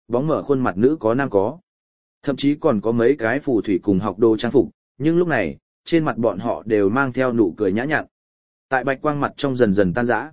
bóng mở khuôn mặt nữ có nam có. Thậm chí còn có mấy cái phù thủy cùng học đồ trang phục, nhưng lúc này, trên mặt bọn họ đều mang theo nụ cười nhã nhặn. Tại bạch quang mặt trong dần dần tan rã.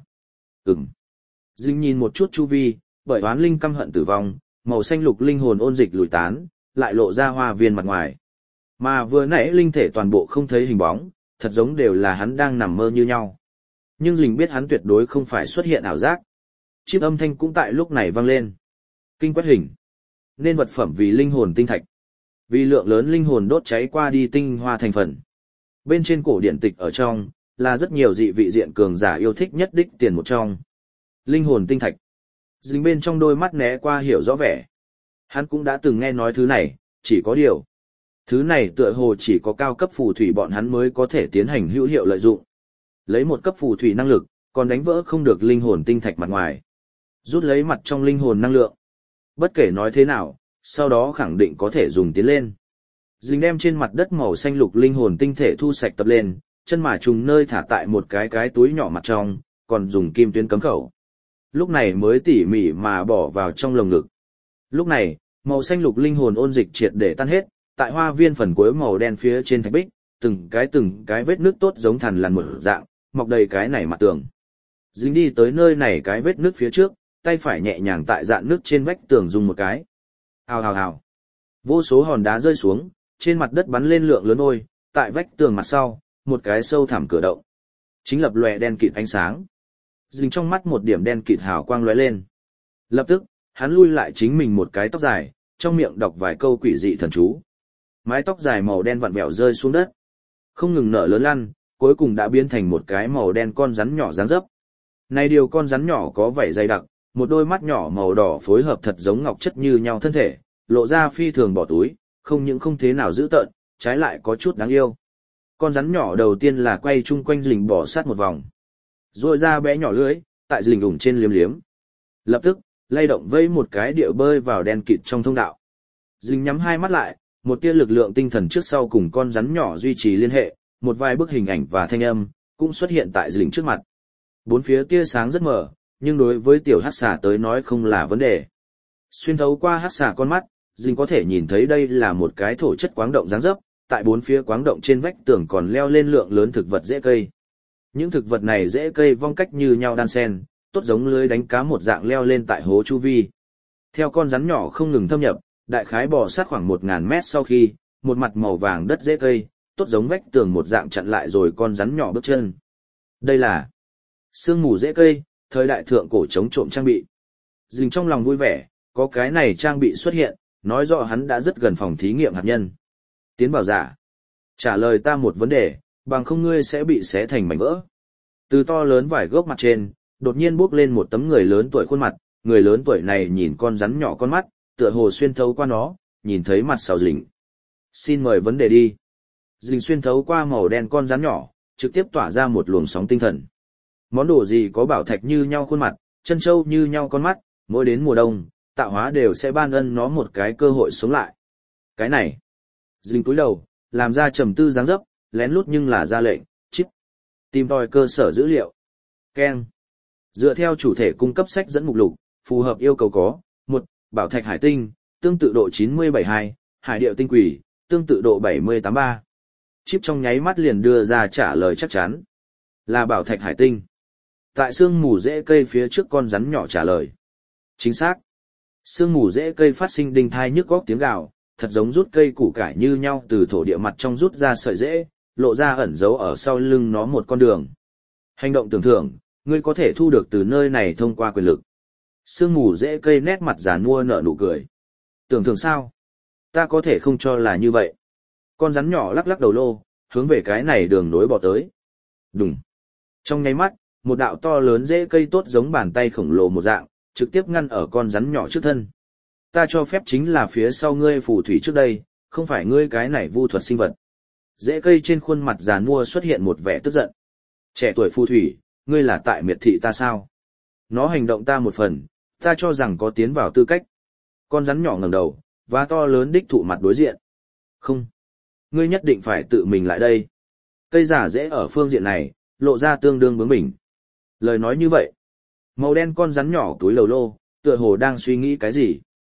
Dinh nhìn một chút chu vi, bởi oán linh căm hận tử vong, màu xanh lục linh hồn ôn dịch lùi tán, lại lộ ra hoa viên mặt ngoài. Mà vừa nãy linh thể toàn bộ không thấy hình bóng, thật giống đều là hắn đang nằm mơ như nhau. Nhưng Dinh biết hắn tuyệt đối không phải xuất hiện ảo giác. Chip âm thanh cũng tại lúc này vang lên. Kinh quét hình. Nên vật phẩm vì linh hồn tinh thạch. Vì lượng lớn linh hồn đốt cháy qua đi tinh hoa thành phần. Bên trên cổ điển tịch ở trong, là rất nhiều dị vị diện cường giả yêu thích nhất đích tiền một trong. Linh hồn tinh thạch. Dính bên trong đôi mắt né qua hiểu rõ vẻ. Hắn cũng đã từng nghe nói thứ này, chỉ có điều. Thứ này tựa hồ chỉ có cao cấp phù thủy bọn hắn mới có thể tiến hành hữu hiệu lợi dụng. Lấy một cấp phù thủy năng lực, còn đánh vỡ không được linh hồn tinh thạch mặt ngoài. Rút lấy mặt trong linh hồn năng lượng. Bất kể nói thế nào, sau đó khẳng định có thể dùng tiến lên. Dính đem trên mặt đất màu xanh lục linh hồn tinh thể thu sạch tập lên, chân mà trùng nơi thả tại một cái túi nhỏ mặt trong, còn dùng kim tuyến cấm khẩu. Lúc này mới tỉ mỉ mà bỏ vào trong lồng ngực. Lúc này, màu xanh lục linh hồn ôn dịch triệt để tan hết, tại hoa viên phần cuối màu đen phía trên thạch bích, từng cái vết nước tốt giống thằn lằn một dạng, mọc đầy cái này mặt tường. Dính đi tới nơi này cái vết nước phía trước, tay phải nhẹ nhàng tại dạn nước trên vách tường dùng một cái. Hào hào hào. Vô số hòn đá rơi xuống, trên mặt đất bắn lên lượng lớn ôi, tại vách tường mặt sau, một cái sâu thẳm cửa động. Chính lập lòe đen kịt ánh sáng. Dính trong mắt một điểm đen kịt hào quang lóe lên. Lập tức, hắn lui lại chính mình một cái tóc dài, trong miệng đọc vài câu quỷ dị thần chú. Mái tóc dài màu đen vặn vẹo rơi xuống đất. Không ngừng nở lớn lăn, cuối cùng đã biến thành một cái màu đen con rắn nhỏ dáng dấp. Này điều con rắn nhỏ có vảy dày đặc, một đôi mắt nhỏ màu đỏ phối hợp thật giống ngọc chất như nhau thân thể, lộ ra phi thường bỏ túi, không những không thế nào dữ tợn, trái lại có chút đáng yêu. Con rắn nhỏ đầu tiên là quay chung quanh Dình bò sát một vòng. Rồi ra bé nhỏ lưỡi, tại Dình ủng trên liếm liếm. Lập tức, lay động vây một cái điệu bơi vào đen kịt trong thông đạo. Dình nhắm hai mắt lại, một tia lực lượng tinh thần trước sau cùng con rắn nhỏ duy trì liên hệ, một vài bức hình ảnh và thanh âm cũng xuất hiện tại Dình trước mặt. Bốn phía tia sáng rất mờ, nhưng đối với tiểu hắc xà tới nói không là vấn đề. Xuyên thấu qua hắc xà con mắt, Dình có thể nhìn thấy đây là một cái thổ chất quáng động dáng dấp, tại bốn phía quáng động trên vách tường còn leo lên lượng lớn thực vật rễ cây. Những thực vật này rễ cây vong cách như nhau đan xen, tốt giống lưới đánh cá một dạng leo lên tại hố chu vi. Theo con rắn nhỏ không ngừng thâm nhập, đại khái bò sát khoảng 1000 mét sau khi, một mặt màu vàng đất rễ cây, tốt giống vách tường một dạng chặn lại rồi con rắn nhỏ bước chân. Đây là sương mù rễ cây, thời đại thượng cổ chống trộm trang bị. Dình trong lòng vui vẻ, có cái này trang bị xuất hiện, nói rõ hắn đã rất gần phòng thí nghiệm hạt nhân. Tiến vào giả. Trả lời ta một vấn đề, bằng không ngươi sẽ bị xé thành mảnh vỡ. Từ to lớn vài gốc mặt trên, đột nhiên bước lên một tấm người lớn tuổi khuôn mặt, người lớn tuổi này nhìn con rắn nhỏ con mắt, tựa hồ xuyên thấu qua nó, nhìn thấy mặt sau Dình. Xin mời vấn đề đi. Dình xuyên thấu qua màu đen con rắn nhỏ, trực tiếp tỏa ra một luồng sóng tinh thần. Món đồ gì có bảo thạch như nhau khuôn mặt, chân châu như nhau con mắt, mỗi đến mùa đông, tạo hóa đều sẽ ban ân nó một cái cơ hội sống lại. Cái này. Dình cúi đầu, làm ra trầm tư dáng dấp, lén lút nhưng là ra lệnh, chip. Tìm tòi cơ sở dữ liệu. Keng. Dựa theo chủ thể cung cấp sách dẫn mục lục, phù hợp yêu cầu có, 1. Bảo thạch hải tinh, tương tự độ 9072, hải điệu tinh quỷ, tương tự độ 7083. Chip trong nháy mắt liền đưa ra trả lời chắc chắn. Là bảo thạch hải tinh. Tại sương mù rễ cây phía trước con rắn nhỏ trả lời. Chính xác. Sương mù rễ cây phát sinh đinh thai nhức góc tiếng gào, thật giống rút cây củ cải như nhau từ thổ địa mặt trong rút ra sợi rễ, lộ ra ẩn giấu ở sau lưng nó một con đường. Hành động tưởng thưởng, ngươi có thể thu được từ nơi này thông qua quyền lực. Sương mù rễ cây nét mặt giàn mua nở nụ cười. Tưởng thưởng sao? Ta có thể không cho là như vậy. Con rắn nhỏ lắc lắc đầu lô, hướng về cái này đường nối bỏ tới. Đùng. Trong nháy mắt, một đạo to lớn rễ cây tốt giống bàn tay khổng lồ một dạng, trực tiếp ngăn ở con rắn nhỏ trước thân. Ta cho phép chính là phía sau ngươi phù thủy trước đây, không phải ngươi cái này vu thuật sinh vật. Rễ cây trên khuôn mặt giàn mua xuất hiện một vẻ tức giận. Trẻ tuổi phù thủy, ngươi là tại miệt thị ta sao? Nó hành động ta một phần, ta cho rằng có tiến vào tư cách. Con rắn nhỏ ngẩng đầu, và to lớn đích thụ mặt đối diện. Không. Ngươi nhất định phải tự mình lại đây. Cây giả rễ ở phương diện này, lộ ra tương đương bướng bỉnh. Lời nói như vậy. Màu đen con rắn nhỏ túi lầu lô, tựa hồ đang suy nghĩ cái gì.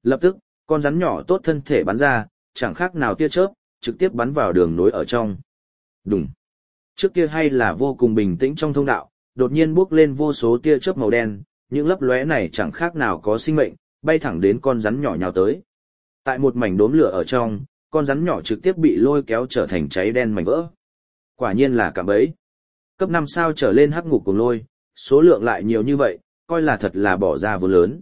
Lập tức, con rắn nhỏ tốt thân thể bắn ra, chẳng khác nào tia chớp, trực tiếp bắn vào đường nối ở trong. Đùng. Trước kia hay là vô cùng bình tĩnh trong thông đạo, đột nhiên bốc lên vô số tia chớp màu đen, những lấp lóe này chẳng khác nào có sinh mệnh, bay thẳng đến con rắn nhỏ nhào tới. Tại một mảnh đốm lửa ở trong, con rắn nhỏ trực tiếp bị lôi kéo trở thành cháy đen mảnh vỡ. Quả nhiên là cạm bẫy. Cấp 5 sao trở lên hắc ngục cùng lôi, số lượng lại nhiều như vậy, coi là thật là bỏ ra vốn lớn.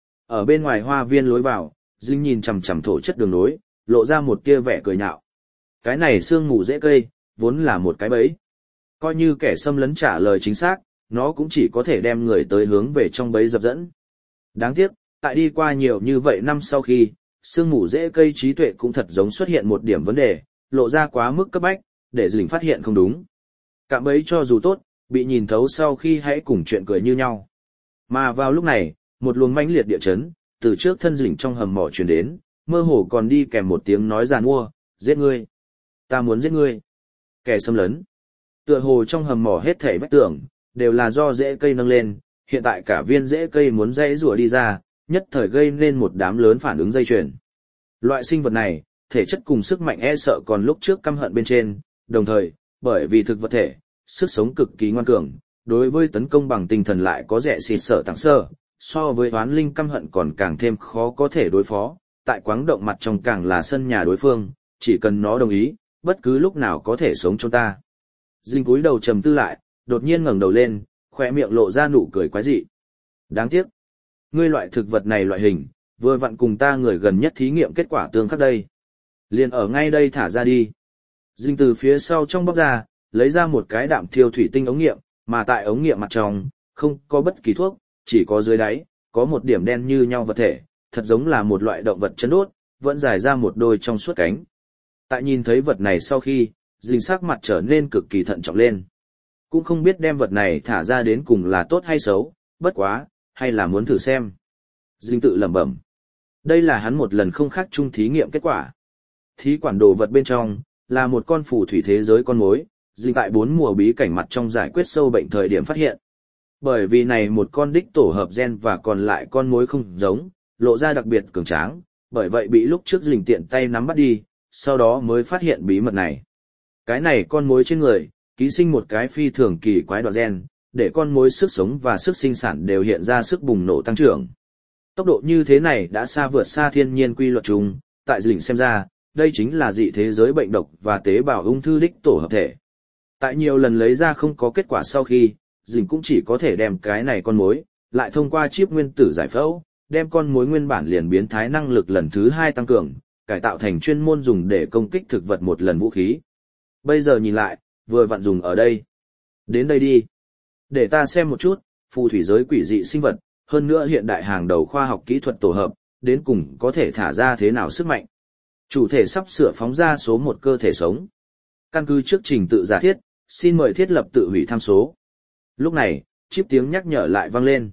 Ở bên ngoài hoa viên lối vào, Dinh nhìn chằm chằm thổ chất đường nối, lộ ra một tia vẻ cười nhạo. Cái này sương mù dễ cây, vốn là một cái bẫy. Coi như kẻ xâm lấn trả lời chính xác, nó cũng chỉ có thể đem người tới hướng về trong bẫy dập dẫn. Đáng tiếc, tại đi qua nhiều như vậy năm sau khi, sương mù dễ cây trí tuệ cũng thật giống xuất hiện một điểm vấn đề, lộ ra quá mức cấp bách, để Dinh phát hiện không đúng. Cạm bẫy cho dù tốt, bị nhìn thấu sau khi hãy cùng chuyện cười như nhau. Mà vào lúc này, một luồng mãnh liệt địa chấn, từ trước thân Dinh trong hầm mỏ truyền đến, mơ hồ còn đi kèm một tiếng nói giàn mua, giết ngươi. Ta muốn giết ngươi. Kẻ xâm lấn. Tựa hồ trong hầm mỏ hết thảy vách tường, đều là do rễ cây nâng lên, hiện tại cả viên rễ cây muốn rẽ rùa đi ra, nhất thời gây nên một đám lớn phản ứng dây chuyền. Loại sinh vật này, thể chất cùng sức mạnh e sợ còn lúc trước căm hận bên trên, đồng thời, bởi vì thực vật thể, sức sống cực kỳ ngoan cường, đối với tấn công bằng tinh thần lại có rẻ xịt sợ tặng sơ, so với oán linh căm hận còn càng thêm khó có thể đối phó, tại quáng động mặt trong càng là sân nhà đối phương, chỉ cần nó đồng ý, bất cứ lúc nào có thể sống cho ta. Dinh cúi đầu trầm tư lại, đột nhiên ngẩng đầu lên, khóe miệng lộ ra nụ cười quái dị. Đáng tiếc, ngươi loại thực vật này loại hình, vừa vặn cùng ta người gần nhất thí nghiệm kết quả tương khắc đây. Liền ở ngay đây thả ra đi. Dinh từ phía sau trong bóc ra, lấy ra một cái đạm thiêu thủy tinh ống nghiệm, mà tại ống nghiệm mặt trong, không có bất kỳ thuốc, chỉ có dưới đáy, có một điểm đen như nhau vật thể, thật giống là một loại động vật chân đốt, vẫn dài ra một đôi trong suốt cánh. Tại nhìn thấy vật này sau khi, Dinh sắc mặt trở nên cực kỳ thận trọng lên. Cũng không biết đem vật này thả ra đến cùng là tốt hay xấu, bất quá, hay là muốn thử xem. Dinh tự lẩm bẩm. Đây là hắn một lần không khác chung thí nghiệm kết quả. Thí quản đồ vật bên trong, là một con phù thủy thế giới con mối, Dinh tại 4 mùa bí cảnh mặt trong giải quyết sâu bệnh thời điểm phát hiện. Bởi vì này một con đích tổ hợp gen và còn lại con mối không giống, lộ ra đặc biệt cường tráng, bởi vậy bị lúc trước Dinh tiện tay nắm bắt đi, sau đó mới phát hiện bí mật này. Cái này con mối trên người, ký sinh một cái phi thường kỳ quái đoạn gen, để con mối sức sống và sức sinh sản đều hiện ra sức bùng nổ tăng trưởng. Tốc độ như thế này đã xa vượt xa thiên nhiên quy luật chung, tại Dinh xem ra, đây chính là dị thế giới bệnh độc và tế bào ung thư đích tổ hợp thể. Tại nhiều lần lấy ra không có kết quả sau khi, Dinh cũng chỉ có thể đem cái này con mối, lại thông qua chip nguyên tử giải phẫu, đem con mối nguyên bản liền biến thái năng lực lần thứ 2 tăng cường, cải tạo thành chuyên môn dùng để công kích thực vật một lần vũ khí. Bây giờ nhìn lại, vừa vặn dùng ở đây. Đến đây đi. Để ta xem một chút, phù thủy giới quỷ dị sinh vật, hơn nữa hiện đại hàng đầu khoa học kỹ thuật tổ hợp, đến cùng có thể thả ra thế nào sức mạnh. Chủ thể sắp sửa phóng ra số một cơ thể sống. Căn cứ trước trình tự giả thiết, xin mời thiết lập tự hủy tham số. Lúc này, chip tiếng nhắc nhở lại vang lên.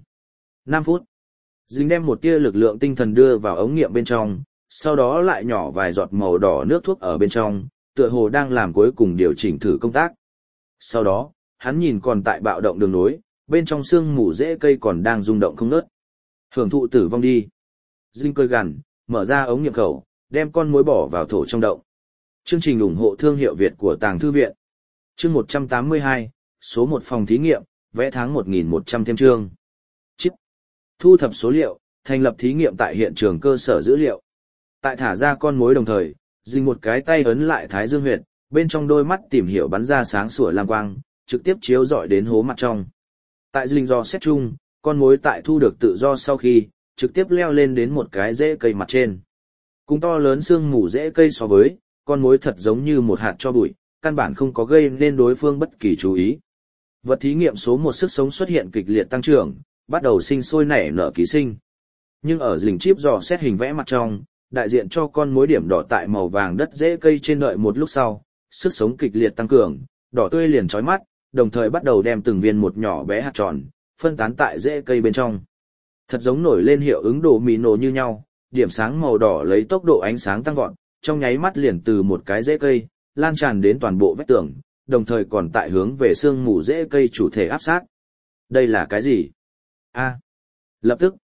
5 phút. Dinh đem một tia lực lượng tinh thần đưa vào ống nghiệm bên trong, sau đó lại nhỏ vài giọt màu đỏ nước thuốc ở bên trong, tựa hồ đang làm cuối cùng điều chỉnh thử công tác. Sau đó, hắn nhìn còn tại bạo động đường nối, bên trong xương mù rễ cây còn đang rung động không ngớt. Hưởng thụ tử vong đi. Dinh cười gằn, mở ra ống nghiệm khẩu, đem con mối bỏ vào thổ trong động. Chương trình ủng hộ thương hiệu Việt của Tàng Thư Viện. Chương 182, số 1 phòng thí nghiệm, vẽ tháng 1100 thêm chương. Chip. Thu thập số liệu, thành lập thí nghiệm tại hiện trường cơ sở dữ liệu. Tại thả ra con mối đồng thời, Dinh một cái tay ấn lại thái dương huyệt, bên trong đôi mắt tìm hiểu bắn ra sáng sủa lam quang, trực tiếp chiếu rọi đến hố mặt trong. Tại Dinh do xét chung, con mối tại thu được tự do sau khi, trực tiếp leo lên đến một cái rễ cây mặt trên. Cùng to lớn xương mù rễ cây so với, con mối thật giống như một hạt cho bụi, căn bản không có gây nên đối phương bất kỳ chú ý. Vật thí nghiệm số 1 sức sống xuất hiện kịch liệt tăng trưởng, bắt đầu sinh sôi nảy nở ký sinh. Nhưng ở Dinh chip dò xét hình vẽ mặt trong, đại diện cho con mối điểm đỏ tại màu vàng đất rễ cây trên đợi một lúc sau, sức sống kịch liệt tăng cường, đỏ tươi liền chói mắt, đồng thời bắt đầu đem từng viên một nhỏ bé hạt tròn, phân tán tại rễ cây bên trong. Thật giống nổi lên hiệu ứng đồ mì nổ như nhau, điểm sáng màu đỏ lấy tốc độ ánh sáng tăng vọt, trong nháy mắt liền từ một cái rễ cây, lan tràn đến toàn bộ vách tường, đồng thời còn tại hướng về xương mù rễ cây chủ thể áp sát. Đây là cái gì? Lập tức,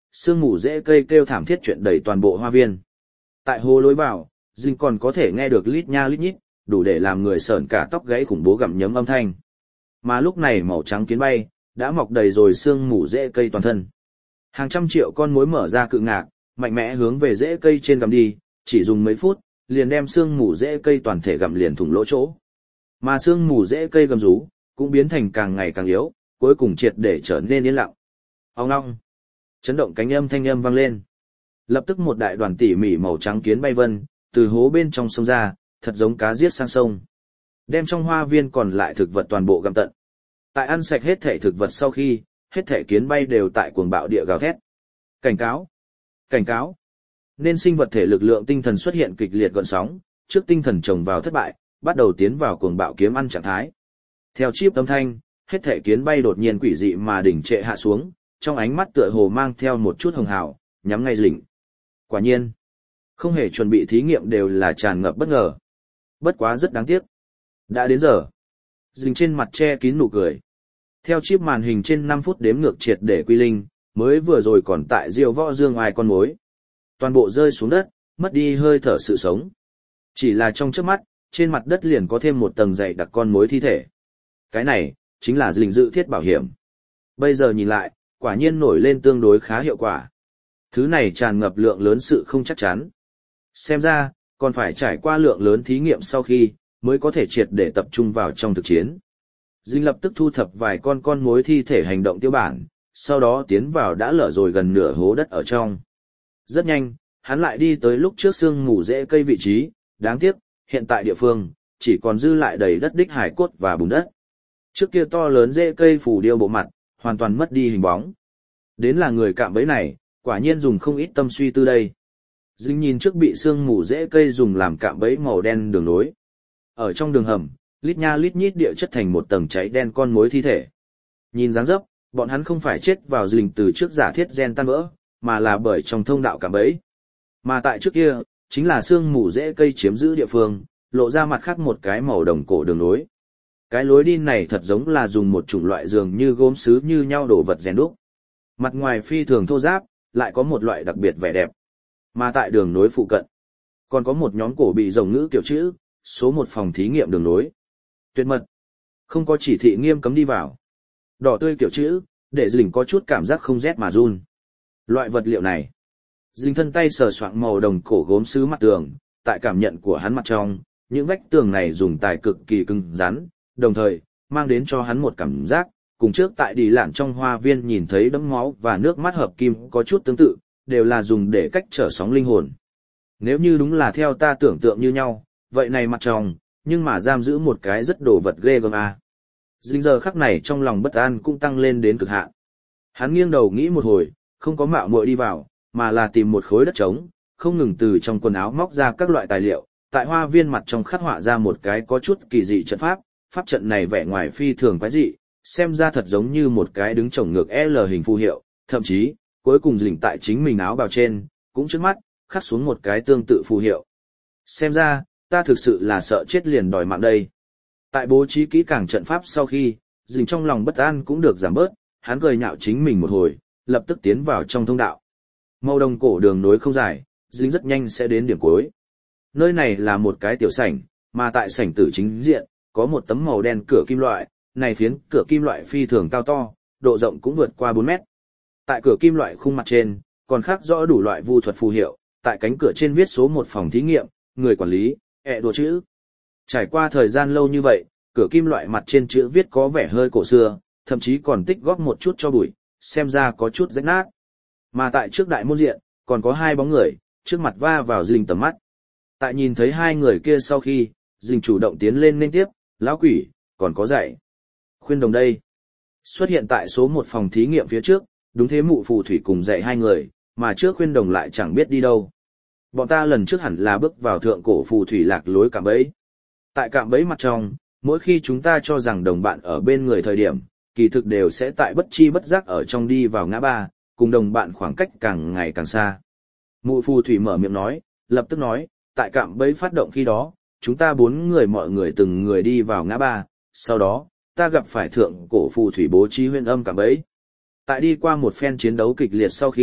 sương mù rễ cây kêu thảm thiết chuyện đầy toàn bộ hoa viên. Tại hố lối vào, Dinh còn có thể nghe được lít nha lít nhít, đủ để làm người sởn cả tóc gáy khủng bố gặm nhấm âm thanh. Mà lúc này màu trắng kiến bay, đã mọc đầy rồi sương mù rễ cây toàn thân. Hàng trăm triệu con mối mở ra cự ngạc, mạnh mẽ hướng về rễ cây trên gặm đi, chỉ dùng mấy phút, liền đem sương mù rễ cây toàn thể gặm liền thủng lỗ chỗ. Mà sương mù rễ cây gầm rú, cũng biến thành càng ngày càng yếu, cuối cùng triệt để trở nên yên lặng. Ong ong, chấn động cánh âm thanh âm vang lên. Lập tức một đại đoàn tỉ mỉ màu trắng kiến bay vân, từ hố bên trong sông ra, thật giống cá giết sang sông. Đem trong hoa viên còn lại thực vật toàn bộ gặm tận. Tại ăn sạch hết thể thực vật sau khi, hết thể kiến bay đều tại cuồng bạo địa gào thét. Cảnh cáo! Cảnh cáo! Nên sinh vật thể lực lượng tinh thần xuất hiện kịch liệt gợn sóng, trước tinh thần chồng vào thất bại, bắt đầu tiến vào cuồng bạo kiếm ăn trạng thái. Theo chip âm thanh, hết thể kiến bay đột nhiên quỷ dị mà đỉnh trệ hạ xuống, trong ánh mắt tựa hồ mang theo một chút hồng hào, nhắm ngay Dĩnh. Quả nhiên, không hề chuẩn bị thí nghiệm đều là tràn ngập bất ngờ. Bất quá rất đáng tiếc. Đã đến giờ. Dĩnh trên mặt che kín nụ cười. Theo chip màn hình trên 5 phút đếm ngược triệt để quy linh, mới vừa rồi còn tại diệu võ dương ai con mối. Toàn bộ rơi xuống đất, mất đi hơi thở sự sống. Chỉ là trong chớp mắt, trên mặt đất liền có thêm một tầng dày đặc con mối thi thể. Cái này, chính là Dĩnh dự thiết bảo hiểm. Bây giờ nhìn lại, quả nhiên nổi lên tương đối khá hiệu quả. Thứ này tràn ngập lượng lớn sự không chắc chắn. Xem ra, còn phải trải qua lượng lớn thí nghiệm sau khi, mới có thể triệt để tập trung vào trong thực chiến. Dĩnh lập tức thu thập vài con mối thi thể hành động tiêu bản, sau đó tiến vào đã lở rồi gần nửa hố đất ở trong. Rất nhanh, hắn lại đi tới lúc trước sương mù rễ cây vị trí, đáng tiếc, hiện tại địa phương, chỉ còn dư lại đầy đất đích hải cốt và bùn đất. Trước kia to lớn rễ cây phủ điêu bộ mặt, hoàn toàn mất đi hình bóng. Đến là người cạm bẫy này, quả nhiên dùng không ít tâm suy tư đây. Dĩnh nhìn trước bị sương mù rễ cây dùng làm cạm bẫy màu đen đường nối. Ở trong đường hầm, lít nha lít nhít địa chất thành một tầng cháy đen con mối thi thể. Nhìn dáng dấp, bọn hắn không phải chết vào Dĩnh từ trước giả thiết gen tan vỡ, mà là bởi trong thông đạo cạm bẫy. Mà tại trước kia, chính là sương mù rễ cây chiếm giữ địa phương, lộ ra mặt khác một cái màu đồng cổ đường nối. Cái lối đi này thật giống là dùng một chủng loại dường như gốm sứ như nhau đổ vật rèn đúc. Mặt ngoài phi thường thô ráp, lại có một loại đặc biệt vẻ đẹp. Mà tại đường nối phụ cận, còn có một nhóm cổ bị rồng ngữ kiểu chữ, số 1 phòng thí nghiệm đường nối. Tuyệt mật. Không có chỉ thị nghiêm cấm đi vào. Đỏ tươi kiểu chữ, để Dĩnh có chút cảm giác không rét mà run. Loại vật liệu này. Dĩnh thân tay sờ soạng màu đồng cổ gốm sứ mặt tường, tại cảm nhận của hắn mặt trong, những vách tường này dùng tài cực kỳ cứng rắn, đồng thời, mang đến cho hắn một cảm giác, cùng trước tại đi lạn trong hoa viên nhìn thấy đẫm máu và nước mắt hợp kim có chút tương tự, đều là dùng để cách trở sóng linh hồn. Nếu như đúng là theo ta tưởng tượng như nhau, vậy này mặt trong, nhưng mà giam giữ một cái rất đồ vật ghê gớm à. Dĩnh giờ khắc này trong lòng bất an cũng tăng lên đến cực hạn. Hắn nghiêng đầu nghĩ một hồi, không có mạo muội đi vào, mà là tìm một khối đất trống, không ngừng từ trong quần áo móc ra các loại tài liệu, tại hoa viên mặt trong khắc họa ra một cái có chút kỳ dị trận pháp, pháp trận này vẻ ngoài phi thường quái dị, xem ra thật giống như một cái đứng chổng ngược L hình phù hiệu, thậm chí, cuối cùng Dĩnh tại chính mình áo bào trên, cũng trước mắt, khắc xuống một cái tương tự phù hiệu. Xem ra, ta thực sự là sợ chết liền đòi mạng đây. Tại bố trí kỹ càng trận pháp sau khi, Dĩnh trong lòng bất an cũng được giảm bớt, hắn cười nhạo chính mình một hồi, lập tức tiến vào trong thông đạo. Màu đồng cổ đường nối không dài, Dĩnh rất nhanh sẽ đến điểm cuối. Nơi này là một cái tiểu sảnh, mà tại sảnh tử chính diện, có một tấm màu đen cửa kim loại, này phiến cửa kim loại phi thường cao to, độ rộng cũng vượt qua 4 mét. Tại cửa kim loại khung mặt trên, còn khắc rõ đủ loại vu thuật phù hiệu, tại cánh cửa trên viết số 1 phòng thí nghiệm, người quản lý, đồ chữ. Trải qua thời gian lâu như vậy, cửa kim loại mặt trên chữ viết có vẻ hơi cổ xưa, thậm chí còn tích góp một chút cho bụi, xem ra có chút rách nát. Mà tại trước đại môn diện, còn có 2 bóng người, trước mặt va vào Dĩnh tầm mắt. Tại nhìn thấy 2 người kia sau khi, Dĩnh chủ động tiến lên nên tiếp, lão quỷ, còn có dạy. Khuyên đồng đây. Xuất hiện tại số 1 phòng thí nghiệm phía trước, đúng thế mụ phù thủy cùng dạy 2 người, mà trước khuyên đồng lại chẳng biết đi đâu. Bọn ta lần trước hẳn là bước vào thượng cổ phù thủy lạc lối cạm bẫy. Tại cạm bẫy mặt trong, mỗi khi chúng ta cho rằng đồng bạn ở bên người thời điểm, kỳ thực đều sẽ tại bất chi bất giác ở trong đi vào ngã ba, cùng đồng bạn khoảng cách càng ngày càng xa. Mụ phù thủy mở miệng nói, lập tức nói, tại cạm bẫy phát động khi đó, chúng ta 4 người mọi người từng người đi vào ngã ba, sau đó, ta gặp phải thượng cổ phù thủy bố trí huyễn âm cạm bẫy. Tại đi qua một phen chiến đấu kịch liệt sau khi,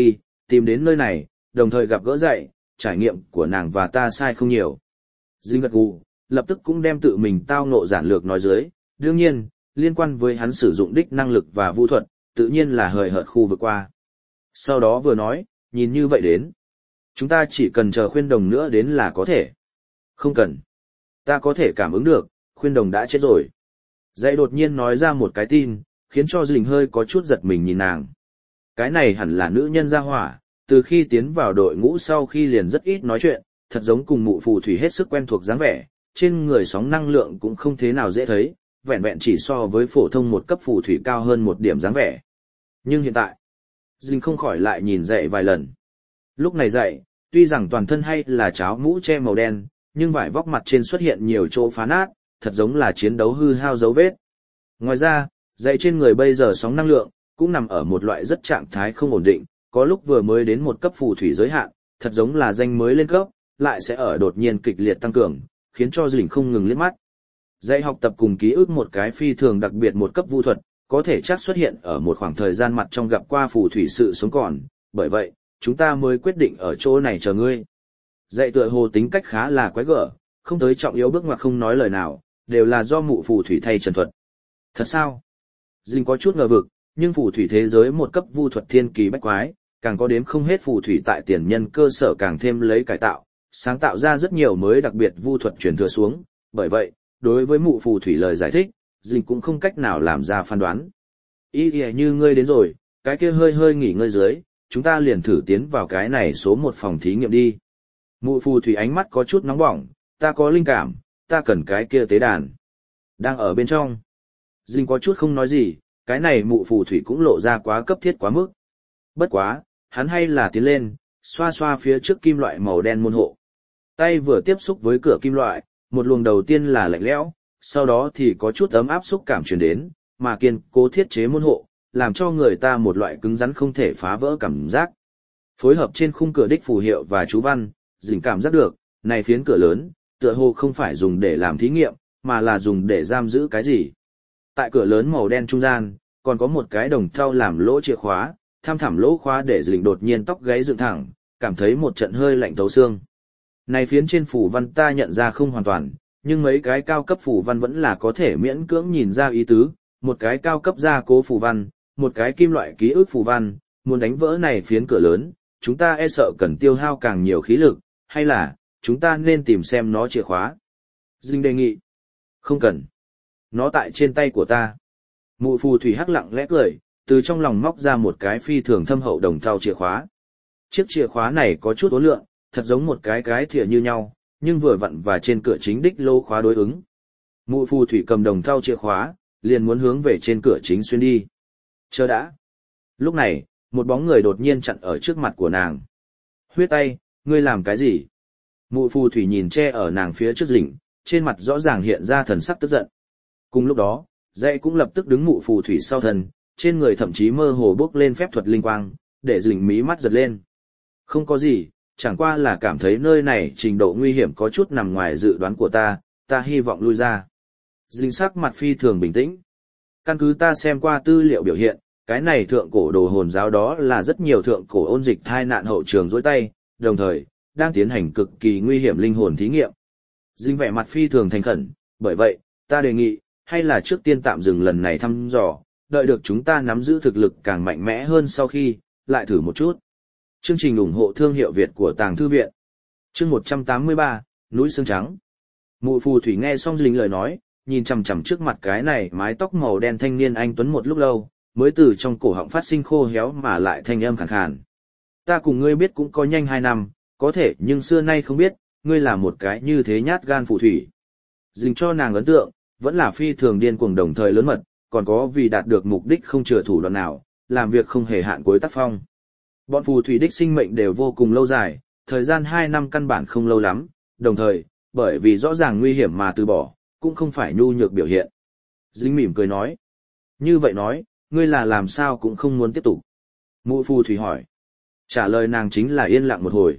tìm đến nơi này, đồng thời gặp gỡ dạy, trải nghiệm của nàng và ta sai không nhiều. Dinh gật gù, lập tức cũng đem tự mình tao ngộ giản lược nói dưới, đương nhiên, liên quan với hắn sử dụng đích năng lực và vũ thuật, tự nhiên là hời hợt khu vực qua. Sau đó vừa nói, nhìn như vậy đến. Chúng ta chỉ cần chờ khuyên đồng nữa đến là có thể. Không cần. Ta có thể cảm ứng được, khuyên đồng đã chết rồi. Dạy đột nhiên nói ra một cái tin, khiến cho Dình hơi có chút giật mình nhìn nàng. Cái này hẳn là nữ nhân gia hỏa, từ khi tiến vào đội ngũ sau khi liền rất ít nói chuyện, thật giống cùng mụ phù thủy hết sức quen thuộc dáng vẻ, trên người sóng năng lượng cũng không thế nào dễ thấy, vẹn vẹn chỉ so với phổ thông một cấp phù thủy cao hơn một điểm dáng vẻ. Nhưng hiện tại, Dinh không khỏi lại nhìn dậy vài lần. Lúc này dậy, tuy rằng toàn thân hay là cháo mũ che màu đen, nhưng vải vóc mặt trên xuất hiện nhiều chỗ phá nát, thật giống là chiến đấu hư hao dấu vết. Ngoài ra, dậy trên người bây giờ sóng năng lượng, cũng nằm ở một loại rất trạng thái không ổn định, có lúc vừa mới đến một cấp phù thủy giới hạn, thật giống là danh mới lên cấp, lại sẽ ở đột nhiên kịch liệt tăng cường, khiến cho Dinh không ngừng liếc mắt. Dạy học tập cùng ký ức một cái phi thường đặc biệt một cấp vu thuật, có thể chắc xuất hiện ở một khoảng thời gian mặt trong gặp qua phù thủy sự sống còn, bởi vậy, chúng ta mới quyết định ở chỗ này chờ ngươi. Dạy tựa hồ tính cách khá là quái gở, không tới trọng yếu bước ngoặt không nói lời nào, đều là do mụ phù thủy thay trần thuật. Thật sao? Dinh có chút ngờ vực, nhưng phù thủy thế giới một cấp vu thuật thiên kỳ bách quái, càng có đếm không hết phù thủy tại tiền nhân cơ sở càng thêm lấy cải tạo, sáng tạo ra rất nhiều mới đặc biệt vu thuật truyền thừa xuống, bởi vậy, đối với mụ phù thủy lời giải thích, Dinh cũng không cách nào làm ra phán đoán. Ý kìa như ngươi đến rồi, cái kia hơi hơi nghỉ ngơi dưới, chúng ta liền thử tiến vào cái này số một phòng thí nghiệm đi. Mụ phù thủy ánh mắt có chút nóng bỏng, ta có linh cảm, ta cần cái kia tế đàn. Đang ở bên trong. Dinh có chút không nói gì, cái này mụ phù thủy cũng lộ ra quá cấp thiết quá mức. Bất quá, hắn hay là tiến lên, xoa xoa phía trước kim loại màu đen môn hộ. Tay vừa tiếp xúc với cửa kim loại, một luồng đầu tiên là lạnh lẽo, sau đó thì có chút ấm áp xúc cảm truyền đến, mà kiên cố thiết chế môn hộ, làm cho người ta một loại cứng rắn không thể phá vỡ cảm giác. Phối hợp trên khung cửa đích phù hiệu và chú văn, Dĩnh cảm giác được, này phiến cửa lớn, tựa hồ không phải dùng để làm thí nghiệm, mà là dùng để giam giữ cái gì. Tại cửa lớn màu đen trung gian, còn có một cái đồng thau làm lỗ chìa khóa, tham thẳm lỗ khóa để Dĩnh đột nhiên tóc gáy dựng thẳng, cảm thấy một trận hơi lạnh thấu xương. Này phiến trên phù văn ta nhận ra không hoàn toàn, nhưng mấy cái cao cấp phù văn vẫn là có thể miễn cưỡng nhìn ra ý tứ, một cái cao cấp gia cố phù văn, một cái kim loại ký ức phù văn, muốn đánh vỡ này phiến cửa lớn, chúng ta e sợ cần tiêu hao càng nhiều khí lực, hay là, chúng ta nên tìm xem nó chìa khóa. Dinh đề nghị. Không cần. Nó tại trên tay của ta. Mụ phù thủy hắc lặng lẽ cười, từ trong lòng móc ra một cái phi thường thâm hậu đồng thau chìa khóa. Chiếc chìa khóa này có chút ố lượng, thật giống một cái thìa như nhau, nhưng vừa vặn và trên cửa chính đích lô khóa đối ứng. Mụ phù thủy cầm đồng thau chìa khóa, liền muốn hướng về trên cửa chính xuyên đi. Chờ đã. Lúc này, một bóng người đột nhiên chặn ở trước mặt của nàng. Huyết tay, ngươi làm cái gì? Mụ phù thủy nhìn che ở nàng phía trước Dĩnh, trên mặt rõ ràng hiện ra thần sắc tức giận. Cùng lúc đó, dãy cũng lập tức đứng mụ phù thủy sau thân, trên người thậm chí mơ hồ bốc lên phép thuật linh quang, để Dĩnh mí mắt giật lên. Không có gì, chẳng qua là cảm thấy nơi này trình độ nguy hiểm có chút nằm ngoài dự đoán của ta hy vọng lui ra. Dĩnh sắc mặt phi thường bình tĩnh. Căn cứ ta xem qua tư liệu biểu hiện, cái này thượng cổ đồ hồn giáo đó là rất nhiều thượng cổ ôn dịch thai nạn hậu trường dối tay, đồng thời, đang tiến hành cực kỳ nguy hiểm linh hồn thí nghiệm. Dĩnh vẻ mặt phi thường thành khẩn, bởi vậy, ta đề nghị, hay là trước tiên tạm dừng lần này thăm dò, đợi được chúng ta nắm giữ thực lực càng mạnh mẽ hơn sau khi, lại thử một chút. Chương trình ủng hộ thương hiệu Việt của Tàng Thư Viện. Chương 183, Núi Xương Trắng. Mụ phù thủy nghe xong Dĩnh lời nói, nhìn chằm chằm trước mặt cái này mái tóc màu đen thanh niên anh tuấn một lúc lâu, mới từ trong cổ họng phát sinh khô héo mà lại thanh âm khàn khàn. Ta cùng ngươi biết cũng có nhanh 2 năm, có thể nhưng xưa nay không biết, ngươi là một cái như thế nhát gan phù thủy. Dĩnh cho nàng ấn tượng, vẫn là phi thường điên cuồng đồng thời lớn mật, còn có vì đạt được mục đích không chừa thủ đoạn nào, làm việc không hề hạn cuối tác phong. Bọn phù thủy đích sinh mệnh đều vô cùng lâu dài, thời gian 2 năm căn bản không lâu lắm, đồng thời, bởi vì rõ ràng nguy hiểm mà từ bỏ, cũng không phải nhu nhược biểu hiện. Dĩnh mỉm cười nói. Như vậy nói, ngươi là làm sao cũng không muốn tiếp tục. Mụ phù thủy hỏi. Trả lời nàng chính là yên lặng một hồi.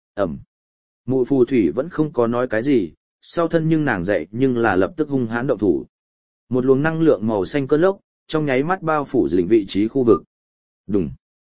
Mụ phù thủy vẫn không có nói cái gì, sau thân nhưng nàng dậy nhưng là lập tức hung hãn động thủ. Một luồng năng lượng màu xanh cơn lốc, trong nháy mắt bao phủ Dĩnh vị trí khu vực. Đùng.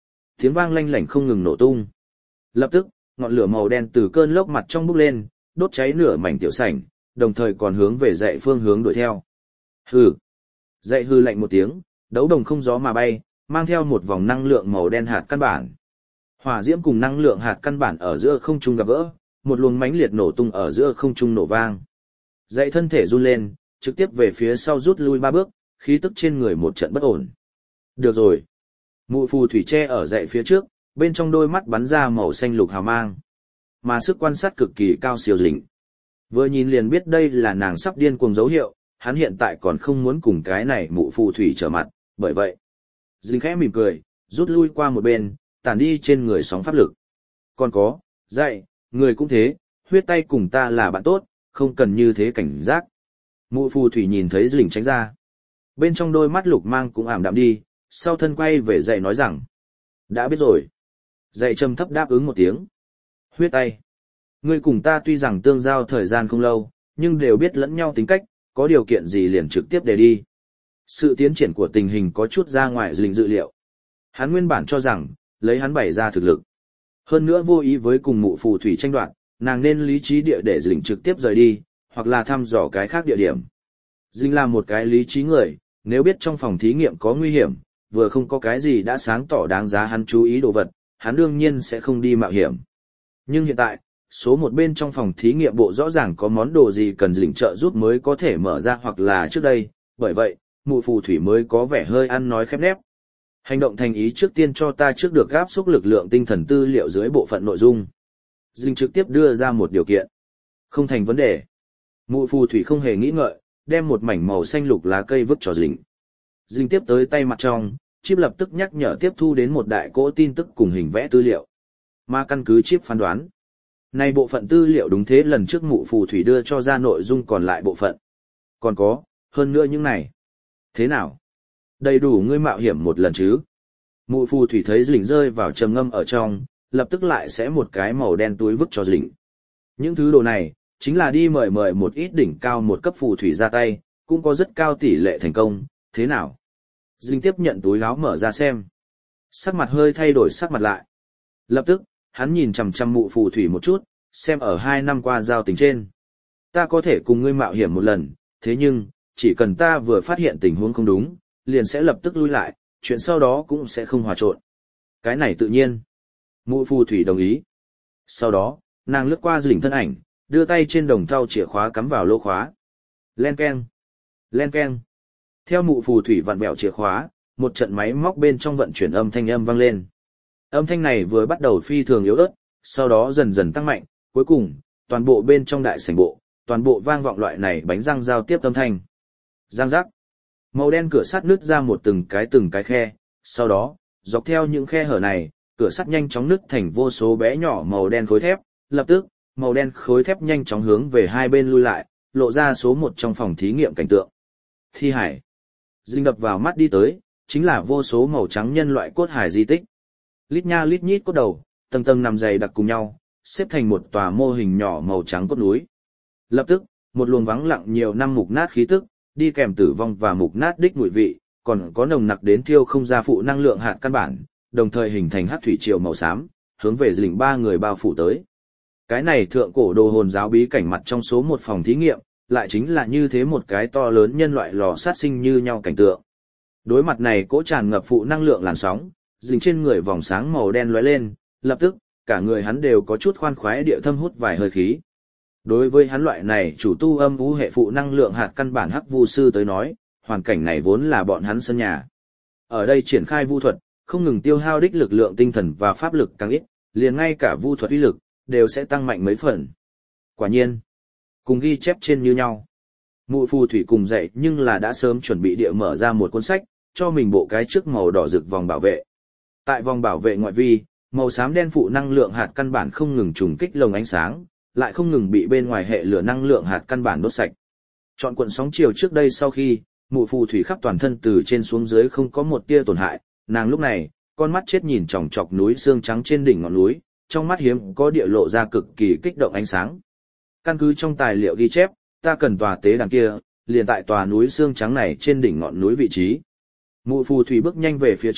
tiếng vang lanh lảnh không ngừng nổ tung. Lập tức, ngọn lửa màu đen từ cơn lốc mặt trong bốc lên, đốt cháy nửa mảnh tiểu sảnh, đồng thời còn hướng về dậy phương hướng đuổi theo. Hừ. Dậy hư lạnh một tiếng, đấu đồng không gió mà bay, mang theo một vòng năng lượng màu đen hạt căn bản. Hỏa diễm cùng năng lượng hạt căn bản ở giữa không trung gặp gỡ, một luồng mãnh liệt nổ tung ở giữa không trung nổ vang. Dậy thân thể run lên, trực tiếp về phía sau rút lui 3 bước, khí tức trên người một trận bất ổn. Được rồi. Mụ phù thủy tre ở dậy phía trước, bên trong đôi mắt bắn ra màu xanh lục hào mang. Mà sức quan sát cực kỳ cao siêu dĩnh. Vừa nhìn liền biết đây là nàng sắp điên cuồng dấu hiệu, hắn hiện tại còn không muốn cùng cái này mụ phù thủy trở mặt, bởi vậy. Dĩnh khẽ mỉm cười, rút lui qua một bên, tản đi trên người sóng pháp lực. Còn có, dậy, người cũng thế, huyết tay cùng ta là bạn tốt, không cần như thế cảnh giác. Mụ phù thủy nhìn thấy Dĩnh tránh ra. Bên trong đôi mắt lục mang cũng ảm đạm đi, sau thân quay về dậy nói rằng. Đã biết rồi. Dậy trầm thấp đáp ứng một tiếng. Huyết tay. Ngươi cùng ta tuy rằng tương giao thời gian không lâu, nhưng đều biết lẫn nhau tính cách, có điều kiện gì liền trực tiếp để đi. Sự tiến triển của tình hình có chút ra ngoài Dĩnh dự liệu. Hắn nguyên bản cho rằng, lấy hắn bày ra thực lực. Hơn nữa vô ý với cùng mụ phù thủy tranh đoạt, nàng nên lý trí địa để Dĩnh trực tiếp rời đi, hoặc là thăm dò cái khác địa điểm. Dĩnh là một cái lý trí người, nếu biết trong phòng thí nghiệm có nguy hiểm, vừa không có cái gì đã sáng tỏ đáng giá hắn chú ý đồ vật, hắn đương nhiên sẽ không đi mạo hiểm. Nhưng hiện tại, số một bên trong phòng thí nghiệm bộ rõ ràng có món đồ gì cần Dĩnh trợ giúp mới có thể mở ra hoặc là trước đây, bởi vậy, mụ phù thủy mới có vẻ hơi ăn nói khép nép. Hành động thành ý trước tiên cho ta trước được áp xúc lực lượng tinh thần tư liệu dưới bộ phận nội dung. Dĩnh trực tiếp đưa ra một điều kiện. Không thành vấn đề. Mụ phù thủy không hề nghĩ ngợi, đem một mảnh màu xanh lục lá cây vứt cho Dĩnh. Dĩnh tiếp tới tay mặt trong, chip lập tức nhắc nhở tiếp thu đến một đại cỗ tin tức cùng hình vẽ tư liệu. Mà căn cứ chip phán đoán. Này bộ phận tư liệu đúng thế lần trước mụ phù thủy đưa cho ra nội dung còn lại bộ phận. Còn có, hơn nữa những này. Thế nào? Đầy đủ ngươi mạo hiểm một lần chứ? Mụ phù thủy thấy Dĩnh rơi vào trầm ngâm ở trong, lập tức lại sẽ một cái màu đen túi vứt cho Dĩnh. Những thứ đồ này, chính là đi mời một ít đỉnh cao một cấp phù thủy ra tay, cũng có rất cao tỷ lệ thành công, thế nào? Dĩnh tiếp nhận túi áo mở ra xem. Sắc mặt hơi thay đổi sắc mặt lại. Lập tức, hắn nhìn chằm chằm mụ phù thủy một chút, xem ở 2 năm qua giao tình trên. Ta có thể cùng ngươi mạo hiểm một lần, thế nhưng, chỉ cần ta vừa phát hiện tình huống không đúng, liền sẽ lập tức lui lại, chuyện sau đó cũng sẽ không hòa trộn. Cái này tự nhiên. Mụ phù thủy đồng ý. Sau đó, nàng lướt qua Dĩnh thân ảnh, đưa tay trên đồng thau chìa khóa cắm vào lỗ khóa. Len keng. Len keng. Theo mụ phù thủy vặn vẹo chìa khóa, một trận máy móc bên trong vận chuyển âm thanh vang lên. Âm thanh này vừa bắt đầu phi thường yếu ớt, sau đó dần dần tăng mạnh, cuối cùng, toàn bộ bên trong đại sảnh bộ, toàn bộ vang vọng loại này bánh răng giao tiếp âm thanh. Răng rắc. Màu đen cửa sắt nứt ra một từng cái khe, sau đó, dọc theo những khe hở này, cửa sắt nhanh chóng nứt thành vô số bé nhỏ màu đen khối thép, lập tức, màu đen khối thép nhanh chóng hướng về hai bên lui lại, lộ ra số một trong phòng thí nghiệm cảnh tượng. Thi hải. Dĩnh đập vào mắt đi tới, chính là vô số màu trắng nhân loại cốt hải di tích. Lít nha lít nhít cốt đầu, tầng tầng nằm dày đặc cùng nhau, xếp thành một tòa mô hình nhỏ màu trắng cốt núi. Lập tức, một luồng vắng lặng nhiều năm mục nát khí tức, đi kèm tử vong và mục nát đích mùi vị, còn có nồng nặc đến thiêu không ra phụ năng lượng hạt căn bản, đồng thời hình thành hắc thủy triều màu xám, hướng về Dĩnh 3 người bao phủ tới. Cái này thượng cổ đồ hồn giáo bí cảnh mặt trong số một phòng thí nghiệm, lại chính là như thế một cái to lớn nhân loại lò sát sinh như nhau cảnh tượng. Đối mặt này cỗ tràn ngập phụ năng lượng làn sóng, Dĩnh trên người vòng sáng màu đen lóe lên, lập tức, cả người hắn đều có chút khoan khoái địa thâm hút vài hơi khí. Đối với hắn loại này chủ tu âm u hệ phụ năng lượng hạt căn bản hắc vu sư tới nói, hoàn cảnh này vốn là bọn hắn sân nhà. Ở đây triển khai vu thuật, không ngừng tiêu hao đích lực lượng tinh thần và pháp lực càng ít, liền ngay cả vu thuật uy lực đều sẽ tăng mạnh mấy phần. Quả nhiên, cùng ghi chép trên như nhau. Mụ phù thủy cùng dạy nhưng là đã sớm chuẩn bị địa mở ra một cuốn sách, cho mình bộ cái trước màu đỏ rực vòng bảo vệ. Tại vòng bảo vệ ngoại vi, màu xám đen phụ năng lượng hạt căn bản không ngừng trùng kích lồng ánh sáng, lại không ngừng bị bên ngoài hệ lửa năng lượng hạt căn bản đốt sạch. Chọn cuộn sóng chiều trước đây sau khi, mụ phù thủy khắp toàn thân từ trên xuống dưới không có một tia tổn hại, nàng lúc này, con mắt chết nhìn chòng chọc núi xương trắng trên đỉnh ngọn núi, trong mắt hiếm có địa lộ ra cực kỳ kích động ánh sáng. Căn cứ trong tài liệu ghi chép, ta cần tòa tế đàn kia, liền tại tòa núi xương trắng này trên đỉnh ngọn núi vị trí. Mụ phù thủy bước nhanh về phía trước,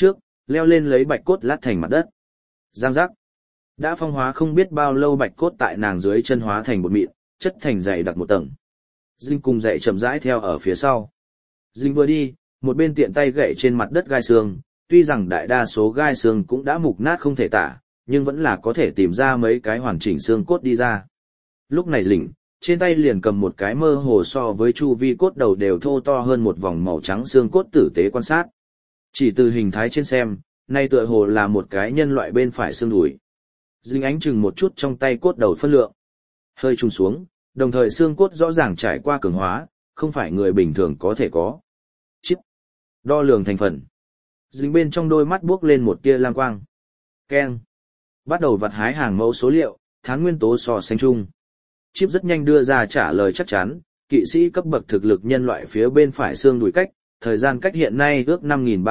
leo lên lấy bạch cốt lát thành mặt đất. Giang giác. Đã phong hóa không biết bao lâu bạch cốt tại nàng dưới chân hóa thành bột mịn, chất thành dày đặc một tầng. Dinh cùng dậy chậm rãi theo ở phía sau. Dinh vừa đi, một bên tiện tay gậy trên mặt đất gai xương, tuy rằng đại đa số gai xương cũng đã mục nát không thể tả, nhưng vẫn là có thể tìm ra mấy cái hoàn chỉnh xương cốt đi ra. Lúc này Dinh, trên tay liền cầm một cái mơ hồ so với chu vi cốt đầu đều thô to hơn một vòng màu trắng xương cốt tử tế quan sát. Chỉ từ hình thái trên xem, nay tựa hồ là một cái nhân loại bên phải xương đùi. Dinh ánh chừng một chút trong tay cốt đầu phân lượng. Hơi trùng xuống, đồng thời xương cốt rõ ràng trải qua cường hóa, không phải người bình thường có thể có. Chip. Đo lường thành phần. Dính bên trong đôi mắt buốc lên một tia lam quang. Keng. Bắt đầu vặt hái hàng mẫu số liệu, tháng nguyên tố so sánh chung. Chip rất nhanh đưa ra trả lời chắc chắn, kỵ sĩ cấp bậc thực lực nhân loại phía bên phải xương đùi cách, thời gian cách hiện nay ước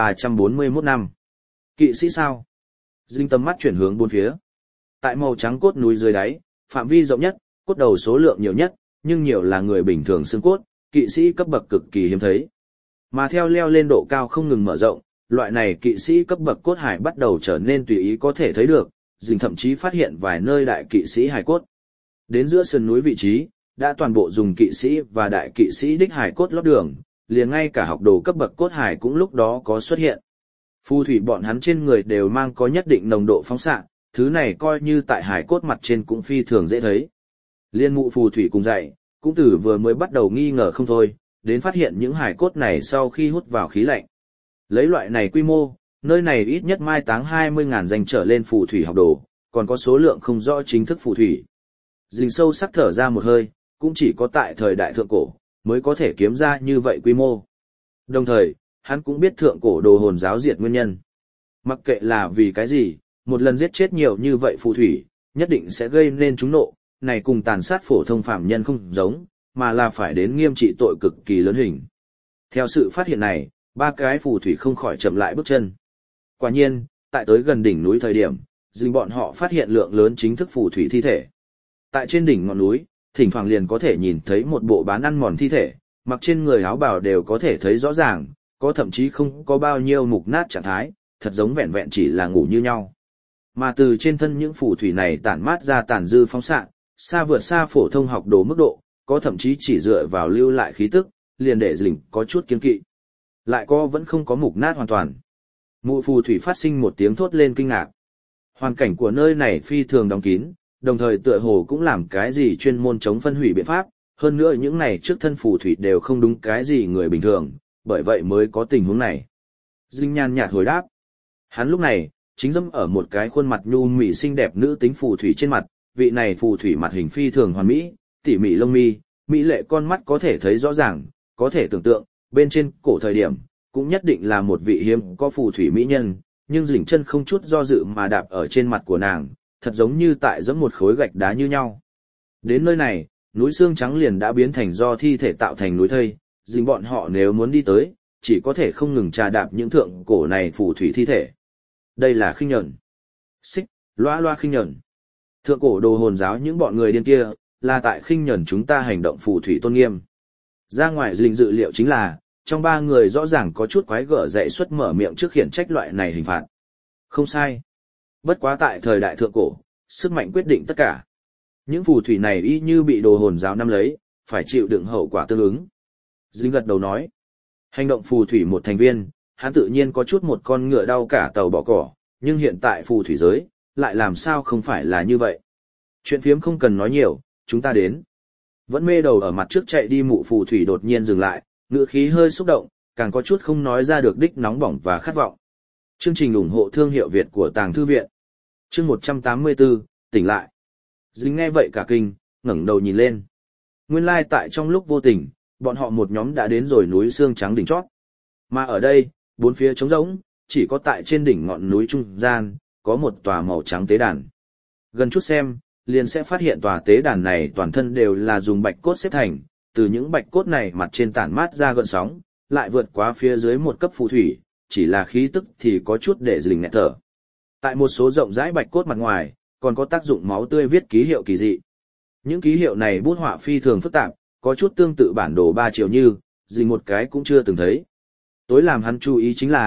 5.341 năm. Kỵ sĩ sao? Dính tầm mắt chuyển hướng bốn phía. Tại màu trắng cốt núi dưới đáy, phạm vi rộng nhất, cốt đầu số lượng nhiều nhất, nhưng nhiều là người bình thường xương cốt, kỵ sĩ cấp bậc cực kỳ hiếm thấy. Mà theo leo lên độ cao không ngừng mở rộng, loại này kỵ sĩ cấp bậc cốt hải bắt đầu trở nên tùy ý có thể thấy được, Dình thậm chí phát hiện vài nơi đại kỵ sĩ hải cốt. Đến giữa sườn núi vị trí, đã toàn bộ dùng kỵ sĩ và đại kỵ sĩ đích hải cốt lót đường, liền ngay cả học đồ cấp bậc cốt hải cũng lúc đó có xuất hiện. Phù thủy bọn hắn trên người đều mang có nhất định nồng độ phóng xạ, thứ này coi như tại hải cốt mặt trên cũng phi thường dễ thấy. Liên mụ phù thủy cùng dạy, cũng từ vừa mới bắt đầu nghi ngờ không thôi, đến phát hiện những hải cốt này sau khi hút vào khí lạnh. Lấy loại này quy mô, nơi này ít nhất mai táng 20.000 danh trở lên phù thủy học đồ, còn có số lượng không rõ chính thức phù thủy. Dình sâu sắc thở ra một hơi, cũng chỉ có tại thời đại thượng cổ, mới có thể kiếm ra như vậy quy mô. Đồng thời, hắn cũng biết thượng cổ đồ hồn giáo diệt nguyên nhân. Mặc kệ là vì cái gì, một lần giết chết nhiều như vậy phù thủy, nhất định sẽ gây nên chúng nộ, này cùng tàn sát phổ thông phạm nhân không giống, mà là phải đến nghiêm trị tội cực kỳ lớn hình. Theo sự phát hiện này, ba cái phù thủy không khỏi chậm lại bước chân. Quả nhiên, tại tới gần đỉnh núi thời điểm, dình bọn họ phát hiện lượng lớn chính thức phù thủy thi thể. Tại trên đỉnh ngọn núi, thỉnh thoảng liền có thể nhìn thấy một bộ bán ăn mòn thi thể, mặc trên người áo bào đều có thể thấy rõ ràng, có thậm chí không có bao nhiêu mục nát trạng thái, thật giống vẹn vẹn chỉ là ngủ như nhau. Mà từ trên thân những phù thủy này tản mát ra tàn dư phóng xạ, xa vượt xa phổ thông học đồ mức độ, có thậm chí chỉ dựa vào lưu lại khí tức, liền để dình có chút kiên kỵ. Lại có vẫn không có mục nát hoàn toàn. Mụ phù thủy phát sinh một tiếng thốt lên kinh ngạc. Hoàn cảnh của nơi này phi thường đóng kín, đồng thời tựa hồ cũng làm cái gì chuyên môn chống phân hủy biện pháp, hơn nữa những này trước thân phù thủy đều không đúng cái gì người bình thường, bởi vậy mới có tình huống này. Dinh nhàn nhạt hồi đáp. Hắn lúc này, chính dẫm ở một cái khuôn mặt nhu mị xinh đẹp nữ tính phù thủy trên mặt, vị này phù thủy mặt hình phi thường hoàn mỹ, tỉ mỉ lông mi, mỹ lệ con mắt có thể thấy rõ ràng, có thể tưởng tượng, bên trên cổ thời điểm, cũng nhất định là một vị hiếm có phù thủy mỹ nhân, nhưng dỉnh chân không chút do dự mà đạp ở trên mặt của nàng, thật giống như tại giẫm một khối gạch đá như nhau. Đến nơi này, núi xương trắng liền đã biến thành do thi thể tạo thành núi thây, dình bọn họ nếu muốn đi tới, chỉ có thể không ngừng trà đạp những thượng cổ này phù thủy thi thể. Đây là khinh nhẫn. Xích, loa loa khinh nhẫn. Thượng cổ đồ hồn giáo những bọn người điên kia, là tại khinh nhẫn chúng ta hành động phù thủy tôn nghiêm. Ra ngoài dình dự liệu chính là, trong ba người rõ ràng có chút quái gở dậy xuất mở miệng trước khiển trách loại này hình phạt. Không sai. Bất quá tại thời đại thượng cổ, sức mạnh quyết định tất cả. Những phù thủy này y như bị đồ hồn giáo nắm lấy, phải chịu đựng hậu quả tương ứng. Dinh gật đầu nói. Hành động phù thủy một thành viên, hắn tự nhiên có chút một con ngựa đau cả tàu bỏ cỏ, nhưng hiện tại phù thủy giới, lại làm sao không phải là như vậy. Chuyện phiếm không cần nói nhiều, chúng ta đến. Vẫn mê đầu ở mặt trước chạy đi mụ phù thủy đột nhiên dừng lại, ngựa khí hơi xúc động, càng có chút không nói ra được đích nóng bỏng và khát vọng. Chương trình ủng hộ thương hiệu Việt của Tàng Thư Viện. Chương 184, tỉnh lại. Dính nghe vậy cả kinh, ngẩng đầu nhìn lên. Nguyên lai tại trong lúc vô tình, bọn họ một nhóm đã đến rồi núi xương trắng đỉnh chót. Mà ở đây, bốn phía trống rỗng, chỉ có tại trên đỉnh ngọn núi trung gian, có một tòa màu trắng tế đàn. Gần chút xem, liền sẽ phát hiện tòa tế đàn này toàn thân đều là dùng bạch cốt xếp thành, từ những bạch cốt này mặt trên tản mát ra gợn sóng, lại vượt qua phía dưới một cấp phù thủy, chỉ là khí tức thì có chút để dình nghẹt thở. Tại một số rộng rãi bạch cốt mặt ngoài, còn có tác dụng máu tươi viết ký hiệu kỳ dị. Những ký hiệu này bút họa phi thường phức tạp, có chút tương tự bản đồ 3 chiều như, dình một cái cũng chưa từng thấy. Tối làm hắn chú ý chính là,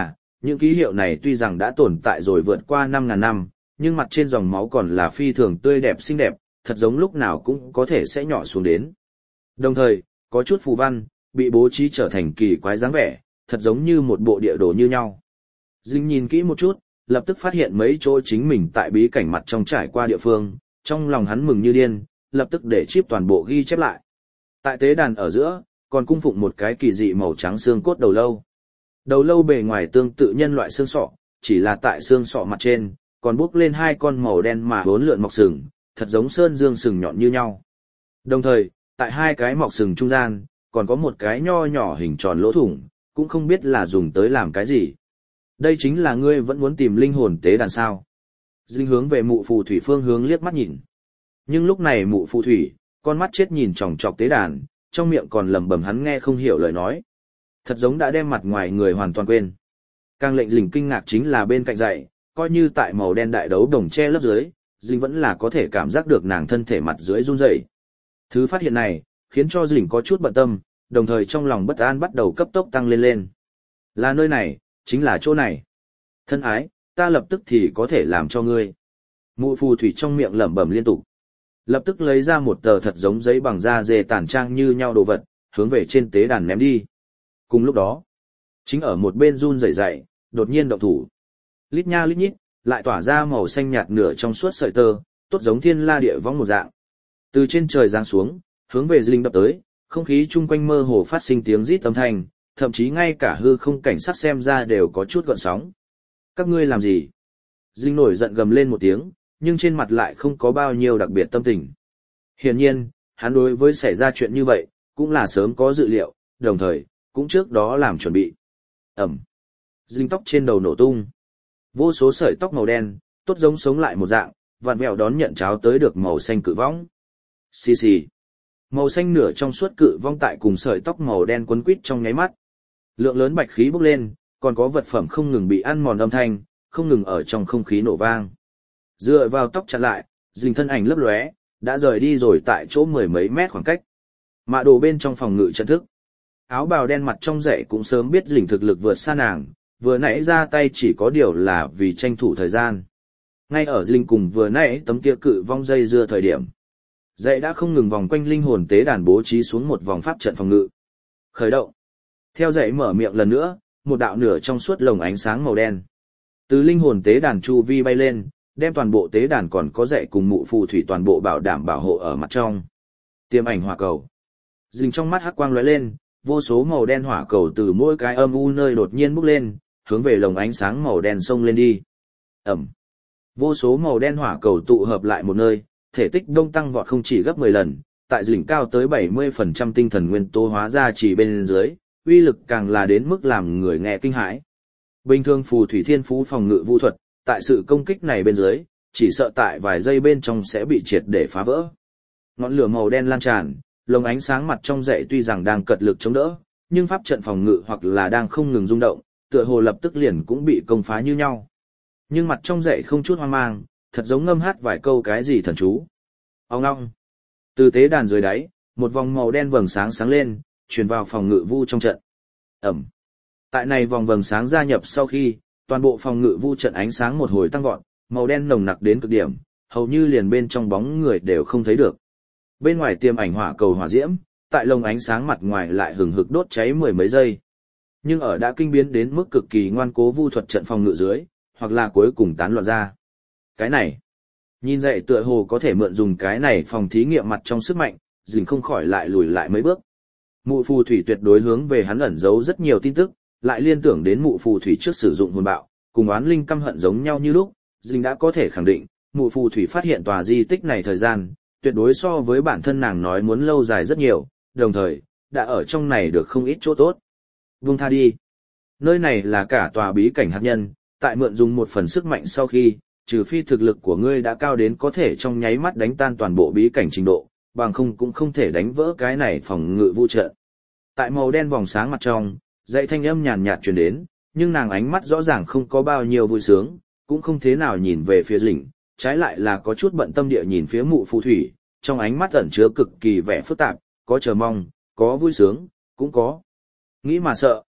Những ký hiệu này tuy rằng đã tồn tại rồi vượt qua 5.000 năm, nhưng mặt trên dòng máu còn là phi thường tươi đẹp xinh đẹp, thật giống lúc nào cũng có thể sẽ nhỏ xuống đến. Đồng thời, có chút phù văn, bị bố trí trở thành kỳ quái dáng vẻ, thật giống như một bộ địa đồ như nhau. Dinh nhìn kỹ một chút, lập tức phát hiện mấy chỗ chính mình tại bí cảnh mặt trong trải qua địa phương, trong lòng hắn mừng như điên, lập tức để chip toàn bộ ghi chép lại. Tại tế đàn ở giữa, còn cung phụng một cái kỳ dị màu trắng xương cốt đầu lâu. Đầu lâu bề ngoài tương tự nhân loại xương sọ, chỉ là tại xương sọ mặt trên, còn bốc lên hai con màu đen mà bốn lượn mọc sừng, thật giống sơn dương sừng nhọn như nhau. Đồng thời, tại hai cái mọc sừng trung gian, còn có một cái nho nhỏ hình tròn lỗ thủng, cũng không biết là dùng tới làm cái gì. Đây chính là ngươi vẫn muốn tìm linh hồn tế đàn sao. Dinh hướng về mụ phù thủy phương hướng liếc mắt nhìn. Nhưng lúc này mụ phù thủy, con mắt chết nhìn chòng chọc tế đàn, trong miệng còn lẩm bẩm hắn nghe không hiểu lời nói. Thật giống đã đem mặt ngoài người hoàn toàn quên. Càng lệnh Dinh kinh ngạc chính là bên cạnh dậy, coi như tại màu đen đại đấu đồng che lớp dưới, Dinh vẫn là có thể cảm giác được nàng thân thể mặt dưới run rẩy. Thứ phát hiện này, khiến cho Dinh có chút bận tâm, đồng thời trong lòng bất an bắt đầu cấp tốc tăng lên lên. Là nơi này, chính là chỗ này. Thân ái, ta lập tức thì có thể làm cho ngươi. Mụ phù thủy trong miệng lẩm bẩm liên tục. Lập tức lấy ra một tờ thật giống giấy bằng da dê tản trang như nhau đồ vật, hướng về trên tế đàn ném đi. Cùng lúc đó, chính ở một bên run rẩy rẩy, đột nhiên động thủ. Lít nha lít nhít, lại tỏa ra màu xanh nhạt nửa trong suốt sợi tơ, tốt giống thiên la địa võng một dạng. Từ trên trời giáng xuống, hướng về Dinh đập tới, không khí chung quanh mơ hồ phát sinh tiếng rít âm thanh, thậm chí ngay cả hư không cảnh sắc xem ra đều có chút gợn sóng. Các ngươi làm gì? Dinh nổi giận gầm lên một tiếng, nhưng trên mặt lại không có bao nhiêu đặc biệt tâm tình. Hiển nhiên, hắn đối với xảy ra chuyện như vậy, cũng là sớm có dự liệu, đồng thời, cũng trước đó làm chuẩn bị. Ẩm. Dinh tóc trên đầu nổ tung. Vô số sợi tóc màu đen, tốt giống sống lại một dạng, vặn vẹo đón nhận cháo tới được màu xanh cự võng. Xì xì. Màu xanh nửa trong suốt cự vong tại cùng sợi tóc màu đen quấn quít trong nháy mắt. Lượng lớn bạch khí bốc lên, còn có vật phẩm không ngừng bị ăn mòn âm thanh, không ngừng ở trong không khí nổ vang. Dựa vào tóc chặn lại, Dinh thân ảnh lấp lóe, đã rời đi rồi tại chỗ mười mấy mét khoảng cách. Mạ đồ bên trong phòng ngự trận thức. Áo bào đen mặt trong dãy cũng sớm biết Dinh thực lực vượt xa nàng, vừa nãy ra tay chỉ có điều là vì tranh thủ thời gian. Ngay ở Dinh cùng vừa nãy tấm kia cự vong dây dưa thời điểm. Dãy đã không ngừng vòng quanh linh hồn tế đàn bố trí xuống một vòng pháp trận phòng ngự. Khởi động. Theo dãy mở miệng lần nữa, một đạo nửa trong suốt lồng ánh sáng màu đen. Từ linh hồn tế đàn chu vi bay lên, đem toàn bộ tế đàn còn có dãy cùng mụ phù thủy toàn bộ bảo đảm bảo hộ ở mặt trong. Tiêm ảnh hỏa cầu. Dinh trong mắt hắc quang lóe lên, vô số màu đen hỏa cầu từ mỗi cái âm u nơi đột nhiên bốc lên, hướng về lồng ánh sáng màu đen xông lên đi. Ẩm. Vô số màu đen hỏa cầu tụ hợp lại một nơi, thể tích đông tăng vọt không chỉ gấp 10 lần, tại đỉnh cao tới 70% tinh thần nguyên tố hóa ra chỉ bên dưới, uy lực càng là đến mức làm người nghe kinh hãi. Bình thường phù thủy thiên phú phòng ngự vũ thuật, tại sự công kích này bên dưới, chỉ sợ tại vài giây bên trong sẽ bị triệt để phá vỡ. Ngọn lửa màu đen lan tràn, lồng ánh sáng mặt trong dãy tuy rằng đang cật lực chống đỡ, nhưng pháp trận phòng ngự hoặc là đang không ngừng rung động, tựa hồ lập tức liền cũng bị công phá như nhau. Nhưng mặt trong dãy không chút hoang mang, thật giống ngâm hát vài câu cái gì thần chú. Ông ngong. Từ tế đàn dưới đáy, một vòng màu đen vầng sáng sáng lên, truyền vào phòng ngự vu trong trận. Ẩm. Tại này vòng vầng sáng gia nhập sau khi, toàn bộ phòng ngự vu trận ánh sáng một hồi tăng vọt, màu đen nồng nặc đến cực điểm, hầu như liền bên trong bóng người đều không thấy được. Bên ngoài tiêm ảnh hỏa cầu hỏa diễm, tại lồng ánh sáng mặt ngoài lại hừng hực đốt cháy mười mấy giây. Nhưng ở đã kinh biến đến mức cực kỳ ngoan cố vu thuật trận phòng ngự dưới, hoặc là cuối cùng tán loạn ra. Cái này, nhìn dậy tựa hồ có thể mượn dùng cái này phòng thí nghiệm mặt trong sức mạnh, Dinh không khỏi lại lùi lại mấy bước. Mụ phù thủy tuyệt đối hướng về hắn ẩn giấu rất nhiều tin tức, lại liên tưởng đến mụ phù thủy trước sử dụng hồn bạo, cùng oán linh căm hận giống nhau như lúc, Dinh đã có thể khẳng định, mụ phù thủy phát hiện tòa di tích này thời gian, tuyệt đối so với bản thân nàng nói muốn lâu dài rất nhiều, đồng thời, đã ở trong này được không ít chỗ tốt. Vung tha đi. Nơi này là cả tòa bí cảnh hạt nhân, tại mượn dùng một phần sức mạnh sau khi, trừ phi thực lực của ngươi đã cao đến có thể trong nháy mắt đánh tan toàn bộ bí cảnh trình độ, bằng không cũng không thể đánh vỡ cái này phòng ngự vũ trận. Tại màu đen vòng sáng mặt trong, dãy thanh âm nhàn nhạt truyền đến, nhưng nàng ánh mắt rõ ràng không có bao nhiêu vui sướng, cũng không thế nào nhìn về phía Dĩnh, trái lại là có chút bận tâm địa nhìn phía mụ phù thủy, trong ánh mắt ẩn chứa cực kỳ vẻ phức tạp, có chờ mong, có vui sướng, cũng có nghĩ mà sợ.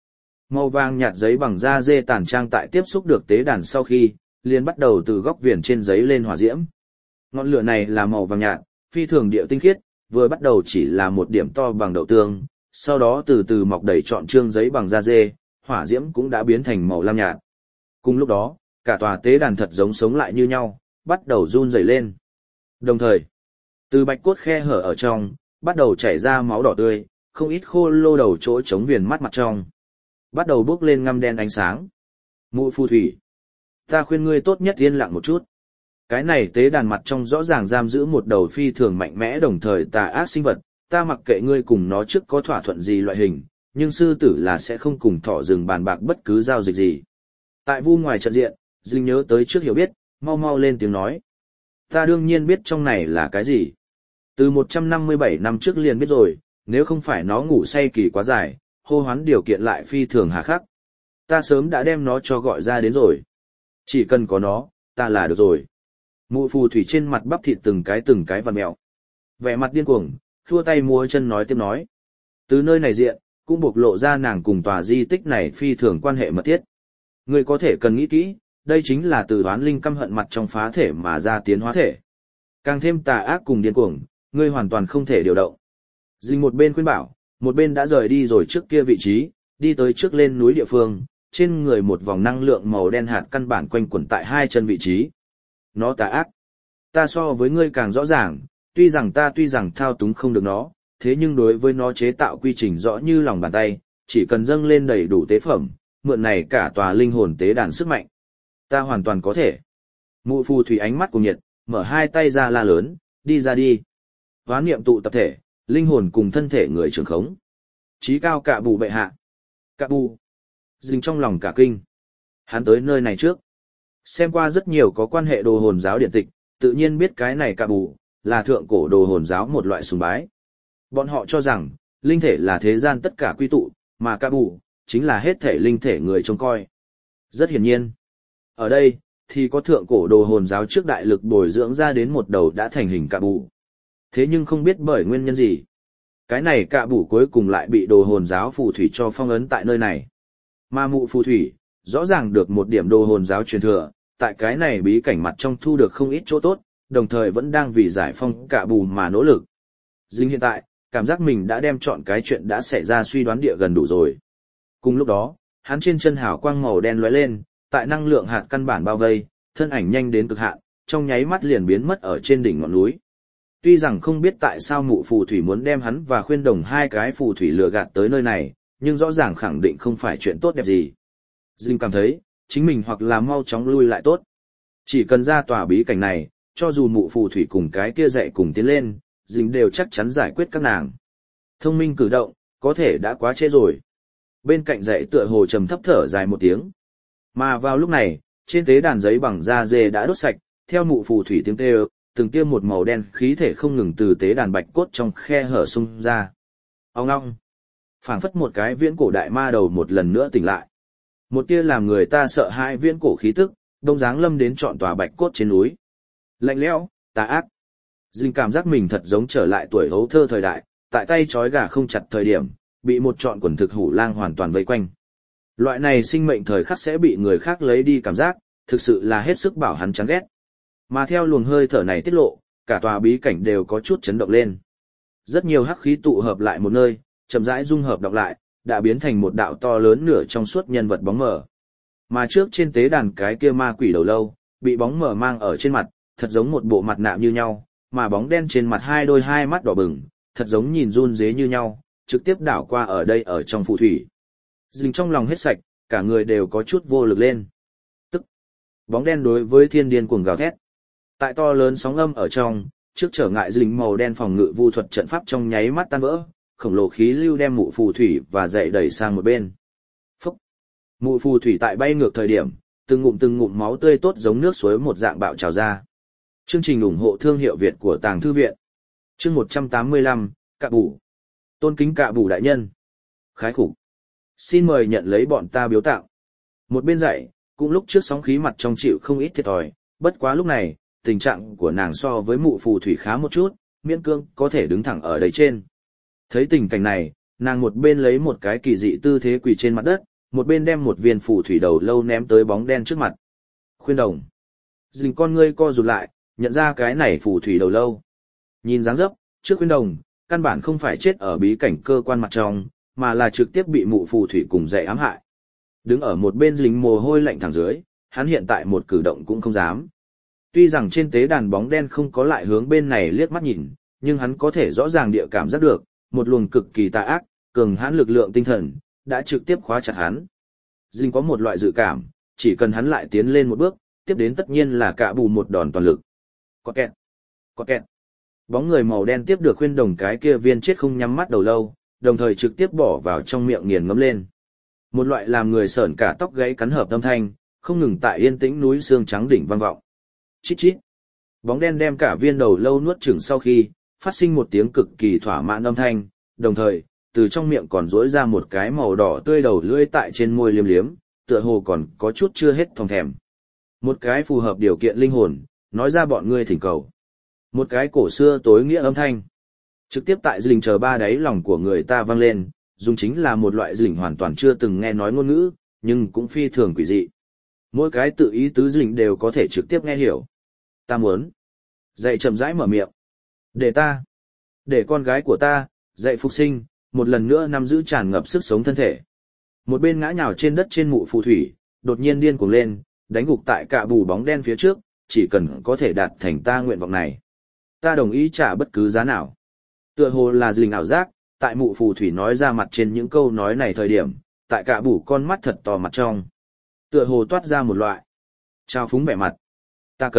Màu vàng nhạt giấy bằng da dê tàn trang tại tiếp xúc được tế đàn sau khi, liền bắt đầu từ góc viền trên giấy lên hỏa diễm. Ngọn lửa này là màu vàng nhạt, phi thường địa tinh khiết, vừa bắt đầu chỉ là một điểm to bằng đậu tương, sau đó từ từ mọc đầy trọn trương giấy bằng da dê, hỏa diễm cũng đã biến thành màu lam nhạt. Cùng lúc đó, cả tòa tế đàn thật giống sống lại như nhau, bắt đầu run rẩy lên. Đồng thời, từ bạch cốt khe hở ở trong, bắt đầu chảy ra máu đỏ tươi, không ít khô lô đầu chỗ chống viền mắt mặt trong. Bắt đầu bốc lên ngăm đen ánh sáng. Mụ phù thủy, ta khuyên ngươi tốt nhất yên lặng một chút. Cái này tế đàn mặt trong rõ ràng giam giữ một đầu phi thường mạnh mẽ đồng thời tà ác sinh vật, ta mặc kệ ngươi cùng nó trước có thỏa thuận gì loại hình, nhưng sư tử là sẽ không cùng thỏ rừng bàn bạc bất cứ giao dịch gì. Tại vu ngoài trận diện, Dinh nhớ tới trước hiểu biết, mau mau lên tiếng nói. Ta đương nhiên biết trong này là cái gì. Từ 157 năm trước liền biết rồi, nếu không phải nó ngủ say kỳ quá dài, hô hoán điều kiện lại phi thường hà khắc. Ta sớm đã đem nó cho gọi ra đến rồi. Chỉ cần có nó, ta là được rồi. Mụ phù thủy trên mặt bắp thịt từng cái vằn mẹo. Vẻ mặt điên cuồng, khua tay múa chân nói tiếp nói. Từ nơi này diện, cũng bộc lộ ra nàng cùng tòa di tích này phi thường quan hệ mật thiết. Ngươi có thể cần nghĩ kỹ, đây chính là từ oán linh căm hận mặt trong phá thể mà ra tiến hóa thể. Càng thêm tà ác cùng điên cuồng, ngươi hoàn toàn không thể điều động. Dinh một bên khuyên bảo, một bên đã rời đi rồi trước kia vị trí, đi tới trước lên núi địa phương, trên người một vòng năng lượng màu đen hạt căn bản quanh quẩn tại hai chân vị trí. Nó tà ác. Ta so với ngươi càng rõ ràng, tuy rằng thao túng không được nó, thế nhưng đối với nó chế tạo quy trình rõ như lòng bàn tay, chỉ cần dâng lên đầy đủ tế phẩm, mượn này cả tòa linh hồn tế đàn sức mạnh. Ta hoàn toàn có thể. Mụ phù thủy ánh mắt cùng nhiệt, mở hai tay ra la lớn, đi ra đi. Hoán niệm tụ tập thể, linh hồn cùng thân thể người trưởng khống. Chí cao cạ bù bệ hạ. Cạ bù. Dinh trong lòng cả kinh. Hắn tới nơi này trước. Xem qua rất nhiều có quan hệ đồ hồn giáo điện tịch, tự nhiên biết cái này cạ bù, là thượng cổ đồ hồn giáo một loại sùng bái. Bọn họ cho rằng, linh thể là thế gian tất cả quy tụ, mà cạ bù, chính là hết thể linh thể người trông coi. Rất hiển nhiên. Ở đây, thì có thượng cổ đồ hồn giáo trước đại lực bồi dưỡng ra đến một đầu đã thành hình cạ bù. Thế nhưng không biết bởi nguyên nhân gì. Cái này cạ bù cuối cùng lại bị đồ hồn giáo phù thủy cho phong ấn tại nơi này. Mà mụ phù thủy, rõ ràng được một điểm đồ hồn giáo truyền thừa, tại cái này bí cảnh mặt trong thu được không ít chỗ tốt, đồng thời vẫn đang vì giải phong cạ bù mà nỗ lực. Dinh hiện tại, cảm giác mình đã đem chọn cái chuyện đã xảy ra suy đoán địa gần đủ rồi. Cùng lúc đó, hắn trên chân hào quang màu đen lóe lên, tại năng lượng hạt căn bản bao vây, thân ảnh nhanh đến cực hạn, trong nháy mắt liền biến mất ở trên đỉnh ngọn núi. Tuy rằng không biết tại sao mụ phù thủy muốn đem hắn và khuyên đồng hai cái phù thủy lừa gạt tới nơi này, nhưng rõ ràng khẳng định không phải chuyện tốt đẹp gì. Dinh cảm thấy, chính mình hoặc là mau chóng lui lại tốt. Chỉ cần ra tòa bí cảnh này, cho dù mụ phù thủy cùng cái kia dạy cùng tiến lên, Dinh đều chắc chắn giải quyết các nàng. Thông minh cử động, có thể đã quá trễ rồi. Bên cạnh dạy tựa hồ trầm thấp thở dài một tiếng. Mà vào lúc này, trên tế đàn giấy bằng da dê đã đốt sạch, theo mụ phù thủy tiếng kêu, từng tiêm một màu đen khí thể không ngừng từ tế đàn bạch cốt trong khe hở xung ra. Ong ong. Phảng phất một cái viễn cổ đại ma đầu một lần nữa tỉnh lại. Một tia làm người ta sợ hãi viễn cổ khí tức, đông dáng lâm đến trọn tòa bạch cốt trên núi. Lạnh lẽo, tà ác. Dinh cảm giác mình thật giống trở lại tuổi hấu thơ thời đại, tại tay trói gà không chặt thời điểm, bị một trọn quần thực hủ lang hoàn toàn vây quanh. Loại này sinh mệnh thời khắc sẽ bị người khác lấy đi cảm giác, thực sự là hết sức bảo hắn chán ghét. Mà theo luồng hơi thở này tiết lộ, cả tòa bí cảnh đều có chút chấn động lên. Rất nhiều hắc khí tụ hợp lại một nơi, chậm rãi dung hợp đọc lại, đã biến thành một đạo to lớn nửa trong suốt nhân vật bóng mờ. Mà trước trên tế đàn cái kia ma quỷ đầu lâu, bị bóng mờ mang ở trên mặt, thật giống một bộ mặt nạ như nhau, mà bóng đen trên mặt hai mắt đỏ bừng, thật giống nhìn run rế như nhau, trực tiếp đảo qua ở đây ở trong phù thủy. Dình trong lòng hết sạch, cả người đều có chút vô lực lên. Tức, bóng đen đối với thiên điên cuồng gào thét. Tại to lớn sóng âm ở trong, trước trở ngại dình màu đen phòng ngự vu thuật trận pháp trong nháy mắt tan vỡ, khổng lồ khí lưu đem mụ phù thủy và dậy đẩy sang một bên. Phúc! Mụ phù thủy tại bay ngược thời điểm, từng ngụm máu tươi tốt giống nước suối một dạng bạo trào ra. Chương trình ủng hộ thương hiệu Việt của Tàng Thư Viện. Chương 185, Cạ Bù. Tôn kính Cạ Bù đại nhân. Khái khủng. Xin mời nhận lấy bọn ta biếu tặng. Một bên dậy, cũng lúc trước sóng khí mặt trong chịu không ít thiệt thòi, bất quá lúc này, tình trạng của nàng so với mụ phù thủy khá một chút, miễn cương có thể đứng thẳng ở đây trên. Thấy tình cảnh này, nàng một bên lấy một cái kỳ dị tư thế quỳ trên mặt đất, một bên đem một viên phù thủy đầu lâu ném tới bóng đen trước mặt. Khuyên đồng. Dình con ngươi co rụt lại, nhận ra cái này phù thủy đầu lâu. Nhìn dáng dấp, trước khuyên đồng, căn bản không phải chết ở bí cảnh cơ quan mặt trong, mà là trực tiếp bị mụ phù thủy cùng dạy ám hại. Đứng ở một bên Dình mồ hôi lạnh thẳng dưới, hắn hiện tại một cử động cũng không dám. Tuy rằng trên tế đàn bóng đen không có lại hướng bên này liếc mắt nhìn, nhưng hắn có thể rõ ràng địa cảm giác được, một luồng cực kỳ tà ác, cường hãn lực lượng tinh thần, đã trực tiếp khóa chặt hắn. Dinh có một loại dự cảm, chỉ cần hắn lại tiến lên một bước, tiếp đến tất nhiên là cả bù một đòn toàn lực. Có kẹt, có kẹt. Bóng người màu đen tiếp được khuyên đồng cái kia viên chết không nhắm mắt đầu lâu, đồng thời trực tiếp bỏ vào trong miệng nghiền ngấm lên. Một loại làm người sởn cả tóc gáy cắn hợp âm thanh, không ngừng tại yên tĩnh núi xương trắng đỉnh vang vọng. Chít chít. Bóng đen đem cả viên đầu lâu nuốt chửng sau khi, phát sinh một tiếng cực kỳ thỏa mãn âm thanh, đồng thời, từ trong miệng còn rỗi ra một cái màu đỏ tươi đầu lưỡi tại trên môi liếm liếm, tựa hồ còn có chút chưa hết thòng thèm. Một cái phù hợp điều kiện linh hồn, nói ra bọn ngươi thỉnh cầu. Một cái cổ xưa tối nghĩa âm thanh. Trực tiếp tại dình chờ ba đáy lòng của người ta vang lên, dùng chính là một loại dình hoàn toàn chưa từng nghe nói ngôn ngữ, nhưng cũng phi thường quỷ dị. Mỗi cái tự ý tứ dình đều có thể trực tiếp nghe hiểu. Ta muốn. Dạy chậm rãi mở miệng. Để con gái của ta, dạy phục sinh, một lần nữa nắm giữ tràn ngập sức sống thân thể. Một bên ngã nhào trên đất trên mụ phù thủy, đột nhiên điên cuồng lên, đánh gục tại cạ bù bóng đen phía trước, chỉ cần có thể đạt thành ta nguyện vọng này. Ta đồng ý trả bất cứ giá nào. Tựa hồ là dình ảo giác, tại mụ phù thủy nói ra mặt trên những câu nói này thời điểm, tại cạ bù con mắt thật to mặt trong. Tựa hồ toát ra một loại trao phúng vẻ mặt. Ta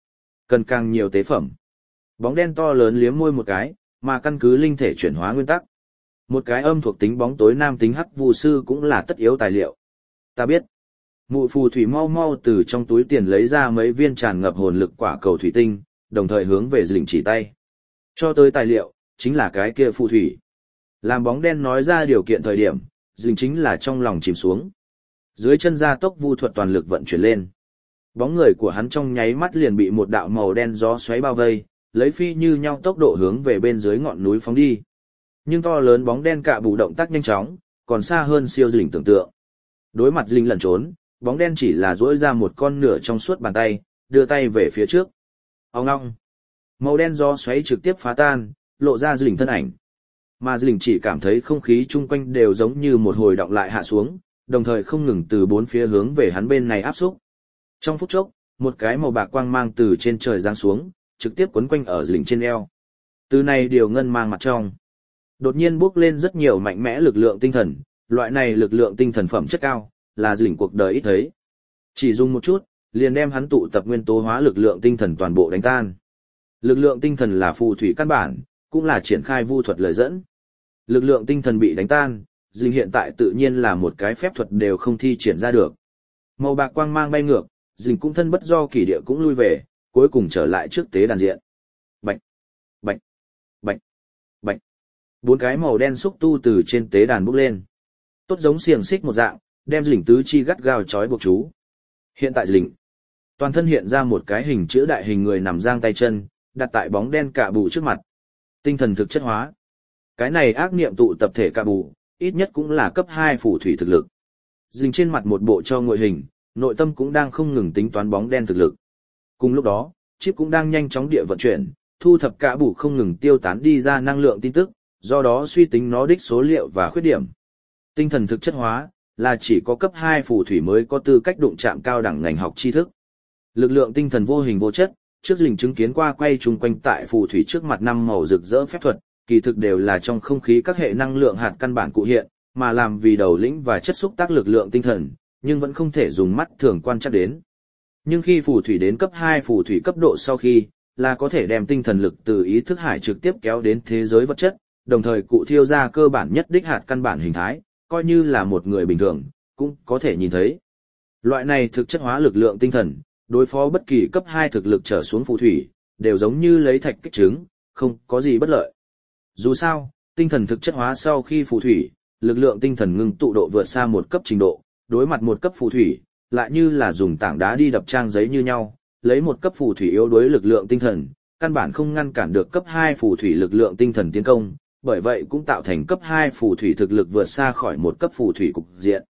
cần càng nhiều tế phẩm. Bóng đen to lớn liếm môi một cái, mà căn cứ linh thể chuyển hóa nguyên tắc. Một cái âm thuộc tính bóng tối nam tính hắc vu sư cũng là tất yếu tài liệu. Ta biết. Mụ phù thủy mau mau từ trong túi tiền lấy ra mấy viên tràn ngập hồn lực quả cầu thủy tinh, đồng thời hướng về dình chỉ tay. Cho tới tài liệu, chính là cái kia phù thủy. Làm bóng đen nói ra điều kiện thời điểm, dình chính là trong lòng chìm xuống. Dưới chân gia tốc vu thuật toàn lực vận chuyển lên. Bóng người của hắn trong nháy mắt liền bị một đạo màu đen gió xoáy bao vây, lấy phi như nhau tốc độ hướng về bên dưới ngọn núi phóng đi. Nhưng to lớn bóng đen cạ bù động tác nhanh chóng, còn xa hơn siêu dình tưởng tượng. Đối mặt dình lẩn trốn, bóng đen chỉ là duỗi ra một con nửa trong suốt bàn tay, đưa tay về phía trước. Ong ong. Màu đen gió xoáy trực tiếp phá tan, lộ ra dình thân ảnh. Mà dình chỉ cảm thấy không khí chung quanh đều giống như một hồi động lại hạ xuống, đồng thời không ngừng từ bốn phía hướng về hắn bên này áp xúc. Trong phút chốc, một cái màu bạc quang mang từ trên trời giáng xuống, trực tiếp quấn quanh ở dình trên eo. Từ này điều ngân mang mặt trong. Đột nhiên bước lên rất nhiều mạnh mẽ lực lượng tinh thần, loại này lực lượng tinh thần phẩm chất cao, là dình cuộc đời ít thấy. Chỉ dùng một chút, liền đem hắn tụ tập nguyên tố hóa lực lượng tinh thần toàn bộ đánh tan. Lực lượng tinh thần là phù thủy căn bản, cũng là triển khai vu thuật lời dẫn. Lực lượng tinh thần bị đánh tan, dình hiện tại tự nhiên là một cái phép thuật đều không thi triển ra được. Màu bạc quang mang bay ngược, dình cũng thân bất do kỳ địa cũng lui về, cuối cùng trở lại trước tế đàn diện. Bạch, bạch, bạch, bạch. Bốn cái màu đen xúc tu từ trên tế đàn bốc lên. Tốt giống xiềng xích một dạng, đem dình tứ chi gắt gao trói buộc chú. Hiện tại dình, toàn thân hiện ra một cái hình chữ đại hình người nằm giang tay chân, đặt tại bóng đen cạ bù trước mặt. Tinh thần thực chất hóa. Cái này ác niệm tụ tập thể cạ bù, ít nhất cũng là cấp 2 phù thủy thực lực. Dình trên mặt một bộ cho ngụy hình, nội tâm cũng đang không ngừng tính toán bóng đen thực lực. Cùng lúc đó, chip cũng đang nhanh chóng địa vận chuyển, thu thập cạ bù không ngừng tiêu tán đi ra năng lượng tin tức, do đó suy tính nó đích số liệu và khuyết điểm. Tinh thần thực chất hóa là chỉ có cấp 2 phù thủy mới có tư cách đụng chạm cao đẳng ngành học tri thức. Lực lượng tinh thần vô hình vô chất, trước dình chứng kiến qua quay chung quanh tại phù thủy trước mặt năm màu rực rỡ phép thuật, kỳ thực đều là trong không khí các hệ năng lượng hạt căn bản cụ hiện, mà làm vì đầu lĩnh và chất xúc tác lực lượng tinh thần, nhưng vẫn không thể dùng mắt thường quan trắc đến. Nhưng khi phù thủy đến cấp 2 phù thủy cấp độ sau khi, là có thể đem tinh thần lực từ ý thức hải trực tiếp kéo đến thế giới vật chất, đồng thời cụ thiêu ra cơ bản nhất đích hạt căn bản hình thái, coi như là một người bình thường, cũng có thể nhìn thấy. Loại này thực chất hóa lực lượng tinh thần, đối phó bất kỳ cấp 2 thực lực trở xuống phù thủy, đều giống như lấy thạch kích trứng, không có gì bất lợi. Dù sao, tinh thần thực chất hóa sau khi phù thủy, lực lượng tinh thần ngưng tụ độ vượt xa một cấp trình độ, đối mặt một cấp phù thủy, lại như là dùng tảng đá đi đập trang giấy như nhau, lấy một cấp phù thủy yếu đối lực lượng tinh thần, căn bản không ngăn cản được cấp 2 phù thủy lực lượng tinh thần tiến công, bởi vậy cũng tạo thành cấp 2 phù thủy thực lực vượt xa khỏi một cấp phù thủy cục diện.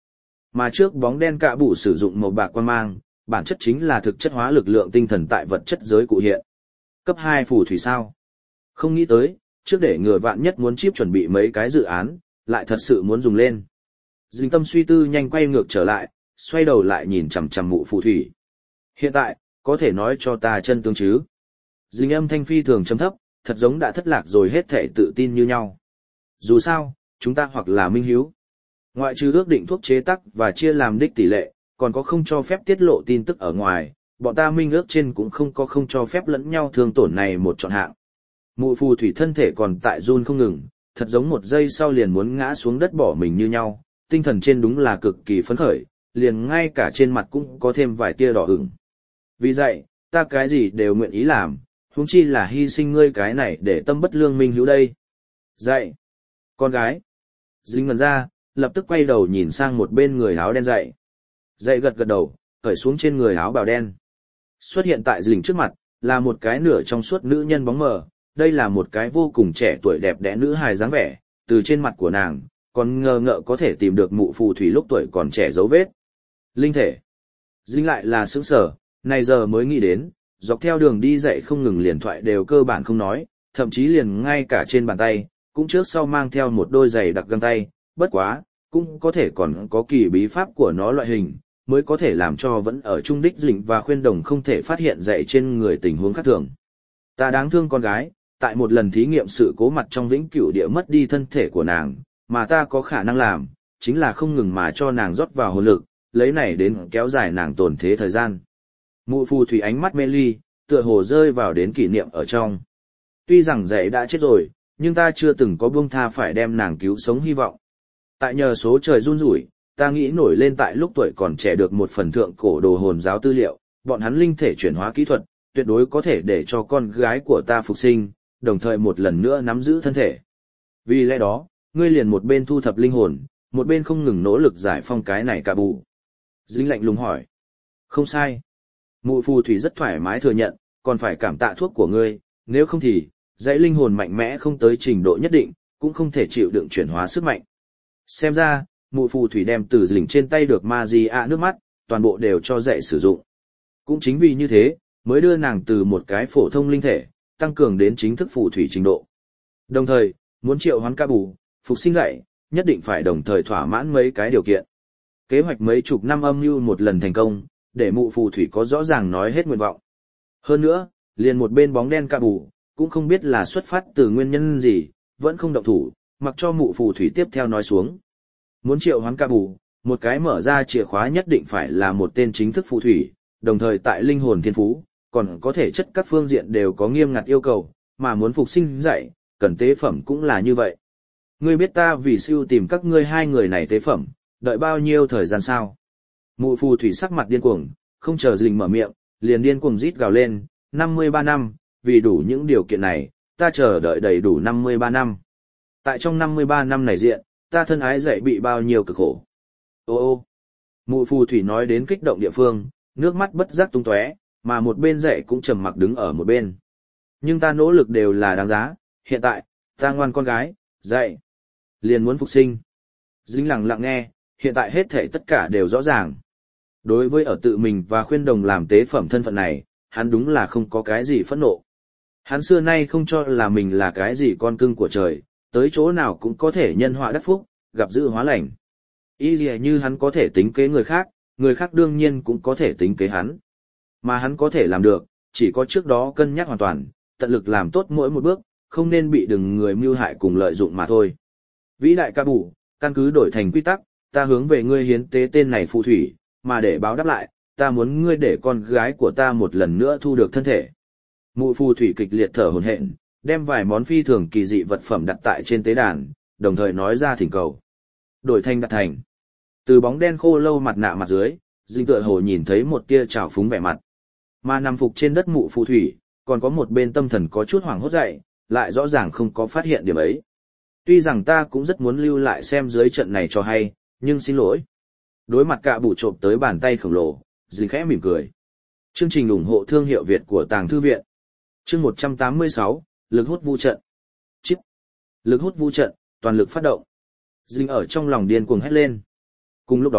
Mà trước bóng đen cạ bụ sử dụng màu bạc quang mang, bản chất chính là thực chất hóa lực lượng tinh thần tại vật chất giới cụ hiện. Cấp 2 phù thủy sao? Không nghĩ tới, trước để ngừa vạn nhất muốn chip chuẩn bị mấy cái dự án, lại thật sự muốn dùng lên. Dinh tâm suy tư nhanh quay ngược trở lại, xoay đầu lại nhìn chằm chằm mụ phù thủy. Hiện tại, có thể nói cho ta chân tướng chứ? Dinh âm thanh phi thường chấm thấp, thật giống đã thất lạc rồi hết thể tự tin như nhau. Dù sao, chúng ta hoặc là minh hiếu. Ngoại trừ ước định thuốc chế tắc và chia làm đích tỷ lệ, còn có không cho phép tiết lộ tin tức ở ngoài, bọn ta minh ước trên cũng không có không cho phép lẫn nhau thương tổn này một chọn hạng. Mụ phù thủy thân thể còn tại run không ngừng, thật giống một giây sau liền muốn ngã xuống đất bỏ mình như nhau, tinh thần trên đúng là cực kỳ phấn khởi, liền ngay cả trên mặt cũng có thêm vài tia đỏ ửng. Vì vậy, ta cái gì đều nguyện ý làm, huống chi là hy sinh ngươi cái này để tâm bất lương minh hữu đây. Dậy! Con gái! Dính ngần ra, lập tức quay đầu nhìn sang một bên người áo đen dậy. Dậy gật gật đầu, cởi xuống trên người áo bào đen. Xuất hiện tại Dính trước mặt, là một cái nửa trong suốt nữ nhân bóng mờ, đây là một cái vô cùng trẻ tuổi đẹp đẽ nữ hài dáng vẻ, từ trên mặt của nàng, còn ngờ ngợ có thể tìm được mụ phù thủy lúc tuổi còn trẻ dấu vết. Linh thể. Dính lại là sững sờ, này giờ mới nghĩ đến, dọc theo đường đi dậy không ngừng liền thoại đều cơ bản không nói, thậm chí liền ngay cả trên bàn tay, cũng trước sau mang theo một đôi giày đặc găng tay, bất quá, cũng có thể còn có kỳ bí pháp của nó loại hình, mới có thể làm cho vẫn ở trung đích Dĩnh và khuyên đồng không thể phát hiện dậy trên người tình huống khác thường. Ta đáng thương con gái, tại một lần thí nghiệm sự cố mặt trong vĩnh cửu địa mất đi thân thể của nàng, mà ta có khả năng làm, chính là không ngừng mà cho nàng rót vào hồn lực, lấy này đến kéo dài nàng tồn thế thời gian. Mụ phù thủy ánh mắt mê ly, tựa hồ rơi vào đến kỷ niệm ở trong. Tuy rằng dậy đã chết rồi, nhưng ta chưa từng có buông tha phải đem nàng cứu sống hy vọng. Tại nhờ số trời run rủi, ta nghĩ nổi lên tại lúc tuổi còn trẻ được một phần thượng cổ đồ hồn giáo tư liệu, bọn hắn linh thể chuyển hóa kỹ thuật, tuyệt đối có thể để cho con gái của ta phục sinh, đồng thời một lần nữa nắm giữ thân thể. Vì lẽ đó, ngươi liền một bên thu thập linh hồn, một bên không ngừng nỗ lực giải phong cái này cả bù. Dính lạnh lùng hỏi. Không sai. Mụ phù thủy rất thoải mái thừa nhận, còn phải cảm tạ thuốc của ngươi, nếu không thì, dãy linh hồn mạnh mẽ không tới trình độ nhất định, cũng không thể chịu đựng chuyển hóa sức mạnh. Xem ra, mụ phù thủy đem từ dình trên tay được ma di ạ nước mắt, toàn bộ đều cho dạy sử dụng. Cũng chính vì như thế, mới đưa nàng từ một cái phổ thông linh thể, tăng cường đến chính thức phù thủy trình độ. Đồng thời, muốn triệu hoán ca bù, phục sinh dạy, nhất định phải đồng thời thỏa mãn mấy cái điều kiện. Kế hoạch mấy chục năm âm mưu một lần thành công, để mụ phù thủy có rõ ràng nói hết nguyện vọng. Hơn nữa, liền một bên bóng đen ca bù, cũng không biết là xuất phát từ nguyên nhân gì, vẫn không động thủ, mặc cho mụ phù thủy tiếp theo nói xuống. Muốn triệu hoán ca bù, một cái mở ra chìa khóa nhất định phải là một tên chính thức phù thủy, đồng thời tại linh hồn thiên phú, còn có thể chất các phương diện đều có nghiêm ngặt yêu cầu, mà muốn phục sinh dạy, cần tế phẩm cũng là như vậy. Ngươi biết ta vì siêu tìm các ngươi hai người này tế phẩm, đợi bao nhiêu thời gian sao? Mụ phù thủy sắc mặt điên cuồng, không chờ Dình mở miệng, liền điên cuồng rít gào lên, 53 năm, vì đủ những điều kiện này, ta chờ đợi đầy đủ 53 năm. Tại trong 53 năm này diện, ta thân ái dạy bị bao nhiêu cực khổ. Ô ô, mụ phù thủy nói đến kích động địa phương, nước mắt bất giác tung tóe, mà một bên dạy cũng trầm mặc đứng ở một bên. Nhưng ta nỗ lực đều là đáng giá, hiện tại, ta ngoan con gái, dạy, liền muốn phục sinh. Dính lặng lặng nghe, hiện tại hết thảy tất cả đều rõ ràng. Đối với ở tự mình và khuyên đồng làm tế phẩm thân phận này, hắn đúng là không có cái gì phẫn nộ. Hắn xưa nay không cho là mình là cái gì con cưng của trời, tới chỗ nào cũng có thể nhân họa đắc phúc, gặp dữ hóa lành. Y lìa như hắn có thể tính kế người khác đương nhiên cũng có thể tính kế hắn. Mà hắn có thể làm được, chỉ có trước đó cân nhắc hoàn toàn, tận lực làm tốt mỗi một bước, không nên bị đừng người mưu hại cùng lợi dụng mà thôi. Vĩ đại ca bù, căn cứ đổi thành quy tắc, ta hướng về ngươi hiến tế tên này phù thủy, mà để báo đáp lại, ta muốn ngươi để con gái của ta một lần nữa thu được thân thể. Mụ phù thủy kịch liệt thở hổn hển, đem vài món phi thường kỳ dị vật phẩm đặt tại trên tế đàn, đồng thời nói ra thỉnh cầu. Đổi thành đặt thành. Từ bóng đen khô lâu mặt nạ mặt dưới, Dinh tựa hồ nhìn thấy một tia trào phúng vẻ mặt. Mà nằm phục trên đất mụ phù thủy, còn có một bên tâm thần có chút hoảng hốt dậy, lại rõ ràng không có phát hiện điểm ấy. Tuy rằng ta cũng rất muốn lưu lại xem dưới trận này cho hay, nhưng xin lỗi. Đối mặt cả bụ trộm tới bàn tay khổng lồ, Dinh khẽ mỉm cười. Chương trình ủng hộ thương hiệu Việt của Tàng Thư Viện. Chương 186, lực hút vu trận. Chíp. Lực hút vu trận, toàn lực phát động. Dinh ở trong lòng điên cuồng hét lên. Cùng lúc đó,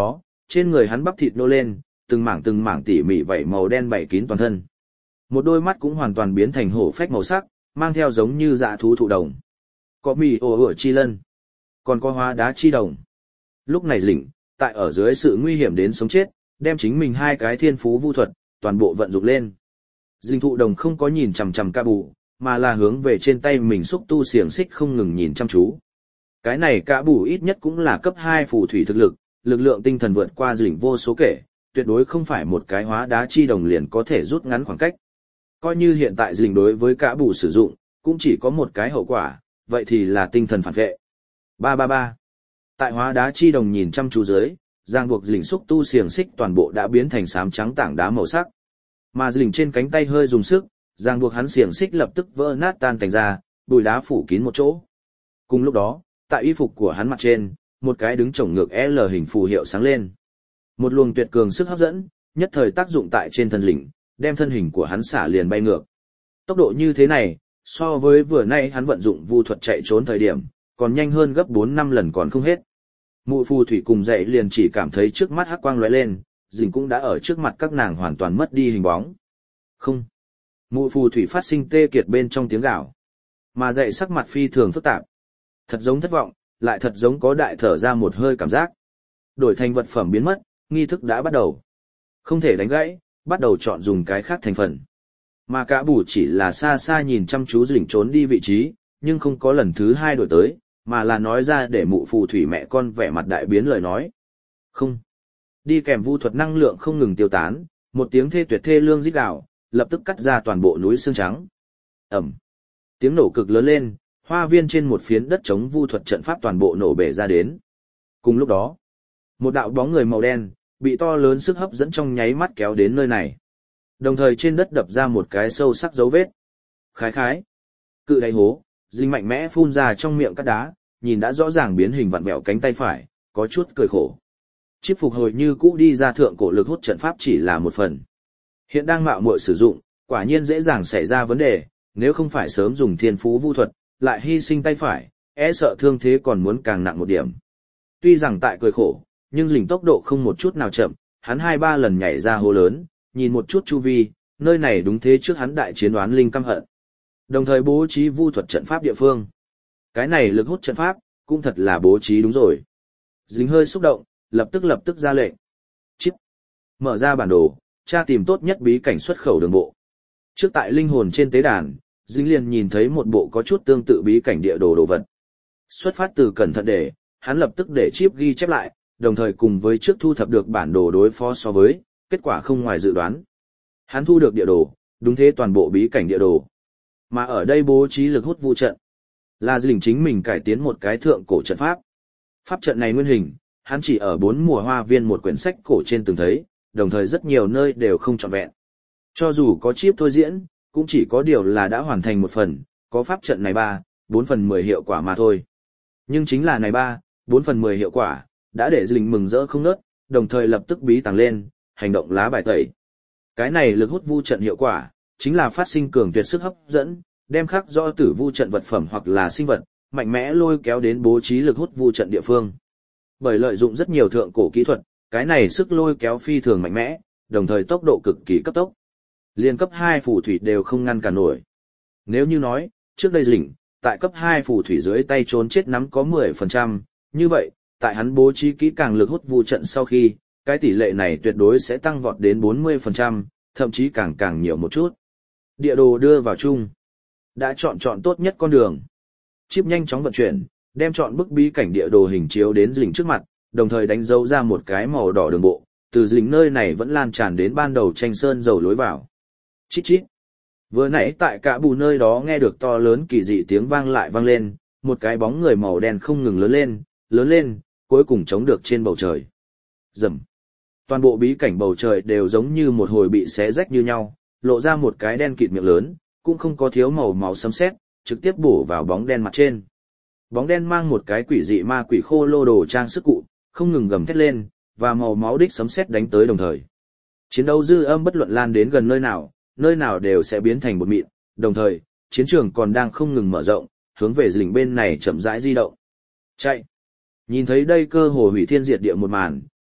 trên người hắn bắp thịt nô lên, từng mảng tỉ mỉ vảy màu đen bảy kín toàn thân. Một đôi mắt cũng hoàn toàn biến thành hổ phách màu sắc, mang theo giống như dạ thú thụ đồng. Có mì ổ ửa chi lân, còn có hóa đá chi đồng. Lúc này Dĩnh, tại ở dưới sự nguy hiểm đến sống chết, đem chính mình hai cái thiên phú vu thuật, toàn bộ vận dụng lên. Dĩnh thụ đồng không có nhìn chằm chằm Cả Bụ, mà là hướng về trên tay mình xúc tu xiềng xích không ngừng nhìn chăm chú. Cái này Cả Bụ ít nhất cũng là cấp 2 phù thủy thực lực, lực lượng tinh thần vượt qua Dĩnh vô số kể, tuyệt đối không phải một cái hóa đá chi đồng liền có thể rút ngắn khoảng cách. Coi như hiện tại Dĩnh đối với Cả Bụ sử dụng, cũng chỉ có một cái hậu quả, vậy thì là tinh thần phản vệ. 333. Tại hóa đá chi đồng nhìn chăm chú dưới, giang buộc Dĩnh xúc tu xiềng xích toàn bộ đã biến thành xám trắng tảng đá màu sắc. Mà Dĩnh trên cánh tay hơi dùng sức, giang buộc hắn xiềng xích lập tức vỡ nát tan thành ra, bụi đá phủ kín một chỗ. Cùng lúc đó, tại y phục của hắn mặt trên, một cái đứng chổng ngược L hình phù hiệu sáng lên. Một luồng tuyệt cường sức hấp dẫn, nhất thời tác dụng tại trên thân Dĩnh, đem thân hình của hắn xả liền bay ngược. Tốc độ như thế này, so với vừa nay hắn vận dụng vu thuật chạy trốn thời điểm, còn nhanh hơn gấp 4-5 lần còn không hết. Mụ phù thủy cùng dậy liền chỉ cảm thấy trước mắt hắc quang lóe lên, Dĩnh cũng đã ở trước mặt các nàng hoàn toàn mất đi hình bóng. Không. Mụ phù thủy phát sinh tê kiệt bên trong tiếng gào. Mà dậy sắc mặt phi thường phức tạp. Thật giống thất vọng, lại thật giống có đại thở ra một hơi cảm giác. Đổi thành vật phẩm biến mất, nghi thức đã bắt đầu. Không thể đánh gãy, bắt đầu chọn dùng cái khác thành phần. Mà Cả Bù chỉ là xa xa nhìn chăm chú Dĩnh trốn đi vị trí, nhưng không có lần thứ hai đổi tới, mà là nói ra để mụ phù thủy mẹ con vẻ mặt đại biến lời nói. Không. Đi kèm vu thuật năng lượng không ngừng tiêu tán, một tiếng thê tuyệt thê lương rít gào, lập tức cắt ra toàn bộ núi xương trắng. Ẩm. Tiếng nổ cực lớn lên, hoa viên trên một phiến đất chống vu thuật trận pháp toàn bộ nổ bể ra đến. Cùng lúc đó, một đạo bóng người màu đen, bị to lớn sức hấp dẫn trong nháy mắt kéo đến nơi này. Đồng thời trên đất đập ra một cái sâu sắc dấu vết. Khái khái. Cự đáy hố, Dĩnh mạnh mẽ phun ra trong miệng cát đá, nhìn đã rõ ràng biến hình vặn vẹo cánh tay phải, có chút cười khổ. Chip phục hồi như cũ đi ra thượng cổ lực hút trận pháp chỉ là một phần. Hiện đang mạo muội sử dụng, quả nhiên dễ dàng xảy ra vấn đề, nếu không phải sớm dùng thiên phú vu thuật, lại hy sinh tay phải, e sợ thương thế còn muốn càng nặng một điểm. Tuy rằng tại cười khổ, nhưng Dĩnh tốc độ không một chút nào chậm, hắn 2-3 lần nhảy ra hố lớn, nhìn một chút chu vi, nơi này đúng thế trước hắn đại chiến đoán linh căm hận. Đồng thời bố trí vu thuật trận pháp địa phương. Cái này lực hút trận pháp, cũng thật là bố trí đúng rồi. Dĩnh hơi xúc động, lập tức ra lệnh. Chip. Mở ra bản đồ, tra tìm tốt nhất bí cảnh xuất khẩu đường bộ. Trước tại linh hồn trên tế đàn, Dĩnh liền nhìn thấy một bộ có chút tương tự bí cảnh địa đồ đồ vật. Xuất phát từ cẩn thận để, hắn lập tức để Chip ghi chép lại, đồng thời cùng với trước thu thập được bản đồ đối phó so với, kết quả không ngoài dự đoán. Hắn thu được địa đồ, đúng thế toàn bộ bí cảnh địa đồ. Mà ở đây bố trí lực hút vu trận, là Dĩnh chính mình cải tiến một cái thượng cổ trận pháp. Pháp trận này nguyên hình, hắn chỉ ở 4 mùa hoa viên một quyển sách cổ trên từng thấy, đồng thời rất nhiều nơi đều không trọn vẹn. Cho dù có Chip thôi diễn, cũng chỉ có điều là đã hoàn thành một phần, có pháp trận này 3-4 phần 10 hiệu quả mà thôi. Nhưng chính là này 3-4 phần 10 hiệu quả, đã để Dĩnh mừng rỡ không nớt, đồng thời lập tức bí tàng lên, hành động lá bài tẩy. Cái này lực hút vu trận hiệu quả, chính là phát sinh cường tuyệt sức hấp dẫn, đem khắc rõ tử vu trận vật phẩm hoặc là sinh vật, mạnh mẽ lôi kéo đến bố trí lực hút vu trận địa phương. Bởi lợi dụng rất nhiều thượng cổ kỹ thuật, cái này sức lôi kéo phi thường mạnh mẽ, đồng thời tốc độ cực kỳ cấp tốc. Liên cấp 2 phù thủy đều không ngăn cản nổi. Nếu như nói, trước đây Dĩnh, tại cấp 2 phù thủy dưới tay trốn chết nắm có 10%, như vậy, tại hắn bố trí kỹ càng lực hút vu trận sau khi, cái tỷ lệ này tuyệt đối sẽ tăng vọt đến 40%, thậm chí càng nhiều một chút. Địa đồ đưa vào chung. Đã chọn tốt nhất con đường. Chip nhanh chóng vận chuyển, đem chọn bức bí cảnh địa đồ hình chiếu đến Dĩnh trước mặt, đồng thời đánh dấu ra một cái màu đỏ đường bộ, từ Dĩnh nơi này vẫn lan tràn đến ban đầu tranh sơn dầu lối vào. Chít chít. Vừa nãy tại Cả Bù nơi đó nghe được to lớn kỳ dị tiếng vang lại vang lên, một cái bóng người màu đen không ngừng lớn lên, cuối cùng chống được trên bầu trời. Rầm. Toàn bộ bí cảnh bầu trời đều giống như một hồi bị xé rách như nhau, lộ ra một cái đen kịt miệng lớn, cũng không có thiếu màu sấm sét, trực tiếp bổ vào bóng đen mặt trên. Bóng đen mang một cái quỷ dị ma quỷ khô lô đồ trang sức cụ, không ngừng gầm thét lên, và màu máu đích sấm sét đánh tới đồng thời. Chiến đấu dư âm bất luận lan đến gần nơi nào đều sẽ biến thành bột mịn, đồng thời, chiến trường còn đang không ngừng mở rộng, hướng về Dĩnh bên này chậm rãi di động. Chạy! Nhìn thấy đây cơ hồ hủy thiên diệt địa một màn,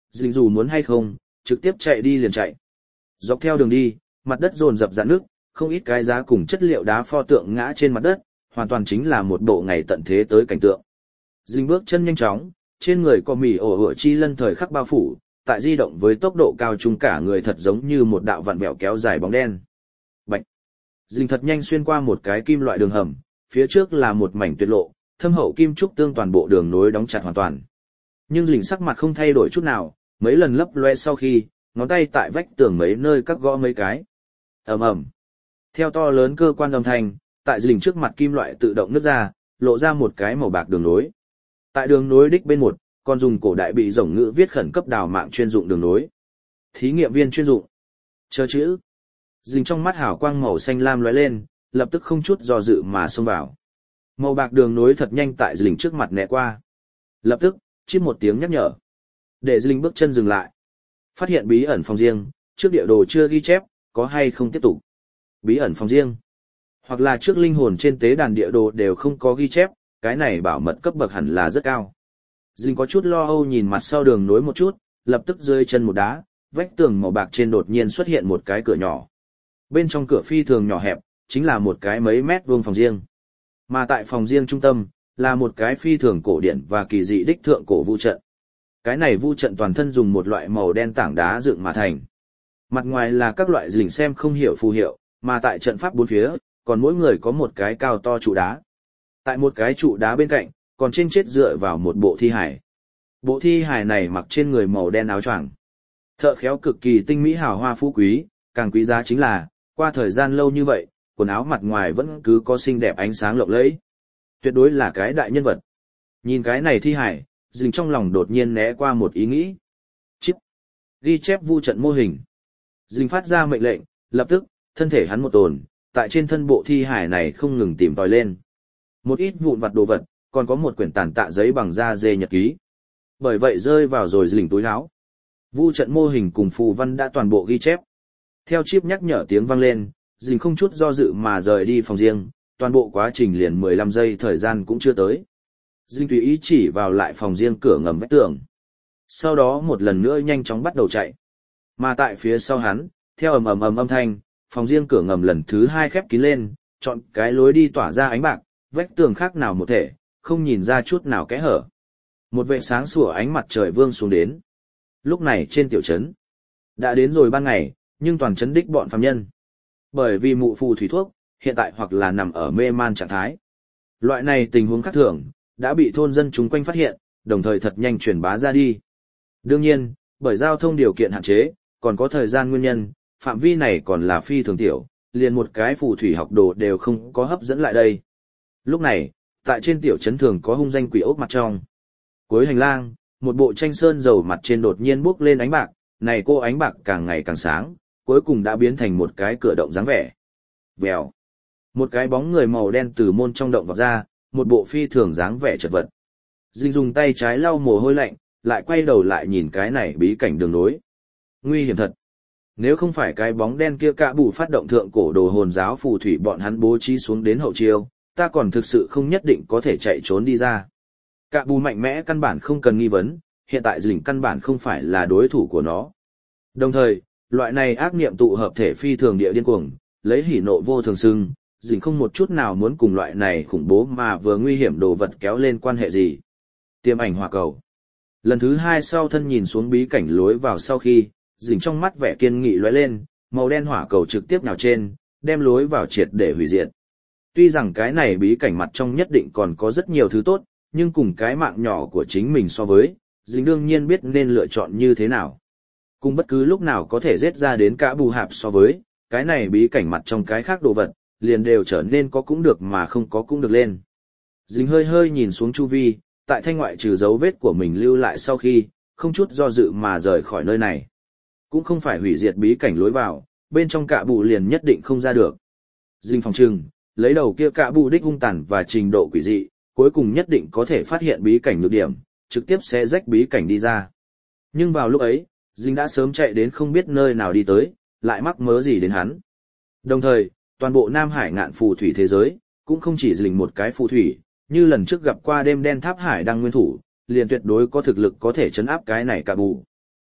Dình dù muốn hay không, trực tiếp chạy đi liền chạy. Dọc theo đường đi, mặt đất dồn dập rạn nước, không ít cái giá cùng chất liệu đá pho tượng ngã trên mặt đất, hoàn toàn chính là một bộ ngày tận thế tới cảnh tượng. Dình bước chân nhanh chóng, trên người có mì ổ ửa chi lân thời khắc bao phủ, tại di động với tốc độ cao chung cả người thật giống như một đạo vặn vẹo kéo dài bóng đen. Bạch! Dình thật nhanh xuyên qua một cái kim loại đường hầm, phía trước là một mảnh tuyệt lộ, thâm hậu kim trúc tương toàn bộ đường nối đóng chặt hoàn toàn. Nhưng Dình sắc mặt không thay đổi chút nào, mấy lần lấp loe sau khi, ngón tay tại vách tường mấy nơi cắt gõ mấy cái. Ầm ầm. Theo to lớn cơ quan âm thanh, tại Dình trước mặt kim loại tự động nứt ra, lộ ra một cái màu bạc đường nối. Tại đường nối đích bên một, còn dùng cổ đại bị rồng ngữ viết khẩn cấp đào mạng chuyên dụng đường nối. Thí nghiệm viên chuyên dụng. Chờ chữ. Dình trong mắt hào quang màu xanh lam lóe lên, lập tức không chút do dự mà xông vào. Màu bạc đường nối thật nhanh tại Dình trước mặt né qua. Lập tức, chip một tiếng nhắc nhở. Để Dình bước chân dừng lại. Phát hiện bí ẩn phòng riêng, trước địa đồ chưa ghi chép, có hay không tiếp tục. Bí ẩn phòng riêng. Hoặc là trước linh hồn trên tế đàn địa đồ đều không có ghi chép, cái này bảo mật cấp bậc hẳn là rất cao. Dình có chút lo âu nhìn mặt sau đường nối một chút, lập tức rơi chân một đá, vách tường màu bạc trên đột nhiên xuất hiện một cái cửa nhỏ. Bên trong cửa phi thường nhỏ hẹp, chính là một cái mấy mét vuông phòng riêng. Mà tại phòng riêng trung tâm, là một cái phi thường cổ điển và kỳ dị đích thượng cổ vu trận. Cái này vu trận toàn thân dùng một loại màu đen tảng đá dựng mà thành. Mặt ngoài là các loại Dình xem không hiểu phù hiệu, mà tại trận pháp bốn phía, còn mỗi người có một cái cao to trụ đá. Tại một cái trụ đá bên cạnh, còn trên chết dựa vào một bộ thi hài. Bộ thi hài này mặc trên người màu đen áo choàng. Thợ khéo cực kỳ tinh mỹ hào hoa phú quý, càng quý giá chính là, qua thời gian lâu như vậy, quần áo mặt ngoài vẫn cứ có xinh đẹp ánh sáng lộng lẫy. Tuyệt đối là cái đại nhân vật. Nhìn cái này thi hài, Dình trong lòng đột nhiên né qua một ý nghĩ. Chíp. Ghi chép vu trận mô hình. Dình phát ra mệnh lệnh, lập tức, thân thể hắn một tồn, tại trên thân bộ thi hài này không ngừng tìm tòi lên. Một ít vụn vặt đồ vật, còn có một quyển tàn tạ giấy bằng da dê nhật ký. Bởi vậy rơi vào rồi Dình túi áo. Vu trận mô hình cùng phù văn đã toàn bộ ghi chép. Theo chip nhắc nhở tiếng vang lên, Dình không chút do dự mà rời đi phòng riêng, toàn bộ quá trình liền 15 giây thời gian cũng chưa tới. Dình tùy ý chỉ vào lại phòng riêng cửa ngầm vách tường. Sau đó một lần nữa nhanh chóng bắt đầu chạy. Mà tại phía sau hắn, theo ầm ầm ầm âm thanh, phòng riêng cửa ngầm lần thứ 2 khép kín lên, chọn cái lối đi tỏa ra ánh bạc, vách tường khác nào một thể, không nhìn ra chút nào kẽ hở. Một vệ sáng sủa ánh mặt trời vương xuống đến. Lúc này trên tiểu trấn, đã đến rồi ban ngày, nhưng toàn trấn đích bọn phàm nhân. Bởi vì mụ phù thủy thuốc, hiện tại hoặc là nằm ở mê man trạng thái. Loại này tình huống khác thường, đã bị thôn dân chúng quanh phát hiện, đồng thời thật nhanh truyền bá ra đi. Đương nhiên, bởi giao thông điều kiện hạn chế, còn có thời gian nguyên nhân, phạm vi này còn là phi thường tiểu, liền một cái phù thủy học đồ đều không có hấp dẫn lại đây. Lúc này, tại trên tiểu trấn thường có hung danh quỷ ốc mặt trong. Cuối hành lang, một bộ tranh sơn dầu mặt trên đột nhiên bốc lên ánh bạc, này cô ánh bạc càng ngày càng sáng, cuối cùng đã biến thành một cái cửa động dáng vẻ. Vèo. Một cái bóng người màu đen từ môn trong động vọt ra, một bộ phi thường dáng vẻ chật vật. Dình dùng tay trái lau mồ hôi lạnh, lại quay đầu lại nhìn cái này bí cảnh đường nối. Nguy hiểm thật. Nếu không phải cái bóng đen kia cạ bù phát động thượng cổ đồ hồn giáo phù thủy bọn hắn bố trí xuống đến hậu chiêu, ta còn thực sự không nhất định có thể chạy trốn đi ra. Cạ bù mạnh mẽ căn bản không cần nghi vấn, hiện tại Dình căn bản không phải là đối thủ của nó. Đồng thời, loại này ác niệm tụ hợp thể phi thường địa điên cuồng, lấy hỉ nộ vô thường xưng, Dình không một chút nào muốn cùng loại này khủng bố mà vừa nguy hiểm đồ vật kéo lên quan hệ gì. Tiêm ảnh hỏa cầu. Lần thứ 2 sau thân nhìn xuống bí cảnh lối vào sau khi, Dình trong mắt vẻ kiên nghị lóe lên, màu đen hỏa cầu trực tiếp nhào trên, đem lối vào triệt để hủy diệt. Tuy rằng cái này bí cảnh mặt trong nhất định còn có rất nhiều thứ tốt, nhưng cùng cái mạng nhỏ của chính mình so với, Dình đương nhiên biết nên lựa chọn như thế nào. Cùng bất cứ lúc nào có thể giết ra đến cả bù hạp so với, cái này bí cảnh mặt trong cái khác đồ vật, liền đều trở nên có cũng được mà không có cũng được lên. Dình hơi hơi nhìn xuống chu vi, tại thanh ngoại trừ dấu vết của mình lưu lại sau khi, không chút do dự mà rời khỏi nơi này. Cũng không phải hủy diệt bí cảnh lối vào, bên trong cả bù liền nhất định không ra được. Dình phòng trừng, lấy đầu kia cả bù đích hung tàn và trình độ quỷ dị, cuối cùng nhất định có thể phát hiện bí cảnh nhược điểm, trực tiếp sẽ rách bí cảnh đi ra. Nhưng vào lúc ấy, Dình đã sớm chạy đến không biết nơi nào đi tới, lại mắc mớ gì đến hắn. Đồng thời, toàn bộ Nam Hải ngạn phù thủy thế giới, cũng không chỉ Dình một cái phù thủy, như lần trước gặp qua đêm đen tháp hải đăng nguyên thủ, liền tuyệt đối có thực lực có thể chấn áp cái này cả bù.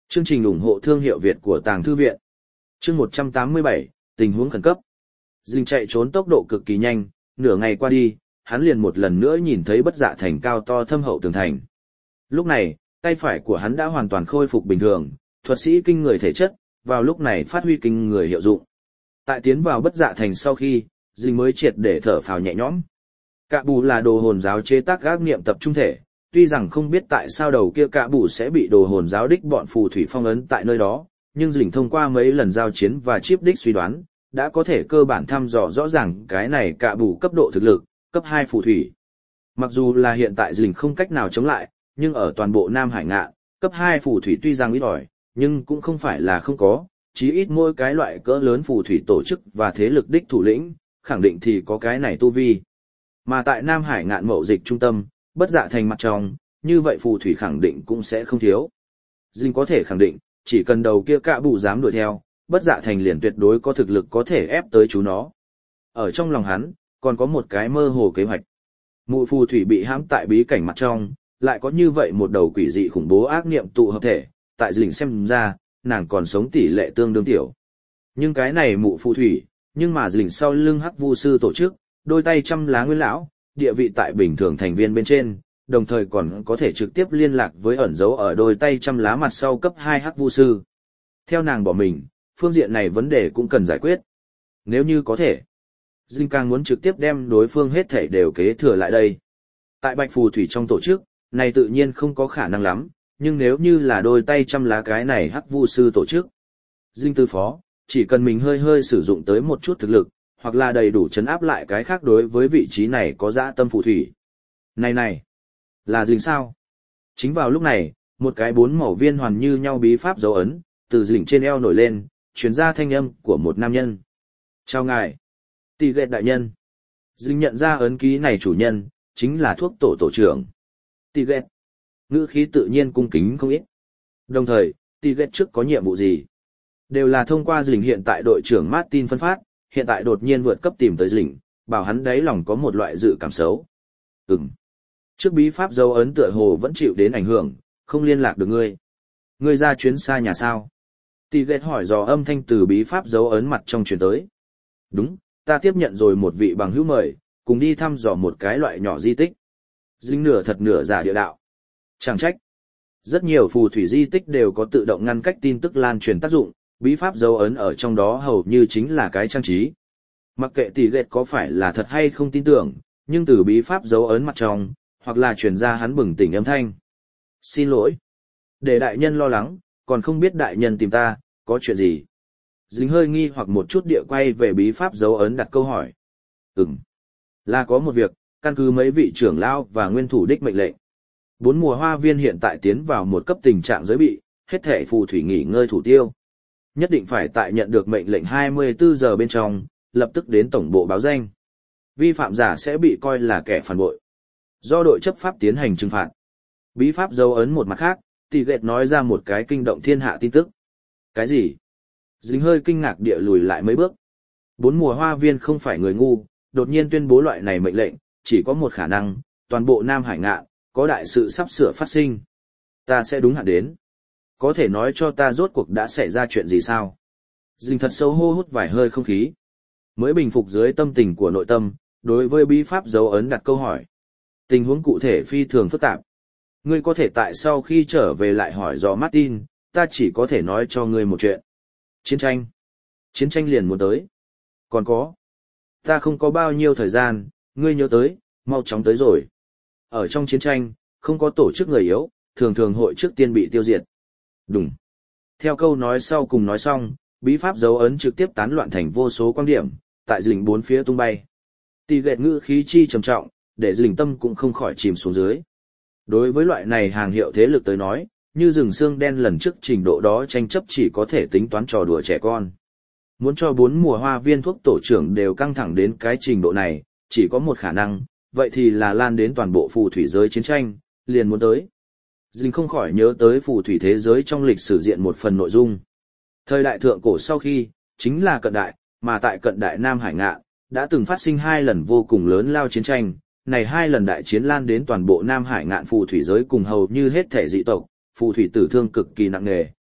Chương trình ủng hộ thương hiệu Việt của Tàng Thư Viện. Chương 187, tình huống khẩn cấp. Dinh chạy trốn tốc độ cực kỳ nhanh, nửa ngày qua đi, hắn liền một lần nữa nhìn thấy Bất Dạ Thành cao to thâm hậu tường thành. Lúc này, tay phải của hắn đã hoàn toàn khôi phục bình thường, thuật sĩ kinh người thể chất, vào lúc này phát huy kinh người hiệu dụng. Tại tiến vào Bất Dạ Thành sau khi, Dinh mới triệt để thở phào nhẹ nhõm. Cạ bù là đồ hồn giáo chế tác ác niệm tập trung thể, tuy rằng không biết tại sao đầu kia Cạ bù sẽ bị đồ hồn giáo đích bọn phù thủy phong ấn tại nơi đó, nhưng Dinh thông qua mấy lần giao chiến và chip đích suy đoán, đã có thể cơ bản thăm dò rõ ràng cái này Cạ bù cấp độ thực lực, cấp 2 phù thủy. Mặc dù là hiện tại Dinh không cách nào chống lại, nhưng ở toàn bộ Nam Hải Ngạn, cấp 2 phù thủy tuy rằng ít ỏi, nhưng cũng không phải là không có, chí ít mỗi cái loại cỡ lớn phù thủy tổ chức và thế lực đích thủ lĩnh, khẳng định thì có cái này tu vi. Mà tại Nam Hải Ngạn mậu dịch trung tâm, Bất Dạ Thành mặt trong, như vậy phù thủy khẳng định cũng sẽ không thiếu. Dinh có thể khẳng định, chỉ cần đầu kia Cạ bù dám đuổi theo, Bất Dạ Thành liền tuyệt đối có thực lực có thể ép tới chú nó. Ở trong lòng hắn, còn có một cái mơ hồ kế hoạch. Mụ phù thủy bị hãm tại bí cảnh mặt trong, lại có như vậy một đầu quỷ dị khủng bố ác niệm tụ hợp thể, tại Dinh xem ra, nàng còn sống tỷ lệ tương đương tiểu. Nhưng cái này mụ phù thủy, nhưng mà Dinh sau lưng Hắc Vu sư tổ chức, đôi tay trăm lá nguyên lão, địa vị tại bình thường thành viên bên trên, đồng thời còn có thể trực tiếp liên lạc với ẩn dấu ở đôi tay trăm lá mặt sau cấp 2 Hắc Vu sư. Theo nàng bỏ mình, phương diện này vấn đề cũng cần giải quyết. Nếu như có thể, Dinh càng muốn trực tiếp đem đối phương hết thảy đều kế thừa lại đây. Tại Bạch Phù Thủy trong tổ chức, này tự nhiên không có khả năng lắm, nhưng nếu như là đôi tay trăm lá cái này Hắc Vu sư tổ chức, Dinh tư phó, chỉ cần mình hơi hơi sử dụng tới một chút thực lực, hoặc là đầy đủ chấn áp lại cái khác đối với vị trí này có dã tâm phù thủy. Này, là Dinh sao? Chính vào lúc này, một cái 4 màu viên hoàn như nhau bí pháp dấu ấn, từ Dinh trên eo nổi lên, truyền ra thanh âm của một nam nhân. Chào ngài, Tỷ Ghệ đại nhân. Dinh nhận ra ấn ký này chủ nhân, chính là thuốc tổ trưởng. Tỷ Ghệ. Ngữ khí tự nhiên cung kính không ít. Đồng thời, Tỷ Ghệ trước có nhiệm vụ gì? Đều là thông qua Dinh hiện tại đội trưởng Martin phân phát, hiện tại đột nhiên vượt cấp tìm tới Dinh, bảo hắn đáy lòng có một loại dự cảm xấu. Trước bí pháp dấu ấn tựa hồ vẫn chịu đến ảnh hưởng, không liên lạc được ngươi. Ngươi ra chuyến xa nhà sao? Tỷ Ghệ hỏi dò âm thanh từ bí pháp dấu ấn mặt trong truyền tới. Đúng, ta tiếp nhận rồi một vị bằng hữu mời, cùng đi thăm dò một cái loại nhỏ di tích. Dinh nửa thật nửa giả địa đạo. Chẳng trách. Rất nhiều phù thủy di tích đều có tự động ngăn cách tin tức lan truyền tác dụng, bí pháp dấu ấn ở trong đó hầu như chính là cái trang trí. Mặc kệ Tỷ Ghệ có phải là thật hay không tin tưởng, nhưng từ bí pháp dấu ấn mặt trong, hoặc là truyền ra hắn bừng tỉnh âm thanh. Xin lỗi. Để đại nhân lo lắng, còn không biết đại nhân tìm ta, có chuyện gì? Dính hơi nghi hoặc một chút địa quay về bí pháp dấu ấn đặt câu hỏi. Là có một việc, căn cứ mấy vị trưởng lão và nguyên thủ đích mệnh lệnh. 4 mùa hoa viên hiện tại tiến vào một cấp tình trạng giới bị, hết thể phù thủy nghỉ ngơi thủ tiêu. Nhất định phải tại nhận được mệnh lệnh 24 giờ bên trong, lập tức đến tổng bộ báo danh. Vi phạm giả sẽ bị coi là kẻ phản bội. Do đội chấp pháp tiến hành trừng phạt. Bí pháp dấu ấn một mặt khác, Tỷ Ghệ nói ra một cái kinh động thiên hạ tin tức. Cái gì? Dính hơi kinh ngạc địa lùi lại mấy bước. 4 mùa hoa viên không phải người ngu, đột nhiên tuyên bố loại này mệnh lệnh, chỉ có một khả năng, toàn bộ Nam Hải Ngạn, có đại sự sắp sửa phát sinh. Ta sẽ đúng hạn đến. Có thể nói cho ta rốt cuộc đã xảy ra chuyện gì sao? Dính thật sâu hô hút vài hơi không khí. Mới bình phục dưới tâm tình của nội tâm, đối với bí pháp dấu ấn đặt câu hỏi. Tình huống cụ thể phi thường phức tạp. Ngươi có thể tại sau khi trở về lại hỏi dò Martin, ta chỉ có thể nói cho ngươi một chuyện. Chiến tranh. Chiến tranh liền muốn tới. Còn có. Ta không có bao nhiêu thời gian, ngươi nhớ tới, mau chóng tới rồi. Ở trong chiến tranh, không có tổ chức người yếu, thường thường hội trước tiên bị tiêu diệt. Đúng. Theo câu nói sau cùng nói xong, bí pháp dấu ấn trực tiếp tán loạn thành vô số quan điểm, tại Dinh bốn phía tung bay. Tỷ Ghệ ngữ khí chi trầm trọng, để Dinh tâm cũng không khỏi chìm xuống dưới. Đối với loại này hàng hiệu thế lực tới nói, như rừng xương đen lần trước trình độ đó tranh chấp chỉ có thể tính toán trò đùa trẻ con. Muốn cho 4 mùa hoa viên thuốc tổ trưởng đều căng thẳng đến cái trình độ này, chỉ có một khả năng, vậy thì là lan đến toàn bộ phù thủy giới chiến tranh, liền muốn tới. Dinh không khỏi nhớ tới phù thủy thế giới trong lịch sử diện một phần nội dung. Thời đại thượng cổ sau khi, chính là cận đại, mà tại cận đại Nam Hải Ngạn, đã từng phát sinh 2 lần vô cùng lớn lao chiến tranh, này 2 lần đại chiến lan đến toàn bộ Nam Hải Ngạn phù thủy giới cùng hầu như hết thể dị tộc, phù thủy tử thương cực kỳ nặng nề,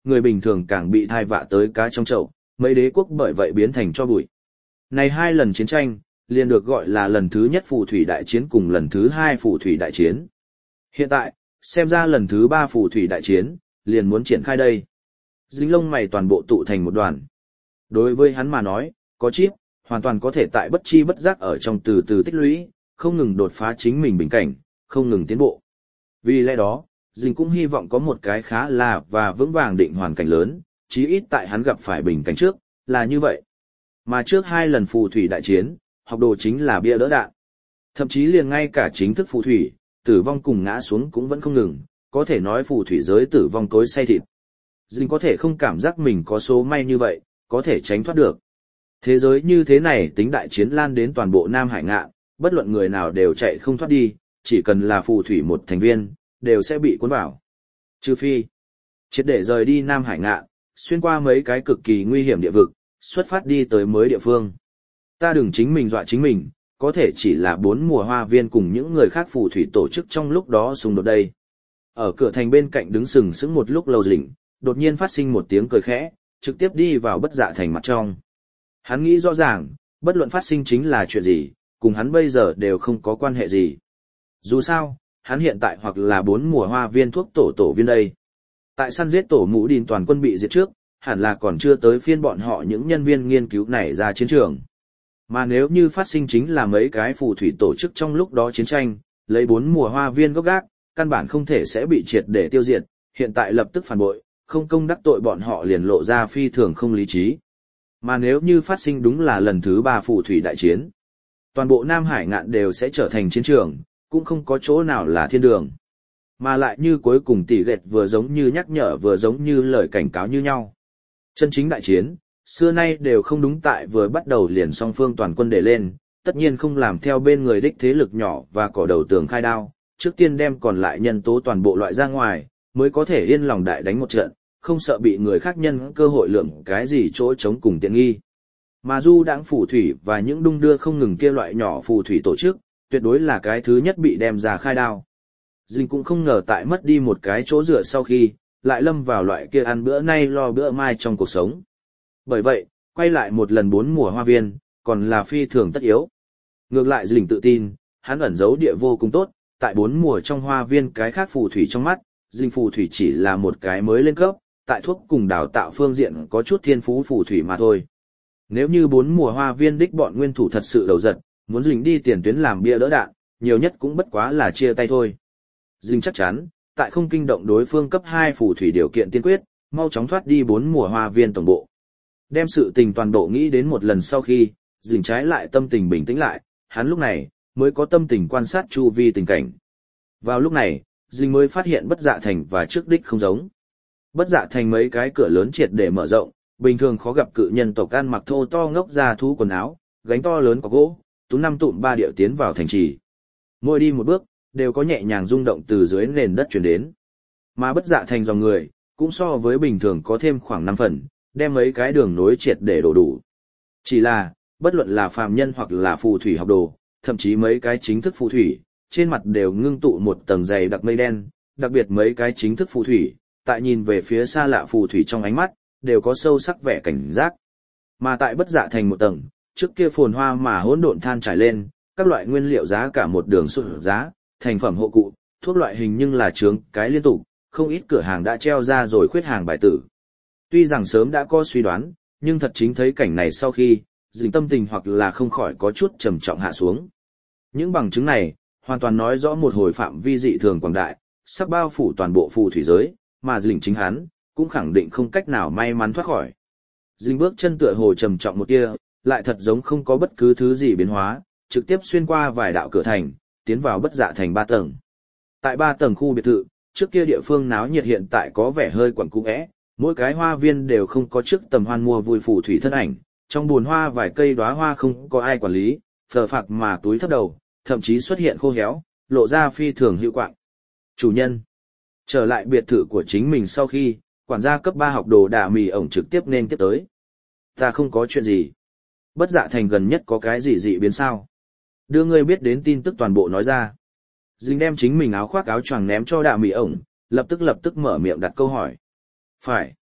người bình thường càng bị thai vạ tới cá trong chậu, mấy đế quốc bởi vậy biến thành tro bụi. Này hai lần chiến tranh, liền được gọi là lần thứ nhất phù thủy đại chiến cùng lần thứ hai phù thủy đại chiến. Hiện tại, xem ra lần thứ ba phù thủy đại chiến, liền muốn triển khai đây. Dính lông mày toàn bộ tụ thành một đoàn. Đối với hắn mà nói, có chip, hoàn toàn có thể tại bất chi bất giác ở trong từ từ tích lũy, không ngừng đột phá chính mình bình cảnh, không ngừng tiến bộ. Vì lẽ đó, Dính cũng hy vọng có một cái khá là và vững vàng định hoàn cảnh lớn, chí ít tại hắn gặp phải bình cảnh trước, là như vậy. Mà trước hai lần phù thủy đại chiến, học đồ chính là bia đỡ đạn. Thậm chí liền ngay cả chính thức phù thủy, tử vong cùng ngã xuống cũng vẫn không ngừng, có thể nói phù thủy giới tử vong cối xay thịt. Dính có thể không cảm giác mình có số may như vậy, có thể tránh thoát được. Thế giới như thế này tính đại chiến lan đến toàn bộ Nam Hải Ngạn, bất luận người nào đều chạy không thoát đi, chỉ cần là phù thủy một thành viên, đều sẽ bị cuốn vào. Trừ phi, triệt để rời đi Nam Hải Ngạn, xuyên qua mấy cái cực kỳ nguy hiểm địa vực, xuất phát đi tới mới địa phương. Ta đừng chính mình dọa chính mình, có thể chỉ là 4 mùa hoa viên cùng những người khác phù thủy tổ chức trong lúc đó xung đột đây. Ở cửa thành bên cạnh đứng sừng sững một lúc lâu Dĩnh, đột nhiên phát sinh một tiếng cười khẽ, trực tiếp đi vào Bất Dạ Thành mặt trong. Hắn nghĩ rõ ràng, bất luận phát sinh chính là chuyện gì, cùng hắn bây giờ đều không có quan hệ gì. Dù sao, hắn hiện tại hoặc là 4 mùa hoa viên thuốc tổ viên đây. Tại săn giết tổ mũ đìn toàn quân bị diệt trước, hẳn là còn chưa tới phiên bọn họ những nhân viên nghiên cứu này ra chiến trường. Mà nếu như phát sinh chính là mấy cái phù thủy tổ chức trong lúc đó chiến tranh, lấy 4 mùa hoa viên gốc gác, căn bản không thể sẽ bị triệt để tiêu diệt, hiện tại lập tức phản bội, không công đắc tội bọn họ liền lộ ra phi thường không lý trí. Mà nếu như phát sinh đúng là lần thứ 3 phù thủy đại chiến, toàn bộ Nam Hải Ngạn đều sẽ trở thành chiến trường, cũng không có chỗ nào là thiên đường. Mà lại như cuối cùng tỷ lệ vừa giống như nhắc nhở vừa giống như lời cảnh cáo như nhau. Chân chính đại chiến, xưa nay đều không đúng tại vừa bắt đầu liền song phương toàn quân để lên, tất nhiên không làm theo bên người đích thế lực nhỏ và cỏ đầu tường khai đao, trước tiên đem còn lại nhân tố toàn bộ loại ra ngoài, mới có thể yên lòng đại đánh một trận, không sợ bị người khác nhân cơ hội lượng cái gì chỗ chống cùng tiện nghi. Mà du đãng phù thủy và những đung đưa không ngừng kia loại nhỏ phù thủy tổ chức, tuyệt đối là cái thứ nhất bị đem ra khai đao. Dinh cũng không ngờ tại mất đi một cái chỗ dựa sau khi, lại lâm vào loại kia ăn bữa nay lo bữa mai trong cuộc sống. Bởi vậy, quay lại một lần 4 mùa hoa viên, còn là phi thường tất yếu. Ngược lại Dinh tự tin, hắn ẩn giấu địa vô cùng tốt, tại 4 mùa trong hoa viên cái khác phù thủy trong mắt, Dinh phù thủy chỉ là một cái mới lên cấp, tại thuốc cùng đào tạo phương diện có chút thiên phú phù thủy mà thôi. Nếu như 4 mùa hoa viên đích bọn nguyên thủ thật sự đầu giật, muốn Dinh đi tiền tuyến làm bia đỡ đạn, nhiều nhất cũng bất quá là chia tay thôi. Dinh chắc chắn, tại không kinh động đối phương cấp 2 phù thủy điều kiện tiên quyết, mau chóng thoát đi 4 mùa hoa viên tổng bộ. Đem sự tình toàn bộ nghĩ đến một lần sau khi, Dinh trái lại tâm tình bình tĩnh lại, hắn lúc này mới có tâm tình quan sát chu vi tình cảnh. Vào lúc này, Dinh mới phát hiện Bất Dạ Thành và trước đích không giống. Bất Dạ Thành mấy cái cửa lớn triệt để mở rộng, bình thường khó gặp cự nhân tộc ăn mặc thô to ngốc ra thú quần áo, gánh to lớn có gỗ, tú 5 tụm 3 điệu tiến vào thành trì. Mỗi đi một bước, đều có nhẹ nhàng rung động từ dưới nền đất chuyển đến. Mà Bất Dạ Thành dòng người, cũng so với bình thường có thêm khoảng 5 phần, đem mấy cái đường nối triệt để đổ đủ. Chỉ là, bất luận là phàm nhân hoặc là phù thủy học đồ, thậm chí mấy cái chính thức phù thủy, trên mặt đều ngưng tụ một tầng dày đặc mây đen, đặc biệt mấy cái chính thức phù thủy, tại nhìn về phía xa lạ phù thủy trong ánh mắt, đều có sâu sắc vẻ cảnh giác. Mà tại Bất Dạ Thành một tầng, trước kia phồn hoa mà hỗn độn than trải lên, các loại nguyên liệu giá cả một đường sụt giá, thành phẩm hộ cụ, thuốc loại hình nhưng là trướng cái liên tục, không ít cửa hàng đã treo ra rồi khuyết hàng bài tử. Tuy rằng sớm đã có suy đoán, nhưng thật chính thấy cảnh này sau khi, Dĩnh tâm tình hoặc là không khỏi có chút trầm trọng hạ xuống. Những bằng chứng này, hoàn toàn nói rõ một hồi phạm vi dị thường quảng đại, sắp bao phủ toàn bộ phù thủy giới, mà Dĩnh chính hắn, cũng khẳng định không cách nào may mắn thoát khỏi. Dĩnh bước chân tựa hồ trầm trọng một tia, lại thật giống không có bất cứ thứ gì biến hóa, trực tiếp xuyên qua vài đạo cửa thành, tiến vào Bất Dạ Thành 3 tầng. Tại 3 tầng khu biệt thự, trước kia địa phương náo nhiệt hiện tại có vẻ hơi quẩn cung ẽ, mỗi cái hoa viên đều không có trước tầm hoan mua vui phù thủy thân ảnh, trong bùn hoa vài cây đóa hoa không có ai quản lý, phờ phạc mà túi thấp đầu, thậm chí xuất hiện khô héo, lộ ra phi thường hữu quạng. Chủ nhân trở lại biệt thự của chính mình sau khi, quản gia cấp 3 học đồ Đà Mì ổng trực tiếp nên tiếp tới. Ta không có chuyện gì. Bất Dạ Thành gần nhất có cái gì dị biến sao? Đưa ngươi biết đến tin tức toàn bộ nói ra. Dinh đem chính mình áo khoác áo choàng ném cho Đà Mì ổng, lập tức mở miệng đặt câu hỏi. Phải.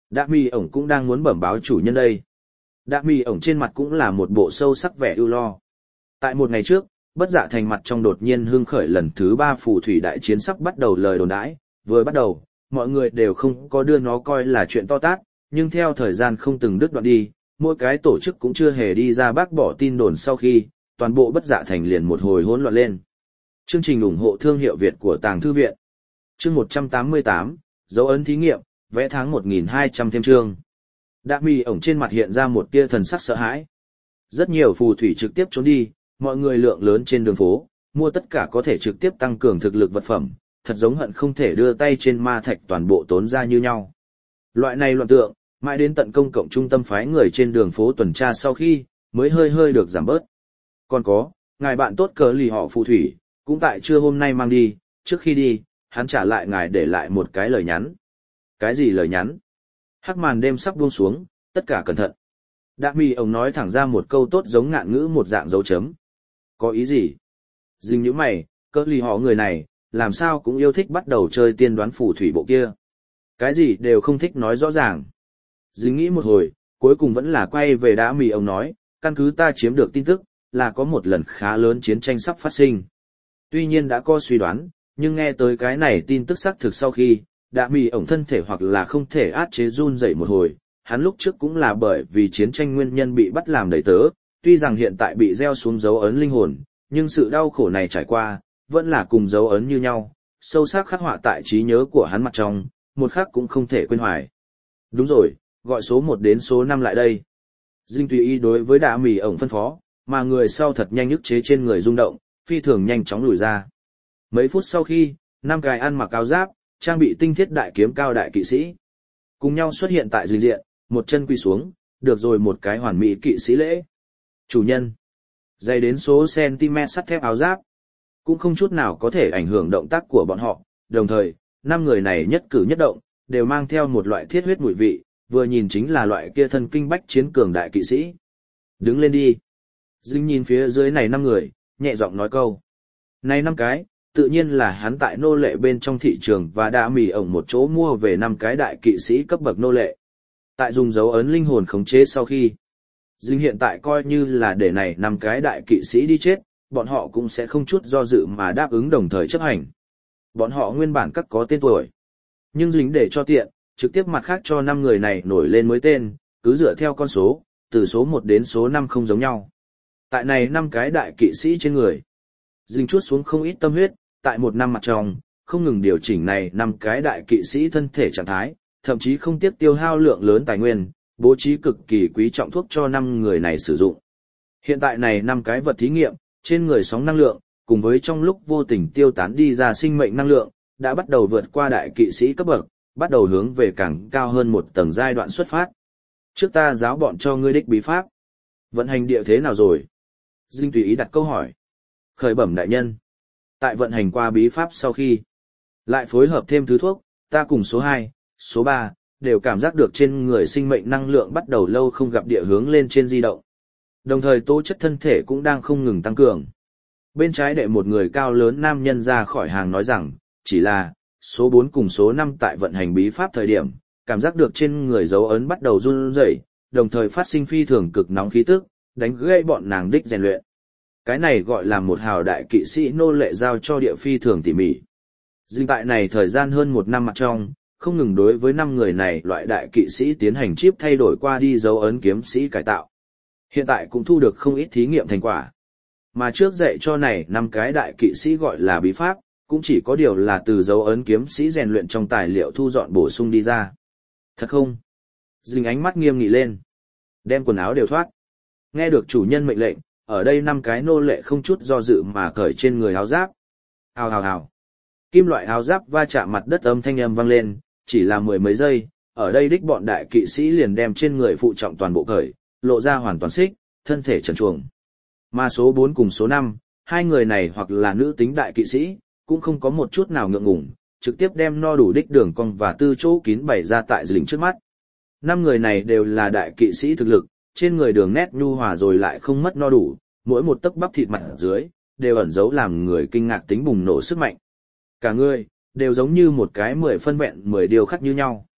Đạ mì ổng cũng đang muốn bẩm báo chủ nhân đây. Đạ mì ổng trên mặt cũng là một bộ sâu sắc vẻ ưu lo. Tại một ngày trước, Bất Dạ Thành mặt trong đột nhiên hưng khởi lần thứ 3 phù thủy đại chiến sắp bắt đầu lời đồn đãi, vừa bắt đầu, mọi người đều không có đưa nó coi là chuyện to tát, nhưng theo thời gian không từng đứt đoạn đi, mỗi cái tổ chức cũng chưa hề đi ra bác bỏ tin đồn sau khi, toàn bộ Bất Dạ Thành liền một hồi hỗn loạn lên. Chương trình ủng hộ thương hiệu Việt của Tàng Thư Viện. Chương 188, dấu ấn thí nghiệm, vẽ tháng 1200 thêm chương. Đạ mì ổng trên mặt hiện ra một tia thần sắc sợ hãi. Rất nhiều phù thủy trực tiếp trốn đi, mọi người lượng lớn trên đường phố, mua tất cả có thể trực tiếp tăng cường thực lực vật phẩm, thật giống hận không thể đưa tay trên ma thạch toàn bộ tốn ra như nhau. Loại này loạn tượng, mãi đến tận công cộng trung tâm phái người trên đường phố tuần tra sau khi, mới hơi hơi được giảm bớt. Còn có, ngài bạn tốt cờ lì họ phù thủy, cũng tại trưa hôm nay mang đi, trước khi đi, hắn trả lại ngài để lại một cái lời nhắn. Cái gì lời nhắn? Hắc màn đêm sắp buông xuống, tất cả cẩn thận. Đạ mì ông nói thẳng ra một câu tốt giống ngạn ngữ một dạng dấu chấm. Có ý gì? Dình như mày, cỡ lì họ người này, làm sao cũng yêu thích bắt đầu chơi tiên đoán phù thủy bộ kia. Cái gì đều không thích nói rõ ràng. Dình nghĩ một hồi, cuối cùng vẫn là quay về Đạ mì ông nói, căn cứ ta chiếm được tin tức, là có một lần khá lớn chiến tranh sắp phát sinh. Tuy nhiên đã có suy đoán, nhưng nghe tới cái này tin tức xác thực sau khi, Đạ mì ổng thân thể hoặc là không thể át chế run dậy một hồi, hắn lúc trước cũng là bởi vì chiến tranh nguyên nhân bị bắt làm đầy tớ, tuy rằng hiện tại bị gieo xuống dấu ấn linh hồn, nhưng sự đau khổ này trải qua, vẫn là cùng dấu ấn như nhau, sâu sắc khắc họa tại trí nhớ của hắn mặt trong, một khắc cũng không thể quên hoài. Đúng rồi, gọi số 1 đến số 5 lại đây. Dinh tùy ý đối với Đạ mì ổng phân phó, mà người sau thật nhanh ức chế trên người rung động, phi thường nhanh chóng lùi ra. Mấy phút sau khi, 5 cái ăn mặc áo giáp, trang bị tinh thiết đại kiếm cao đại kỵ sĩ, cùng nhau xuất hiện tại dinh diện, một chân quỳ xuống, được rồi một cái hoàn mỹ kỵ sĩ lễ. Chủ nhân, dày đến số cm sắt thép áo giáp, cũng không chút nào có thể ảnh hưởng động tác của bọn họ, đồng thời, 5 người này nhất cử nhất động, đều mang theo một loại thiết huyết mùi vị, vừa nhìn chính là loại kia thân kinh bách chiến cường đại kỵ sĩ. Đứng lên đi. Dinh nhìn phía dưới này 5 người, nhẹ giọng nói câu. Này 5 cái, tự nhiên là hắn tại nô lệ bên trong thị trường và đã mì ổng một chỗ mua về 5 cái đại kỵ sĩ cấp bậc nô lệ. Tại dùng dấu ấn linh hồn khống chế sau khi, Dinh hiện tại coi như là để này 5 cái đại kỵ sĩ đi chết, bọn họ cũng sẽ không chút do dự mà đáp ứng đồng thời chấp hành. Bọn họ nguyên bản các có tên tuổi. Nhưng Dinh để cho tiện, trực tiếp mặt khác cho 5 người này nổi lên mới tên, cứ dựa theo con số, từ số 1 đến số 5 không giống nhau. Tại này 5 cái đại kỵ sĩ trên người, Dinh chuốt xuống không ít tâm huyết, tại một năm mặt trong, không ngừng điều chỉnh này 5 cái đại kỵ sĩ thân thể trạng thái, thậm chí không tiếc tiêu hao lượng lớn tài nguyên, bố trí cực kỳ quý trọng thuốc cho 5 người này sử dụng. Hiện tại này 5 cái vật thí nghiệm, trên người sóng năng lượng, cùng với trong lúc vô tình tiêu tán đi ra sinh mệnh năng lượng, đã bắt đầu vượt qua đại kỵ sĩ cấp bậc, bắt đầu hướng về càng cao hơn một tầng giai đoạn xuất phát. Trước ta giáo bọn cho ngươi đích bí pháp. Vận hành địa thế nào rồi? Dinh tùy ý đặt câu hỏi. Khởi bẩm đại nhân. Tại vận hành qua bí pháp sau khi, lại phối hợp thêm thứ thuốc, ta cùng số 2, số 3, đều cảm giác được trên người sinh mệnh năng lượng bắt đầu lâu không gặp địa hướng lên trên di động. Đồng thời tố chất thân thể cũng đang không ngừng tăng cường. Bên trái đệ một người cao lớn nam nhân ra khỏi hàng nói rằng, chỉ là, số 4 cùng số 5 tại vận hành bí pháp thời điểm, cảm giác được trên người dấu ấn bắt đầu run rẩy, đồng thời phát sinh phi thường cực nóng khí tức, đánh gãy bọn nàng đích rèn luyện. Cái này gọi là một hào đại kỵ sĩ nô lệ giao cho địa phi thường tỉ mỉ. Dinh tại này thời gian hơn 1 năm mặt trong, không ngừng đối với 5 người này loại đại kỵ sĩ tiến hành chip thay đổi qua đi dấu ấn kiếm sĩ cải tạo. Hiện tại cũng thu được không ít thí nghiệm thành quả. Mà trước dạy cho này 5 cái đại kỵ sĩ gọi là bí pháp, cũng chỉ có điều là từ dấu ấn kiếm sĩ rèn luyện trong tài liệu thu dọn bổ sung đi ra. Thật không? Dinh ánh mắt nghiêm nghị lên. Đem quần áo đều thoát. Nghe được chủ nhân mệnh lệnh, ở đây 5 cái nô lệ không chút do dự mà cởi trên người áo giáp. Hào hào hào. Kim loại áo giáp va chạm mặt đất âm thanh âm vang lên, chỉ là 10 mấy giây, ở đây đích bọn đại kỵ sĩ liền đem trên người phụ trọng toàn bộ cởi, lộ ra hoàn toàn xích, thân thể trần truồng. Mà số 4 cùng số 5, hai người này hoặc là nữ tính đại kỵ sĩ, cũng không có một chút nào ngượng ngùng, trực tiếp đem no đủ đích đường cong và tư chỗ kín bày ra tại Dinh trước mắt. 5 người này đều là đại kỵ sĩ thực lực, trên người đường nét nhu hòa rồi lại không mất no đủ, mỗi một tấc bắp thịt mặt dưới, đều ẩn giấu làm người kinh ngạc tính bùng nổ sức mạnh. Cả người, đều giống như một cái 10 phân vẹn 10 điều khắc như nhau.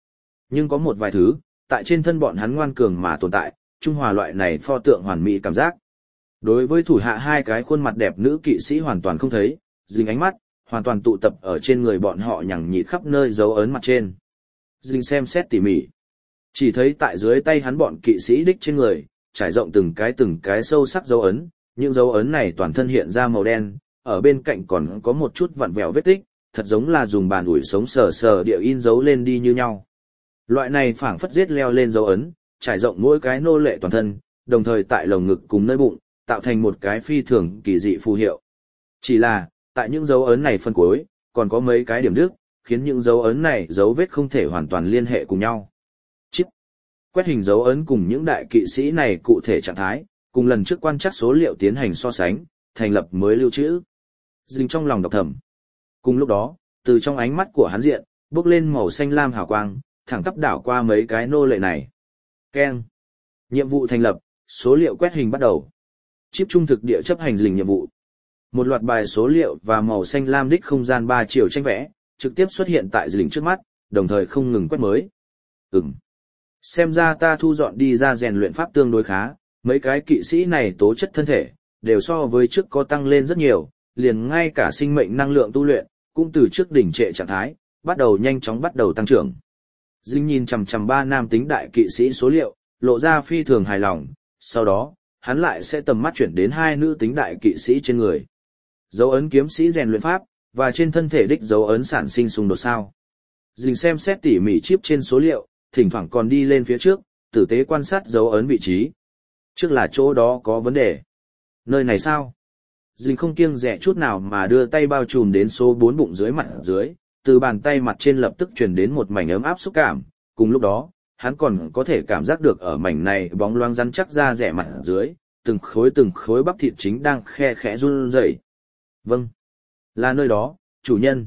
Nhưng có một vài thứ, tại trên thân bọn hắn ngoan cường mà tồn tại, trung hòa loại này pho tượng hoàn mỹ cảm giác. Đối với thủ hạ hai cái khuôn mặt đẹp nữ kỵ sĩ hoàn toàn không thấy, dính ánh mắt, hoàn toàn tụ tập ở trên người bọn họ nhằng nhịt khắp nơi dấu ấn mặt trên. Dính xem xét tỉ mỉ. Chỉ thấy tại dưới tay hắn bọn kỵ sĩ đích trên người, trải rộng từng cái sâu sắc dấu ấn, những dấu ấn này toàn thân hiện ra màu đen, ở bên cạnh còn có một chút vặn vẹo vết tích, thật giống là dùng bàn ủi sống sờ sờ địa in dấu lên đi như nhau. Loại này phảng phất giết leo lên dấu ấn, trải rộng mỗi cái nô lệ toàn thân, đồng thời tại lồng ngực cùng nơi bụng, tạo thành một cái phi thường kỳ dị phù hiệu. Chỉ là, tại những dấu ấn này phân cuối, còn có mấy cái điểm đứt, khiến những dấu ấn này dấu vết không thể hoàn toàn liên hệ cùng nhau. Chip. Quét hình dấu ấn cùng những đại kỵ sĩ này cụ thể trạng thái, cùng lần trước quan trắc số liệu tiến hành so sánh, thành lập mới lưu trữ. Dình trong lòng đọc thầm. Cùng lúc đó, từ trong ánh mắt của hắn diện, bốc lên màu xanh lam hào quang, thẳng tắp đảo qua mấy cái nô lệ này. Keng. Nhiệm vụ thành lập, số liệu quét hình bắt đầu. Chip trung thực địa chấp hành lình nhiệm vụ. Một loạt bài số liệu và màu xanh lam đích không gian 3 chiều tranh vẽ, trực tiếp xuất hiện tại lình trước mắt, đồng thời không ngừng quét mới. Xem ra ta thu dọn đi ra rèn luyện pháp tương đối khá, mấy cái kỵ sĩ này tố chất thân thể, đều so với trước có tăng lên rất nhiều, liền ngay cả sinh mệnh năng lượng tu luyện, cũng từ trước đỉnh trệ trạng thái, nhanh chóng bắt đầu tăng trưởng. Dinh nhìn chằm chằm 3 nam tính đại kỵ sĩ số liệu, lộ ra phi thường hài lòng, sau đó, hắn lại sẽ tầm mắt chuyển đến 2 nữ tính đại kỵ sĩ trên người. Dấu ấn kiếm sĩ rèn luyện pháp, và trên thân thể đích dấu ấn sản sinh xung đột sao. Dinh xem xét tỉ mỉ chip trên số liệu, thỉnh thoảng còn đi lên phía trước, tử tế quan sát dấu ấn vị trí. Trước là chỗ đó có vấn đề. Nơi này sao? Dinh không kiêng dè chút nào mà đưa tay bao trùm đến số 4 bụng dưới mặt dưới, từ bàn tay mặt trên lập tức truyền đến một mảnh ấm áp xúc cảm, cùng lúc đó, hắn còn có thể cảm giác được ở mảnh này bóng loáng rắn chắc ra rẻ mặt dưới, từng khối bắp thịt chính đang khe khẽ run rẩy. Vâng, là nơi đó, chủ nhân.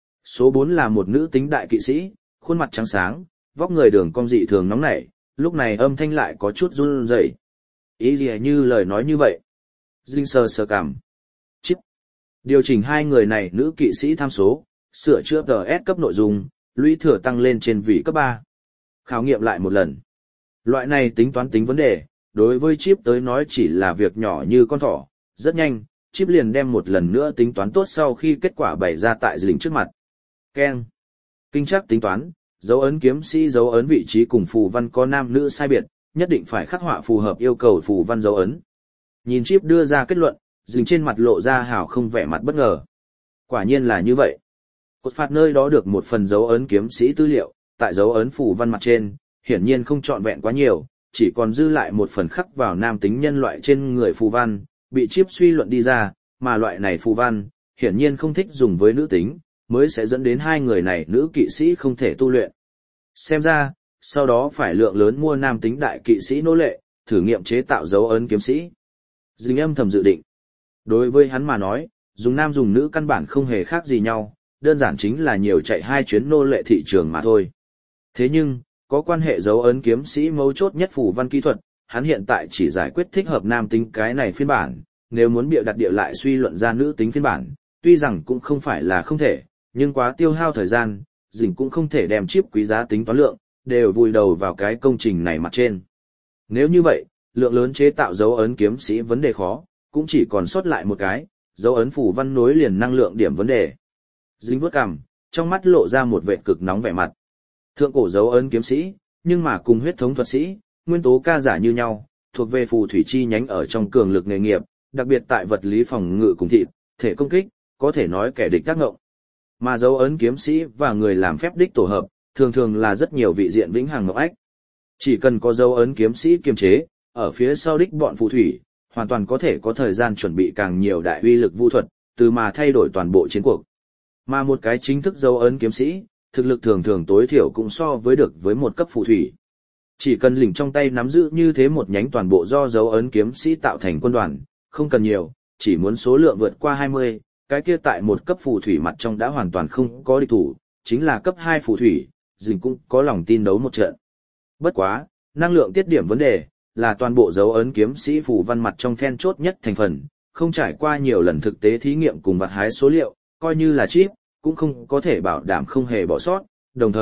Số 4 là một nữ tính đại kỵ sĩ, khuôn mặt trắng sáng, vóc người đường cong dị thường nóng nảy, lúc này âm thanh lại có chút run rẩy. Ý gì như lời nói như vậy? Dinh sờ cảm. Chip. Điều chỉnh 2 người này nữ kỵ sĩ tham số, sửa chữa DS cấp nội dung, lũy thừa tăng lên trên vị cấp 3. Khảo nghiệm lại một lần. Loại này tính toán tính vấn đề, đối với Chip tới nói chỉ là việc nhỏ như con thỏ, rất nhanh, Chip liền đem một lần nữa tính toán tốt sau khi kết quả bày ra tại dình trước mặt. Keng. Kinh trắc tính toán, dấu ấn kiếm sĩ dấu ấn vị trí cùng phù văn có nam nữ sai biệt, nhất định phải khắc họa phù hợp yêu cầu phù văn dấu ấn. Nhìn Chip đưa ra kết luận, dình trên mặt lộ ra hào không vẻ mặt bất ngờ. Quả nhiên là như vậy. Cột phạt nơi đó được một phần dấu ấn kiếm sĩ tư liệu, tại dấu ấn phù văn mặt trên, hiển nhiên không trọn vẹn quá nhiều, chỉ còn dư lại một phần khắc vào nam tính nhân loại trên người phù văn, bị Chip suy luận đi ra, mà loại này phù văn, hiển nhiên không thích dùng với nữ tính, mới sẽ dẫn đến 2 người này nữ kỵ sĩ không thể tu luyện. Xem ra, sau đó phải lượng lớn mua nam tính đại kỵ sĩ nô lệ, thử nghiệm chế tạo dấu ấn kiếm sĩ. Dinh âm thầm dự định. Đối với hắn mà nói, dùng nam dùng nữ căn bản không hề khác gì nhau, đơn giản chính là nhiều chạy 2 chuyến nô lệ thị trường mà thôi. Thế nhưng, có quan hệ dấu ấn kiếm sĩ mấu chốt nhất phù văn kỹ thuật, hắn hiện tại chỉ giải quyết thích hợp nam tính cái này phiên bản, nếu muốn bịa đặt địa lại suy luận ra nữ tính phiên bản, tuy rằng cũng không phải là không thể, nhưng quá tiêu hao thời gian, dình cũng không thể đem Chip quý giá tính toán lượng, đều vùi đầu vào cái công trình này mặt trên. Nếu như vậy, lượng lớn chế tạo dấu ấn kiếm sĩ vấn đề khó, cũng chỉ còn sót lại một cái, dấu ấn phù văn nối liền năng lượng điểm vấn đề. Dinh vuốt cằm, trong mắt lộ ra một vẻ cực nóng vẻ mặt. Thượng cổ dấu ấn kiếm sĩ, nhưng mà cùng huyết thống thuật sĩ, nguyên tố ca giả như nhau, thuộc về phù thủy chi nhánh ở trong cường lực nghề nghiệp, đặc biệt tại vật lý phòng ngự cùng thịt, thể công kích, có thể nói kẻ địch tác ngộng. Mà dấu ấn kiếm sĩ và người làm phép đích tổ hợp, thường thường là rất nhiều vị diện vĩnh hằng ngọc ách. Chỉ cần có dấu ấn kiếm sĩ kiềm chế, ở phía sau đích bọn phù thủy, hoàn toàn có thể có thời gian chuẩn bị càng nhiều đại uy lực vũ thuật, từ mà thay đổi toàn bộ chiến cuộc. Mà một cái chính thức dấu ấn kiếm sĩ, thực lực thường thường tối thiểu cũng so với được với một cấp phù thủy. Chỉ cần lỉnh trong tay nắm giữ như thế một nhánh toàn bộ do dấu ấn kiếm sĩ tạo thành quân đoàn, không cần nhiều, chỉ muốn số lượng vượt qua 20, cái kia tại một cấp phù thủy mặt trong đã hoàn toàn không có địch thủ, chính là cấp 2 phù thủy, dình cũng có lòng tin đấu một trận. Bất quá, năng lượng tiết điểm vấn đề, là toàn bộ dấu ấn kiếm sĩ phù văn mặt trong then chốt nhất thành phần, không trải qua nhiều lần thực tế thí nghiệm cùng vặt hái số liệu, coi như là chip, cũng không có thể bảo đảm không hề bỏ sót, đồng thời,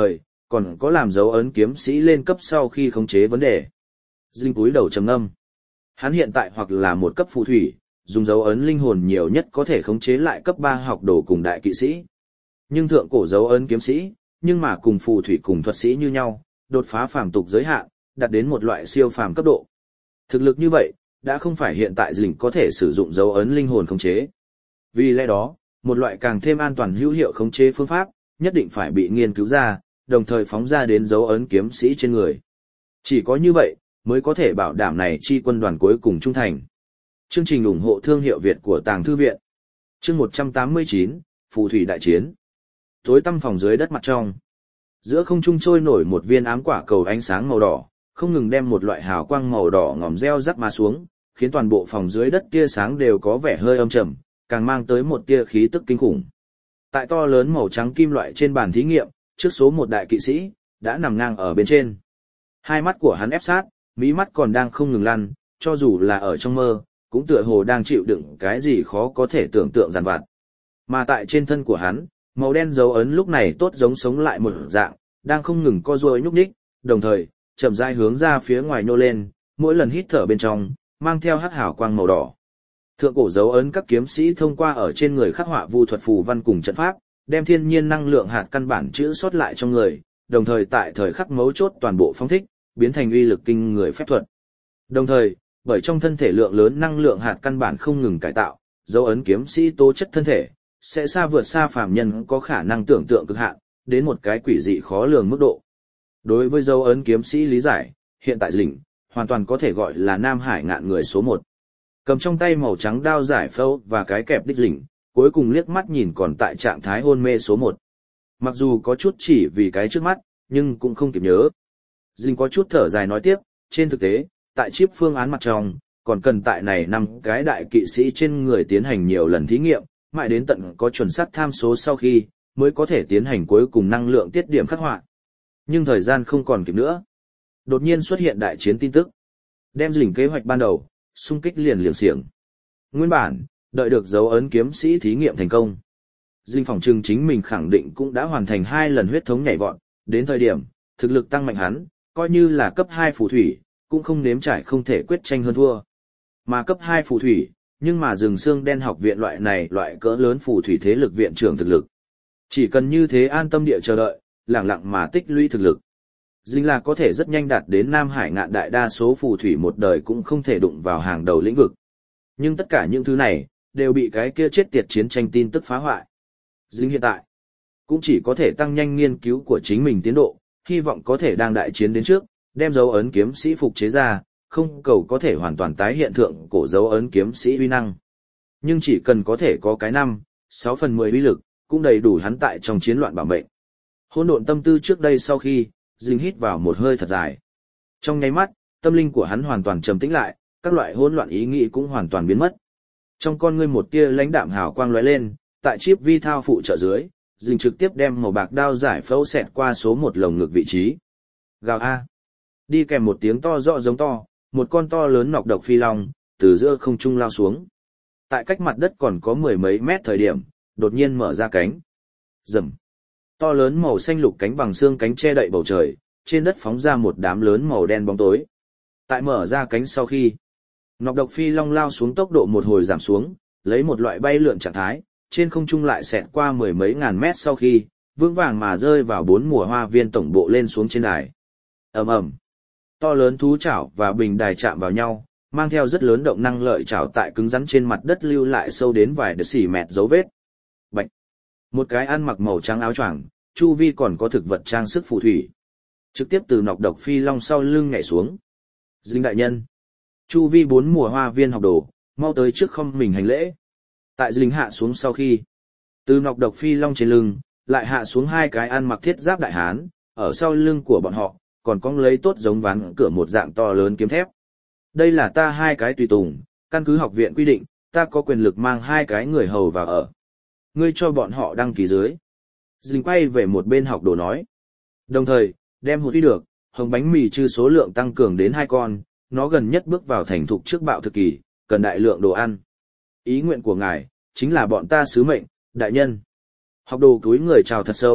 còn có làm dấu ấn kiếm sĩ lên cấp sau khi khống chế vấn đề. Dinh cúi đầu trầm ngâm. Hắn hiện tại hoặc là một cấp phù thủy, dùng dấu ấn linh hồn nhiều nhất có thể khống chế lại cấp 3 học đồ cùng đại kỵ sĩ. Nhưng thượng cổ dấu ấn kiếm sĩ, nhưng mà cùng phù thủy cùng thuật sĩ như nhau, đột phá phàm tục giới hạn, đạt đến một loại siêu phàm cấp độ. Thực lực như vậy, đã không phải hiện tại Dinh có thể sử dụng dấu ấn linh hồn khống chế. Vì lẽ đó, một loại càng thêm an toàn hữu hiệu khống chế phương pháp, nhất định phải bị nghiên cứu ra, đồng thời phóng ra đến dấu ấn kiếm sĩ trên người. Chỉ có như vậy, mới có thể bảo đảm này chi quân đoàn cuối cùng trung thành. Chương trình ủng hộ thương hiệu Việt của Tàng Thư Viện. Chương 189, Phù thủy đại chiến. Tối tăm phòng dưới đất mặt trong. Giữa không trung trôi nổi một viên ám quả cầu ánh sáng màu đỏ, không ngừng đem một loại hào quang màu đỏ ngòm reo rắc mà xuống, khiến toàn bộ phòng dưới đất tia sáng đều có vẻ hơi âm trầm, càng mang tới một tia khí tức kinh khủng. Tại to lớn màu trắng kim loại trên bàn thí nghiệm, trước số một đại kỵ sĩ đã nằm ngang ở bên trên. Hai mắt của hắn ép sát, mí mắt còn đang không ngừng lăn, cho dù là ở trong mơ, cũng tựa hồ đang chịu đựng cái gì khó có thể tưởng tượng dằn vặt. Mà tại trên thân của hắn, màu đen dấu ấn lúc này tốt giống sống lại một dạng, đang không ngừng co duỗi nhúc nhích, đồng thời chậm rãi hướng ra phía ngoài nô lên, mỗi lần hít thở bên trong, mang theo hắc hào quang màu đỏ. Thượng cổ dấu ấn các kiếm sĩ thông qua ở trên người khắc họa vu thuật phù văn cùng trận pháp, đem thiên nhiên năng lượng hạt căn bản chữ sót lại trong người, đồng thời tại thời khắc mấu chốt toàn bộ phóng thích, biến thành uy lực kinh người phép thuật. Đồng thời, bởi trong thân thể lượng lớn năng lượng hạt căn bản không ngừng cải tạo, dấu ấn kiếm sĩ tố chất thân thể sẽ xa vượt xa phàm nhân có khả năng tưởng tượng cực hạn, đến một cái quỷ dị khó lường mức độ. Đối với dấu ấn kiếm sĩ lý giải, hiện tại Dĩnh hoàn toàn có thể gọi là Nam Hải ngạn người số 1. Cầm trong tay màu trắng đao giải phẫu và cái kẹp đích Dĩnh, cuối cùng liếc mắt nhìn còn tại trạng thái hôn mê số 1. Mặc dù có chút chỉ vì cái trước mắt, nhưng cũng không kịp nhớ. Dĩnh có chút thở dài nói tiếp, trên thực tế, tại chip phương án mặt trong, còn cần tại này 5 cái đại kỵ sĩ trên người tiến hành nhiều lần thí nghiệm, mãi đến tận có chuẩn xác tham số sau khi, mới có thể tiến hành cuối cùng năng lượng tiết điểm khắc họa. Nhưng thời gian không còn kịp nữa. Đột nhiên xuất hiện đại chiến tin tức. Đem Dĩnh kế hoạch ban đầu, xung kích liền xiềng. Nguyên bản, đợi được dấu ấn kiếm sĩ thí nghiệm thành công. Dĩnh phỏng chừng chính mình khẳng định cũng đã hoàn thành 2 lần huyết thống nhảy vọt, đến thời điểm, thực lực tăng mạnh hắn, coi như là cấp 2 phù thủy, cũng không nếm trải không thể quyết tranh hơn thua. Mà cấp 2 phù thủy, nhưng mà rừng xương đen học viện loại này loại cỡ lớn phù thủy thế lực viện trưởng thực lực. Chỉ cần như thế an tâm địa chờ đợi, lặng lặng mà tích lũy thực lực. Dĩnh là có thể rất nhanh đạt đến Nam Hải ngạn đại đa số phù thủy một đời cũng không thể đụng vào hàng đầu lĩnh vực. Nhưng tất cả những thứ này, đều bị cái kia chết tiệt chiến tranh tin tức phá hoại. Dĩnh hiện tại, cũng chỉ có thể tăng nhanh nghiên cứu của chính mình tiến độ, hy vọng có thể đang đại chiến đến trước, đem dấu ấn kiếm sĩ phục chế ra, không cầu có thể hoàn toàn tái hiện thượng cổ dấu ấn kiếm sĩ uy năng. Nhưng chỉ cần có thể có cái 5-6/10 uy lực, cũng đầy đủ hắn tại trong chiến loạn bảo mệnh. Hỗn độn tâm tư trước đây sau khi, Dĩnh hít vào một hơi thật dài. Trong nháy mắt, tâm linh của hắn hoàn toàn trầm tĩnh lại, các loại hỗn loạn ý nghĩ cũng hoàn toàn biến mất. Trong con ngươi một tia lãnh đạm hào quang lóe lên, tại chip vi thao phụ trợ dưới, Dĩnh trực tiếp đem màu bạc đao giải phẫu xẹt qua số 1 lồng ngực vị trí. Gào a. Đi kèm một tiếng to rõ giống to, một con to lớn nọc độc phi long từ giữa không trung lao xuống. Tại cách mặt đất còn có 10 mấy mét thời điểm, đột nhiên mở ra cánh. Rầm. To lớn màu xanh lục cánh bằng xương cánh che đậy bầu trời, trên đất phóng ra một đám lớn màu đen bóng tối. Tại mở ra cánh sau khi, nọc độc phi long lao xuống tốc độ một hồi giảm xuống, lấy một loại bay lượn trạng thái, trên không trung lại xẹt qua 10 mấy ngàn mét sau khi, vững vàng mà rơi vào 4 mùa hoa viên tổng bộ lên xuống trên đài. Ầm ầm. To lớn thú chảo và bình đài chạm vào nhau, mang theo rất lớn động năng lợi chảo tại cứng rắn trên mặt đất lưu lại sâu đến vài cm dấu vết. Bạch. Một cái ăn mặc màu trắng áo choàng, chu vi còn có thực vật trang sức phù thủy. Trực tiếp từ nọc độc phi long sau lưng nhảy xuống. Dĩnh đại nhân. Chu vi 4 mùa hoa viên học đồ, mau tới trước không mình hành lễ. Tại Dĩnh hạ xuống sau khi, từ nọc độc phi long trên lưng, lại hạ xuống 2 cái ăn mặc thiết giáp đại hán, ở sau lưng của bọn họ, còn có lấy tốt giống ván cửa một dạng to lớn kiếm thép. Đây là ta 2 cái tùy tùng, căn cứ học viện quy định, ta có quyền lực mang 2 cái người hầu vào ở. Ngươi cho bọn họ đăng ký dưới. Dĩnh quay về một bên học đồ nói. Đồng thời, đem hụt đi được, hồng bánh mì chư số lượng tăng cường đến 2 con, nó gần nhất bước vào thành thục trước bạo thực kỳ, cần đại lượng đồ ăn. Ý nguyện của ngài, chính là bọn ta sứ mệnh, đại nhân. Học đồ cúi người chào thật sâu,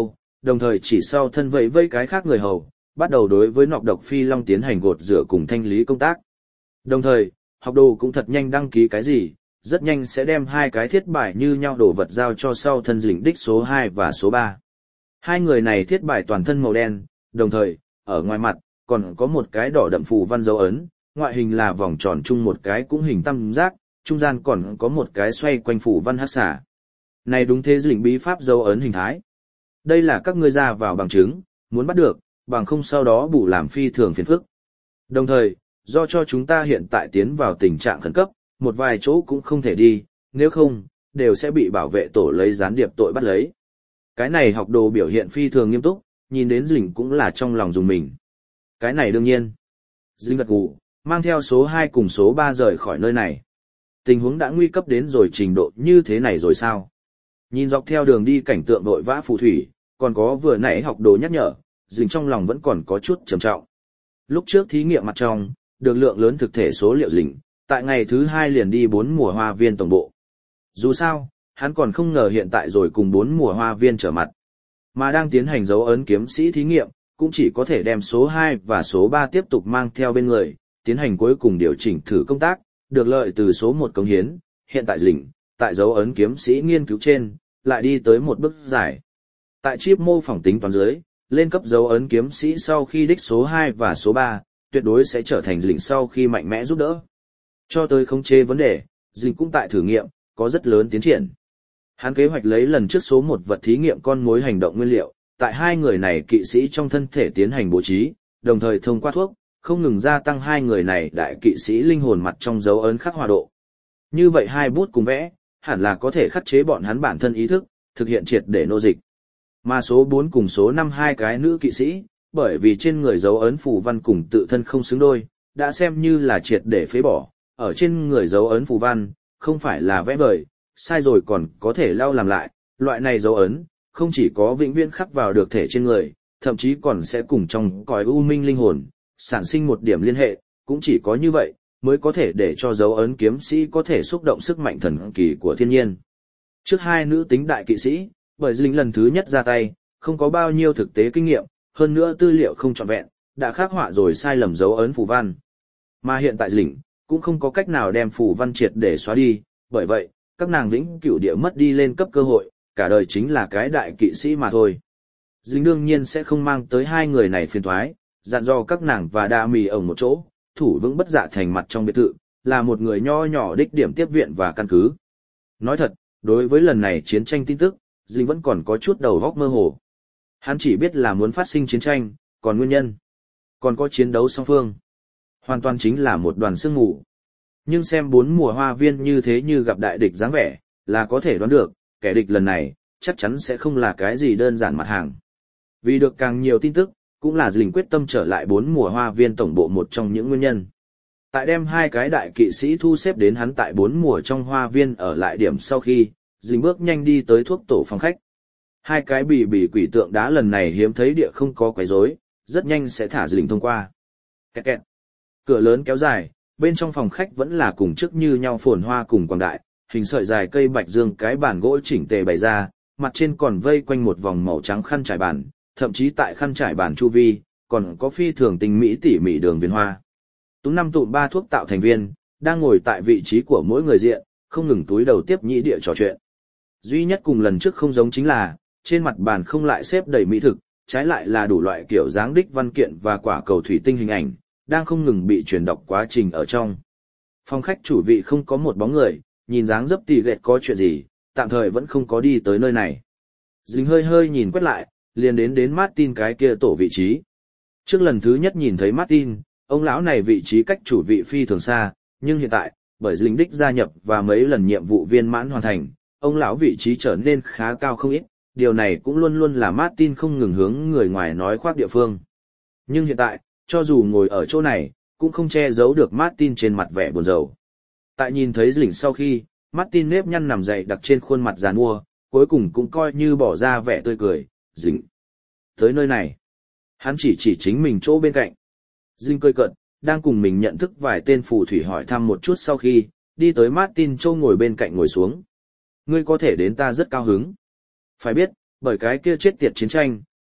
đồng thời chỉ sau thân vẫy vây cái khác người hầu, bắt đầu đối với nọc độc phi long tiến hành gột rửa cùng thanh lý công tác. Đồng thời, học đồ cũng thật nhanh đăng ký cái gì, rất nhanh sẽ đem hai cái thiết bài như nhau đồ vật giao cho sau thân lĩnh đích số 2 và số 3. Hai người này thiết bài toàn thân màu đen, đồng thời, ở ngoài mặt, còn có một cái đỏ đậm phù văn dấu ấn, ngoại hình là vòng tròn chung một cái cũng hình tam giác, trung gian còn có một cái xoay quanh phù văn hắc xả. Này đúng thế lĩnh bí pháp dấu ấn hình thái. Đây là các ngươi ra vào bằng chứng, muốn bắt được, bằng không sau đó bù làm phi thường phiền phức. Đồng thời, do cho chúng ta hiện tại tiến vào tình trạng khẩn cấp, một vài chỗ cũng không thể đi, nếu không, đều sẽ bị bảo vệ tổ lấy gián điệp tội bắt lấy. Cái này học đồ biểu hiện phi thường nghiêm túc, nhìn đến Dĩnh cũng là trong lòng dùng mình. Cái này đương nhiên. Dĩnh gật gù, mang theo số 2 cùng số 3 rời khỏi nơi này. Tình huống đã nguy cấp đến rồi trình độ như thế này rồi sao? Nhìn dọc theo đường đi cảnh tượng vội vã phù thủy, còn có vừa nãy học đồ nhắc nhở, Dĩnh trong lòng vẫn còn có chút trầm trọng. Lúc trước thí nghiệm mặt trong, được lượng lớn thực thể số liệu Dĩnh, tại ngày thứ 2 liền đi 4 mùa hoa viên tổng bộ. Dù sao, hắn còn không ngờ hiện tại rồi cùng 4 mùa hoa viên trở mặt. Mà đang tiến hành dấu ấn kiếm sĩ thí nghiệm, cũng chỉ có thể đem số 2 và số 3 tiếp tục mang theo bên người, tiến hành cuối cùng điều chỉnh thử công tác, được lợi từ số 1 cống hiến, hiện tại Dĩnh, tại dấu ấn kiếm sĩ nghiên cứu trên, lại đi tới một bước giải. Tại chip mô phỏng tính toán dưới, lên cấp dấu ấn kiếm sĩ sau khi đích số 2 và số 3, tuyệt đối sẽ trở thành Dĩnh sau khi mạnh mẽ giúp đỡ. Cho tới khống chế vấn đề, Dĩnh cũng tại thử nghiệm, có rất lớn tiến triển. Hắn kế hoạch lấy lần trước số 1 vật thí nghiệm con mối hành động nguyên liệu, tại hai người này kỵ sĩ trong thân thể tiến hành bố trí, đồng thời thông qua thuốc, không ngừng gia tăng hai người này đại kỵ sĩ linh hồn mặt trong dấu ấn khắc hòa độ. Như vậy hai bút cùng vẽ, hẳn là có thể khắc chế bọn hắn bản thân ý thức, thực hiện triệt để nô dịch. Mà số 4 cùng số 5 hai cái nữ kỵ sĩ, bởi vì trên người dấu ấn phù văn cùng tự thân không xứng đôi, đã xem như là triệt để phế bỏ, ở trên người dấu ấn phù văn, không phải là vẽ vời, sai rồi còn có thể lau làm lại, loại này dấu ấn, không chỉ có vĩnh viễn khắc vào được thể trên người, thậm chí còn sẽ cùng trong cõi u minh linh hồn, sản sinh một điểm liên hệ, cũng chỉ có như vậy, mới có thể để cho dấu ấn kiếm sĩ có thể xúc động sức mạnh thần kỳ của thiên nhiên. Trước hai nữ tính đại kỵ sĩ, bởi Dĩnh lần thứ nhất ra tay, không có bao nhiêu thực tế kinh nghiệm, hơn nữa tư liệu không trọn vẹn, đã khắc họa rồi sai lầm dấu ấn phù văn. Mà hiện tại Dĩnh, cũng không có cách nào đem phù văn triệt để xóa đi, bởi vậy, các nàng vĩnh cửu địa mất đi lên cấp cơ hội, cả đời chính là cái đại kỵ sĩ mà thôi. Dĩnh đương nhiên sẽ không mang tới hai người này phiền toái, dặn dò các nàng và đa mì ở một chỗ, thủ vững bất dạ thành mặt trong biệt thự, là một người nho nhỏ đích điểm tiếp viện và căn cứ. Nói thật, đối với lần này chiến tranh tin tức, Dĩnh vẫn còn có chút đầu óc mơ hồ. Hắn chỉ biết là muốn phát sinh chiến tranh, còn nguyên nhân, còn có chiến đấu song phương. Hoàn toàn chính là một đoàn sương mù. Nhưng xem 4 mùa hoa viên như thế như gặp đại địch dáng vẻ, là có thể đoán được, kẻ địch lần này, chắc chắn sẽ không là cái gì đơn giản mặt hàng. Vì được càng nhiều tin tức, cũng là Dĩnh quyết tâm trở lại 4 mùa hoa viên tổng bộ một trong những nguyên nhân. Tại đem hai cái đại kỵ sĩ thu xếp đến hắn tại 4 mùa trong hoa viên ở lại điểm sau khi, Dĩnh bước nhanh đi tới thuốc tổ phòng khách. Hai cái bì quỷ tượng đá lần này hiếm thấy địa không có quấy rối, rất nhanh sẽ thả Dĩnh thông qua. Kẹt kẹt. Cửa lớn kéo dài, bên trong phòng khách vẫn là cùng trước như nhau phồn hoa cùng quảng đại, hình sợi dài cây bạch dương cái bàn gỗ chỉnh tề bày ra, mặt trên còn vây quanh một vòng màu trắng khăn trải bàn, thậm chí tại khăn trải bàn chu vi, còn có phi thường tinh mỹ tỉ mỉ đường viền hoa. Tú năm tụm ba thuốc tạo thành viên, đang ngồi tại vị trí của mỗi người diện, không ngừng túi đầu tiếp nhĩ địa trò chuyện. Duy nhất cùng lần trước không giống chính là, trên mặt bàn không lại xếp đầy mỹ thực, trái lại là đủ loại kiểu dáng đích văn kiện và quả cầu thủy tinh hình ảnh, đang không ngừng bị truyền đọc quá trình ở trong. Phòng khách chủ vị không có một bóng người, nhìn dáng dấp tỉ lệ có chuyện gì, tạm thời vẫn không có đi tới nơi này. Dĩnh hơi hơi nhìn quét lại, liền đến Martin cái kia tổ vị trí. Trước lần thứ nhất nhìn thấy Martin, ông lão này vị trí cách chủ vị phi thường xa, nhưng hiện tại, bởi Dĩnh đích gia nhập và mấy lần nhiệm vụ viên mãn hoàn thành, ông lão vị trí trở nên khá cao không ít, điều này cũng luôn luôn là Martin không ngừng hướng người ngoài nói khoác địa phương. Nhưng hiện tại, cho dù ngồi ở chỗ này, cũng không che giấu được Martin trên mặt vẻ buồn rầu. Tại nhìn thấy Dĩnh sau khi, Martin nếp nhăn nằm dậy đặt trên khuôn mặt giàn mua, cuối cùng cũng coi như bỏ ra vẻ tươi cười. Dĩnh, tới nơi này. Hắn chỉ chính mình chỗ bên cạnh. Dĩnh cười cợt, đang cùng mình nhận thức vài tên phù thủy hỏi thăm một chút sau khi, đi tới Martin châu ngồi bên cạnh ngồi xuống. Ngươi có thể đến ta rất cao hứng. Phải biết, bởi cái kia chết tiệt chiến tranh,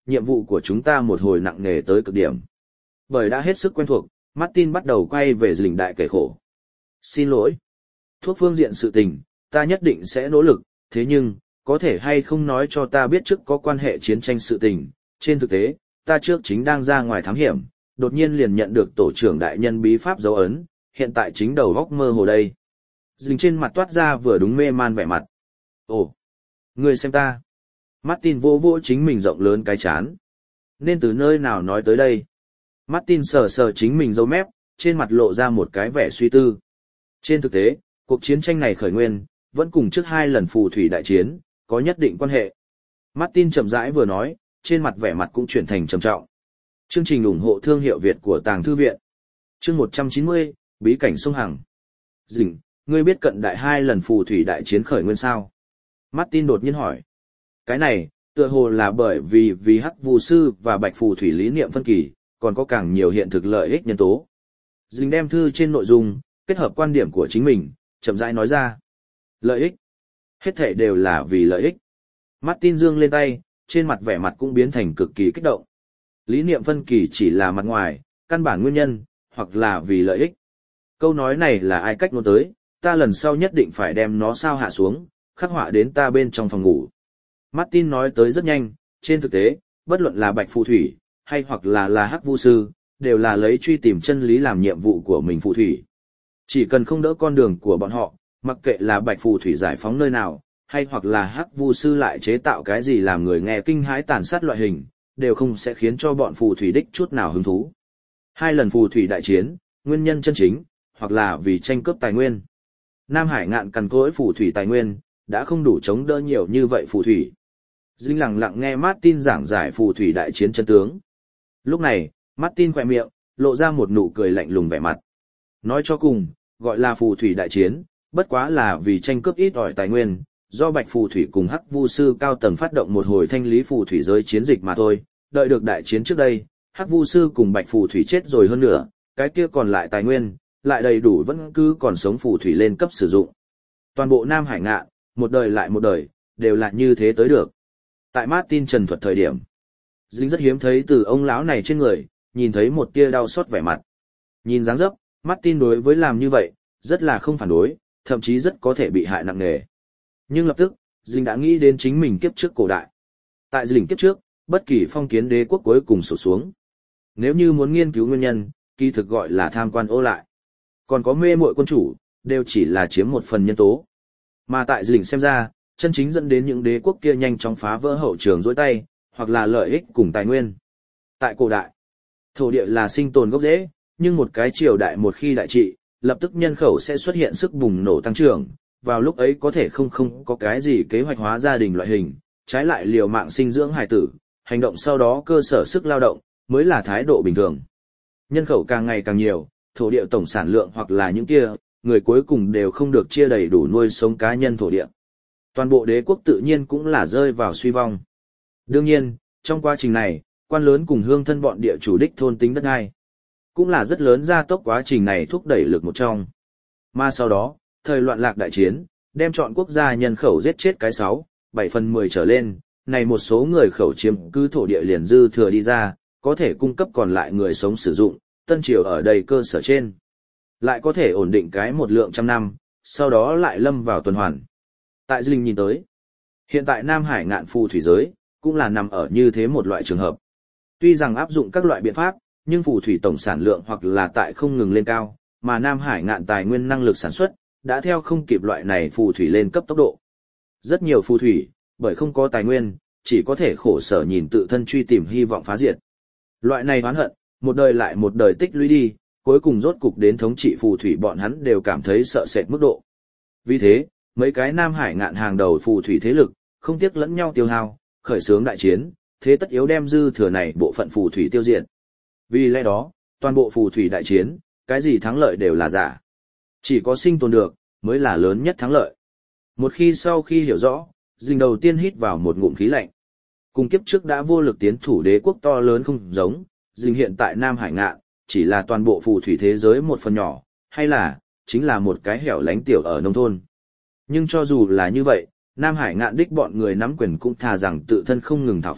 nhiệm vụ của chúng ta một hồi nặng nề tới cực điểm. Bởi đã hết sức quen thuộc, Martin bắt đầu quay về Dĩnh đại kể khổ. Xin lỗi. Thuốc phương diện sự tình, ta nhất định sẽ nỗ lực, thế nhưng, có thể hay không nói cho ta biết trước có quan hệ chiến tranh sự tình. Trên thực tế, ta trước chính đang ra ngoài thám hiểm, đột nhiên liền nhận được tổ trưởng đại nhân bí pháp dấu ấn, hiện tại chính đầu góc mơ hồ đây. Dĩnh trên mặt toát ra vừa đúng mê man vẻ mặt. Ồ, ngươi xem ta. Martin vô vô chính mình rộng lớn cái chán. Nên từ nơi nào nói tới đây? Martin sờ sờ chính mình râu mép, trên mặt lộ ra một cái vẻ suy tư. Trên thực tế, cuộc chiến tranh này khởi nguyên, vẫn cùng trước 2 lần phù thủy đại chiến, có nhất định quan hệ. Martin chậm rãi vừa nói, trên mặt vẻ mặt cũng chuyển thành trầm trọng. Chương trình ủng hộ thương hiệu Việt của Tàng Thư Viện. Chương 190, Bí cảnh sông Hằng. Dĩnh, ngươi biết cận đại 2 lần phù thủy đại chiến khởi nguyên sao? Martin đột nhiên hỏi. Cái này, tựa hồ là bởi vì Hắc Vu sư và Bạch phù thủy lý niệm phân kỳ, còn có càng nhiều hiện thực lợi ích nhân tố. Dĩnh đem thư trên nội dung, kết hợp quan điểm của chính mình, chậm rãi nói ra. Lợi ích. Hết thảy đều là vì lợi ích. Martin giương lên tay, trên mặt vẻ mặt cũng biến thành cực kỳ kích động. Lý niệm phân kỳ chỉ là mặt ngoài, căn bản nguyên nhân, hoặc là vì lợi ích. Câu nói này là ai cách nói tới, ta lần sau nhất định phải đem nó sao hạ xuống, khắc họa đến ta bên trong phòng ngủ. Martin nói tới rất nhanh, trên thực tế, bất luận là Bạch phù thủy, hay hoặc là Hắc Vu sư, đều là lấy truy tìm chân lý làm nhiệm vụ của mình phù thủy. Chỉ cần không đỡ con đường của bọn họ, mặc kệ là Bạch phù thủy giải phóng nơi nào, hay hoặc là Hắc Vu sư lại chế tạo cái gì làm người nghe kinh hãi tàn sát loại hình, đều không sẽ khiến cho bọn phù thủy đích chút nào hứng thú. 2 lần phù thủy đại chiến, nguyên nhân chân chính, hoặc là vì tranh cướp tài nguyên. Nam Hải ngạn cằn cỗi phù thủy tài nguyên, đã không đủ chống đỡ nhiều như vậy phù thủy. Dĩnh lặng lặng nghe Martin giảng giải phù thủy đại chiến chân tướng. Lúc này, Martin khỏe miệng, lộ ra một nụ cười lạnh lùng vẻ mặt. Nói cho cùng, gọi là phù thủy đại chiến, bất quá là vì tranh cướp ít ỏi tài nguyên, do Bạch phù thủy cùng Hắc Vu sư cao tầng phát động một hồi thanh lý phù thủy giới chiến dịch mà thôi. Đợi được đại chiến trước đây, Hắc Vu sư cùng Bạch phù thủy chết rồi hơn nữa, cái kia còn lại tài nguyên, lại đầy đủ vẫn cứ còn sống phù thủy lên cấp sử dụng. Toàn bộ Nam Hải ngạn, một đời lại một đời, đều là như thế tới được. Tại Martin trần thuật thời điểm, Dĩnh rất hiếm thấy từ ông lão này trên người, nhìn thấy một tia đau xót vẻ mặt. Nhìn dáng dấp, Martin đối với làm như vậy, rất là không phản đối, thậm chí rất có thể bị hại nặng nề. Nhưng lập tức, Dĩnh đã nghĩ đến chính mình kiếp trước cổ đại. Tại Dĩnh kiếp trước, bất kỳ phong kiến đế quốc cuối cùng sụp xuống. Nếu như muốn nghiên cứu nguyên nhân, kỳ thực gọi là tham quan ô lại. Còn có mê muội quân chủ, đều chỉ là chiếm một phần nhân tố. Mà tại Dĩnh xem ra, chân chính dẫn đến những đế quốc kia nhanh chóng phá vỡ hậu trường dối tay, hoặc là lợi ích cùng tài nguyên. Tại cổ đại, thổ địa là sinh tồn gốc rễ, nhưng một cái triều đại một khi đại trị, lập tức nhân khẩu sẽ xuất hiện sức bùng nổ tăng trưởng, vào lúc ấy có thể không có cái gì kế hoạch hóa gia đình loại hình, trái lại liều mạng sinh dưỡng hài tử, hành động sau đó cơ sở sức lao động, mới là thái độ bình thường. Nhân khẩu càng ngày càng nhiều, thổ địa tổng sản lượng hoặc là những kia, người cuối cùng đều không được chia đầy đủ nuôi sống cá nhân thổ địa. Toàn bộ đế quốc tự nhiên cũng là rơi vào suy vong. Đương nhiên, trong quá trình này, quan lớn cùng hương thân bọn địa chủ đích thôn tính đất đai, cũng là rất lớn gia tốc quá trình này thúc đẩy lực một trong. Mà sau đó, thời loạn lạc đại chiến, đem chọn quốc gia nhân khẩu giết chết cái 7/10 trở lên, này một số người khẩu chiếm cứ thổ địa liền dư thừa đi ra, có thể cung cấp còn lại người sống sử dụng, tân triều ở đây cơ sở trên. Lại có thể ổn định cái một lượng trăm năm, sau đó lại lâm vào tuần hoàn. Tại Dĩnh nhìn tới, hiện tại Nam Hải ngạn phù thủy giới, cũng là nằm ở như thế một loại trường hợp. Tuy rằng áp dụng các loại biện pháp, nhưng phù thủy tổng sản lượng hoặc là tại không ngừng lên cao, mà Nam Hải ngạn tài nguyên năng lực sản xuất, đã theo không kịp loại này phù thủy lên cấp tốc độ. Rất nhiều phù thủy, bởi không có tài nguyên, chỉ có thể khổ sở nhìn tự thân truy tìm hy vọng phá diệt. Loại này oán hận, một đời lại một đời tích lũy đi, cuối cùng rốt cục đến thống trị phù thủy bọn hắn đều cảm thấy sợ sệt mức độ. Vì thế, mấy cái Nam Hải ngạn hàng đầu phù thủy thế lực, không tiếc lẫn nhau tiêu hao, khởi xướng đại chiến, thế tất yếu đem dư thừa này bộ phận phù thủy tiêu diệt. Vì lẽ đó, toàn bộ phù thủy đại chiến, cái gì thắng lợi đều là giả. Chỉ có sinh tồn được, mới là lớn nhất thắng lợi. Một khi sau khi hiểu rõ, Dĩnh đầu tiên hít vào một ngụm khí lạnh. Cùng kiếp trước đã vô lực tiến thủ đế quốc to lớn không giống, Dĩnh hiện tại Nam Hải ngạn, chỉ là toàn bộ phù thủy thế giới một phần nhỏ, hay là, chính là một cái hẻo lánh tiểu ở nông thôn. Nhưng cho dù là như vậy, Nam Hải ngạn đích bọn người nắm quyền cũng thà rằng tự thân không ngừng thảo phạt,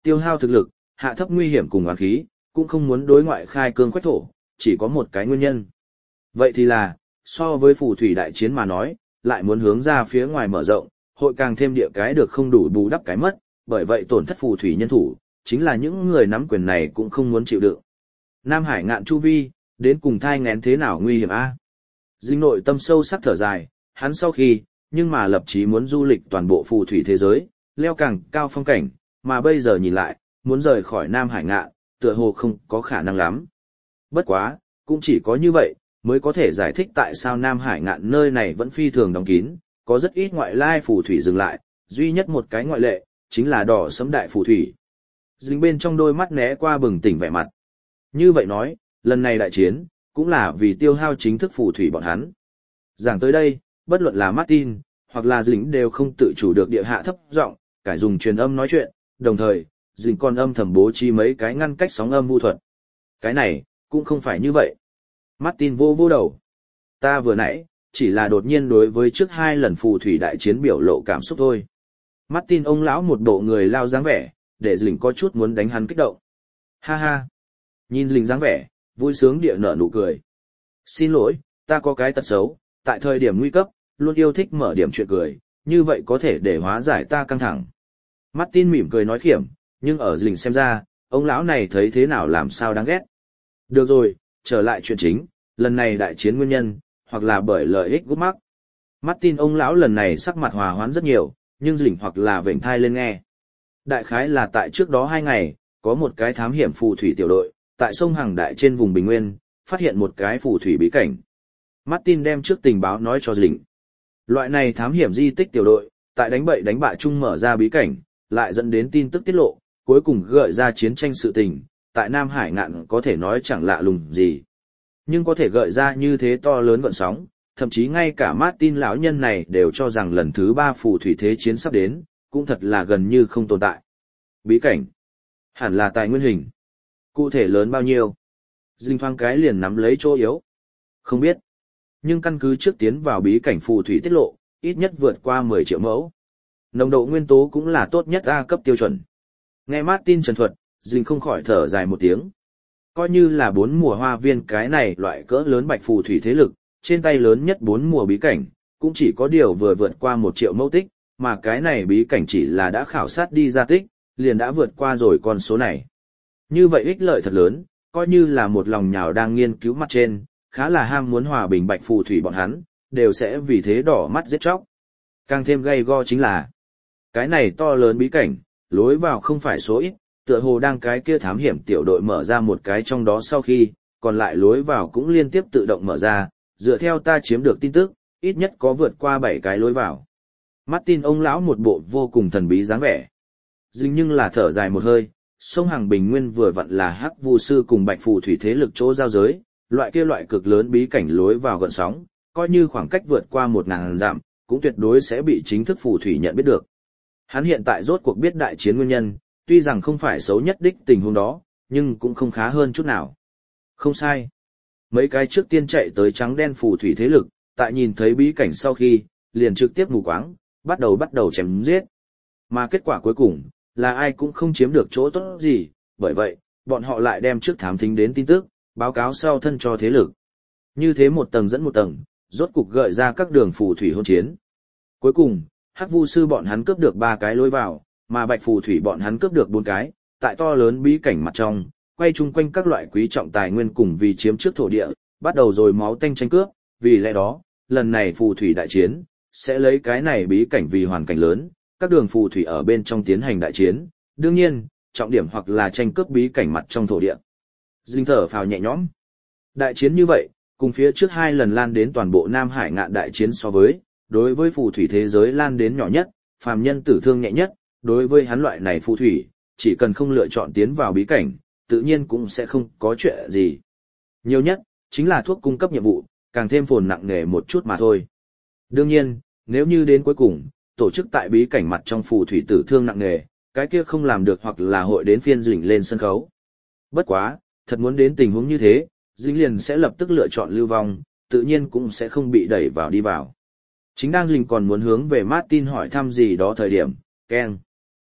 tiêu hao thực lực, hạ thấp nguy hiểm cùng oán khí, cũng không muốn đối ngoại khai cương quách thổ, chỉ có một cái nguyên nhân. Vậy thì là, so với phù thủy đại chiến mà nói, lại muốn hướng ra phía ngoài mở rộng, hội càng thêm địa cái được không đủ bù đắp cái mất, bởi vậy tổn thất phù thủy nhân thủ, chính là những người nắm quyền này cũng không muốn chịu đựng. Nam Hải ngạn chu vi, đến cùng thai ngén thế nào nguy hiểm a? Dinh nội tâm sâu sắc thở dài, hắn sau khi, nhưng mà lập chí muốn du lịch toàn bộ phù thủy thế giới, leo càng cao phong cảnh, mà bây giờ nhìn lại, muốn rời khỏi Nam Hải ngạn, tựa hồ không có khả năng lắm. Bất quá, cũng chỉ có như vậy, mới có thể giải thích tại sao Nam Hải ngạn nơi này vẫn phi thường đóng kín, có rất ít ngoại lai phù thủy dừng lại, duy nhất một cái ngoại lệ, chính là đỏ sẫm đại phù thủy. Dính bên trong đôi mắt né qua bừng tỉnh vẻ mặt. Như vậy nói, lần này đại chiến, cũng là vì tiêu hao chính thức phù thủy bọn hắn. Giảng tới đây, bất luận là Martin, hoặc là Dính đều không tự chủ được địa hạ thấp giọng, cải dùng truyền âm nói chuyện, đồng thời, Dính còn âm thầm bố trí mấy cái ngăn cách sóng âm vu thuật. Cái này, cũng không phải như vậy. Martin vô vô đầu. Ta vừa nãy, chỉ là đột nhiên đối với trước 2 lần phù thủy đại chiến biểu lộ cảm xúc thôi. Martin ông lão một bộ người lao dáng vẻ, để Dính có chút muốn đánh hắn kích động. Ha ha. Nhìn Dính dáng vẻ, vui sướng địa nở nụ cười. Xin lỗi, ta có cái tật xấu, tại thời điểm nguy cấp, luôn yêu thích mở điểm chuyện cười, như vậy có thể để hóa giải ta căng thẳng. Martin mỉm cười nói khiểm, nhưng ở Dính xem ra, ông lão này thấy thế nào làm sao đáng ghét. Được rồi, trở lại chuyện chính, lần này đại chiến nguyên nhân, hoặc là bởi lợi ích gút mắc. Martin ông lão lần này sắc mặt hòa hoãn rất nhiều, nhưng Dính hoặc là vểnh thai lên nghe. Đại khái là tại trước đó 2 ngày, có một cái thám hiểm phù thủy tiểu đội, tại sông Hằng Đại trên vùng Bình Nguyên, phát hiện một cái phù thủy bí cảnh. Martin đem trước tình báo nói cho Dính. Loại này thám hiểm di tích tiểu đội, tại đánh bậy đánh bạ chung mở ra bí cảnh, lại dẫn đến tin tức tiết lộ, cuối cùng gợi ra chiến tranh sự tình, tại Nam Hải ngạn có thể nói chẳng lạ lùng gì. Nhưng có thể gợi ra như thế to lớn gợn sóng, thậm chí ngay cả Martin lão nhân này đều cho rằng lần thứ 3 phù thủy thế chiến sắp đến, cũng thật là gần như không tồn tại. Bí cảnh. Hẳn là tài nguyên hình. Cụ thể lớn bao nhiêu? Dinh thoáng cái liền nắm lấy chỗ yếu. Không biết. Nhưng căn cứ trước tiến vào bí cảnh phù thủy tiết lộ, ít nhất vượt qua 10 triệu mẫu. Nồng độ nguyên tố cũng là tốt nhất A cấp tiêu chuẩn. Nghe Martin trần thuật, Dinh không khỏi thở dài một tiếng. Coi như là 4 mùa hoa viên cái này loại cỡ lớn bạch phù thủy thế lực, trên tay lớn nhất 4 mùa bí cảnh, cũng chỉ có điều vừa vượt qua 1 triệu mẫu tích, mà cái này bí cảnh chỉ là đã khảo sát đi ra tích, liền đã vượt qua rồi con số này. Như vậy ích lợi thật lớn, coi như là một lòng nhào đang nghiên cứu mặt trên, khá là ham muốn hòa bình bạch phù thủy bọn hắn, đều sẽ vì thế đỏ mắt giết chóc. Càng thêm gay go chính là, cái này to lớn bí cảnh, lối vào không phải số ít, tựa hồ đang cái kia thám hiểm tiểu đội mở ra một cái trong đó sau khi, còn lại lối vào cũng liên tiếp tự động mở ra, dựa theo ta chiếm được tin tức, ít nhất có vượt qua 7 cái lối vào. Martin ông lão một bộ vô cùng thần bí dáng vẻ. Dinh nhưng là thở dài một hơi, sông Hằng Bình Nguyên vừa vặn là Hắc Vu sư cùng Bạch phù thủy thế lực chỗ giao giới, loại kia loại cực lớn bí cảnh lối vào gợn sóng, coi như khoảng cách vượt qua 1000 dặm, cũng tuyệt đối sẽ bị chính thức phù thủy nhận biết được. Hắn hiện tại rốt cuộc biết đại chiến nguyên nhân, tuy rằng không phải xấu nhất đích tình huống đó, nhưng cũng không khá hơn chút nào. Không sai. Mấy cái trước tiên chạy tới trắng đen phù thủy thế lực, tại nhìn thấy bí cảnh sau khi, liền trực tiếp mù quáng, bắt đầu chém giết. Mà kết quả cuối cùng, là ai cũng không chiếm được chỗ tốt gì, bởi vậy, bọn họ lại đem trước thám thính đến tin tức, báo cáo sau thân cho thế lực. Như thế một tầng dẫn một tầng, rốt cục gợi ra các đường phù thủy hôn chiến. Cuối cùng, Hắc Vu sư bọn hắn cướp được 3 cái lối vào, mà Bạch phù thủy bọn hắn cướp được 4 cái, tại to lớn bí cảnh mặt trong, quay chung quanh các loại quý trọng tài nguyên cùng vì chiếm trước thổ địa, bắt đầu rồi máu tanh tranh cướp, vì lẽ đó, lần này phù thủy đại chiến, sẽ lấy cái này bí cảnh vì hoàn cảnh lớn, các đường phù thủy ở bên trong tiến hành đại chiến, đương nhiên, trọng điểm hoặc là tranh cướp bí cảnh mặt trong thổ địa. Dinh thở phào nhẹ nhõm. Đại chiến như vậy, cùng phía trước 2 lần lan đến toàn bộ Nam Hải ngạn đại chiến so với, đối với phù thủy thế giới lan đến nhỏ nhất, phàm nhân tử thương nhẹ nhất, đối với hắn loại này phù thủy, chỉ cần không lựa chọn tiến vào bí cảnh, tự nhiên cũng sẽ không có chuyện gì. Nhiều nhất, chính là thuốc cung cấp nhiệm vụ, càng thêm phồn nặng nề một chút mà thôi. Đương nhiên, nếu như đến cuối cùng, tổ chức tại bí cảnh mặt trong phù thủy tử thương nặng nề, cái kia không làm được hoặc là hội đến phiên Dĩnh lên sân khấu. Bất quá, thật muốn đến tình huống như thế, Dĩnh liền sẽ lập tức lựa chọn lưu vong, tự nhiên cũng sẽ không bị đẩy vào đi vào. Chính đang Dĩnh còn muốn hướng về Martin hỏi thăm gì đó thời điểm, keng.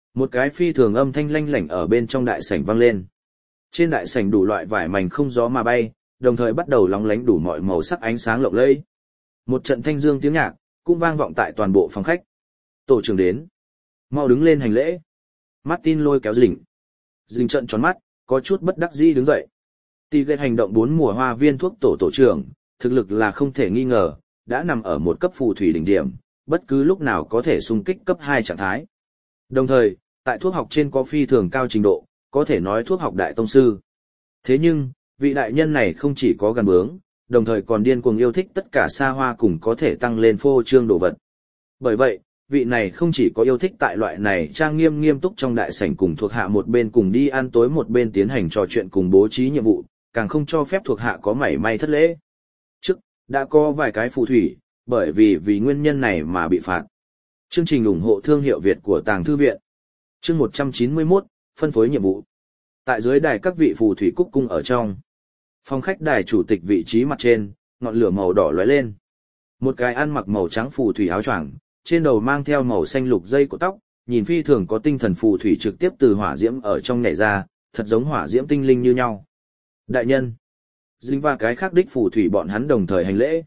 Một cái phi thường âm thanh lanh lảnh ở bên trong đại sảnh vang lên. Trên đại sảnh đủ loại vải mảnh không gió mà bay, đồng thời bắt đầu lóng lánh đủ mọi màu sắc ánh sáng lộng lẫy. Một trận thanh dương tiếng nhạc cũng vang vọng tại toàn bộ phòng khách. Tổ trưởng đến, mau đứng lên hành lễ. Martin lôi kéo Dĩnh. Dĩnh trợn tròn mắt, có chút bất đắc dĩ đứng dậy. Tỷ ghét hành động 4 mùa hoa viên thuốc tổ trưởng, thực lực là không thể nghi ngờ, đã nằm ở một cấp phù thủy đỉnh điểm, bất cứ lúc nào có thể xung kích cấp 2 trạng thái. Đồng thời, tại thuốc học trên có phi thường cao trình độ, có thể nói thuốc học đại tông sư. Thế nhưng, vị đại nhân này không chỉ có gan bướng, đồng thời còn điên cuồng yêu thích tất cả xa hoa cùng có thể tăng lên phô trương đồ vật. Bởi vậy, vị này không chỉ có yêu thích tại loại này trang nghiêm nghiêm túc trong đại sảnh cùng thuộc hạ một bên cùng đi ăn tối một bên tiến hành trò chuyện cùng bố trí nhiệm vụ, càng không cho phép thuộc hạ có mảy may thất lễ. Trước, đã có vài cái phù thủy, bởi vì nguyên nhân này mà bị phạt. Chương trình ủng hộ thương hiệu Việt của Tàng Thư Viện. Chương 191, phân phối nhiệm vụ. Tại dưới đài các vị phù thủy cúc cung ở trong. Phòng khách đài chủ tịch vị trí mặt trên, ngọn lửa màu đỏ lóe lên. Một cái ăn mặc màu trắng phù thủy áo choàng, trên đầu mang theo màu xanh lục dây của tóc, nhìn phi thường có tinh thần phù thủy trực tiếp từ hỏa diễm ở trong nhảy ra, thật giống hỏa diễm tinh linh như nhau. Đại nhân. Dính và cái khác đích phù thủy bọn hắn đồng thời hành lễ.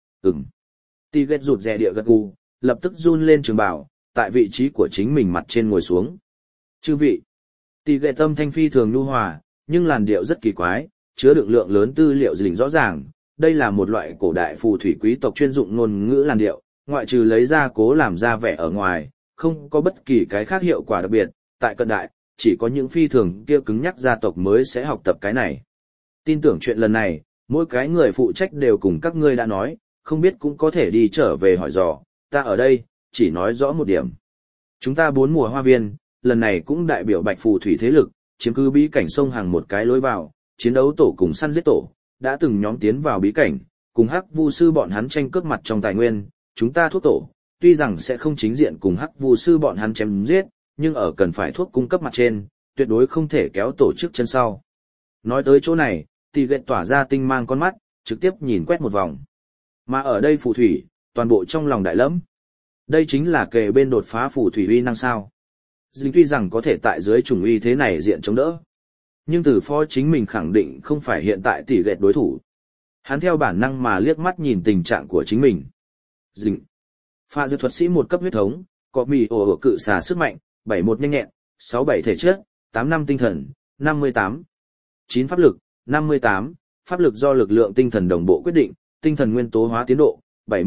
Tỷ ghét rụt rè địa gật gù, lập tức run lên trường bảo, tại vị trí của chính mình mặt trên ngồi xuống. Chư vị. Tỷ ghét tâm thanh phi thường nhu hòa, nhưng làn điệu rất kỳ quái, chứa đựng lượng lớn tư liệu dình rõ ràng. Đây là một loại cổ đại phù thủy quý tộc chuyên dụng ngôn ngữ làn điệu, ngoại trừ lấy ra cố làm ra vẻ ở ngoài, không có bất kỳ cái khác hiệu quả đặc biệt. Tại cận đại, chỉ có những phi thường kia cứng nhắc gia tộc mới sẽ học tập cái này. Tin tưởng chuyện lần này, mỗi cái người phụ trách đều cùng các ngươi đã nói, không biết cũng có thể đi trở về hỏi dò, ta ở đây, chỉ nói rõ một điểm. Chúng ta 4 mùa hoa viên, lần này cũng đại biểu Bạch phù thủy thế lực, chiếm cứ bí cảnh sông hàng một cái lối vào, chiến đấu tổ cùng săn giết tổ, đã từng nhóm tiến vào bí cảnh, cùng Hắc Vu sư bọn hắn tranh cướp mặt trong tài nguyên, chúng ta thuốc tổ, tuy rằng sẽ không chính diện cùng Hắc Vu sư bọn hắn chém giết, nhưng ở cần phải thuốc cung cấp mặt trên, tuyệt đối không thể kéo tổ chức chân sau. Nói tới chỗ này, Tỷ ghét tỏa ra tinh mang con mắt, trực tiếp nhìn quét một vòng. Mà ở đây phù thủy, toàn bộ trong lòng đại lẫm. Đây chính là kề bên đột phá phù thủy uy năng sao. Dính tuy rằng có thể tại dưới chủng uy thế này diện chống đỡ. Nhưng từ phó chính mình khẳng định không phải hiện tại Tỷ ghét đối thủ. Hắn theo bản năng mà liếc mắt nhìn tình trạng của chính mình. Dính. Pha dược thuật sĩ một cấp huyết thống, có mì ổ ở cự xà sức mạnh, 71 nhanh nhẹn, 67 thể chất, 85 tinh thần, 58. 9 pháp lực, 58, pháp lực do lực lượng tinh thần đồng bộ quyết định, tinh thần nguyên tố hóa tiến độ,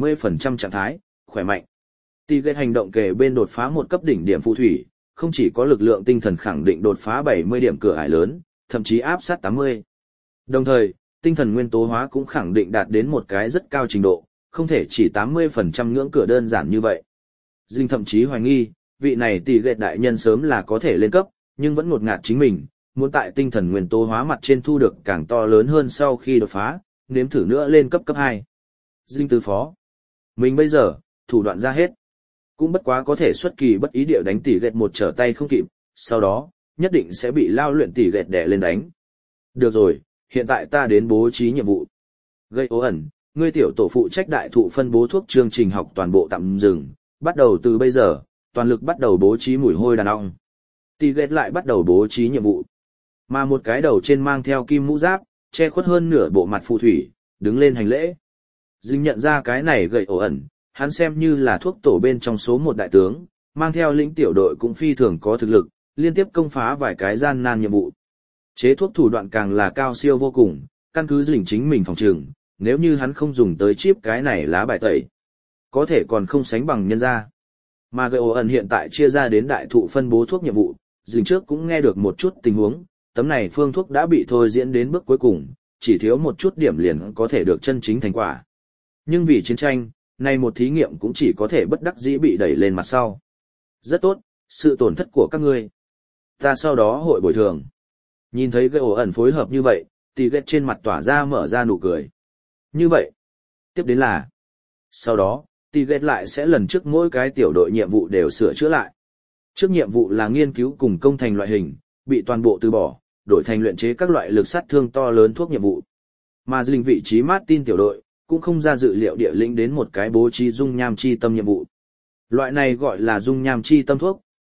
70% trạng thái, khỏe mạnh. Tỷ ghét hành động kề bên đột phá một cấp đỉnh điểm phù thủy, không chỉ có lực lượng tinh thần khẳng định đột phá 70 điểm cửa ải lớn, thậm chí áp sát 80. Đồng thời, tinh thần nguyên tố hóa cũng khẳng định đạt đến một cái rất cao trình độ, không thể chỉ 80% ngưỡng cửa đơn giản như vậy. Dinh thậm chí hoài nghi, vị này tỷ ghét đại nhân sớm là có thể lên cấp, nhưng vẫn ngột ngạt chính mình, muốn tại tinh thần nguyên tố hóa mặt trên thu được càng to lớn hơn sau khi đột phá, nếm thử nữa lên cấp 2. Dinh tư phó. Mình bây giờ, thủ đoạn ra hết. Cũng bất quá có thể xuất kỳ bất ý điệu đánh tỷ ghét một trở tay không kịp, sau đó, nhất định sẽ bị lao luyện tỷ ghét đè lên đánh. Được rồi, hiện tại ta đến bố trí nhiệm vụ. Gây ố ẩn, ngươi tiểu tổ phụ trách đại thụ phân bố thuốc chương trình học toàn bộ tạm dừng, bắt đầu từ bây giờ, toàn lực bắt đầu bố trí mùi hôi đàn ong. Tỷ ghét lại bắt đầu bố trí nhiệm vụ. Mà một cái đầu trên mang theo kim mũ giáp, che khuất hơn nửa bộ mặt phù thủy, đứng lên hành lễ. Dinh nhận ra cái này gậy ổ ẩn, hắn xem như là thuốc tổ bên trong số một đại tướng, mang theo lĩnh tiểu đội cũng phi thường có thực lực, liên tiếp công phá vài cái gian nan nhiệm vụ. Chế thuốc thủ đoạn càng là cao siêu vô cùng, căn cứ dình chính mình phòng trường, nếu như hắn không dùng tới chip cái này lá bài tẩy, có thể còn không sánh bằng nhân gia. Mà gậy ổ ẩn hiện tại chia ra đến đại thụ phân bố thuốc nhiệm vụ, dình trước cũng nghe được một chút tình huống. Tấm này phương thuốc đã bị thôi diễn đến bước cuối cùng, chỉ thiếu một chút điểm liền có thể được chân chính thành quả. Nhưng vì chiến tranh, nay một thí nghiệm cũng chỉ có thể bất đắc dĩ bị đẩy lên mặt sau. Rất tốt, sự tổn thất của các ngươi. Ta sau đó hội bồi thường. Nhìn thấy gậy ổ ẩn phối hợp như vậy, Tỷ ghét trên mặt tỏa ra mở ra nụ cười. Như vậy, tiếp đến là, sau đó, Tỷ ghét lại sẽ lần trước mỗi cái tiểu đội nhiệm vụ đều sửa chữa lại. Trước nhiệm vụ là nghiên cứu cùng công thành loại hình, bị toàn bộ từ bỏ, đổi thành luyện chế các loại lực sát thương to lớn thuốc nhiệm vụ. Mà dình vị trí Martin tiểu đội, cũng không ra dự liệu địa lĩnh đến một cái bố trí dung nham chi tâm nhiệm vụ. Loại này gọi là dung nham chi tâm thuốc,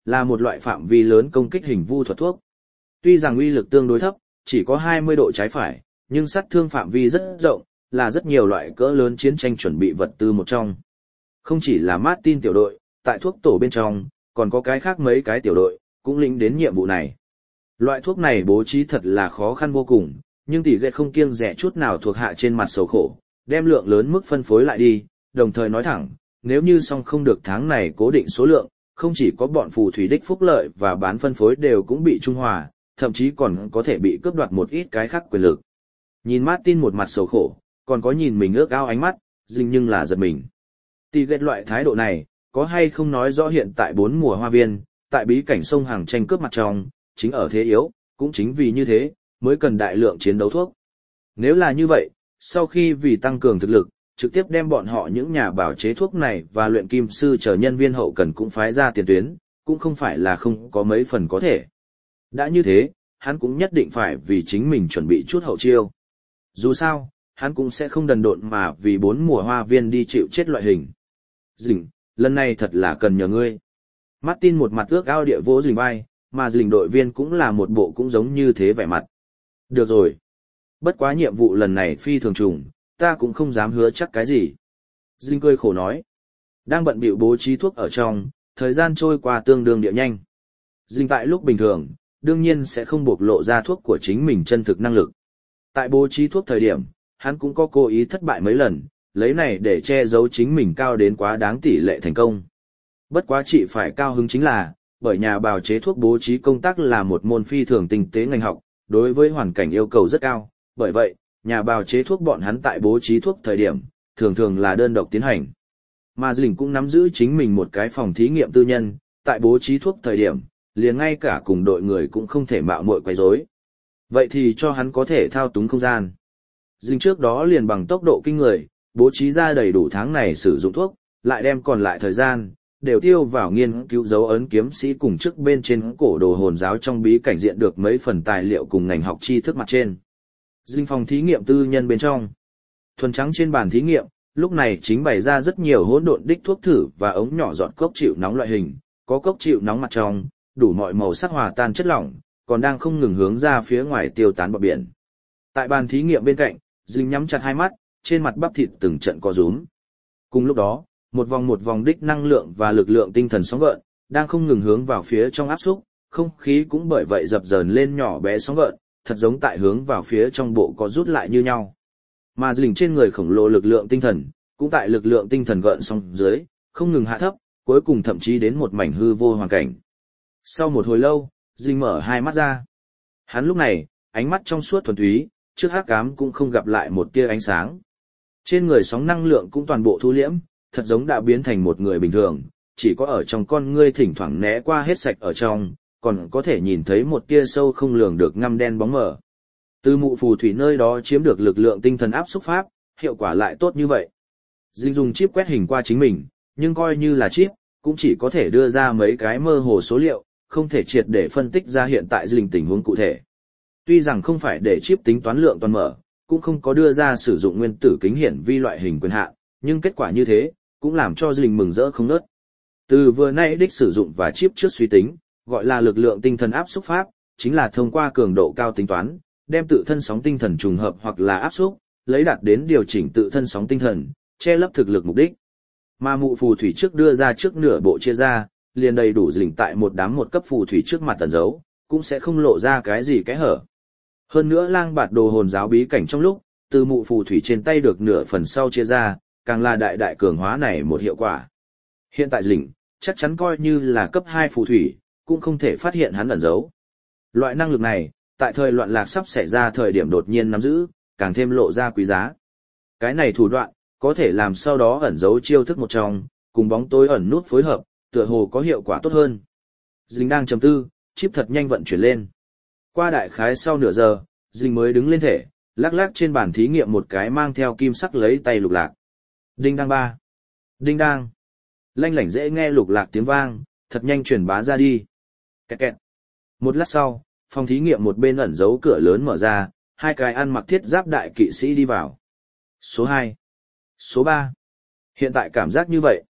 là một loại phạm vi lớn công kích hình vu thuật thuốc. Tuy rằng uy lực tương đối thấp, chỉ có 20 độ trái phải, nhưng sát thương phạm vi rất rộng, là rất nhiều loại cỡ lớn chiến tranh chuẩn bị vật tư một trong. Không chỉ là Martin tiểu đội, tại thuốc tổ bên trong, còn có cái khác mấy cái tiểu đội, cũng lĩnh đến nhiệm vụ này. Loại thuốc này bố trí thật là khó khăn vô cùng, nhưng tỷ ghệ không kiêng rẻ chút nào thuộc hạ trên mặt sầu khổ, đem lượng lớn mức phân phối lại đi, đồng thời nói thẳng, nếu như xong không được tháng này cố định số lượng, không chỉ có bọn phù thủy đích phúc lợi và bán phân phối đều cũng bị trung hòa, thậm chí còn có thể bị cướp đoạt một ít cái khác quyền lực. Nhìn Martin một mặt sầu khổ, còn có nhìn mình ước ao ánh mắt, dình nhưng là giật mình. Tỷ ghệ loại thái độ này, có hay không nói rõ hiện tại 4 mùa hoa viên, tại bí cảnh sông hàng tranh cướp mặt trong, chính ở thế yếu, cũng chính vì như thế, mới cần đại lượng chiến đấu thuốc. Nếu là như vậy, sau khi vì tăng cường thực lực, trực tiếp đem bọn họ những nhà bảo chế thuốc này và luyện kim sư chờ nhân viên hậu cần cũng phái ra tiền tuyến, cũng không phải là không có mấy phần có thể. Đã như thế, hắn cũng nhất định phải vì chính mình chuẩn bị chút hậu chiêu. Dù sao, hắn cũng sẽ không đần độn mà vì 4 mùa hoa viên đi chịu chết loại hình. Dình, lần này thật là cần nhờ ngươi. Martin một mặt ước ao địa vỗ Dình vai, mà Dình đội viên cũng là một bộ cũng giống như thế vẻ mặt. Được rồi. Bất quá nhiệm vụ lần này phi thường trùng, ta cũng không dám hứa chắc cái gì. Dinh cười khổ nói. Đang bận bịu bố trí thuốc ở trong, thời gian trôi qua tương đương địa nhanh. Dinh tại lúc bình thường, đương nhiên sẽ không bộc lộ ra thuốc của chính mình chân thực năng lực. Tại bố trí thuốc thời điểm, hắn cũng có cố ý thất bại mấy lần, lấy này để che giấu chính mình cao đến quá đáng tỷ lệ thành công. Bất quá chỉ phải cao hứng chính là, bởi nhà bào chế thuốc bố trí công tác là một môn phi thường tinh tế ngành học, đối với hoàn cảnh yêu cầu rất cao, bởi vậy, nhà bào chế thuốc bọn hắn tại bố trí thuốc thời điểm, thường thường là đơn độc tiến hành. Mà Dình cũng nắm giữ chính mình một cái phòng thí nghiệm tư nhân, tại bố trí thuốc thời điểm, liền ngay cả cùng đội người cũng không thể mạo muội quấy rối. Vậy thì cho hắn có thể thao túng không gian. Dình trước đó liền bằng tốc độ kinh người, bố trí ra đầy đủ tháng này sử dụng thuốc, lại đem còn lại thời gian, đều tiêu vào nghiên cứu dấu ấn kiếm sĩ cùng trước bên trên cổ đồ hồn giáo trong bí cảnh diện được mấy phần tài liệu cùng ngành học tri thức mặt trên. Dinh phòng thí nghiệm tư nhân bên trong. Thuần trắng trên bàn thí nghiệm, lúc này chính bày ra rất nhiều hỗn độn đích thuốc thử và ống nhỏ giọt cốc chịu nóng loại hình, có cốc chịu nóng mặt trong, đủ mọi màu sắc hòa tan chất lỏng, còn đang không ngừng hướng ra phía ngoài tiêu tán bọt biển. Tại bàn thí nghiệm bên cạnh, Dinh nhắm chặt hai mắt, trên mặt bắp thịt từng trận co rúm. Cùng lúc đó, một vòng đích năng lượng và lực lượng tinh thần sóng gợn, đang không ngừng hướng vào phía trong áp xúc, không khí cũng bởi vậy dập dờn lên nhỏ bé sóng gợn, thật giống tại hướng vào phía trong bộ có rút lại như nhau. Mà Dình trên người khổng lồ lực lượng tinh thần, cũng tại lực lượng tinh thần gợn sóng dưới, không ngừng hạ thấp, cuối cùng thậm chí đến một mảnh hư vô hoàn cảnh. Sau một hồi lâu, Dình mở hai mắt ra. Hắn lúc này, ánh mắt trong suốt thuần túy, trước hắc ám cũng không gặp lại một tia ánh sáng. Trên người sóng năng lượng cũng toàn bộ thu liễm, thật giống đã biến thành một người bình thường, chỉ có ở trong con ngươi thỉnh thoảng né qua hết sạch ở trong, còn có thể nhìn thấy một tia sâu không lường được ngăm đen bóng mờ. Từ mụ phù thủy nơi đó chiếm được lực lượng tinh thần áp xúc pháp, hiệu quả lại tốt như vậy. Dinh dùng chip quét hình qua chính mình, nhưng coi như là chip, cũng chỉ có thể đưa ra mấy cái mơ hồ số liệu, không thể triệt để phân tích ra hiện tại Dinh tình huống cụ thể. Tuy rằng không phải để chip tính toán lượng toàn mở, cũng không có đưa ra sử dụng nguyên tử kính hiển vi loại hình quyền hạn, nhưng kết quả như thế, cũng làm cho Dinh mừng rỡ không nớt. Từ vừa nay đích sử dụng và chip trước suy tính, gọi là lực lượng tinh thần áp xúc pháp, chính là thông qua cường độ cao tính toán, đem tự thân sóng tinh thần trùng hợp hoặc là áp xúc, lấy đạt đến điều chỉnh tự thân sóng tinh thần, che lấp thực lực mục đích. Mà mụ phù thủy trước đưa ra trước nửa bộ chia ra, liền đầy đủ Dình tại một đám một cấp phù thủy trước mặt tẩn giấu, cũng sẽ không lộ ra cái gì cái hở. Hơn nữa lang bạt đồ hồn giáo bí cảnh trong lúc, từ mụ phù thủy trên tay được nửa phần sau chia ra, càng là đại cường hóa này một hiệu quả. Hiện tại Dình, chắc chắn coi như là cấp 2 phù thủy, cũng không thể phát hiện hắn ẩn giấu. Loại năng lực này, tại thời loạn lạc sắp xảy ra thời điểm đột nhiên nắm giữ, càng thêm lộ ra quý giá. Cái này thủ đoạn, có thể làm sau đó ẩn giấu chiêu thức một trong, cùng bóng tối ẩn nút phối hợp, tựa hồ có hiệu quả tốt hơn. Dinh đang trầm tư, chip thật nhanh vận chuyển lên. Qua đại khái sau nửa giờ, Dinh mới đứng lên thể, lắc lắc trên bàn thí nghiệm một cái mang theo kim sắc lấy tay lục lạc. Đinh đang ba. Đinh đang. Lanh lảnh dễ nghe lục lạc tiếng vang, thật nhanh truyền bá ra đi. Kẹt kẹt. Một lát sau, phòng thí nghiệm một bên ẩn giấu cửa lớn mở ra, hai cái ăn mặc thiết giáp đại kỵ sĩ đi vào. Số 2. Số 3. Hiện tại cảm giác như vậy.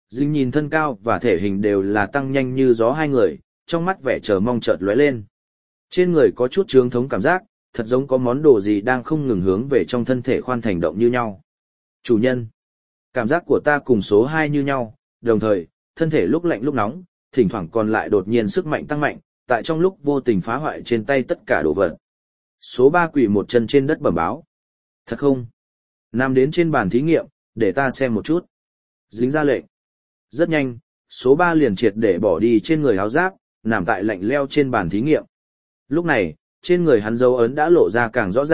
Dinh nhìn thân cao và thể hình đều là tăng nhanh như gió hai người, trong mắt vẻ chờ mong chợt lóe lên. Trên người có chút chướng thống cảm giác, thật giống có món đồ gì đang không ngừng hướng về trong thân thể khoan thành động như nhau. Chủ nhân, cảm giác của ta cùng số 2 như nhau, đồng thời, thân thể lúc lạnh lúc nóng, thỉnh thoảng còn lại đột nhiên sức mạnh tăng mạnh, tại trong lúc vô tình phá hoại trên tay tất cả đồ vật. Số 3 quỳ một chân trên đất bẩm báo. Thật không? Nằm đến trên bàn thí nghiệm, để ta xem một chút. Dính ra lệnh. Rất nhanh, số 3 liền triệt để bỏ đi trên người áo giáp, nằm tại lạnh leo trên bàn thí nghiệm. Lúc này, trên người hắn dấu ấn đã lộ ra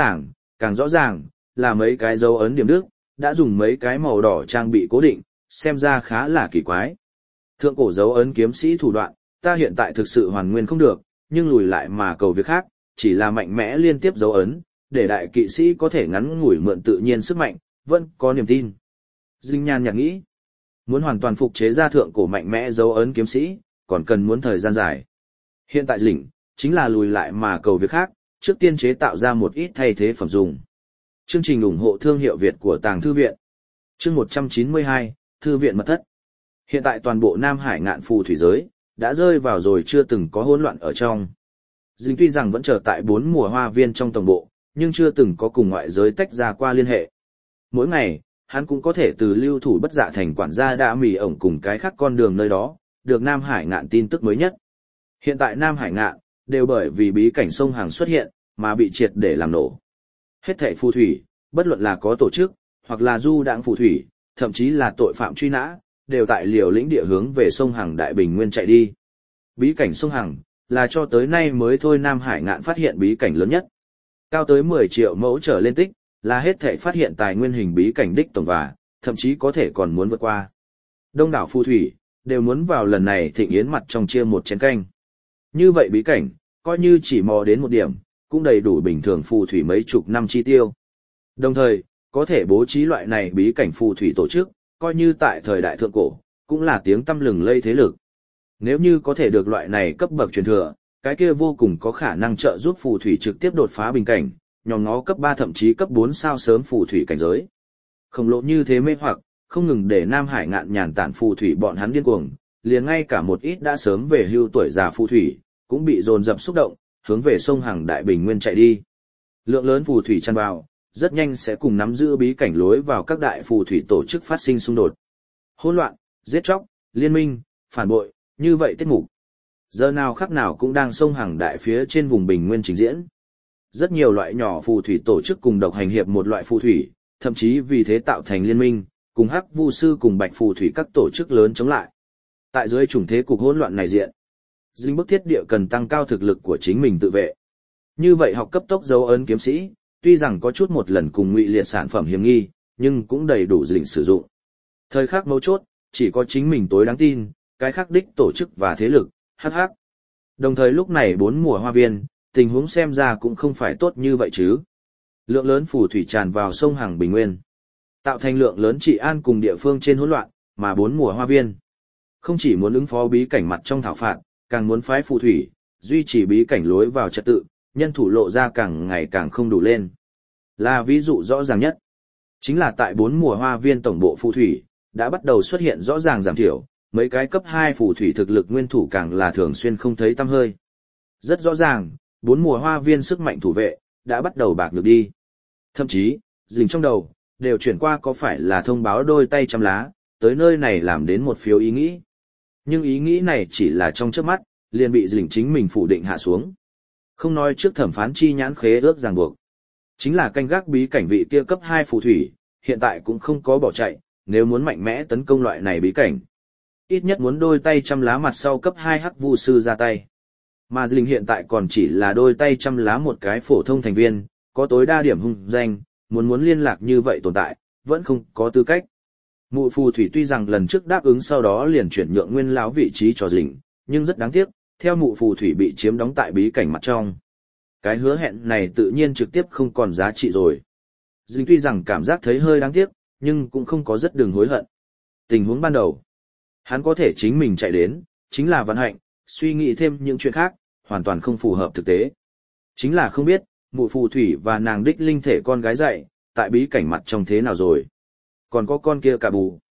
càng rõ ràng, là mấy cái dấu ấn điểm đức, đã dùng mấy cái màu đỏ trang bị cố định, xem ra khá là kỳ quái. Thượng cổ dấu ấn kiếm sĩ thủ đoạn, ta hiện tại thực sự hoàn nguyên không được, nhưng lùi lại mà cầu việc khác, chỉ là mạnh mẽ liên tiếp dấu ấn, để đại kỵ sĩ có thể ngắn ngủi mượn tự nhiên sức mạnh, vẫn có niềm tin. Dinh Nhan nhạc nghĩ, muốn hoàn toàn phục chế ra thượng cổ mạnh mẽ dấu ấn kiếm sĩ, còn cần muốn thời gian dài. Hiện tại Dĩnh, chính là lùi lại mà cầu việc khác, trước tiên chế tạo ra một ít thay thế phẩm dùng. Chương trình ủng hộ thương hiệu Việt của Tàng Thư Viện. Chương 192, Thư viện mật thất. Hiện tại toàn bộ Nam Hải ngạn phù thủy giới, đã rơi vào rồi chưa từng có hỗn loạn ở trong. Dĩnh tuy rằng vẫn chờ tại 4 mùa hoa viên trong tổng bộ, nhưng chưa từng có cùng ngoại giới tách ra qua liên hệ. Mỗi ngày, hắn cũng có thể từ lưu thủ bất dạ thành quản gia đã mì ổng cùng cái khác con đường nơi đó, được Nam Hải ngạn tin tức mới nhất. Hiện tại Nam Hải ngạn, đều bởi vì bí cảnh sông Hàng xuất hiện, mà bị triệt để làm nổ. Hết thảy phù thủy, bất luận là có tổ chức, hoặc là du đảng phù thủy, thậm chí là tội phạm truy nã, đều tại liều lĩnh địa hướng về sông Hằng Đại Bình Nguyên chạy đi. Bí cảnh sông Hằng, là cho tới nay mới thôi Nam Hải ngạn phát hiện bí cảnh lớn nhất. Cao tới 10 triệu mẫu trở lên tích, là hết thảy phát hiện tài nguyên hình bí cảnh đích tổng và, thậm chí có thể còn muốn vượt qua. Đông đảo phù thủy, đều muốn vào lần này thịnh yến mặt trong chia một chén canh. Như vậy bí cảnh, coi như chỉ mò đến một điểm, cũng đầy đủ bình thường phù thủy mấy chục năm chi tiêu. Đồng thời, có thể bố trí loại này bí cảnh phù thủy tổ chức, coi như tại thời đại thượng cổ, cũng là tiếng tăm lừng lây thế lực. Nếu như có thể được loại này cấp bậc truyền thừa, cái kia vô cùng có khả năng trợ giúp phù thủy trực tiếp đột phá bình cảnh, nhòm ngó cấp 3 thậm chí cấp 4 sao sớm phù thủy cảnh giới. Khổng lồ như thế mê hoặc, không ngừng để Nam Hải ngạn nhàn tản phù thủy bọn hắn điên cuồng, liền ngay cả một ít đã sớm về hưu tuổi già phù thủy, cũng bị dồn dập xúc động, hướng về sông Hằng Đại Bình Nguyên chạy đi. Lượng lớn phù thủy tràn vào, rất nhanh sẽ cùng nắm giữ bí cảnh lối vào các đại phù thủy tổ chức phát sinh xung đột. Hỗn loạn, giết chóc, liên minh, phản bội, như vậy tiết mục. Giờ nào khắc nào cũng đang sông Hằng Đại phía trên vùng Bình Nguyên trình diễn. Rất nhiều loại nhỏ phù thủy tổ chức cùng độc hành hiệp một loại phù thủy, thậm chí vì thế tạo thành liên minh, cùng Hắc Vu sư cùng Bạch phù thủy các tổ chức lớn chống lại. Tại dưới chủng thế cục hỗn loạn này diện, Dinh bức thiết địa cần tăng cao thực lực của chính mình tự vệ. Như vậy học cấp tốc dấu ấn kiếm sĩ, tuy rằng có chút một lần cùng ngụy liệt sản phẩm hiểm nghi, nhưng cũng đầy đủ Dinh sử dụng. Thời khắc mấu chốt, chỉ có chính mình tối đáng tin, cái khác đích tổ chức và thế lực, hh. Đồng thời lúc này 4 mùa hoa viên, tình huống xem ra cũng không phải tốt như vậy chứ. Lượng lớn phù thủy tràn vào sông Hằng Bình Nguyên, tạo thành lượng lớn trị an cùng địa phương trên hỗn loạn, mà 4 mùa hoa viên không chỉ muốn ứng phó bí cảnh mặt trong thảo phạt, càng muốn phái phù thủy, duy trì bí cảnh lối vào trật tự, nhân thủ lộ ra càng ngày càng không đủ lên. Là ví dụ rõ ràng nhất, chính là tại 4 mùa hoa viên tổng bộ phù thủy, đã bắt đầu xuất hiện rõ ràng giảm thiểu, mấy cái cấp 2 phù thủy thực lực nguyên thủ càng là thường xuyên không thấy tăm hơi. Rất rõ ràng, 4 mùa hoa viên sức mạnh thủ vệ, đã bắt đầu bạc được đi. Thậm chí, Dinh trong đầu, đều chuyển qua có phải là thông báo đôi tay trăm lá, tới nơi này làm đến một phiếu ý nghĩ. Nhưng ý nghĩ này chỉ là trong chớp mắt, liền bị Dinh chính mình phủ định hạ xuống. Không nói trước thẩm phán chi nhãn khế ước ràng buộc. Chính là canh gác bí cảnh vị kia cấp 2 phù thủy, hiện tại cũng không có bỏ chạy, nếu muốn mạnh mẽ tấn công loại này bí cảnh. Ít nhất muốn đôi tay trăm lá mặt sau cấp 2 Hắc Vu sư ra tay. Mà Dinh hiện tại còn chỉ là đôi tay trăm lá một cái phổ thông thành viên, có tối đa điểm hung danh, muốn liên lạc như vậy tồn tại, vẫn không có tư cách. Mụ phù thủy tuy rằng lần trước đáp ứng sau đó liền chuyển nhượng nguyên lão vị trí cho Dinh, nhưng rất đáng tiếc, theo mụ phù thủy bị chiếm đóng tại bí cảnh mặt trong. Cái hứa hẹn này tự nhiên trực tiếp không còn giá trị rồi. Dinh tuy rằng cảm giác thấy hơi đáng tiếc, nhưng cũng không có rất đường hối hận. Tình huống ban đầu, hắn có thể chính mình chạy đến, chính là vận hạnh, suy nghĩ thêm những chuyện khác, hoàn toàn không phù hợp thực tế. Chính là không biết, mụ phù thủy và nàng đích linh thể con gái dạy, tại bí cảnh mặt trong thế nào rồi. Còn có con kia cả bù.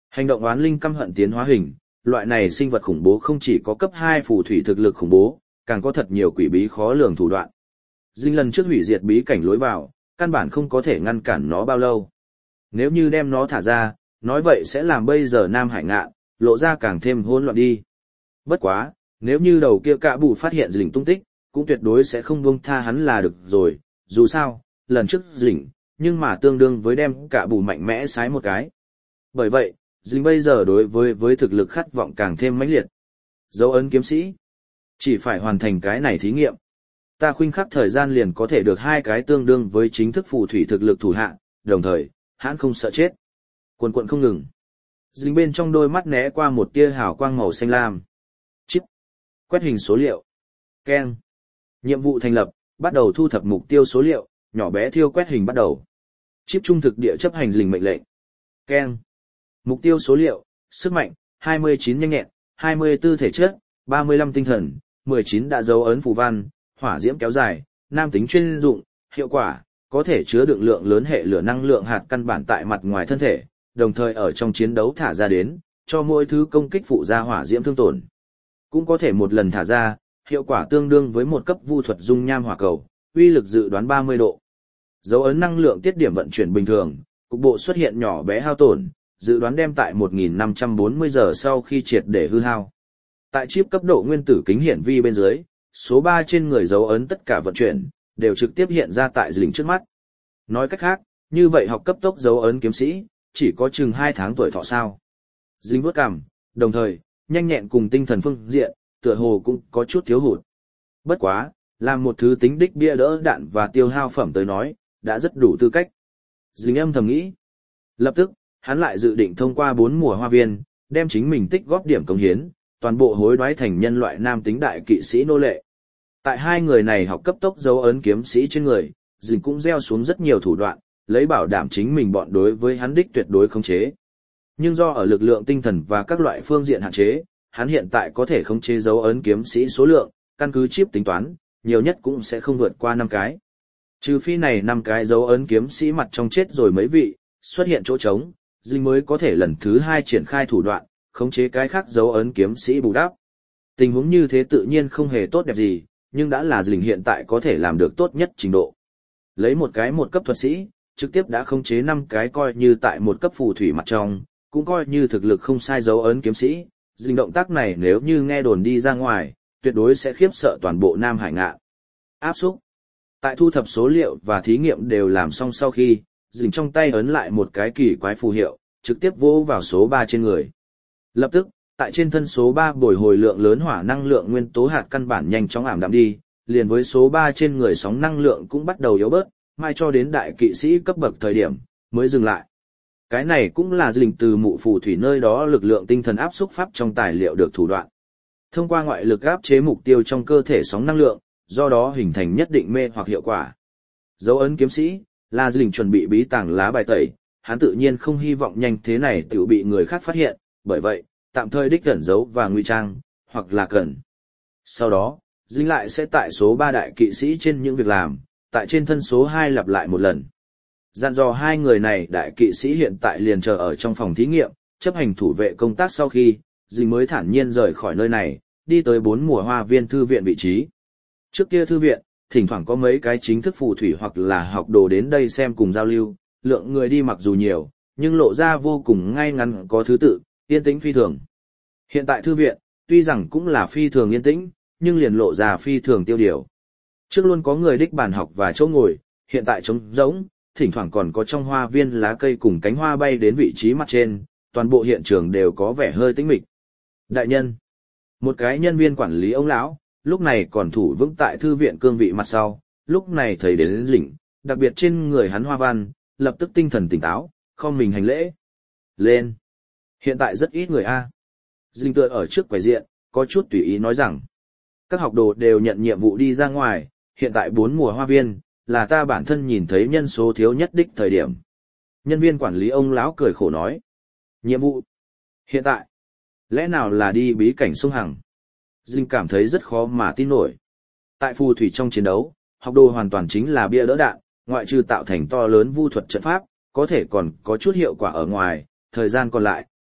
Hành động oán linh căm hận tiến hóa hình, loại này sinh vật khủng bố không chỉ có cấp 2 phù thủy thực lực khủng bố, càng có thật nhiều quỷ bí khó lường thủ đoạn. Dinh lần trước hủy diệt bí cảnh lối vào, căn bản không có thể ngăn cản nó bao lâu. Nếu như đem nó thả ra, nói vậy sẽ làm bây giờ Nam Hải Ngạn lộ ra càng thêm hỗn loạn đi. Bất quá, nếu như đầu kia Cả Bù phát hiện Dĩnh tung tích, cũng tuyệt đối sẽ không buông tha hắn là được rồi, dù sao, lần trước Dĩnh, nhưng mà tương đương với đem Cả Bù mạnh mẽ sái một cái. Bởi vậy, Dĩnh bây giờ đối với thực lực khát vọng càng thêm mãnh liệt. Dấu ấn kiếm sĩ, chỉ phải hoàn thành cái này thí nghiệm. Ta khuynh khắc thời gian liền có thể được 2 cái tương đương với chính thức phù thủy thực lực thủ hạ, đồng thời, hắn không sợ chết. Quần quần không ngừng. Dính bên trong đôi mắt né qua một tia hào quang màu xanh lam. Chip. Quét hình số liệu. Keng. Nhiệm vụ thành lập, bắt đầu thu thập mục tiêu số liệu, nhỏ bé thiêu quét hình bắt đầu. Chip trung thực địa chấp hành lình mệnh lệnh. Keng. Mục tiêu số liệu, sức mạnh, 29 nhanh nhẹn, 24 thể chất, 35 tinh thần, 19 đã dấu ấn phù văn, hỏa diễm kéo dài, nam tính chuyên dụng, hiệu quả, có thể chứa đựng lượng lớn hệ lửa năng lượng hạt căn bản tại mặt ngoài thân thể, đồng thời ở trong chiến đấu thả ra đến, cho mỗi thứ công kích phụ ra hỏa diễm thương tổn. Cũng có thể một lần thả ra, hiệu quả tương đương với một cấp vu thuật dung nham hỏa cầu, uy lực dự đoán 30 độ. Dấu ấn năng lượng tiết điểm vận chuyển bình thường, cục bộ xuất hiện nhỏ bé hao tổn, dự đoán đem tại 1540 giờ sau khi triệt để hư hao. Tại chip cấp độ nguyên tử kính hiển vi bên dưới, số 3 trên người dấu ấn tất cả vận chuyển, đều trực tiếp hiện ra tại Dĩnh trước mắt. Nói cách khác, như vậy học cấp tốc dấu ấn kiếm sĩ, chỉ có chừng 2 tháng tuổi thọ sao. Dĩnh vuốt cằm, đồng thời, nhanh nhẹn cùng tinh thần phương diện, tựa hồ cũng có chút thiếu hụt. Bất quá, làm một thứ tính đích bia đỡ đạn và tiêu hao phẩm tới nói, đã rất đủ tư cách. Dĩnh âm thầm nghĩ. Lập tức, hắn lại dự định thông qua 4 mùa hoa viên, đem chính mình tích góp điểm công hiến, toàn bộ hối đoái thành nhân loại nam tính đại kỵ sĩ nô lệ. Tại 2 người này học cấp tốc dấu ấn kiếm sĩ trên người, Dĩnh cũng gieo xuống rất nhiều thủ đoạn, lấy bảo đảm chính mình bọn đối với hắn đích tuyệt đối khống chế. Nhưng do ở lực lượng tinh thần và các loại phương diện hạn chế, hắn hiện tại có thể khống chế dấu ấn kiếm sĩ số lượng, căn cứ chip tính toán, nhiều nhất cũng sẽ không vượt qua 5 cái. Trừ phi này 5 cái dấu ấn kiếm sĩ mặt trong chết rồi mấy vị, xuất hiện chỗ trống, Dĩnh mới có thể lần thứ 2 triển khai thủ đoạn, khống chế cái khác dấu ấn kiếm sĩ bù đắp. Tình huống như thế tự nhiên không hề tốt đẹp gì, nhưng đã là Dĩnh hiện tại có thể làm được tốt nhất trình độ. Lấy một cấp thuật sĩ, trực tiếp đã khống chế 5 cái coi như tại một cấp phù thủy mặt trong, cũng coi như thực lực không sai dấu ấn kiếm sĩ. Dĩnh động tác này nếu như nghe đồn đi ra ngoài, tuyệt đối sẽ khiếp sợ toàn bộ Nam Hải Ngạn. Áp xúc. Tại thu thập số liệu và thí nghiệm đều làm xong sau khi, Dĩnh trong tay ấn lại một cái kỳ quái phù hiệu, trực tiếp vỗ vào số 3 trên người. Lập tức, tại trên thân số 3 bồi hồi lượng lớn hỏa năng lượng nguyên tố hạt căn bản nhanh chóng ảm đạm đi, liền với số 3 trên người sóng năng lượng cũng bắt đầu yếu bớt, mai cho đến đại kỵ sĩ cấp bậc thời điểm, mới dừng lại. Cái này cũng là Dĩnh từ mụ phù thủy nơi đó lực lượng tinh thần áp xúc pháp trong tài liệu được thủ đoạn. Thông qua ngoại lực áp chế mục tiêu trong cơ thể sóng năng lượng, do đó hình thành nhất định mê hoặc hiệu quả. Dấu ấn kiếm sĩ, là Dĩnh chuẩn bị bí tàng lá bài tẩy, hắn tự nhiên không hy vọng nhanh thế này tự bị người khác phát hiện, bởi vậy, tạm thời đích cẩn giấu và nguy trang, hoặc là cẩn. Sau đó, Dĩnh lại sẽ tại số 3 đại kỵ sĩ trên những việc làm, tại trên thân số 2 lặp lại một lần. Dặn dò 2 người này đại kỵ sĩ hiện tại liền chờ ở trong phòng thí nghiệm, chấp hành thủ vệ công tác sau khi, Dĩnh mới thản nhiên rời khỏi nơi này, đi tới 4 mùa hoa viên thư viện vị trí. Trước kia thư viện, thỉnh thoảng có mấy cái chính thức phù thủy hoặc là học đồ đến đây xem cùng giao lưu, lượng người đi mặc dù nhiều, nhưng lộ ra vô cùng ngay ngắn có thứ tự, yên tĩnh phi thường. Hiện tại thư viện, tuy rằng cũng là phi thường yên tĩnh, nhưng liền lộ ra phi thường tiêu điều. Trước luôn có người đích bàn học và chỗ ngồi, hiện tại trống rỗng, thỉnh thoảng còn có trong hoa viên lá cây cùng cánh hoa bay đến vị trí mặt trên, toàn bộ hiện trường đều có vẻ hơi tĩnh mịch. Đại nhân, một cái nhân viên quản lý ông lão, lúc này còn thủ vững tại thư viện cương vị mặt sau, lúc này thấy đến Dĩnh, đặc biệt trên người hắn hoa văn, lập tức tinh thần tỉnh táo, không mình hành lễ. Lên. Hiện tại rất ít người a. Dĩnh tựa ở trước quầy diện, có chút tùy ý nói rằng, các học đồ đều nhận nhiệm vụ đi ra ngoài, hiện tại 4 mùa hoa viên, là ta bản thân nhìn thấy nhân số thiếu nhất đích thời điểm. Nhân viên quản lý ông lão cười khổ nói. Nhiệm vụ? Hiện tại? Lẽ nào là đi bí cảnh sông Hằng? Dĩnh cảm thấy rất khó mà tin nổi. Tại phù thủy trong chiến đấu, học đồ hoàn toàn chính là bia đỡ đạn, ngoại trừ tạo thành to lớn vu thuật trận pháp, có thể còn có chút hiệu quả ở ngoài, thời gian còn lại,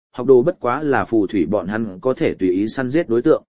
học đồ bất quá là phù thủy bọn hắn có thể tùy ý săn giết đối tượng.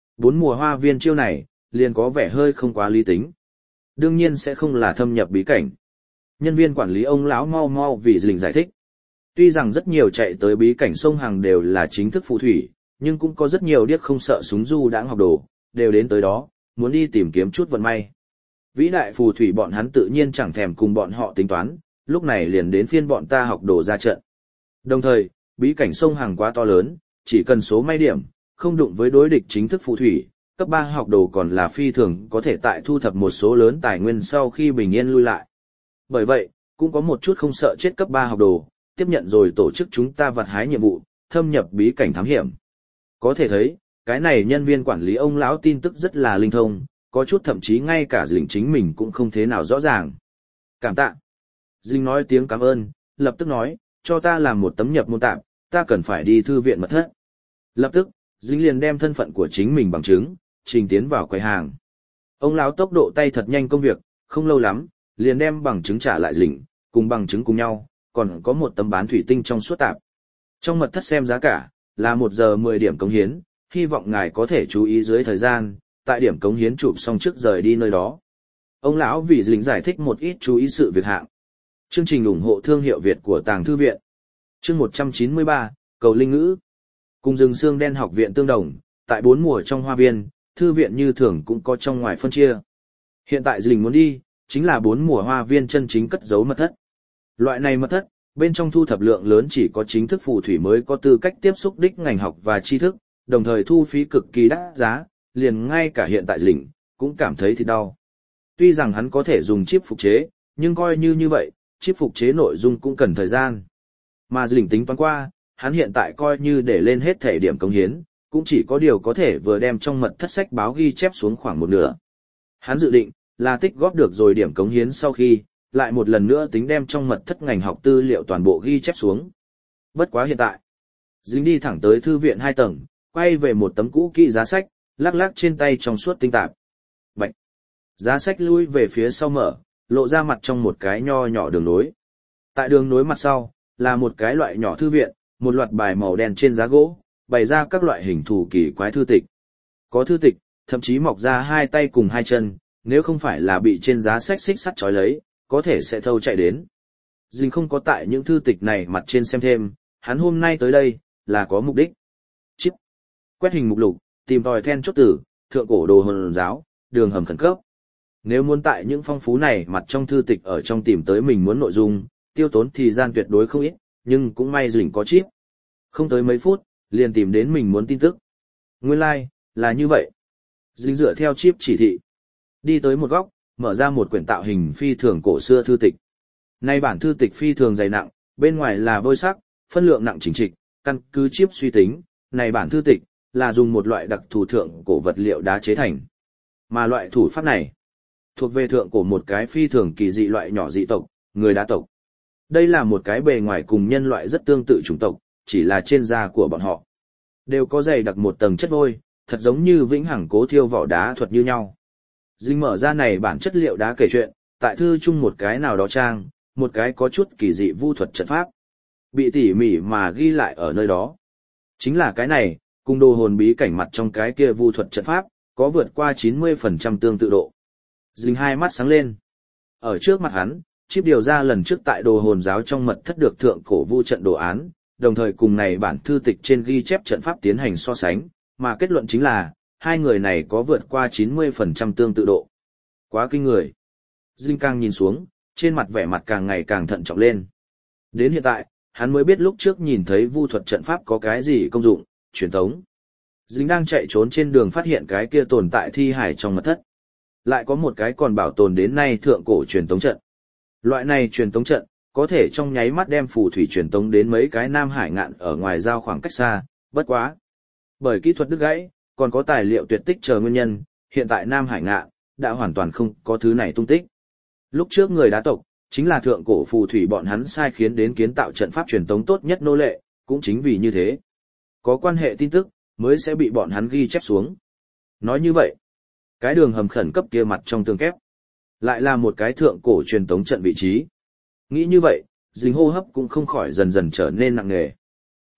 4 mùa hoa viên chiêu này, liền có vẻ hơi không quá lý tính. Đương nhiên sẽ không là thâm nhập bí cảnh. Nhân viên quản lý ông lão mau mau vì Dình giải thích. Tuy rằng rất nhiều chạy tới bí cảnh sông Hằng đều là chính thức phù thủy, nhưng cũng có rất nhiều điếc không sợ súng du đãng học đồ, đều đến tới đó, muốn đi tìm kiếm chút vận may. Vĩ đại phù thủy bọn hắn tự nhiên chẳng thèm cùng bọn họ tính toán, lúc này liền đến phiên bọn ta học đồ ra trận. Đồng thời, bí cảnh sông Hằng quá to lớn, chỉ cần số may điểm, không đụng với đối địch chính thức phù thủy, cấp 3 học đồ còn là phi thường có thể tại thu thập một số lớn tài nguyên sau khi bình yên lui lại. Bởi vậy, cũng có một chút không sợ chết cấp 3 học đồ, tiếp nhận rồi tổ chức chúng ta vặt hái nhiệm vụ, thâm nhập bí cảnh thám hiểm. Có thể thấy, cái này nhân viên quản lý ông lão tin tức rất là linh thông, có chút thậm chí ngay cả Dình chính mình cũng không thế nào rõ ràng. Cảm tạ. Dình nói tiếng cảm ơn, lập tức nói, cho ta làm một tấm nhập môn tạm, ta cần phải đi thư viện mật thất. Lập tức, Dình liền đem thân phận của chính mình bằng chứng, trình tiến vào quầy hàng. Ông lão tốc độ tay thật nhanh công việc, không lâu lắm, liền đem bằng chứng trả lại Dình, cùng bằng chứng cùng nhau, còn có một tấm bán thủy tinh trong suốt tạp. Trong mật thất xem giá cả, là 1 giờ 10 điểm cống hiến, hy vọng ngài có thể chú ý dưới thời gian, tại điểm cống hiến chụp xong trước rời đi nơi đó. Ông lão vì Dình giải thích một ít chú ý sự việc hạng. Chương trình ủng hộ thương hiệu Việt của Tàng Thư Viện. Chương 193, Cầu Linh Ngữ. Cùng rừng xương đen học viện tương đồng, tại 4 mùa trong hoa viên, thư viện như thường cũng có trong ngoài phân chia. Hiện tại Dình muốn đi, chính là 4 mùa hoa viên chân chính cất giấu mật thất. Loại này mật thất, bên trong thu thập lượng lớn chỉ có chính thức phù thủy mới có tư cách tiếp xúc đích ngành học và tri thức, đồng thời thu phí cực kỳ đắt giá, liền ngay cả hiện tại Dình cũng cảm thấy thì đau. Tuy rằng hắn có thể dùng chip phục chế, nhưng coi như vậy, chip phục chế nội dung cũng cần thời gian. Mà Dình tính toán qua, hắn hiện tại coi như để lên hết thể điểm cống hiến, cũng chỉ có điều có thể vừa đem trong mật thất sách báo ghi chép xuống khoảng một nửa. Hắn dự định là tích góp được rồi điểm cống hiến sau khi, lại một lần nữa tính đem trong mật thất ngành học tư liệu toàn bộ ghi chép xuống. Bất quá hiện tại, Dình đi thẳng tới thư viện 2 tầng, quay về một tấm cũ kỹ giá sách, lắc lắc trên tay trong suốt tinh tạp. Bạch. Giá sách lui về phía sau mở, lộ ra mặt trong một cái nho nhỏ đường nối. Tại đường nối mặt sau, là một cái loại nhỏ thư viện, một loạt bài màu đen trên giá gỗ, bày ra các loại hình thù kỳ quái thư tịch. Có thư tịch, thậm chí mọc ra 2 tay cùng 2 chân, nếu không phải là bị trên giá sách xích sắt trói lấy, có thể sẽ thâu chạy đến. Dình không có tại những thư tịch này mặt trên xem thêm, hắn hôm nay tới đây, là có mục đích. Chip. Quét hình mục lục, tìm tòi then chốt tử, thượng cổ đồ hồn giáo, đường hầm khẩn cấp. Nếu muốn tại những phong phú này mặt trong thư tịch ở trong tìm tới mình muốn nội dung, tiêu tốn thời gian tuyệt đối không ít, nhưng cũng may Dình có chip. Không tới mấy phút, liền tìm đến mình muốn tin tức. Nguyên lai, là như vậy. Dình dựa theo chip chỉ thị. Đi tới một góc, mở ra một quyển tạo hình phi thường cổ xưa thư tịch. Nay bản thư tịch phi thường dày nặng, bên ngoài là vôi sắc, phân lượng nặng chỉnh trịch, căn cứ chip suy tính, này bản thư tịch là dùng một loại đặc thù thượng cổ vật liệu đá chế thành. Mà loại thủ pháp này thuộc về thượng cổ một cái phi thường kỳ dị loại nhỏ dị tộc, người đá tộc. Đây là một cái bề ngoài cùng nhân loại rất tương tự chủng tộc, chỉ là trên da của bọn họ đều có dày đặc một tầng chất vôi, thật giống như vĩnh hằng cố thiêu vỏ đá thuật như nhau. Dình mở ra này bản chất liệu đá kể chuyện, tại thư chung một cái nào đó trang, một cái có chút kỳ dị vu thuật trận pháp. Bị tỉ mỉ mà ghi lại ở nơi đó. Chính là cái này, cùng đồ hồn bí cảnh mặt trong cái kia vu thuật trận pháp, có vượt qua 90% tương tự độ. Dình hai mắt sáng lên. Ở trước mặt hắn, chip điều ra lần trước tại đồ hồn giáo trong mật thất được thượng cổ vu trận đồ án, đồng thời cùng này bản thư tịch trên ghi chép trận pháp tiến hành so sánh, mà kết luận chính là, hai người này có vượt qua 90% tương tự độ. Quá kinh người. Dinh càng nhìn xuống, trên mặt vẻ mặt càng ngày càng thận trọng lên. Đến hiện tại, hắn mới biết lúc trước nhìn thấy vu thuật trận pháp có cái gì công dụng, truyền tống. Dinh đang chạy trốn trên đường phát hiện cái kia tồn tại thi hải trong mật thất. Lại có một cái còn bảo tồn đến nay thượng cổ truyền tống trận. Loại này truyền tống trận, có thể trong nháy mắt đem phù thủy truyền tống đến mấy cái Nam Hải ngạn ở ngoài giao khoảng cách xa, bất quá. Bởi kỹ thuật đứt gãy, còn có tài liệu tuyệt tích chờ nguyên nhân, hiện tại Nam Hải ngạn đã hoàn toàn không có thứ này tung tích. Lúc trước người đá tộc, chính là thượng cổ phù thủy bọn hắn sai khiến đến kiến tạo trận pháp truyền tống tốt nhất nô lệ, cũng chính vì như thế. Có quan hệ tin tức, mới sẽ bị bọn hắn ghi chép xuống. Nói như vậy, cái đường hầm khẩn cấp kia mặt trong tường kép, lại là một cái thượng cổ truyền tống trận vị trí. Nghĩ như vậy, Dình hô hấp cũng không khỏi dần dần trở nên nặng nề.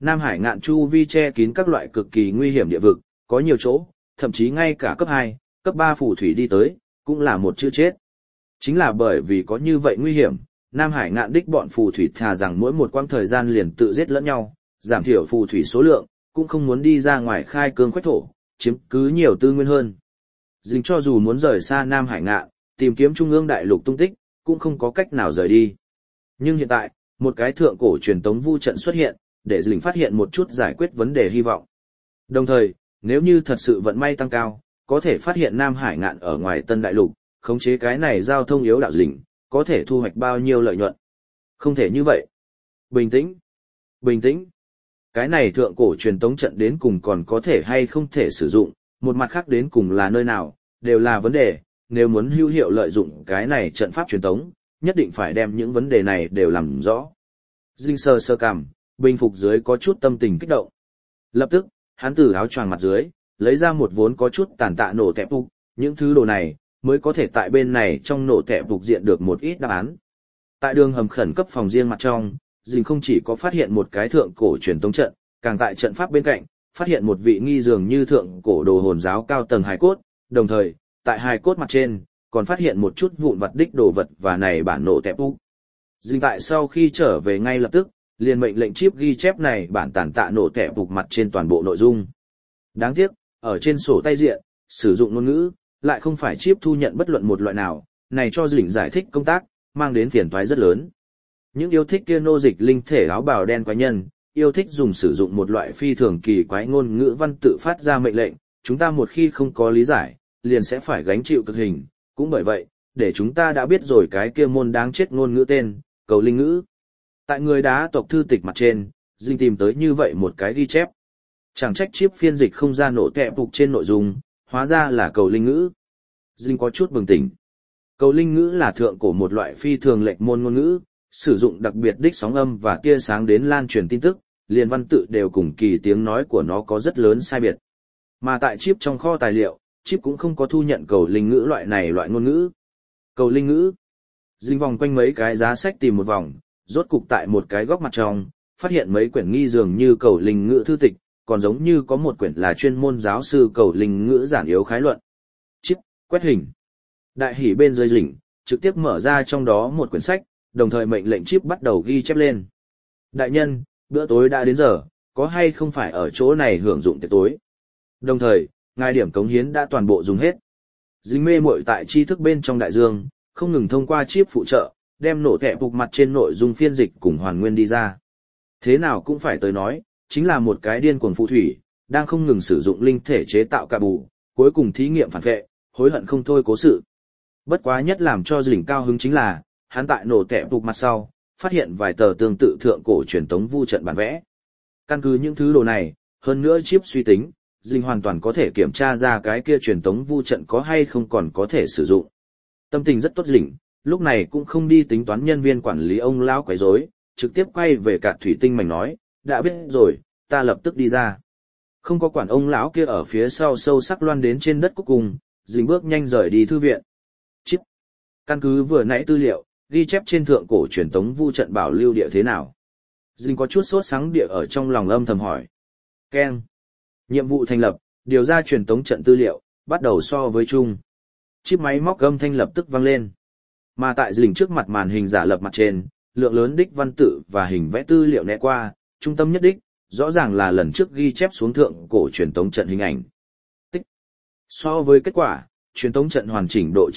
Nam Hải ngạn chu vi che kín các loại cực kỳ nguy hiểm địa vực, có nhiều chỗ, thậm chí ngay cả cấp 2, cấp 3 phù thủy đi tới, cũng là một chữ chết. Chính là bởi vì có như vậy nguy hiểm, Nam Hải ngạn đích bọn phù thủy thà rằng mỗi một quãng thời gian liền tự giết lẫn nhau, giảm thiểu phù thủy số lượng, cũng không muốn đi ra ngoài khai cương khoách thổ, chiếm cứ nhiều tư nguyên hơn. Dình cho dù muốn rời xa Nam Hải ngạn, tìm kiếm trung ương đại lục tung tích, cũng không có cách nào rời đi. Nhưng hiện tại, một cái thượng cổ truyền tống vu trận xuất hiện, để Dình phát hiện một chút giải quyết vấn đề hy vọng. Đồng thời, nếu như thật sự vận may tăng cao, có thể phát hiện Nam Hải ngạn ở ngoài Tân Đại Lục, khống chế cái này giao thông yếu đạo Dình, có thể thu hoạch bao nhiêu lợi nhuận. Không thể như vậy. Bình tĩnh. Bình tĩnh. Cái này thượng cổ truyền tống trận đến cùng còn có thể hay không thể sử dụng, một mặt khác đến cùng là nơi nào, đều là vấn đề, nếu muốn hữu hiệu lợi dụng cái này trận pháp truyền tống, nhất định phải đem những vấn đề này đều làm rõ. Dinh sơ cảm, bình phục dưới có chút tâm tình kích động. Lập tức, hắn từ áo choàng mặt dưới, lấy ra một vốn có chút tàn tạ nổ tẹp phục, những thứ đồ này, mới có thể tại bên này trong nổ tẹp phục diện được một ít đáp án. Tại đường hầm khẩn cấp phòng riêng mặt trong, Dinh không chỉ có phát hiện một cái thượng cổ truyền tống trận, càng tại trận pháp bên cạnh, phát hiện một vị nghi dường như thượng cổ đồ hồn giáo cao tầng hài cốt, đồng thời, tại hài cốt mặt trên, còn phát hiện một chút vụn vặt đích đồ vật và này bản nổ tẹp phục. Dinh tại sau khi trở về ngay lập tức, liền mệnh lệnh chip ghi chép này bản tàn tạ nổ tẹp phục mặt trên toàn bộ nội dung. Đáng tiếc, ở trên sổ tay diện, sử dụng ngôn ngữ, lại không phải chip thu nhận bất luận một loại nào, này cho Dinh giải thích công tác, mang đến phiền toái rất lớn. Những yêu thích kia nô dịch linh thể áo bào đen quái nhân, yêu thích dùng sử dụng một loại phi thường kỳ quái ngôn ngữ văn tự phát ra mệnh lệnh, chúng ta một khi không có lý giải, liền sẽ phải gánh chịu cực hình, cũng bởi vậy, để chúng ta đã biết rồi cái kia môn đáng chết ngôn ngữ tên, cầu linh ngữ. Tại người đá tộc thư tịch mặt trên, Dinh tìm tới như vậy một cái ghi chép. Chẳng trách chip phiên dịch không ra nổ tẹp phục trên nội dung, hóa ra là cầu linh ngữ. Dinh có chút bừng tỉnh. Cầu linh ngữ là thượng cổ một loại phi thường lệch môn ngôn ngữ, sử dụng đặc biệt đích sóng âm và tia sáng đến lan truyền tin tức, liền văn tự đều cùng kỳ tiếng nói của nó có rất lớn sai biệt. Mà tại chip trong kho tài liệu, chip cũng không có thu nhận cầu linh ngữ loại ngôn ngữ. Cầu linh ngữ. Dinh vòng quanh mấy cái giá sách tìm một vòng, rốt cục tại một cái góc mặt trong, phát hiện mấy quyển nghi dường như cầu linh ngữ thư tịch, còn giống như có một quyển là chuyên môn giáo sư cầu linh ngữ giản yếu khái luận. Chip, quét hình. Đại hỉ bên dưới Dinh, trực tiếp mở ra trong đó một quyển sách, đồng thời mệnh lệnh chip bắt đầu ghi chép lên. Đại nhân, bữa tối đã đến giờ, có hay không phải ở chỗ này hưởng dụng tiệc tối? Đồng thời, ngài điểm cống hiến đã toàn bộ dùng hết. Dinh mê muội tại tri thức bên trong đại dương, không ngừng thông qua chip phụ trợ, đem nổ tẹp phục mặt trên nội dung phiên dịch cùng hoàn nguyên đi ra. Thế nào cũng phải tới nói, chính là một cái điên cuồng phù thủy, đang không ngừng sử dụng linh thể chế tạo cạ bù, cuối cùng thí nghiệm phản vệ, hối hận không thôi cố sự. Bất quá nhất làm cho Dinh cao hứng chính là, hắn tại nổ tẹp phục mặt sau, phát hiện vài tờ tương tự thượng cổ truyền tống vu trận bản vẽ. Căn cứ những thứ đồ này, hơn nữa chip suy tính, Dinh hoàn toàn có thể kiểm tra ra cái kia truyền tống vu trận có hay không còn có thể sử dụng. Tâm tình rất tốt Dinh, lúc này cũng không đi tính toán nhân viên quản lý ông lão quấy rối, trực tiếp quay về cạt thủy tinh mảnh nói, đã biết rồi, ta lập tức đi ra. Không có quản ông lão kia ở phía sau sâu sắc loan đến trên đất cuối cùng, Dinh bước nhanh rời đi thư viện. Chip. Căn cứ vừa nãy tư liệu, ghi chép trên thượng cổ truyền tống vu trận bảo lưu địa thế nào. Dinh có chút sốt sắng địa ở trong lòng âm thầm hỏi. Keng. Nhiệm vụ thành lập, điều ra truyền tống trận tư liệu, bắt đầu so với chung. Chip máy móc âm thanh lập tức vang lên. Mà tại Dinh trước mặt màn hình giả lập mặt trên, lượng lớn đích văn tự và hình vẽ tư liệu né qua, trung tâm nhất đích, rõ ràng là lần trước ghi chép xuống thượng cổ truyền tống trận hình ảnh. Tích. So với kết quả, truyền tống trận hoàn chỉnh độ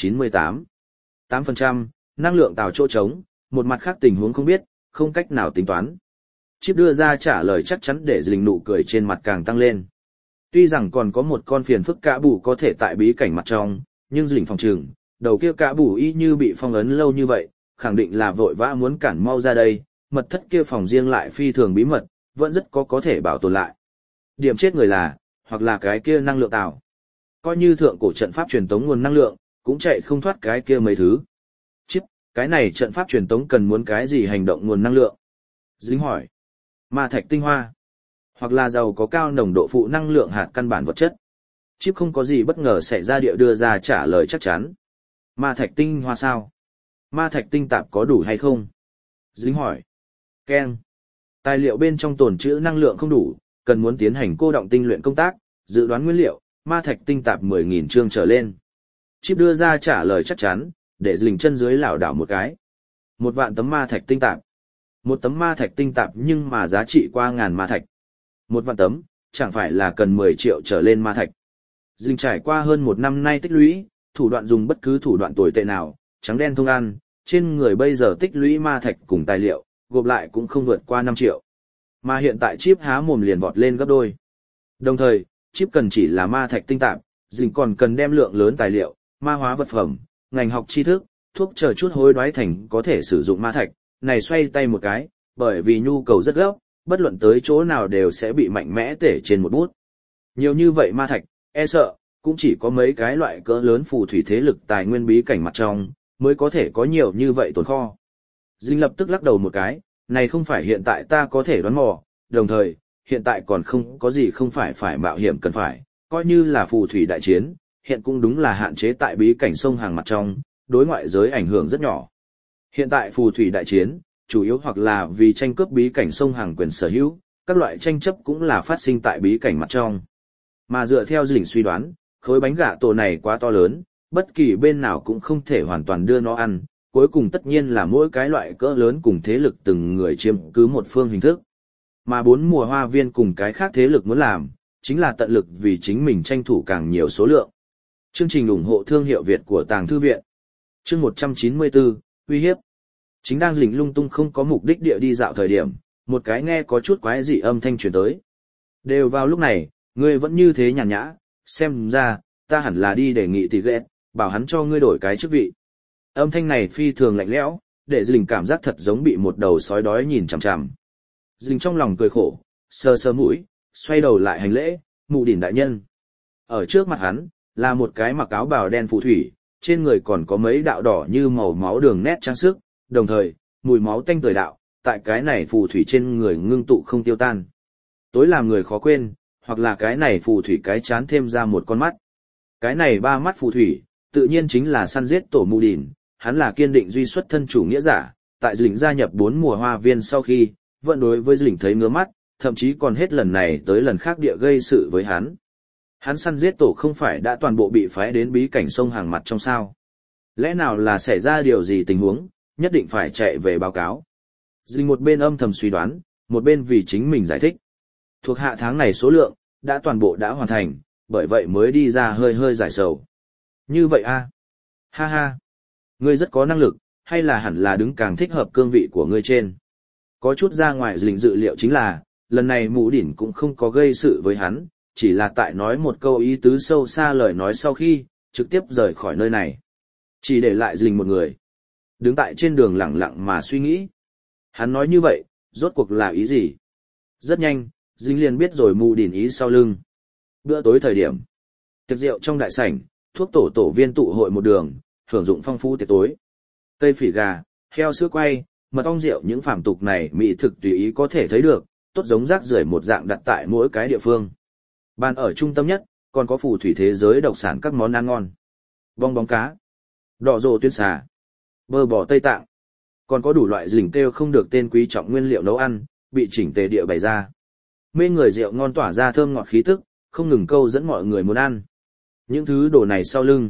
98%, năng lượng tạo chỗ trống, một mặt khác tình huống không biết, không cách nào tính toán. Chip đưa ra trả lời chắc chắn để Dinh nụ cười trên mặt càng tăng lên. Tuy rằng còn có một con phiền phức cả bù có thể tại bí cảnh mặt trong, nhưng Dinh phòng trừng, đầu kia cả bù y như bị phong ấn lâu như vậy, khẳng định là vội vã muốn cản mau ra đây, mật thất kia phòng riêng lại phi thường bí mật, vẫn rất có thể bảo tồn lại. Điểm chết người là, hoặc là cái kia năng lượng tạo. Coi như thượng cổ trận pháp truyền tống nguồn năng lượng, cũng chạy không thoát cái kia mấy thứ. Chip, cái này trận pháp truyền tống cần muốn cái gì hành động nguồn năng lượng? Dinh hỏi. Ma thạch tinh hoa. Hoặc là giàu có cao nồng độ phụ năng lượng hạt căn bản vật chất. Chip không có gì bất ngờ xảy ra địa đưa ra trả lời chắc chắn. Ma thạch tinh hoa sao? Ma thạch tinh tạp có đủ hay không? Dinh hỏi. Keng. Tài liệu bên trong tồn trữ năng lượng không đủ, cần muốn tiến hành cô động tinh luyện công tác, dự đoán nguyên liệu, ma thạch tinh tạp 10.000 chương trở lên. Chip đưa ra trả lời chắc chắn, để dình chân dưới lảo đảo một cái. 1.000 tấm ma thạch tinh tạp. Một tấm ma thạch tinh tạp nhưng mà giá trị qua ngàn ma thạch. 1.000 tấm, chẳng phải là cần 10 triệu trở lên ma thạch. Dình trải qua hơn một năm nay tích lũy, thủ đoạn dùng bất cứ thủ đoạn tồi tệ nào, trắng đen thông ăn, trên người bây giờ tích lũy ma thạch cùng tài liệu, gộp lại cũng không vượt qua 5 triệu. Mà hiện tại chip há mồm liền vọt lên gấp đôi. Đồng thời, chip cần chỉ là ma thạch tinh tạp, dình còn cần đem lượng lớn tài liệu, ma hóa vật phẩm, ngành học tri thức, thuốc chờ chút hối đoái thành có thể sử dụng ma thạch, này xoay tay một cái, bởi vì nhu cầu rất gấp, bất luận tới chỗ nào đều sẽ bị mạnh mẽ tể trên một bút. Nhiều như vậy ma thạch, e sợ, cũng chỉ có mấy cái loại cỡ lớn phù thủy thế lực tài nguyên bí cảnh mặt trong, mới có thể có nhiều như vậy tồn kho. Dinh lập tức lắc đầu một cái, này không phải hiện tại ta có thể đoán mò, đồng thời, hiện tại còn không có gì không phải mạo hiểm cần phải, coi như là phù thủy đại chiến, hiện cũng đúng là hạn chế tại bí cảnh sông hàng mặt trong, đối ngoại giới ảnh hưởng rất nhỏ. Hiện tại phù thủy đại chiến, chủ yếu hoặc là vì tranh cướp bí cảnh sông hàng quyền sở hữu, các loại tranh chấp cũng là phát sinh tại bí cảnh mặt trong. Mà dựa theo dình suy đoán, khối bánh gạ tổ này quá to lớn, bất kỳ bên nào cũng không thể hoàn toàn đưa nó ăn, cuối cùng tất nhiên là mỗi cái loại cỡ lớn cùng thế lực từng người chiếm cứ một phương hình thức. Mà 4 mùa hoa viên cùng cái khác thế lực muốn làm, chính là tận lực vì chính mình tranh thủ càng nhiều số lượng. Chương trình ủng hộ thương hiệu Việt của Tàng Thư Viện. Chương 194, uy hiếp. Chính đang dình lung tung không có mục đích địa đi dạo thời điểm, một cái nghe có chút quái dị âm thanh truyền tới. Đều vào lúc này, ngươi vẫn như thế nhàn nhã, xem ra, ta hẳn là đi đề nghị tỷ ghét, bảo hắn cho ngươi đổi cái chức vị. Âm thanh này phi thường lạnh lẽo, để dình cảm giác thật giống bị một đầu sói đói nhìn chằm chằm. Dình trong lòng cười khổ, sờ sờ mũi, xoay đầu lại hành lễ, Mụ Đỉnh đại nhân. Ở trước mặt hắn, là một cái mặc áo bào đen phù thủy, trên người còn có mấy đạo đỏ như màu máu đường nét trang sức, đồng thời, mùi máu tanh tưởi đạo, tại cái này phù thủy trên người ngưng tụ không tiêu tan. Tối làm người khó quên, hoặc là cái này phù thủy cái chán thêm ra một con mắt. Cái này 3 mắt phù thủy, tự nhiên chính là săn giết tổ Mụ Đỉnh, hắn là kiên định duy xuất thân chủ nghĩa giả, tại dĩnh gia nhập 4 mùa hoa viên sau khi, vẫn đối với dĩnh thấy ngứa mắt, thậm chí còn hết lần này tới lần khác địa gây sự với hắn. Hắn săn giết tổ không phải đã toàn bộ bị phái đến bí cảnh sông hàng mặt trong sao. Lẽ nào là xảy ra điều gì tình huống, nhất định phải chạy về báo cáo. Dinh một bên âm thầm suy đoán, một bên vì chính mình giải thích. Thuộc hạ tháng này số lượng, đã toàn bộ đã hoàn thành, bởi vậy mới đi ra hơi hơi giải sầu. Như vậy a? Ha ha. Ngươi rất có năng lực, hay là hẳn là đứng càng thích hợp cương vị của ngươi trên. Có chút ra ngoài dình dự liệu chính là, lần này Mụ Đỉnh cũng không có gây sự với hắn, chỉ là tại nói một câu ý tứ sâu xa lời nói sau khi, trực tiếp rời khỏi nơi này. Chỉ để lại dình một người. Đứng tại trên đường lặng lặng mà suy nghĩ. Hắn nói như vậy, rốt cuộc là ý gì? Rất nhanh, dình liền biết rồi Mụ Đỉnh ý sau lưng. Bữa tối thời điểm. Tiệc rượu trong đại sảnh, thuốc tổ viên tụ hội một đường, hưởng dụng phong phú tiệc tối. Cây phỉ gà, heo sữa quay, mật ong rượu những phàm tục này mỹ thực tùy ý có thể thấy được, tốt giống rác rưởi một dạng đặt tại mỗi cái địa phương. Bàn ở trung tâm nhất, còn có phù thủy thế giới độc sản các món ăn ngon. Bong bóng cá, đỏ rồ tuyên xà, bơ bò Tây Tạng. Còn có đủ loại dình kêu không được tên quý trọng nguyên liệu nấu ăn, bị chỉnh tề địa bày ra. Mê người rượu ngon tỏa ra thơm ngọt khí tức, không ngừng câu dẫn mọi người muốn ăn. Những thứ đồ này sau lưng,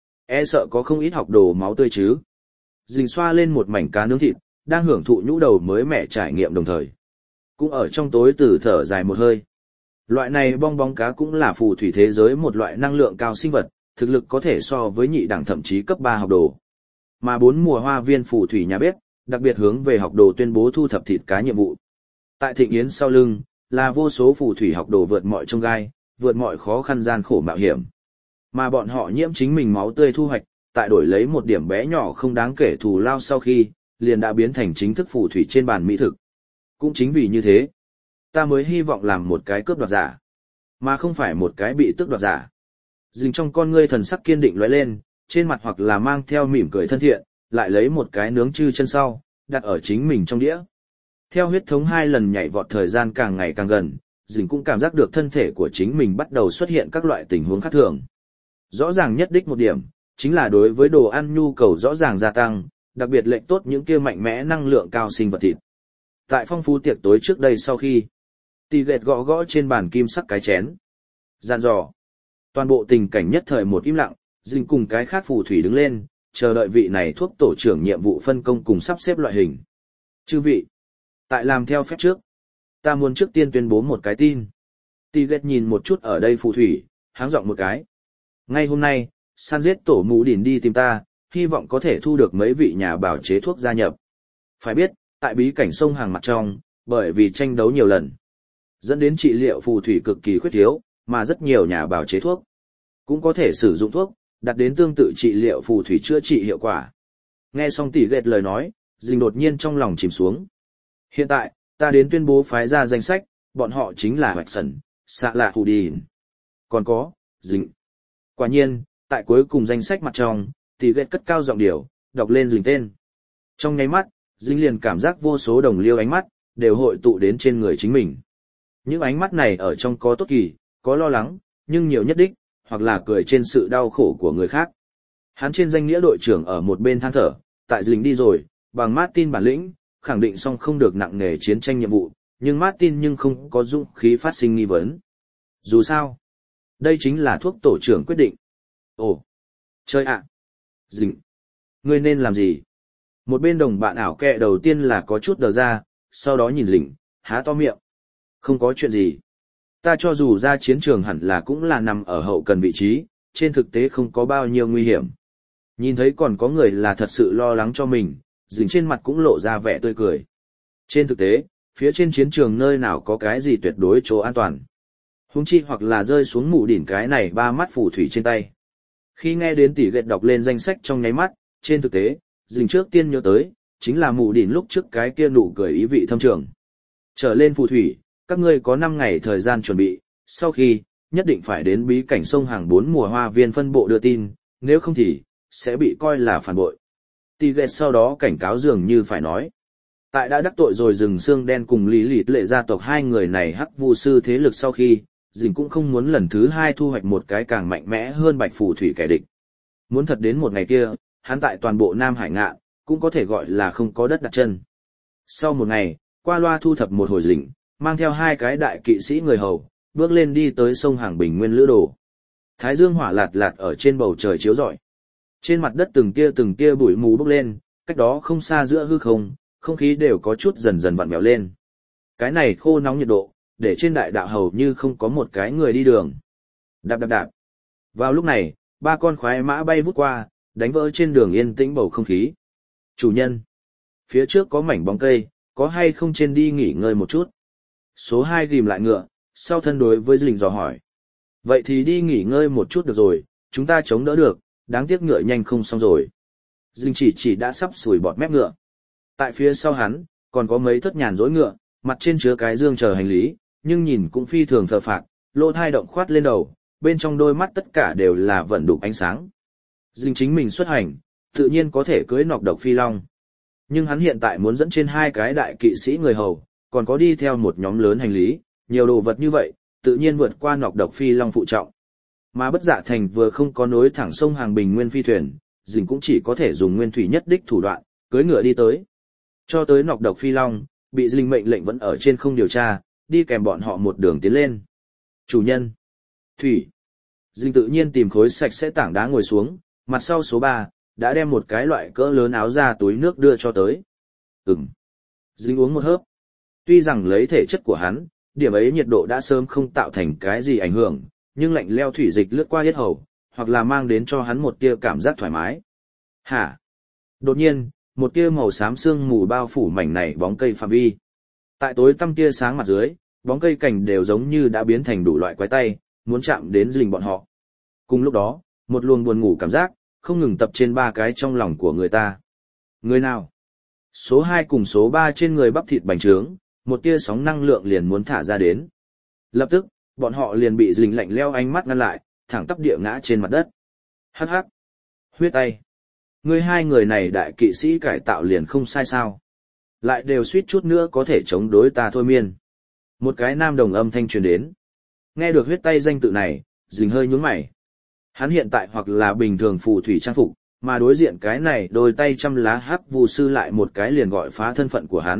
e sợ có không ít học đồ máu tươi chứ. Dình xoa lên một mảnh cá nướng thịt, đang hưởng thụ nhũ đầu mới mẻ trải nghiệm đồng thời. Cũng ở trong tối từ thở dài một hơi. Loại này bong bóng cá cũng là phù thủy thế giới một loại năng lượng cao sinh vật, thực lực có thể so với nhị đẳng thậm chí cấp 3 học đồ. Mà 4 mùa hoa viên phù thủy nhà bếp, đặc biệt hướng về học đồ tuyên bố thu thập thịt cá nhiệm vụ. Tại thịnh yến sau lưng, là vô số phù thủy học đồ vượt mọi chông gai, vượt mọi khó khăn gian khổ mạo hiểm. Mà bọn họ nhiễm chính mình máu tươi thu hoạch, tại đổi lấy một điểm bé nhỏ không đáng kể thù lao sau khi, liền đã biến thành chính thức phù thủy trên bàn mỹ thực. Cũng chính vì như thế, ta mới hy vọng làm một cái cướp đoạt giả, mà không phải một cái bị tước đoạt giả. Dình trong con ngươi thần sắc kiên định lóe lên, trên mặt hoặc là mang theo mỉm cười thân thiện, lại lấy một cái nướng chư chân sau, đặt ở chính mình trong đĩa. Theo huyết thống 2 lần nhảy vọt thời gian càng ngày càng gần, Dình cũng cảm giác được thân thể của chính mình bắt đầu xuất hiện các loại tình huống khác thường. Rõ ràng nhất đích một điểm, chính là đối với đồ ăn nhu cầu rõ ràng gia tăng, đặc biệt lệnh tốt những kia mạnh mẽ năng lượng cao sinh vật thịt. Tại phong phú tiệc tối trước đây sau khi, tỷ ghệt gõ gõ trên bàn kim sắc cái chén. Dặn dò. Toàn bộ tình cảnh nhất thời một im lặng, Dinh cùng cái khác phù thủy đứng lên, chờ đợi vị này thuốc tổ trưởng nhiệm vụ phân công cùng sắp xếp loại hình. Chư vị, tại làm theo phép trước, ta muốn trước tiên tuyên bố một cái tin. Tỷ ghét nhìn một chút ở đây phù thủy, háng giọng một cái. Ngay hôm nay, săn giết tổ mũ đỉn đi tìm ta, hy vọng có thể thu được mấy vị nhà bảo chế thuốc gia nhập. Phải biết, tại bí cảnh sông hàng mặt trong, bởi vì tranh đấu nhiều lần, dẫn đến trị liệu phù thủy cực kỳ khuyết thiếu, mà rất nhiều nhà bảo chế thuốc cũng có thể sử dụng thuốc, đặt đến tương tự trị liệu phù thủy chữa trị hiệu quả. Nghe xong tỷ ghét lời nói, Dinh đột nhiên trong lòng chìm xuống. Hiện tại, ta đến tuyên bố phái ra danh sách, bọn họ chính là Hoạch Sẩn, Xạ Lạ Hù Đỉn. Còn có, Dinh. Quả nhiên, tại cuối cùng danh sách mặt trong, tỷ ghét cất cao giọng điệu, đọc lên Dinh tên. Trong nháy mắt, Dinh liền cảm giác vô số đồng liêu ánh mắt, đều hội tụ đến trên người chính mình. Những ánh mắt này ở trong có tốt kỳ, có lo lắng, nhưng nhiều nhất đích, hoặc là cười trên sự đau khổ của người khác. Hắn trên danh nghĩa đội trưởng ở một bên than thở, tại Dinh đi rồi, bằng Martin bản lĩnh, khẳng định xong không được nặng nề chiến tranh nhiệm vụ, nhưng Martin nhưng không có dũng khí phát sinh nghi vấn. Dù sao, đây chính là thuốc tổ trưởng quyết định. Ồ, chơi ạ. Dinh, ngươi nên làm gì? Một bên đồng bạn ảo kẹ đầu tiên là có chút đờ ra, sau đó nhìn Dinh, há to miệng. Không có chuyện gì. Ta cho dù ra chiến trường hẳn là cũng là nằm ở hậu cần vị trí, trên thực tế không có bao nhiêu nguy hiểm. Nhìn thấy còn có người là thật sự lo lắng cho mình, Dinh trên mặt cũng lộ ra vẻ tươi cười. Trên thực tế, phía trên chiến trường nơi nào có cái gì tuyệt đối chỗ an toàn. Huống chi hoặc là rơi xuống mụ đỉn cái này ba mắt phù thủy trên tay. Khi nghe đến tỷ ghét đọc lên danh sách trong nháy mắt, trên thực tế, Dinh trước tiên nhớ tới, chính là mụ đỉn lúc trước cái kia nụ cười ý vị thâm trường. Trở lên phù thủy, các ngươi có 5 ngày thời gian chuẩn bị, sau khi, nhất định phải đến bí cảnh sông hàng 4 mùa hoa viên phân bộ đưa tin, nếu không thì, sẽ bị coi là phản bội. Tỷ ghét sau đó cảnh cáo dường như phải nói. Tại đã đắc tội rồi rừng xương đen cùng lý lịt lệ gia tộc hai người này hắc vu sư thế lực sau khi, Dinh cũng không muốn lần thứ hai thu hoạch một cái càng mạnh mẽ hơn bạch phù thủy kẻ địch. Muốn thật đến một ngày kia, hắn tại toàn bộ Nam Hải Ngạn, cũng có thể gọi là không có đất đặt chân. Sau một ngày, qua loa thu thập một hồi Dinh, mang theo 2 cái đại kỵ sĩ người hầu, bước lên đi tới sông hàng bình nguyên lữ đồ. Thái dương hỏa lạt lạt ở trên bầu trời chiếu rọi. Trên mặt đất từng tia bụi mù bốc lên, cách đó không xa giữa hư không khí đều có chút dần dần vặn vẹo lên. Cái này khô nóng nhiệt độ, để trên đại đạo hầu như không có một cái người đi đường. Đạp đạp đạp. Vào lúc này, 3 con khoái mã bay vút qua, đánh vỡ trên đường yên tĩnh bầu không khí. Chủ nhân, phía trước có mảnh bóng cây, có hay không trên đi nghỉ ngơi một chút? Số 2 ghim lại ngựa, sau thân đối với Dinh dò hỏi. Vậy thì đi nghỉ ngơi một chút được rồi, chúng ta chống đỡ được, đáng tiếc ngựa nhanh không xong rồi. Dinh chỉ đã sắp sủi bọt mép ngựa. Tại phía sau hắn, còn có mấy thất nhàn rỗi ngựa, mặt trên chứa cái dương chờ hành lý, nhưng nhìn cũng phi thường phờ phạc, lỗ thai động khoát lên đầu, bên trong đôi mắt tất cả đều là vận đục ánh sáng. Dinh chính mình xuất hành, tự nhiên có thể cưới nọc độc phi long. Nhưng hắn hiện tại muốn dẫn trên 2 cái đại kỵ sĩ người hầu, còn có đi theo một nhóm lớn hành lý, nhiều đồ vật như vậy, tự nhiên vượt qua nọc độc phi long phụ trọng. Mà Bất Dạ Thành vừa không có nối thẳng sông hàng bình nguyên phi thuyền, Dinh cũng chỉ có thể dùng nguyên thủy nhất đích thủ đoạn, cưỡi ngựa đi tới. Cho tới nọc độc phi long, bị Dinh mệnh lệnh vẫn ở trên không điều tra, đi kèm bọn họ một đường tiến lên. Chủ nhân. Thủy. Dinh tự nhiên tìm khối sạch sẽ tảng đá ngồi xuống, mặt sau số 3, đã đem một cái loại cỡ lớn áo ra túi nước đưa cho tới. Dinh uống một hớp. Tuy rằng lấy thể chất của hắn, điểm ấy nhiệt độ đã sớm không tạo thành cái gì ảnh hưởng, nhưng lạnh leo thủy dịch lướt qua yết hầu, hoặc là mang đến cho hắn một tia cảm giác thoải mái. Hả? Đột nhiên, một tia màu xám sương mù bao phủ mảnh này bóng cây phạm vi. Tại tối tăm tia sáng mặt dưới, bóng cây cảnh đều giống như đã biến thành đủ loại quái tay, muốn chạm đến Dinh bọn họ. Cùng lúc đó, một luồng buồn ngủ cảm giác, không ngừng tập trên 3 cái trong lòng của người ta. Người nào? Số 2 cùng số 3 trên người bắp thịt bành trướng, một tia sóng năng lượng liền muốn thả ra đến. Lập tức, bọn họ liền bị Dinh lạnh leo ánh mắt ngăn lại, thẳng tắp địa ngã trên mặt đất. Hắc hắc. Huyết tay. Ngươi 2 người này đại kỵ sĩ cải tạo liền không sai sao. Lại đều suýt chút nữa có thể chống đối ta thôi miên. Một cái nam đồng âm thanh truyền đến. Nghe được huyết tay danh tự này, Dinh hơi nhướng mày. Hắn hiện tại hoặc là bình thường phù thủy trang phục, mà đối diện cái này đôi tay trăm lá hắc vu sư lại một cái liền gọi phá thân phận của hắn,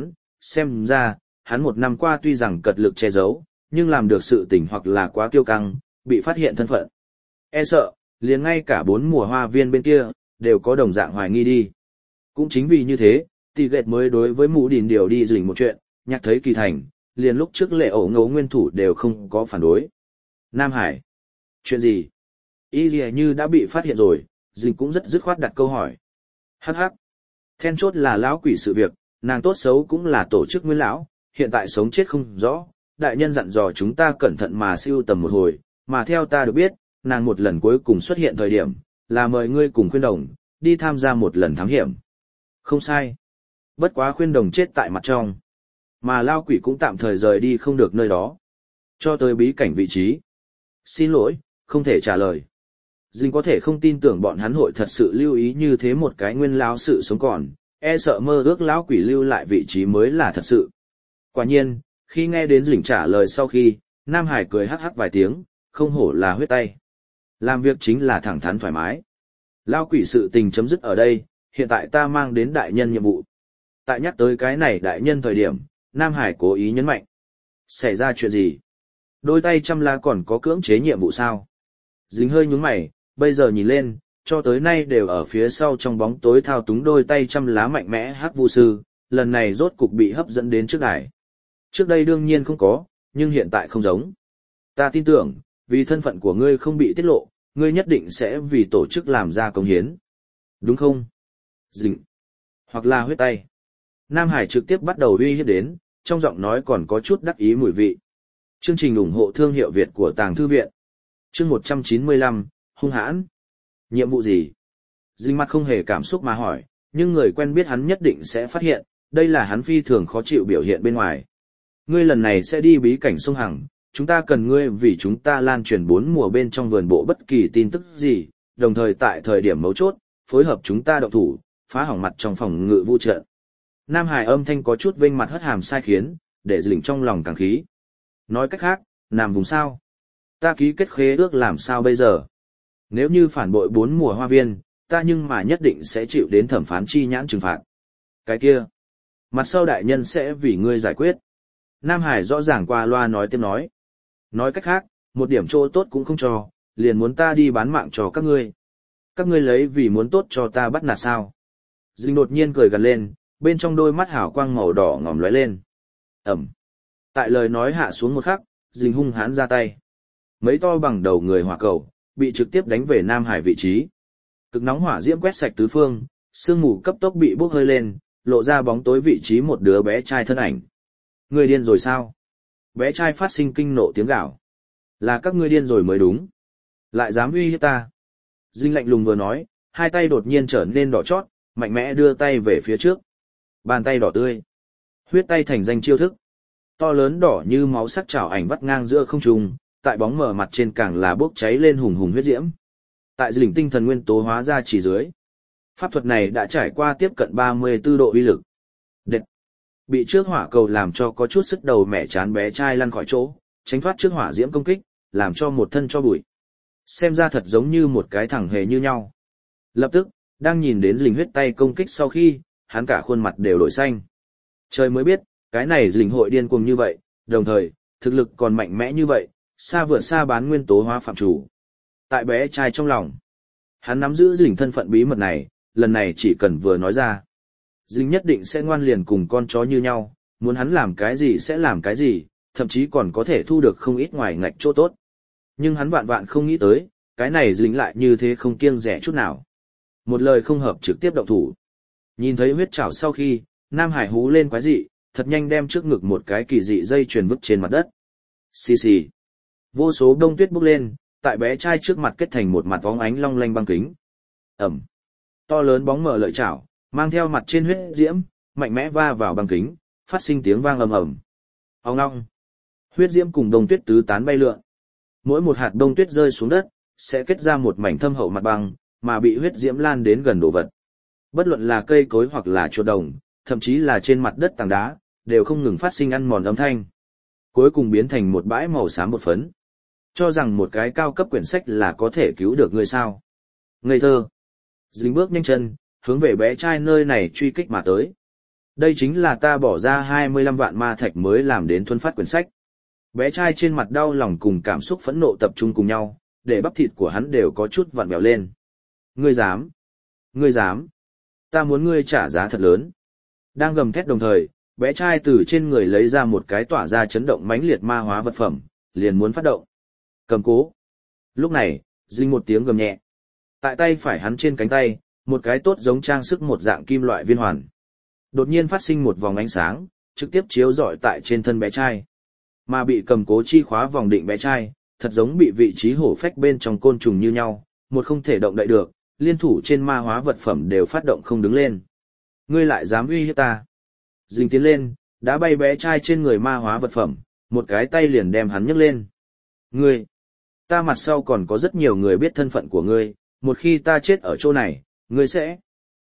xem ra, hắn một năm qua tuy rằng cật lực che giấu, nhưng làm được sự tình hoặc là quá kiêu căng, bị phát hiện thân phận. E sợ, liền ngay cả 4 mùa hoa viên bên kia, đều có đồng dạng hoài nghi đi. Cũng chính vì như thế, tỷ ghệt mới đối với mũ đìn điều đi dình một chuyện, nhắc thấy kỳ thành, liền lúc trước lệ ổ ngấu nguyên thủ đều không có phản đối. Nam Hải. Chuyện gì? Y dì như đã bị phát hiện rồi, dình cũng rất dứt khoát đặt câu hỏi. Hắc hắc. Then chốt là lão quỷ sự việc, nàng tốt xấu cũng là tổ chức nguyên lão, hiện tại sống chết không rõ, đại nhân dặn dò chúng ta cẩn thận mà siêu tầm một hồi, mà theo ta được biết, nàng một lần cuối cùng xuất hiện thời điểm, là mời ngươi cùng khuyên đồng, đi tham gia một lần thám hiểm. Không sai. Bất quá khuyên đồng chết tại mặt trong. Mà lao quỷ cũng tạm thời rời đi không được nơi đó. Cho tới bí cảnh vị trí. Xin lỗi, không thể trả lời. Dinh có thể không tin tưởng bọn hắn hội thật sự lưu ý như thế một cái nguyên lão sự sống còn, e sợ mơ ước lão quỷ lưu lại vị trí mới là thật sự. Quả nhiên, khi nghe đến Dinh trả lời sau khi, Nam Hải cười hắc hắc vài tiếng, không hổ là huyết tay. Làm việc chính là thẳng thắn thoải mái. Lão quỷ sự tình chấm dứt ở đây, hiện tại ta mang đến đại nhân nhiệm vụ. Tại nhắc tới cái này đại nhân thời điểm, Nam Hải cố ý nhấn mạnh. Xảy ra chuyện gì? Đôi tay chăm lá còn có cưỡng chế nhiệm vụ sao? Dính hơi nhúng mày, bây giờ nhìn lên, cho tới nay đều ở phía sau trong bóng tối thao túng đôi tay chăm lá mạnh mẽ hắc vu sư, lần này rốt cục bị hấp dẫn đến trước đài. Trước đây đương nhiên không có, nhưng hiện tại không giống. Ta tin tưởng, vì thân phận của ngươi không bị tiết lộ, ngươi nhất định sẽ vì tổ chức làm ra công hiến. Đúng không? Dính. Hoặc là huyết tay. Nam Hải trực tiếp bắt đầu uy hiếp đến, trong giọng nói còn có chút đắc ý mùi vị. Chương trình ủng hộ thương hiệu Việt của Tàng Thư Viện. Chương 195, hung hãn. Nhiệm vụ gì? Dinh mặt không hề cảm xúc mà hỏi, nhưng người quen biết hắn nhất định sẽ phát hiện, đây là hắn phi thường khó chịu biểu hiện bên ngoài. Ngươi lần này sẽ đi bí cảnh sông Hằng, chúng ta cần ngươi vì chúng ta lan truyền 4 mùa bên trong vườn bộ bất kỳ tin tức gì, đồng thời tại thời điểm mấu chốt, phối hợp chúng ta động thủ, phá hỏng mặt trong phòng ngự vũ trận. Nam Hải âm thanh có chút vênh mặt hất hàm sai khiến, để Dĩnh trong lòng càng khí. Nói cách khác, nằm vùng sao? Ta ký kết khế ước làm sao bây giờ? Nếu như phản bội 4 mùa hoa viên, ta nhưng mà nhất định sẽ chịu đến thẩm phán chi nhãn trừng phạt. Cái kia, mặt sau đại nhân sẽ vì ngươi giải quyết. Nam Hải rõ ràng qua loa nói tiếp nói. Nói cách khác, một điểm chỗ tốt cũng không cho, liền muốn ta đi bán mạng cho các ngươi. Các ngươi lấy vì muốn tốt cho ta bắt nạt sao? Dĩnh đột nhiên cười gần lên, bên trong đôi mắt hào quang màu đỏ ngòm lóe lên. Ẩm. Tại lời nói hạ xuống một khắc, Dĩnh hung hãn ra tay. Mấy to bằng đầu người hỏa cầu, bị trực tiếp đánh về Nam Hải vị trí. Cực nóng hỏa diễm quét sạch tứ phương, sương mù cấp tốc bị bốc hơi lên, lộ ra bóng tối vị trí một đứa bé trai thân ảnh. Ngươi điên rồi sao? Bé trai phát sinh kinh nộ tiếng gào. Là các ngươi điên rồi mới đúng. Lại dám uy hiếp ta. Dinh lạnh lùng vừa nói, hai tay đột nhiên trở nên đỏ chót, mạnh mẽ đưa tay về phía trước. Bàn tay đỏ tươi. Huyết tay thành danh chiêu thức. To lớn đỏ như máu sắc chảo ảnh vắt ngang giữa không trung, tại bóng mờ mặt trên càng là bốc cháy lên hùng hùng huyết diễm. Tại dình tinh thần nguyên tố hóa ra chỉ dưới. Pháp thuật này đã trải qua tiếp cận 34 độ uy lực. Đệt. Bị trước hỏa cầu làm cho có chút sức đầu mẹ chán bé trai lăn khỏi chỗ, tránh thoát trước hỏa diễm công kích, làm cho một thân cho bụi. Xem ra thật giống như một cái thằng hề như nhau. Lập tức, đang nhìn đến dình huyết tay công kích sau khi, hắn cả khuôn mặt đều đổi xanh. Trời mới biết, cái này dình hội điên cuồng như vậy, đồng thời, thực lực còn mạnh mẽ như vậy, xa vượt xa bán nguyên tố hóa phạm chủ. Tại bé trai trong lòng, hắn nắm giữ dình thân phận bí mật này, lần này chỉ cần vừa nói ra. Dình nhất định sẽ ngoan liền cùng con chó như nhau, muốn hắn làm cái gì sẽ làm cái gì, thậm chí còn có thể thu được không ít ngoài ngạch chỗ tốt. Nhưng hắn vạn vạn không nghĩ tới, cái này dình lại như thế không kiêng rẻ chút nào. Một lời không hợp trực tiếp động thủ. Nhìn thấy huyết trảo sau khi, Nam Hải hú lên quái dị, thật nhanh đem trước ngực một cái kỳ dị dây chuyền vứt trên mặt đất. Xì xì. Vô số đông tuyết bốc lên, tại bé trai trước mặt kết thành một mặt bóng ánh long lanh băng kính. Ẩm. To lớn bóng mở lợi chảo, mang theo mặt trên huyết diễm, mạnh mẽ va vào băng kính, phát sinh tiếng vang ầm ầm. Ong ong. Huyết diễm cùng đông tuyết tứ tán bay lượn. Mỗi một hạt đông tuyết rơi xuống đất, sẽ kết ra một mảnh thâm hậu mặt băng, mà bị huyết diễm lan đến gần đồ vật. Bất luận là cây cối hoặc là chuột đồng, thậm chí là trên mặt đất tảng đá, đều không ngừng phát sinh ăn mòn âm thanh. Cuối cùng biến thành một bãi màu xám bột phấn. Cho rằng một cái cao cấp quyển sách là có thể cứu được người sao. Ngây thơ. Dính bước nhanh chân, hướng về bé trai nơi này truy kích mà tới. Đây chính là ta bỏ ra 25 vạn ma thạch mới làm đến thuần phát quyển sách. Bé trai trên mặt đau lòng cùng cảm xúc phẫn nộ tập trung cùng nhau, để bắp thịt của hắn đều có chút vặn vẹo lên. Ngươi dám! Ngươi dám! Ta muốn ngươi trả giá thật lớn. Đang gầm thét đồng thời, bé trai từ trên người lấy ra một cái tỏa ra chấn động mãnh liệt ma hóa vật phẩm, liền muốn phát động. Cầm cố. Lúc này, dinh một tiếng gầm nhẹ. Tại tay phải hắn trên cánh tay, một cái tốt giống trang sức một dạng kim loại viên hoàn. Đột nhiên phát sinh một vòng ánh sáng, trực tiếp chiếu rọi tại trên thân bé trai. Mà bị cầm cố chi khóa vòng định bé trai, thật giống bị vị trí hổ phách bên trong côn trùng như nhau, một không thể động đậy được, liên thủ trên ma hóa vật phẩm đều phát động không đứng lên. Ngươi lại dám uy hiếp ta? Dình tiến lên, đã bay bé trai trên người ma hóa vật phẩm, một cái tay liền đem hắn nhấc lên. Ngươi, ta mặt sau còn có rất nhiều người biết thân phận của ngươi, một khi ta chết ở chỗ này, ngươi sẽ...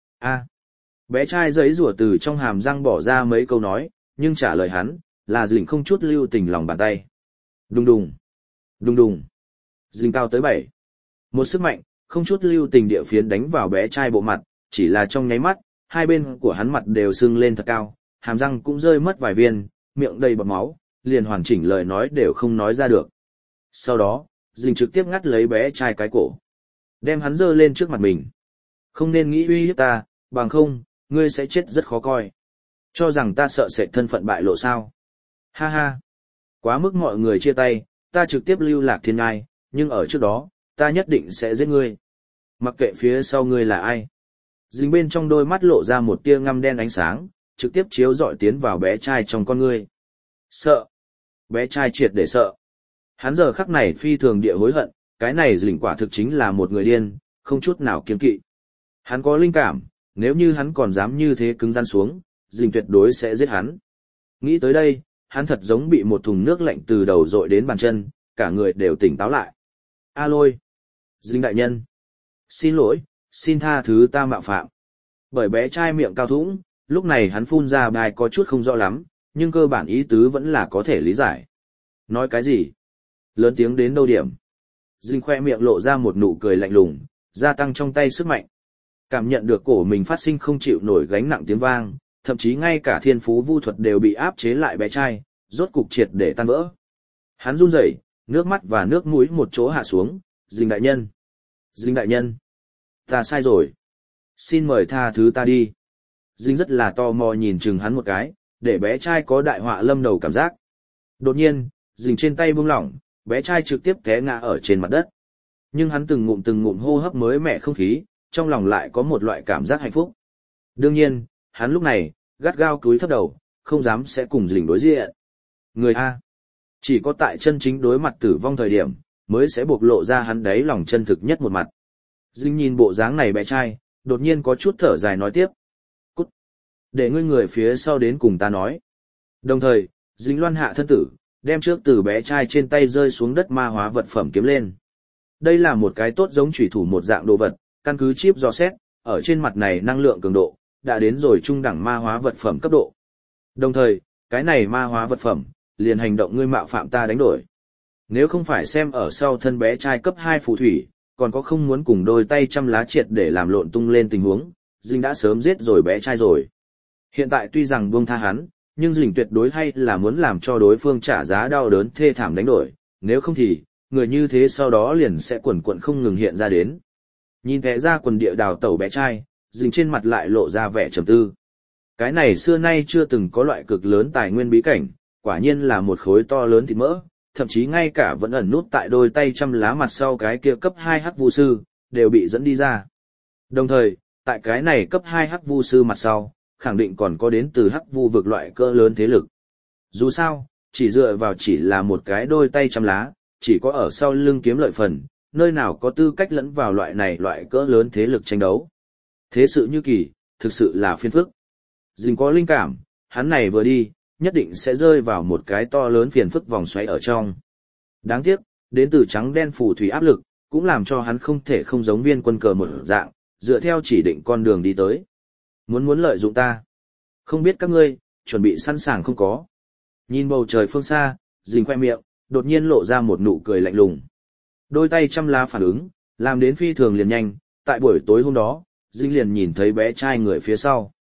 Bé trai giấy rủa từ trong hàm răng bỏ ra mấy câu nói, nhưng trả lời hắn, là dình không chút lưu tình lòng bàn tay. Đùng đùng, đùng đùng, dình cao tới 7. Một sức mạnh, không chút lưu tình địa phiến đánh vào bé trai bộ mặt, chỉ là trong nháy mắt, hai bên của hắn mặt đều sưng lên thật cao, hàm răng cũng rơi mất vài viên, miệng đầy bọt máu, liền hoàn chỉnh lời nói đều không nói ra được. Sau đó, dình trực tiếp ngắt lấy bé trai cái cổ, đem hắn giơ lên trước mặt mình. Không nên nghĩ uy hiếp ta, bằng không, ngươi sẽ chết rất khó coi. Cho rằng ta sợ sệt thân phận bại lộ sao? Ha ha! Quá mức mọi người chia tay, ta trực tiếp lưu lạc thiên ngai, nhưng ở trước đó, ta nhất định sẽ giết ngươi. Mặc kệ phía sau ngươi là ai. Dính bên trong đôi mắt lộ ra một tia ngăm đen ánh sáng, trực tiếp chiếu rọi tiến vào bé trai trong con ngươi. Sợ! Bé trai triệt để sợ. Hắn giờ khắc này phi thường địa hối hận, cái này dĩnh quả thực chính là một người điên, không chút nào kiêng kỵ. Hắn có linh cảm, nếu như hắn còn dám như thế cứng rắn xuống, dĩnh tuyệt đối sẽ giết hắn. Nghĩ tới đây, hắn thật giống bị một thùng nước lạnh từ đầu dội đến bàn chân, cả người đều tỉnh táo lại. A Lôi! Dĩnh đại nhân! Xin lỗi, xin tha thứ ta mạo phạm. Bởi bé trai miệng cao thũng, lúc này hắn phun ra bài có chút không rõ lắm, nhưng cơ bản ý tứ vẫn là có thể lý giải. Nói cái gì? Lớn tiếng đến đâu điểm? Dĩnh khoe miệng lộ ra một nụ cười lạnh lùng, gia tăng trong tay sức mạnh. Cảm nhận được cổ mình phát sinh không chịu nổi gánh nặng tiếng vang, thậm chí ngay cả thiên phú vu thuật đều bị áp chế lại bé trai, rốt cục triệt để tan vỡ. Hắn run rẩy, nước mắt và nước mũi một chỗ hạ xuống, Dĩnh đại nhân. Dĩnh đại nhân. Ta sai rồi. Xin mời tha thứ ta đi. Dĩnh rất là tò mò nhìn chừng hắn một cái, để bé trai có đại họa lâm đầu cảm giác. Đột nhiên, Dĩnh trên tay buông lỏng, bé trai trực tiếp té ngã ở trên mặt đất. Nhưng hắn từng ngụm hô hấp mới mẻ không khí, trong lòng lại có một loại cảm giác hạnh phúc. Đương nhiên, hắn lúc này, gắt gao cúi thấp đầu, không dám sẽ cùng Dĩnh đối diện. Người A. Chỉ có tại chân chính đối mặt tử vong thời điểm, mới sẽ bộc lộ ra hắn đáy lòng chân thực nhất một mặt. Dĩnh nhìn bộ dáng này bé trai, đột nhiên có chút thở dài nói tiếp. Cút! Để ngươi người phía sau đến cùng ta nói. Đồng thời, Dĩnh loan hạ thân tử, đem trước từ bé trai trên tay rơi xuống đất ma hóa vật phẩm kiếm lên. Đây là một cái tốt giống chủy thủ một dạng đồ vật, căn cứ chip dò xét, ở trên mặt này năng lượng cường độ, đã đến rồi trung đẳng ma hóa vật phẩm cấp độ. Đồng thời, cái này ma hóa vật phẩm, liền hành động ngươi mạo phạm ta đánh đổi. Nếu không phải xem ở sau thân bé trai cấp 2 phù thủy, còn có không muốn cùng đôi tay chăm lá triệt để làm lộn tung lên tình huống, Dĩnh đã sớm giết rồi bé trai rồi. Hiện tại tuy rằng buông tha hắn, nhưng Dĩnh tuyệt đối hay là muốn làm cho đối phương trả giá đau đớn thê thảm đánh đổi, nếu không thì, người như thế sau đó liền sẽ quần quận không ngừng hiện ra đến. Nhìn vẻ ra quần địa đào tẩu bé trai, Dĩnh trên mặt lại lộ ra vẻ trầm tư. Cái này xưa nay chưa từng có loại cực lớn tài nguyên bí cảnh, quả nhiên là một khối to lớn thịt mỡ, thậm chí ngay cả vẫn ẩn nút tại đôi tay chăm lá mặt sau cái kia cấp 2 hắc vu sư, đều bị dẫn đi ra. Đồng thời, tại cái này cấp 2 hắc vu sư mặt sau, khẳng định còn có đến từ hắc vu vực loại cỡ lớn thế lực. Dù sao, chỉ dựa vào chỉ là một cái đôi tay chăm lá, chỉ có ở sau lưng kiếm lợi phần, nơi nào có tư cách lẫn vào loại này loại cỡ lớn thế lực tranh đấu. Thế sự như kỳ, thực sự là phiền phức. Dĩnh có linh cảm, hắn này vừa đi, nhất định sẽ rơi vào một cái to lớn phiền phức vòng xoáy ở trong. Đáng tiếc, đến từ trắng đen phù thủy áp lực, cũng làm cho hắn không thể không giống viên quân cờ một dạng, dựa theo chỉ định con đường đi tới. Muốn lợi dụng ta. Không biết các ngươi, chuẩn bị sẵn sàng không có. Nhìn bầu trời phương xa, Dĩnh khoe miệng, đột nhiên lộ ra một nụ cười lạnh lùng. Đôi tay chăm lá phản ứng, làm đến phi thường liền nhanh, tại buổi tối hôm đó, Dĩnh liền nhìn thấy bé trai người phía sau.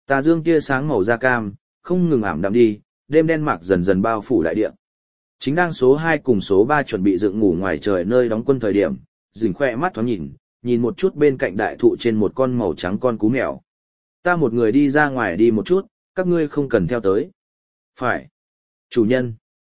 Tà dương tia sáng màu da cam, không ngừng ảm đạm đi, đêm đen mạc dần dần bao phủ đại địa. Chính đang số 2 cùng số 3 chuẩn bị dựng ngủ ngoài trời nơi đóng quân thời điểm, Dình khoe mắt thoáng nhìn một chút bên cạnh đại thụ trên một con màu trắng con cú mèo. Ta một người đi ra ngoài đi một chút, các ngươi không cần theo tới. Phải. Chủ nhân.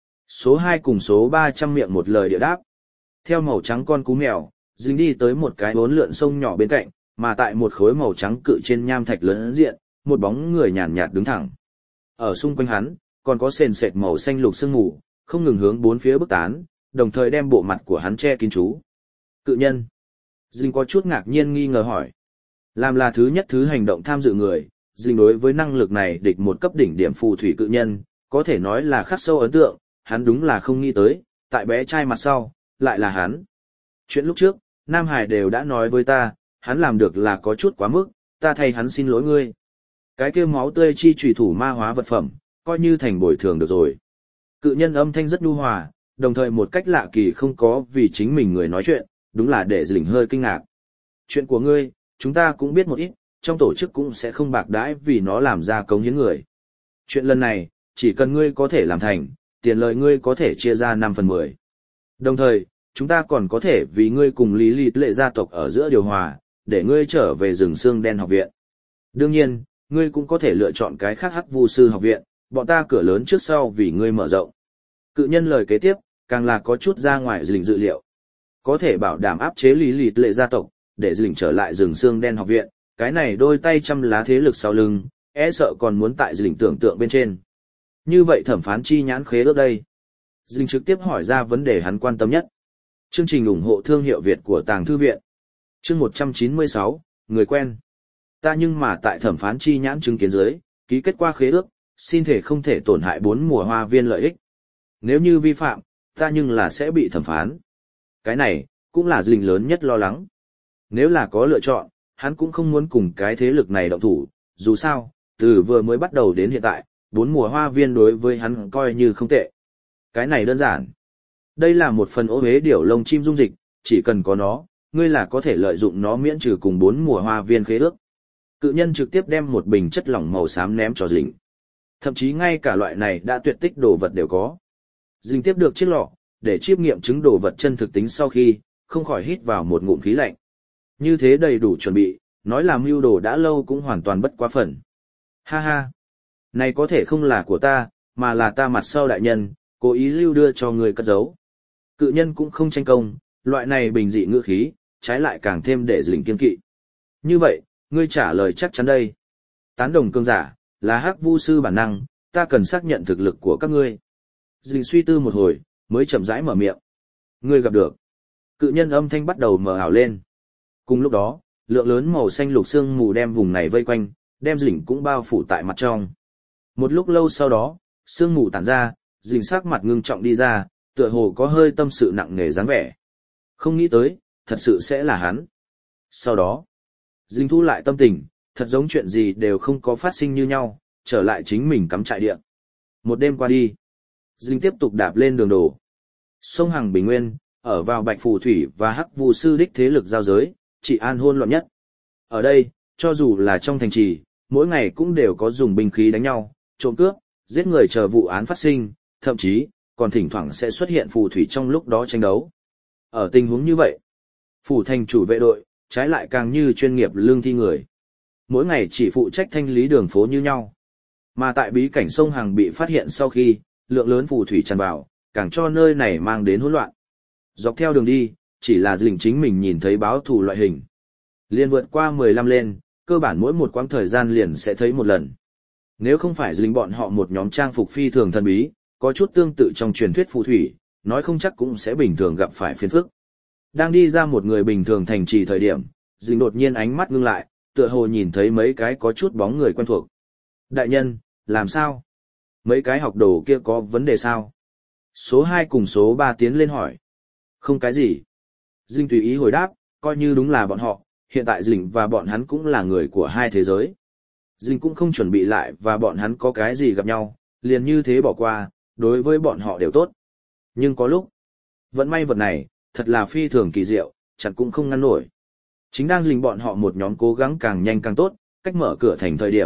Số 2 cùng số 3 chăm miệng một lời địa đáp. Theo màu trắng con cú mèo, Dình đi tới một cái bốn lượn sông nhỏ bên cạnh, mà tại một khối màu trắng cự trên nham thạch lớn diện, một bóng người nhàn nhạt đứng thẳng. Ở xung quanh hắn, còn có sền sệt màu xanh lục sương mù, không ngừng hướng bốn phía bức tán, đồng thời đem bộ mặt của hắn che kín chú. Cự nhân. Dinh có chút ngạc nhiên nghi ngờ hỏi. Làm là thứ nhất thứ hành động tham dự người, Dinh đối với năng lực này địch một cấp đỉnh điểm phù thủy cự nhân, có thể nói là khắc sâu ấn tượng, hắn đúng là không nghĩ tới, tại bé trai mặt sau, lại là hắn. Chuyện lúc trước, Nam Hải đều đã nói với ta, hắn làm được là có chút quá mức, ta thay hắn xin lỗi ngươi. Cái kia máu tươi chi chủy thủ ma hóa vật phẩm, coi như thành bồi thường được rồi. Cự nhân âm thanh rất nhu hòa, đồng thời một cách lạ kỳ không có vì chính mình người nói chuyện, đúng là để Dĩnh hơi kinh ngạc. Chuyện của ngươi, chúng ta cũng biết một ít, trong tổ chức cũng sẽ không bạc đãi vì nó làm ra cống hiến người. Chuyện lần này, chỉ cần ngươi có thể làm thành, tiền lợi ngươi có thể chia ra 5/10. Đồng thời, chúng ta còn có thể vì ngươi cùng Lý Lilith lệ gia tộc ở giữa điều hòa, để ngươi trở về rừng xương đen học viện. Đương nhiên, ngươi cũng có thể lựa chọn cái khác Hắc Vu sư học viện, bọn ta cửa lớn trước sau vì ngươi mở rộng. Cự nhân lời kế tiếp, càng là có chút ra ngoài Dĩnh dự liệu. Có thể bảo đảm áp chế Lý Lilith lệ gia tộc, để Dĩnh trở lại rừng xương đen học viện, cái này đôi tay trăm lá thế lực sau lưng, e sợ còn muốn tại Dĩnh tưởng tượng bên trên. Như vậy thẩm phán chi nhãn khế ước đây. Dĩnh trực tiếp hỏi ra vấn đề hắn quan tâm nhất. Chương trình ủng hộ thương hiệu Việt của Tàng Thư Viện. Chương 196, người quen. Ta nhưng mà tại thẩm phán chi nhãn chứng kiến dưới, ký kết qua khế ước, xin thể không thể tổn hại 4 mùa hoa viên lợi ích. Nếu như vi phạm, ta nhưng là sẽ bị thẩm phán. Cái này, cũng là Dĩnh lớn nhất lo lắng. Nếu là có lựa chọn, hắn cũng không muốn cùng cái thế lực này động thủ, dù sao, từ vừa mới bắt đầu đến hiện tại, 4 mùa hoa viên đối với hắn coi như không tệ. Cái này đơn giản. Đây là một phần ô hế điểu lông chim dung dịch, chỉ cần có nó, ngươi là có thể lợi dụng nó miễn trừ cùng 4 mùa hoa viên khế ước. Cự nhân trực tiếp đem một bình chất lỏng màu xám ném cho Dĩnh. Thậm chí ngay cả loại này đã tuyệt tích đồ vật đều có. Dĩnh tiếp được chiếc lọ, để chiêm nghiệm chứng đồ vật chân thực tính sau khi, không khỏi hít vào một ngụm khí lạnh. Như thế đầy đủ chuẩn bị, nói là mưu đồ đã lâu cũng hoàn toàn bất quá phần. Ha ha! Này có thể không là của ta, mà là ta mặt sau đại nhân, cố ý lưu đưa cho người cất giấu. Cự nhân cũng không tranh công, loại này bình dị ngữ khí, trái lại càng thêm để Dĩnh kiên kỵ. Như vậy, ngươi trả lời chắc chắn đây. Tán đồng cương giả, là Hắc Vu sư bản năng, ta cần xác nhận thực lực của các ngươi. Dĩnh suy tư một hồi, mới chậm rãi mở miệng. Ngươi gặp được. Cự nhân âm thanh bắt đầu mờ ảo lên. Cùng lúc đó, lượng lớn màu xanh lục sương mù đem vùng này vây quanh, đem Dĩnh cũng bao phủ tại mặt trong. Một lúc lâu sau đó, sương mù tản ra, Dĩnh sắc mặt ngưng trọng đi ra, tựa hồ có hơi tâm sự nặng nề dáng vẻ. Không nghĩ tới, thật sự sẽ là hắn. Sau đó, Dĩnh thu lại tâm tình, thật giống chuyện gì đều không có phát sinh như nhau, trở lại chính mình cắm trại địa. Một đêm qua đi, Dĩnh tiếp tục đạp lên đường đổ. Sông Hằng Bình Nguyên, ở vào Bạch Phù Thủy và Hắc Vu sư đích thế lực giao giới, trị an hỗn loạn nhất. Ở đây, cho dù là trong thành trì, mỗi ngày cũng đều có dùng binh khí đánh nhau, trộm cướp, giết người chờ vụ án phát sinh, thậm chí, còn thỉnh thoảng sẽ xuất hiện phù thủy trong lúc đó tranh đấu. Ở tình huống như vậy, phủ thành chủ vệ đội, trái lại càng như chuyên nghiệp lương thi người. Mỗi ngày chỉ phụ trách thanh lý đường phố như nhau. Mà tại bí cảnh sông Hằng bị phát hiện sau khi, lượng lớn phù thủy tràn vào, càng cho nơi này mang đến hỗn loạn. Dọc theo đường đi, chỉ là Dĩnh chính mình nhìn thấy báo thù loại hình. Liên vượt qua 15 lên, cơ bản mỗi một quãng thời gian liền sẽ thấy một lần. Nếu không phải Dĩnh bọn họ một nhóm trang phục phi thường thần bí, có chút tương tự trong truyền thuyết phù thủy, nói không chắc cũng sẽ bình thường gặp phải phiền phức. Đang đi ra một người bình thường thành trì thời điểm, Dĩnh đột nhiên ánh mắt ngưng lại, tựa hồ nhìn thấy mấy cái có chút bóng người quen thuộc. Đại nhân, làm sao? Mấy cái học đồ kia có vấn đề sao? Số 2 cùng số 3 tiến lên hỏi. Không cái gì. Dĩnh tùy ý hồi đáp, coi như đúng là bọn họ, hiện tại Dĩnh và bọn hắn cũng là người của hai thế giới. Dĩnh cũng không chuẩn bị lại và bọn hắn có cái gì gặp nhau, liền như thế bỏ qua, đối với bọn họ đều tốt. Nhưng có lúc, vận may vật này, thật là phi thường kỳ diệu, chẳng cũng không ngăn nổi. Chính đang Dĩnh bọn họ một nhóm cố gắng càng nhanh càng tốt, cách mở cửa thành thời điểm,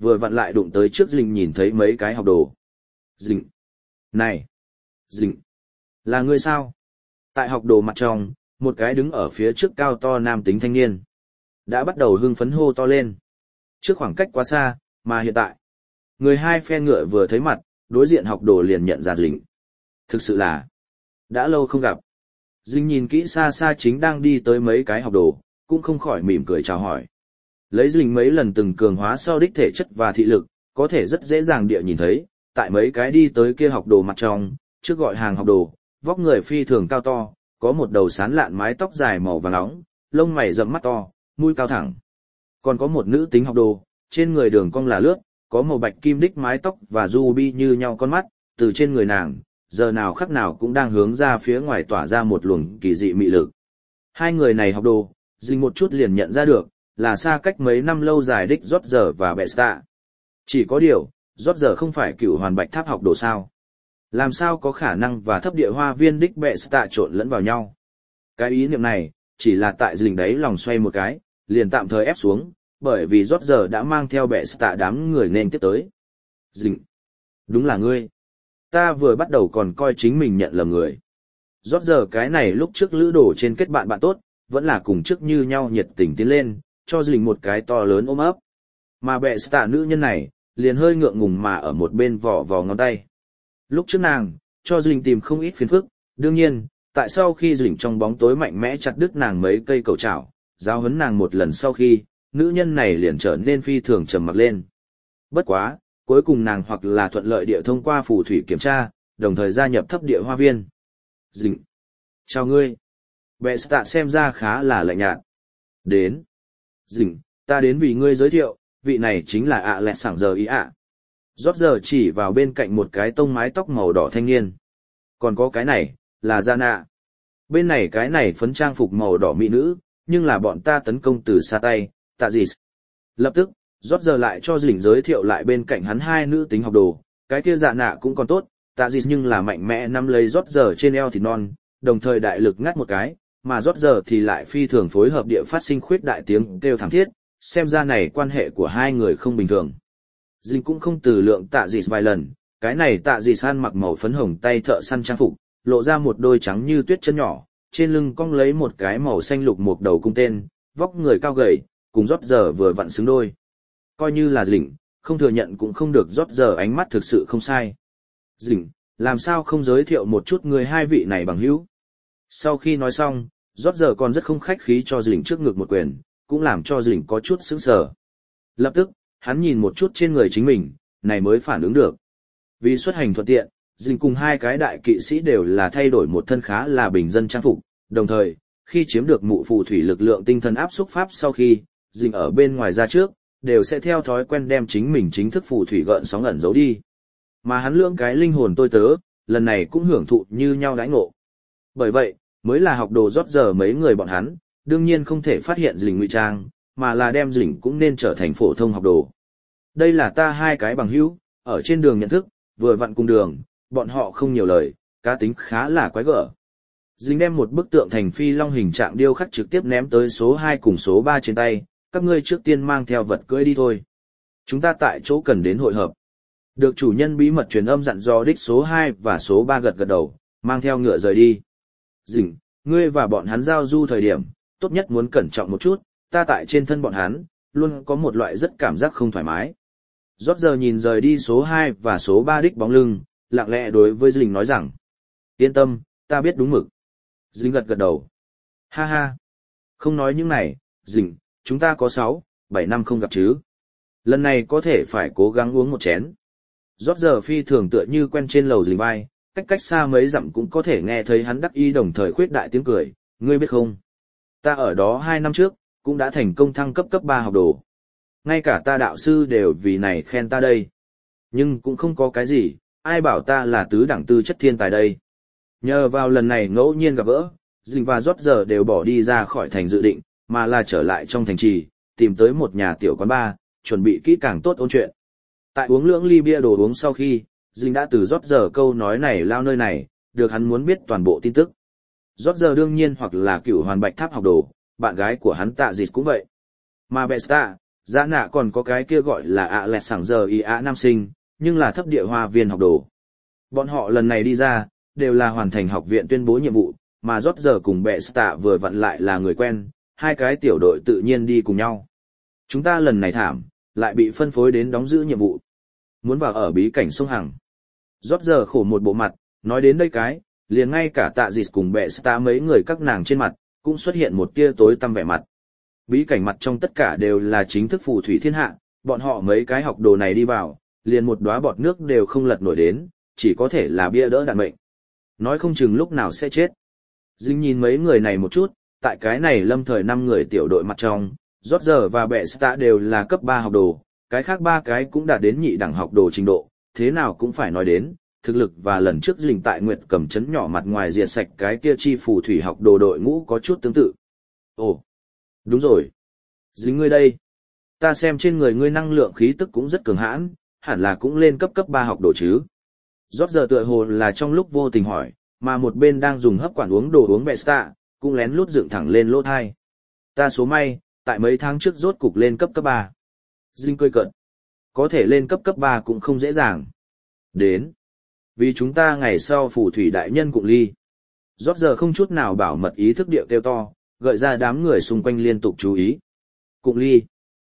vừa vặn lại đụng tới trước Dình nhìn thấy mấy cái học đồ. Dình! Này! Dình! Là ngươi sao? Tại học đồ mặt trong, một cái đứng ở phía trước cao to nam tính thanh niên. Đã bắt đầu hưng phấn hô to lên. Trước khoảng cách quá xa, mà hiện tại. Người hai phe ngựa vừa thấy mặt, đối diện học đồ liền nhận ra Dình. Thực sự là đã lâu không gặp. Dình nhìn kỹ xa xa chính đang đi tới mấy cái học đồ, cũng không khỏi mỉm cười chào hỏi. Lấy Dình mấy lần từng cường hóa sau đích thể chất và thị lực, có thể rất dễ dàng địa nhìn thấy, tại mấy cái đi tới kia học đồ mặt trong, trước gọi hàng học đồ, vóc người phi thường cao to, có một đầu sán lạn mái tóc dài màu vàng nóng, lông mày rậm mắt to, mũi cao thẳng. Còn có một nữ tính học đồ, trên người đường cong là lướt, có màu bạch kim đích mái tóc và ruby như nhau con mắt, từ trên người nàng, giờ nào khắc nào cũng đang hướng ra phía ngoài tỏa ra một luồng kỳ dị mị lực. Hai người này học đồ, Dình một chút liền nhận ra được, là xa cách mấy năm lâu dài đích Roger và Besta. Chỉ có điều, Roger không phải cựu hoàn bạch tháp học đồ sao. Làm sao có khả năng và thấp địa hoa viên đích Besta trộn lẫn vào nhau. Cái ý niệm này, chỉ là tại Dình đấy lòng xoay một cái, liền tạm thời ép xuống, bởi vì Roger đã mang theo Besta đám người nên tiếp tới. Dình! Đúng là ngươi. Ta vừa bắt đầu còn coi chính mình nhận lầm người. Roger cái này lúc trước lữ đổ trên kết bạn tốt, vẫn là cùng trước như nhau nhiệt tình tiến lên, cho Dình một cái to lớn ôm ấp. Mà Besta nữ nhân này, liền hơi ngượng ngùng mà ở một bên vò vò ngón tay. Lúc trước nàng, cho Dình tìm không ít phiền phức, đương nhiên, tại sau khi Dình trong bóng tối mạnh mẽ chặt đứt nàng mấy cây cầu chảo, giáo huấn nàng một lần sau khi, nữ nhân này liền trở nên phi thường trầm mặc lên. Bất quá, cuối cùng nàng hoặc là thuận lợi địa thông qua phù thủy kiểm tra, đồng thời gia nhập thấp địa hoa viên. Dình! Chào ngươi! Besta xem ra khá là lạnh nhạt. Đến! Dình, ta đến vì ngươi giới thiệu, vị này chính là ạ lẹ sảng giờ ý ạ. Rót giờ chỉ vào bên cạnh một cái tông mái tóc màu đỏ thanh niên. Còn có cái này, là Gia Nạ. Bên này cái này phấn trang phục màu đỏ mỹ nữ, nhưng là bọn ta tấn công từ xa tay, tạ gì. Lập tức, rót giờ lại cho Dình giới thiệu lại bên cạnh hắn hai nữ tính học đồ, cái kia Dạ Nạ cũng còn tốt, tạ gì nhưng là mạnh mẽ nắm lấy rót giờ trên eo thịt non, đồng thời đại lực ngắt một cái, mà rót giờ thì lại phi thường phối hợp địa phát sinh khuyết đại tiếng kêu thảm thiết, xem ra này quan hệ của hai người không bình thường. Dình cũng không từ lượng tạ dịt vài lần, cái này tạ dịt ăn mặc màu phấn hồng tay thợ săn trang phục, lộ ra một đôi trắng như tuyết chân nhỏ, trên lưng cong lấy một cái màu xanh lục một đầu cung tên, vóc người cao gầy, cùng rót giờ vừa vặn xứng đôi. Coi như là Dình, không thừa nhận cũng không được, rót giờ ánh mắt thực sự không sai. Dình, làm sao không giới thiệu một chút người hai vị này bằng hữu? Sau khi nói xong, rót giờ còn rất không khách khí cho Dình trước ngực một quyền, cũng làm cho Dình có chút sững sờ. Lập tức, hắn nhìn một chút trên người chính mình, này mới phản ứng được. Vì xuất hành thuận tiện, Dình cùng hai cái đại kỵ sĩ đều là thay đổi một thân khá là bình dân trang phục, đồng thời, khi chiếm được mụ phù thủy lực lượng tinh thần áp xúc pháp sau khi, Dình ở bên ngoài ra trước, đều sẽ theo thói quen đem chính mình chính thức phù thủy gợn sóng ẩn giấu đi. Mà hắn lưỡng cái linh hồn tôi tớ, lần này cũng hưởng thụ như nhau đãi ngộ. Bởi vậy, mới là học đồ rót giờ mấy người bọn hắn, đương nhiên không thể phát hiện Dình ngụy trang, mà là đem Dình cũng nên trở thành phổ thông học đồ. Đây là ta hai cái bằng hữu, ở trên đường nhận thức, vừa vặn cùng đường, bọn họ không nhiều lời, cá tính khá là quái gở. Dình đem một bức tượng thành phi long hình trạng điêu khắc trực tiếp ném tới số 2 cùng số 3 trên tay, các ngươi trước tiên mang theo vật cưỡi đi thôi. Chúng ta tại chỗ cần đến hội hợp. Được chủ nhân bí mật truyền âm dặn dò đích số 2 và số 3 gật gật đầu, mang theo ngựa rời đi. Dình, ngươi và bọn hắn giao du thời điểm, tốt nhất muốn cẩn trọng một chút, ta tại trên thân bọn hắn, luôn có một loại rất cảm giác không thoải mái. Rót giờ nhìn rời đi số 2 và số 3 đích bóng lưng, lặng lẽ đối với Dình nói rằng, yên tâm, ta biết đúng mực. Dình gật gật đầu. Ha ha. Không nói những này, Dình, chúng ta có 6-7 năm không gặp chứ. Lần này có thể phải cố gắng uống một chén. Rót giờ phi thường tựa như quen trên lầu Dình vai, cách xa mấy dặm cũng có thể nghe thấy hắn đắc ý đồng thời khuyết đại tiếng cười, ngươi biết không? Ta ở đó 2 năm trước, cũng đã thành công thăng cấp 3 học đồ. Ngay cả ta đạo sư đều vì này khen ta đây. Nhưng cũng không có cái gì, ai bảo ta là tứ đẳng tư chất thiên tài đây. Nhờ vào lần này ngẫu nhiên gặp gỡ, Dình và rót giờ đều bỏ đi ra khỏi thành dự định, mà là trở lại trong thành trì, tìm tới một nhà tiểu quán bar, chuẩn bị kỹ càng tốt ôn chuyện. Tại uống lưỡng ly bia đồ uống sau khi, Dình đã từ rót giờ câu nói này lao nơi này, được hắn muốn biết toàn bộ tin tức. Rót giờ đương nhiên hoặc là cựu hoàn bạch tháp học đồ, bạn gái của hắn tạ dịt cũng vậy. Mà Besta, Dạ nạ còn có cái kia gọi là ạ lẹt sảng giờ ý ạ nam sinh, nhưng là thấp địa hoa viên học đồ. Bọn họ lần này đi ra, đều là hoàn thành học viện tuyên bố nhiệm vụ, mà rót giờ cùng bệ tạ vừa vặn lại là người quen, hai cái tiểu đội tự nhiên đi cùng nhau. Chúng ta lần này thảm, lại bị phân phối đến đóng giữ nhiệm vụ. Muốn vào ở bí cảnh sông Hằng. Rót giờ khổ một bộ mặt, nói đến đây cái, liền ngay cả tạ dịch cùng bệ tạ mấy người các nàng trên mặt, cũng xuất hiện một tia tối tăm vẻ mặt. Bí cảnh mặt trong tất cả đều là chính thức phù thủy thiên hạ, bọn họ mấy cái học đồ này đi vào, liền một đóa bọt nước đều không lật nổi đến, chỉ có thể là bia đỡ đạn mệnh. Nói không chừng lúc nào sẽ chết. Dinh nhìn mấy người này một chút, tại cái này lâm thời 5 người tiểu đội mặt trong, rót giờ và bệ tạ đều là cấp 3 học đồ, cái khác 3 cái cũng đạt đến nhị đẳng học đồ trình độ, thế nào cũng phải nói đến, thực lực và lần trước Dinh tại Nguyệt Cầm trấn nhỏ mặt ngoài diệt sạch cái kia chi phù thủy học đồ đội ngũ có chút tương tự. Ồ, đúng rồi. Dinh ngươi đây. Ta xem trên người ngươi năng lượng khí tức cũng rất cường hãn, hẳn là cũng lên cấp 3 học đồ chứ. Rót giờ tựa hồ là trong lúc vô tình hỏi, mà một bên đang dùng hấp quản uống đồ uống bệ tạ, cũng lén lút dựng thẳng lên lỗ thai. Ta số may, tại mấy tháng trước rốt cục lên cấp 3. Dinh cười cợt. Có thể lên cấp 3 cũng không dễ dàng. Đến. Vì chúng ta ngày sau phù thủy đại nhân cùng ly. Rót giờ không chút nào bảo mật ý thức điệu kêu to, gợi ra đám người xung quanh liên tục chú ý. Cụng ly.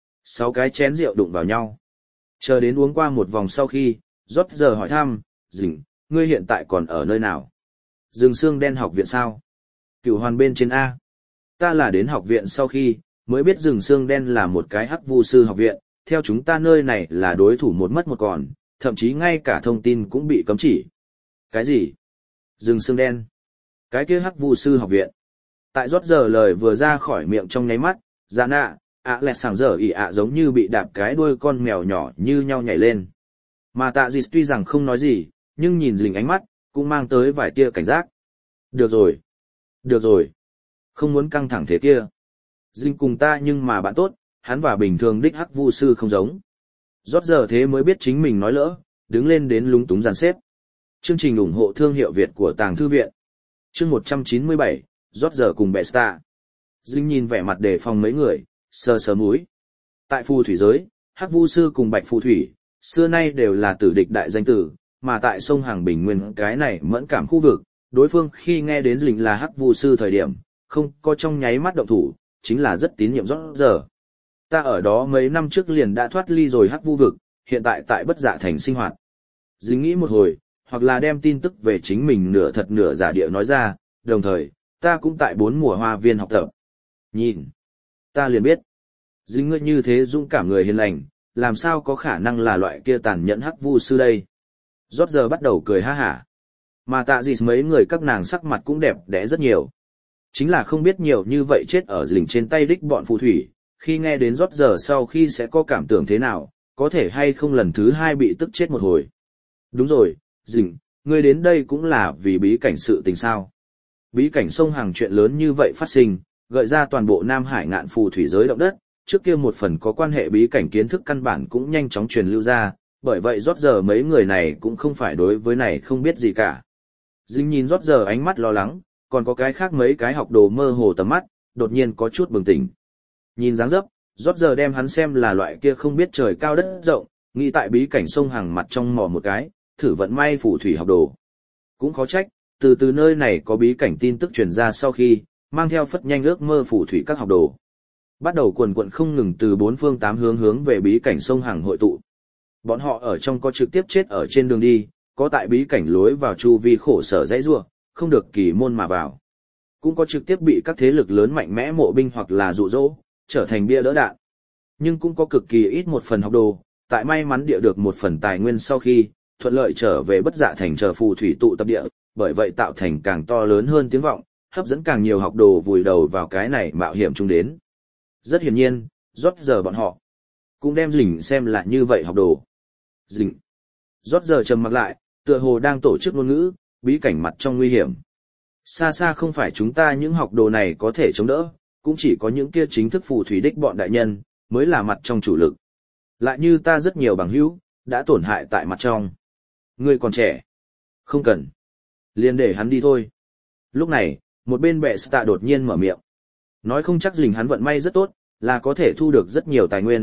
6 cái chén rượu đụng vào nhau. Chờ đến uống qua một vòng sau khi, rót giờ hỏi thăm, Dinh, ngươi hiện tại còn ở nơi nào? Rừng Xương Đen học viện sao? Cửu Hoàn bên trên A. Ta là đến học viện sau khi, mới biết Rừng Xương Đen là một cái hắc vu sư học viện, theo chúng ta nơi này là đối thủ một mất một còn, thậm chí ngay cả thông tin cũng bị cấm chỉ. Cái gì? Rừng Xương Đen? Cái kia hắc vu sư học viện? Tại rót giờ lời vừa ra khỏi miệng trong nháy mắt, dạ nạ, ạ lẹt sảng giờ ỉ ạ giống như bị đạp cái đuôi con mèo nhỏ như nhau nhảy lên. Mà tạ dịch tuy rằng không nói gì, nhưng nhìn Dinh ánh mắt, cũng mang tới vài tia cảnh giác. Được rồi. Được rồi. Không muốn căng thẳng thế kia. Dinh cùng ta nhưng mà bạn tốt, hắn và bình thường đích hắc vu sư không giống. Rót giờ thế mới biết chính mình nói lỡ, đứng lên đến lúng túng dàn xếp. Chương trình ủng hộ thương hiệu Việt của Tàng Thư Viện. Chương 197, rót giờ cùng bệ tạ. Dinh nhìn vẻ mặt đề phòng mấy người, sờ sờ mũi. Tại phù thủy giới, hắc vu sư cùng bạch phù thủy, xưa nay đều là tử địch đại danh tử, mà tại sông Hàng Bình Nguyên cái này mẫn cảm khu vực, đối phương khi nghe đến Dinh là hắc vu sư thời điểm, không có trong nháy mắt động thủ, chính là rất tín nhiệm rót giờ. Ta ở đó mấy năm trước liền đã thoát ly rồi hắc vu vực, hiện tại tại Bất Dạ Thành sinh hoạt. Dinh nghĩ một hồi, hoặc là đem tin tức về chính mình nửa thật nửa giả địa nói ra, đồng thời, ta cũng tại 4 mùa hoa viên học tập. Nhìn, ta liền biết, Dinh ngươi như thế dũng cảm người hiền lành, làm sao có khả năng là loại kia tàn nhẫn hắc vu sư đây. Rót giờ bắt đầu cười ha hả. Mà tạ dịt mấy người các nàng sắc mặt cũng đẹp đẽ rất nhiều. Chính là không biết nhiều như vậy chết ở Dinh trên tay đích bọn phù thủy, khi nghe đến rót giờ sau khi sẽ có cảm tưởng thế nào, có thể hay không lần thứ 2 bị tức chết một hồi. Đúng rồi, Dinh, ngươi đến đây cũng là vì bí cảnh sự tình sao. Bí cảnh sông Hàng chuyện lớn như vậy phát sinh, gợi ra toàn bộ Nam Hải ngạn phù thủy giới động đất, trước kia một phần có quan hệ bí cảnh kiến thức căn bản cũng nhanh chóng truyền lưu ra, bởi vậy rót giờ mấy người này cũng không phải đối với này không biết gì cả. Dinh nhìn rót giờ ánh mắt lo lắng, còn có cái khác mấy cái học đồ mơ hồ tầm mắt, đột nhiên có chút bừng tỉnh. Nhìn dáng dấp, rót giờ đem hắn xem là loại kia không biết trời cao đất rộng, nghĩ tại bí cảnh sông Hàng mặt trong mò một cái, thử vận may phù thủy học đồ. Cũng khó trách, từ nơi này có bí cảnh tin tức truyền ra sau khi, mang theo phất nhanh ước mơ phù thủy các học đồ. Bắt đầu quần quận không ngừng từ 4 phương 8 hướng về bí cảnh sông Hàng hội tụ. Bọn họ ở trong có trực tiếp chết ở trên đường đi, có tại bí cảnh lối vào chu vi khổ sở dãy rua, không được kỳ môn mà vào. Cũng có trực tiếp bị các thế lực lớn mạnh mẽ mộ binh hoặc là dụ dỗ, trở thành bia đỡ đạn. Nhưng cũng có cực kỳ ít một phần học đồ, tại may mắn địa được một phần tài nguyên sau khi, thuận lợi trở về Bất Dạ Thành chờ phù thủy tụ tập địa, bởi vậy tạo thành càng to lớn hơn tiếng vọng, hấp dẫn càng nhiều học đồ vùi đầu vào cái này mạo hiểm chung đến. Rất hiển nhiên, rót giờ bọn họ cũng đem Dinh xem là như vậy học đồ. Dinh. Rót giờ trầm mặc lại, tựa hồ đang tổ chức ngôn ngữ, bí cảnh mặt trong nguy hiểm. Xa xa không phải chúng ta những học đồ này có thể chống đỡ, cũng chỉ có những kia chính thức phù thủy đích bọn đại nhân, mới là mặt trong chủ lực. Lại như ta rất nhiều bằng hữu, đã tổn hại tại mặt trong. Ngươi còn trẻ. Không cần. Liền để hắn đi thôi. Lúc này, một bên bệ tạ đột nhiên mở miệng. Nói không chắc Dinh hắn vận may rất tốt, là có thể thu được rất nhiều tài nguyên,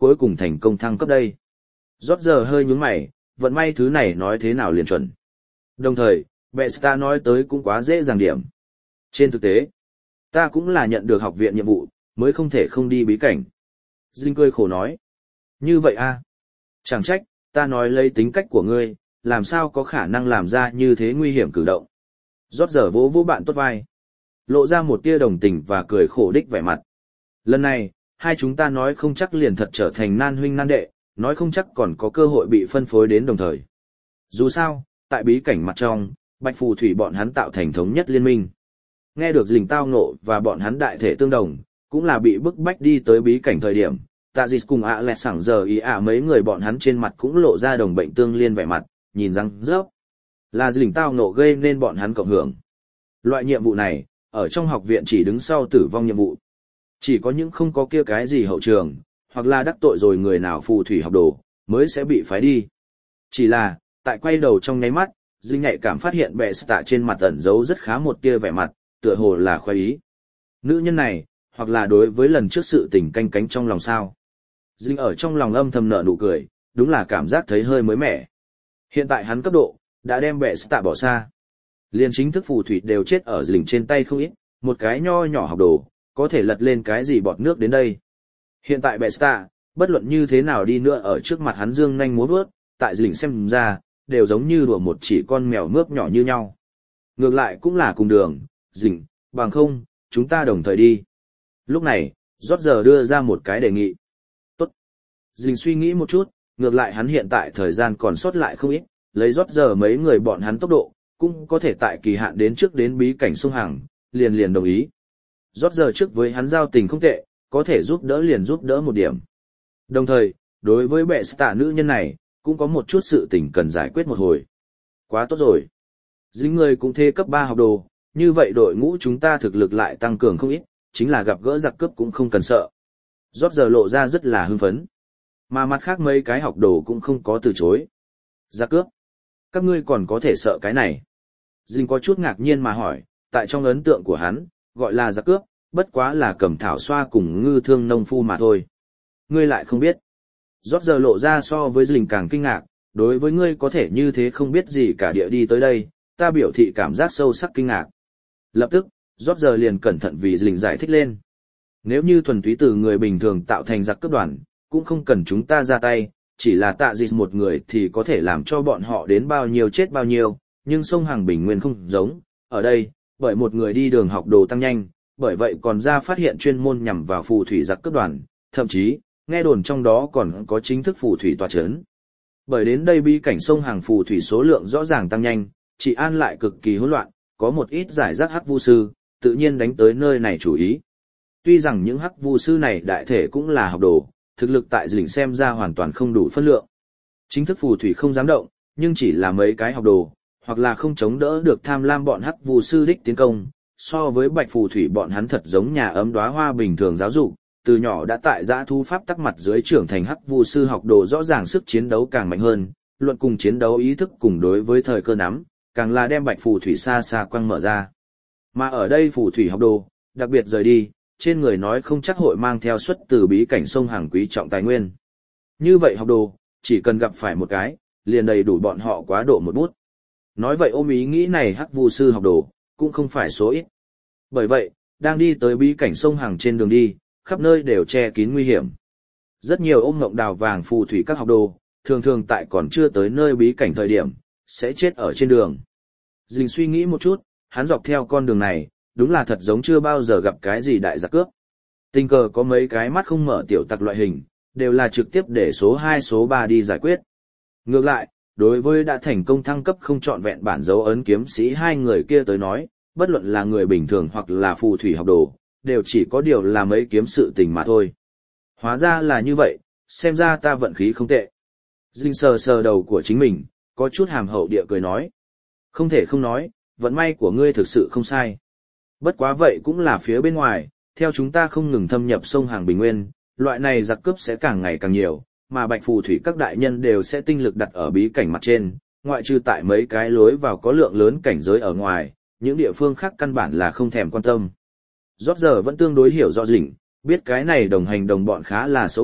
cuối cùng thành công thăng cấp đây. Rót giờ hơi nhướng mày, vận may thứ này nói thế nào liền chuẩn. Đồng thời, Besta nói tới cũng quá dễ dàng điểm. Trên thực tế, ta cũng là nhận được học viện nhiệm vụ, mới không thể không đi bí cảnh. Dinh cười khổ nói. Như vậy a? Chẳng trách, ta nói lấy tính cách của ngươi, làm sao có khả năng làm ra như thế nguy hiểm cử động. Rót giờ vỗ vỗ bạn tốt vai. Lộ ra một tia đồng tình và cười khổ đích vẻ mặt. Lần này, hai chúng ta nói không chắc liền thật trở thành nan huynh nan đệ, nói không chắc còn có cơ hội bị phân phối đến đồng thời. Dù sao, tại bí cảnh mặt trong, Bạch Phù Thủy bọn hắn tạo thành thống nhất liên minh. Nghe được Dình tao ngộ và bọn hắn đại thể tương đồng, cũng là bị bức bách đi tới bí cảnh thời điểm. Tạ Dịch cùng ạ lẹt sảng giờ ý mấy người bọn hắn trên mặt cũng lộ ra đồng bệnh tương liên vẻ mặt, nhìn răng rớp. Là Dình tao ngộ gây nên bọn hắn cộng hưởng. Loại nhiệm vụ này, ở trong học viện chỉ đứng sau tử vong nhiệm vụ. Chỉ có những không có kia cái gì hậu trường, hoặc là đắc tội rồi người nào phù thủy học đồ, mới sẽ bị phái đi. Chỉ là, tại quay đầu trong nháy mắt, Dinh nhạy cảm phát hiện bệ tạ trên mặt ẩn giấu rất khá một tia vẻ mặt, tựa hồ là khoái ý. Nữ nhân này, hoặc là đối với lần trước sự tình canh cánh trong lòng sao. Dinh ở trong lòng âm thầm nở nụ cười, đúng là cảm giác thấy hơi mới mẻ. Hiện tại hắn cấp độ, đã đem bệ tạ bỏ xa. Liên chính thức phù thủy đều chết ở Dinh trên tay không ít, một cái nho nhỏ học đồ, có thể lật lên cái gì bọt nước đến đây. Hiện tại bệ tạ, bất luận như thế nào đi nữa ở trước mặt hắn dương nhanh múa vuốt, tại Dinh xem ra, đều giống như đùa một chỉ con mèo mướp nhỏ như nhau. Ngược lại cũng là cùng đường, Dinh, bằng không, chúng ta đồng thời đi. Lúc này, Rót giờ đưa ra một cái đề nghị. Tốt. Dinh suy nghĩ một chút, ngược lại hắn hiện tại thời gian còn sót lại không ít, lấy Rót giờ mấy người bọn hắn tốc độ, cũng có thể tại kỳ hạn đến trước đến bí cảnh sông Hằng, liền đồng ý. Rót giờ trước với hắn giao tình không tệ, có thể giúp đỡ liền giúp đỡ một điểm. Đồng thời, đối với bệ tạ nữ nhân này, cũng có một chút sự tình cần giải quyết một hồi. Quá tốt rồi. Dính người cũng thê cấp 3 học đồ, như vậy đội ngũ chúng ta thực lực lại tăng cường không ít, chính là gặp gỡ giặc cướp cũng không cần sợ. Rót giờ lộ ra rất là hưng phấn. Mà mặt khác mấy cái học đồ cũng không có từ chối. Giặc cướp? Các ngươi còn có thể sợ cái này? Dính có chút ngạc nhiên mà hỏi, tại trong ấn tượng của hắn, gọi là giặc cướp, bất quá là cầm thảo xoa cùng ngư thương nông phu mà thôi. Ngươi lại không biết. Rót giờ lộ ra so với Dinh càng kinh ngạc, đối với ngươi có thể như thế không biết gì cả địa đi tới đây, ta biểu thị cảm giác sâu sắc kinh ngạc. Lập tức, Rót giờ liền cẩn thận vì Dinh giải thích lên. Nếu như thuần túy từ người bình thường tạo thành giặc cướp đoàn, cũng không cần chúng ta ra tay, chỉ là Tạ Dịch một người thì có thể làm cho bọn họ đến bao nhiêu chết bao nhiêu, nhưng sông Hằng bình nguyên không giống, ở đây, bởi một người đi đường học đồ tăng nhanh, bởi vậy còn ra phát hiện chuyên môn nhằm vào phù thủy giặc cướp đoàn, thậm chí, nghe đồn trong đó còn có chính thức phù thủy tòa chấn. Bởi đến đây bí cảnh sông Hằng phù thủy số lượng rõ ràng tăng nhanh, trị an lại cực kỳ hỗn loạn, có một ít giải rác hắc vu sư, tự nhiên đánh tới nơi này chủ ý. Tuy rằng những hắc vu sư này đại thể cũng là học đồ, thực lực tại Dinh xem ra hoàn toàn không đủ phân lượng. Chính thức phù thủy không dám động, nhưng chỉ là mấy cái học đồ, hoặc là không chống đỡ được tham lam bọn hắc vu sư đích tiến công, so với bạch phù thủy bọn hắn thật giống nhà ấm đóa hoa bình thường giáo dục, từ nhỏ đã tại dã thu pháp tắc mặt dưới trưởng thành hắc vu sư học đồ rõ ràng sức chiến đấu càng mạnh hơn, luận cùng chiến đấu ý thức cùng đối với thời cơ nắm, càng là đem bạch phù thủy xa xa quăng mở ra. Mà ở đây phù thủy học đồ, đặc biệt rời đi, trên người nói không chắc hội mang theo xuất từ bí cảnh sông Hằng quý trọng tài nguyên. Như vậy học đồ, chỉ cần gặp phải một cái, liền đầy đủ bọn họ quá độ một bút. Nói vậy ôm ý nghĩ này hắc vu sư học đồ, cũng không phải số ít. Bởi vậy, đang đi tới bí cảnh sông Hằng trên đường đi, khắp nơi đều che kín nguy hiểm. Rất nhiều ôm ngộng đào vàng phù thủy các học đồ, thường thường tại còn chưa tới nơi bí cảnh thời điểm, sẽ chết ở trên đường. Dinh suy nghĩ một chút, hắn dọc theo con đường này, đúng là thật giống chưa bao giờ gặp cái gì đại giặc cướp. Tình cờ có mấy cái mắt không mở tiểu tặc loại hình, đều là trực tiếp để số 2 số 3 đi giải quyết. Ngược lại, đối với đã thành công thăng cấp không trọn vẹn bản dấu ấn kiếm sĩ hai người kia tới nói, bất luận là người bình thường hoặc là phù thủy học đồ, đều chỉ có điều là mấy kiếm sự tình mà thôi. Hóa ra là như vậy, xem ra ta vận khí không tệ. Dinh sờ sờ đầu của chính mình, có chút hàm hậu địa cười nói. Không thể không nói, vận may của ngươi thực sự không sai. Bất quá vậy cũng là phía bên ngoài, theo chúng ta không ngừng thâm nhập sông Hằng bình nguyên, loại này giặc cướp sẽ càng ngày càng nhiều, mà bạch phù thủy các đại nhân đều sẽ tinh lực đặt ở bí cảnh mặt trên, ngoại trừ tại mấy cái lối vào có lượng lớn cảnh giới ở ngoài, những địa phương khác căn bản là không thèm quan tâm. Rót giờ vẫn tương đối hiểu rõ Dinh, biết cái này đồng hành đồng bọn khá là xấu bụng,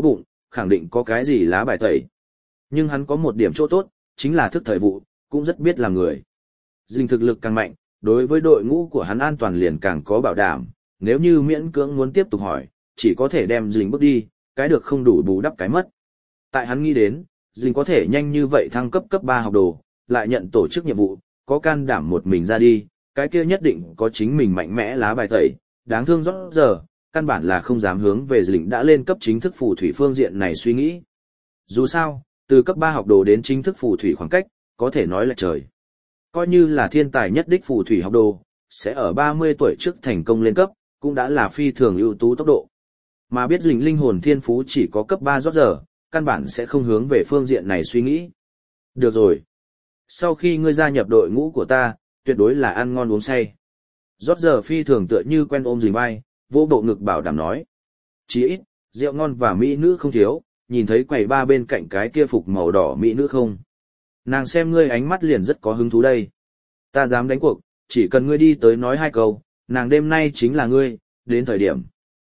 khẳng định có cái gì lá bài tẩy. Nhưng hắn có một điểm chỗ tốt, chính là thức thời vụ, cũng rất biết làm người. Dinh thực lực càng mạnh, đối với đội ngũ của hắn an toàn liền càng có bảo đảm, nếu như miễn cưỡng muốn tiếp tục hỏi, chỉ có thể đem Dinh bước đi, cái được không đủ bù đắp cái mất. Tại hắn nghĩ đến, Dinh có thể nhanh như vậy thăng cấp 3 học đồ, lại nhận tổ chức nhiệm vụ, có can đảm một mình ra đi, cái kia nhất định có chính mình mạnh mẽ lá bài tẩy, đáng thương rót giờ, căn bản là không dám hướng về Dinh đã lên cấp chính thức phù thủy phương diện này suy nghĩ. Dù sao, từ cấp 3 học đồ đến chính thức phù thủy khoảng cách, có thể nói là trời. Coi như là thiên tài nhất đích phù thủy học đồ, sẽ ở 30 tuổi trước thành công lên cấp, cũng đã là phi thường ưu tú tốc độ. Mà biết Dinh linh hồn thiên phú chỉ có cấp 3 rót giờ, căn bản sẽ không hướng về phương diện này suy nghĩ. Được rồi. Sau khi ngươi gia nhập đội ngũ của ta, tuyệt đối là ăn ngon uống say. Rót giờ phi thường tựa như quen ôm Dinh vai, vô bộ ngực bảo đảm nói. Chí ít, rượu ngon và mỹ nữ không thiếu, nhìn thấy quầy ba bên cạnh cái kia phục màu đỏ mỹ nữ không? Nàng xem ngươi ánh mắt liền rất có hứng thú đây. Ta dám đánh cuộc, chỉ cần ngươi đi tới nói 2 câu, nàng đêm nay chính là ngươi, đến thời điểm.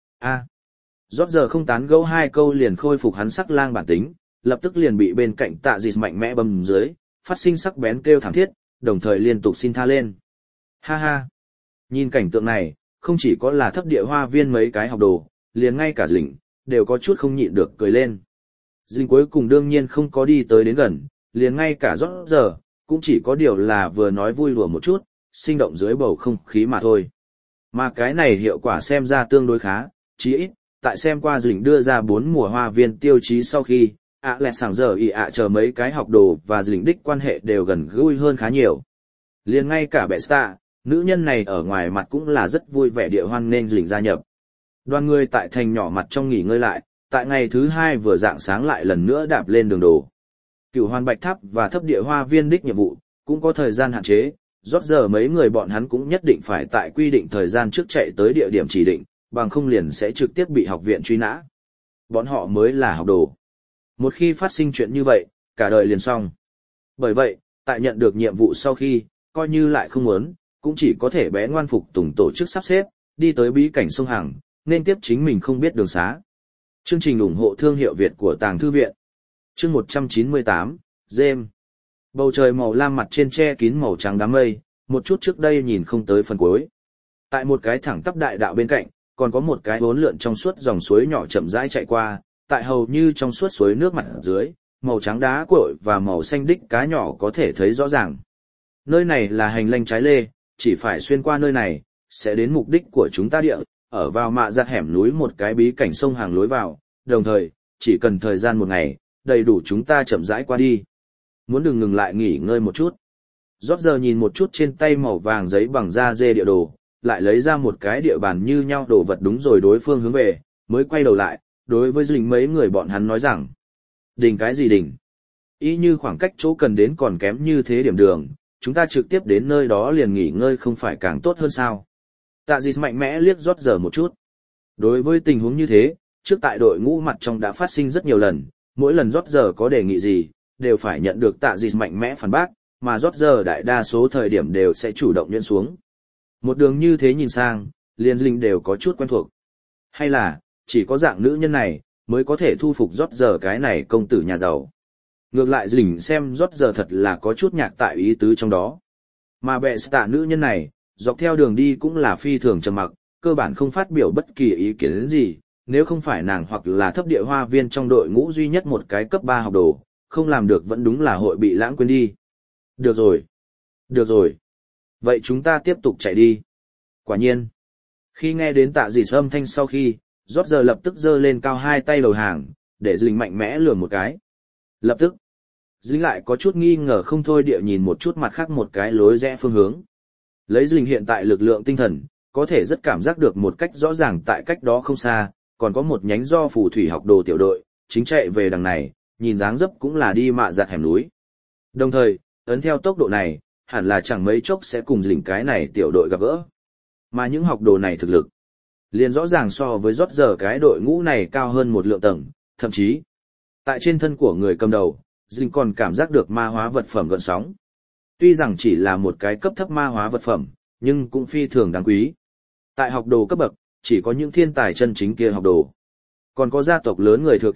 Rót giờ không tán gẫu 2 câu liền khôi phục hắn sắc lang bản tính, lập tức liền bị bên cạnh tạ dịch mạnh mẽ bầm dưới, phát sinh sắc bén kêu thảm thiết, đồng thời liên tục xin tha lên. Ha ha! Nhìn cảnh tượng này, không chỉ có là thấp địa hoa viên mấy cái học đồ, liền ngay cả Dĩnh, đều có chút không nhịn được cười lên. Dĩnh cuối cùng đương nhiên không có đi tới đến gần, liền ngay cả rót giờ, cũng chỉ có điều là vừa nói vui đùa một chút, sinh động dưới bầu không khí mà thôi. Mà cái này hiệu quả xem ra tương đối khá, chí ít, tại xem qua Dĩnh đưa ra 4 mùa hoa viên tiêu chí sau khi, lẹ sảng giờ chờ mấy cái học đồ và Dĩnh đích quan hệ đều gần gũi hơn khá nhiều. Liền ngay cả Besta, nữ nhân này ở ngoài mặt cũng là rất vui vẻ địa hoan nên Dĩnh gia nhập. Đoàn người tại thành nhỏ mặt trong nghỉ ngơi lại, tại ngày thứ 2 vừa rạng sáng lại lần nữa đạp lên đường đồ. Cửu Hoàn Bạch Tháp và thấp địa hoa viên đích nhiệm vụ, cũng có thời gian hạn chế, rót giờ mấy người bọn hắn cũng nhất định phải tại quy định thời gian trước chạy tới địa điểm chỉ định, bằng không liền sẽ trực tiếp bị học viện truy nã. Bọn họ mới là học đồ. Một khi phát sinh chuyện như vậy, cả đời liền xong. Bởi vậy, tại nhận được nhiệm vụ sau khi, coi như lại không muốn, cũng chỉ có thể bé ngoan phục tùng tổ chức sắp xếp, đi tới bí cảnh sông Hằng, nên tiếp chính mình không biết đường xá. Chương trình ủng hộ thương hiệu Việt của Tàng Thư Viện. Chương 198, Gem. Bầu trời màu lam mặt trên che kín màu trắng đám mây, một chút trước đây nhìn không tới phần cuối. Tại một cái thẳng tắp đại đạo bên cạnh, còn có một cái vốn lượn trong suốt dòng suối nhỏ chậm rãi chạy qua, tại hầu như trong suốt suối nước mặt dưới, màu trắng đá cội và màu xanh đích cá nhỏ có thể thấy rõ ràng. Nơi này là hành lang trái lê, chỉ phải xuyên qua nơi này, sẽ đến mục đích của chúng ta địa, ở vào mạ giặt hẻm núi một cái bí cảnh sông Hàng lối vào, đồng thời, chỉ cần thời gian 1 ngày, đầy đủ chúng ta chậm rãi qua đi. Muốn đừng ngừng lại nghỉ ngơi một chút. Rót giờ nhìn một chút trên tay màu vàng giấy bằng da dê địa đồ, lại lấy ra một cái địa bàn như nhau đồ vật đúng rồi đối phương hướng về, mới quay đầu lại, đối với Dĩnh mấy người bọn hắn nói rằng. Đỉnh cái gì đỉnh? Ý như khoảng cách chỗ cần đến còn kém như thế điểm đường, chúng ta trực tiếp đến nơi đó liền nghỉ ngơi không phải càng tốt hơn sao? Tạ Dịch mạnh mẽ liếc rót giờ một chút. Đối với tình huống như thế, trước tại đội ngũ mặt trong đã phát sinh rất nhiều lần, mỗi lần rót giờ có đề nghị gì, đều phải nhận được Tạ Dịch mạnh mẽ phản bác, mà rót giờ đại đa số thời điểm đều sẽ chủ động nhẫn xuống. Một đường như thế nhìn sang, liền Dĩnh đều có chút quen thuộc. Hay là, chỉ có dạng nữ nhân này, mới có thể thu phục rót giờ cái này công tử nhà giàu. Ngược lại Dĩnh xem rót giờ thật là có chút nhạc tại ý tứ trong đó. Mà Besta nữ nhân này, dọc theo đường đi cũng là phi thường trầm mặc, cơ bản không phát biểu bất kỳ ý kiến gì, nếu không phải nàng hoặc là thấp địa hoa viên trong đội ngũ duy nhất một cái cấp 3 học đồ, không làm được vẫn đúng là hội bị lãng quên đi. Được rồi. Được rồi. Vậy chúng ta tiếp tục chạy đi. Quả nhiên. Khi nghe đến Tạ Dịch âm thanh sau khi, rót giờ lập tức giơ lên cao 2 tay đầu hàng, để Dĩnh mạnh mẽ lườm một cái. Lập tức. Dĩnh lại có chút nghi ngờ không thôi địa nhìn một chút mặt khác một cái lối rẽ phương hướng. Lấy Dĩnh hiện tại lực lượng tinh thần, có thể rất cảm giác được một cách rõ ràng tại cách đó không xa, còn có một nhánh do phù thủy học đồ tiểu đội, chính chạy về đằng này, nhìn dáng dấp cũng là đi mạ giặt hẻm núi. Đồng thời, ấn theo tốc độ này, hẳn là chẳng mấy chốc sẽ cùng Dĩnh cái này tiểu đội gặp gỡ. Mà những học đồ này thực lực, liền rõ ràng so với rót giờ cái đội ngũ này cao hơn một lượng tầng, thậm chí, tại trên thân của người cầm đầu, Dĩnh còn cảm giác được ma hóa vật phẩm gợn sóng. Tuy rằng chỉ là một cái cấp thấp ma hóa vật phẩm, nhưng cũng phi thường đáng quý. Tại học đồ cấp bậc, chỉ có những thiên tài chân chính kia học đồ. Còn có gia tộc lớn người thừa kế,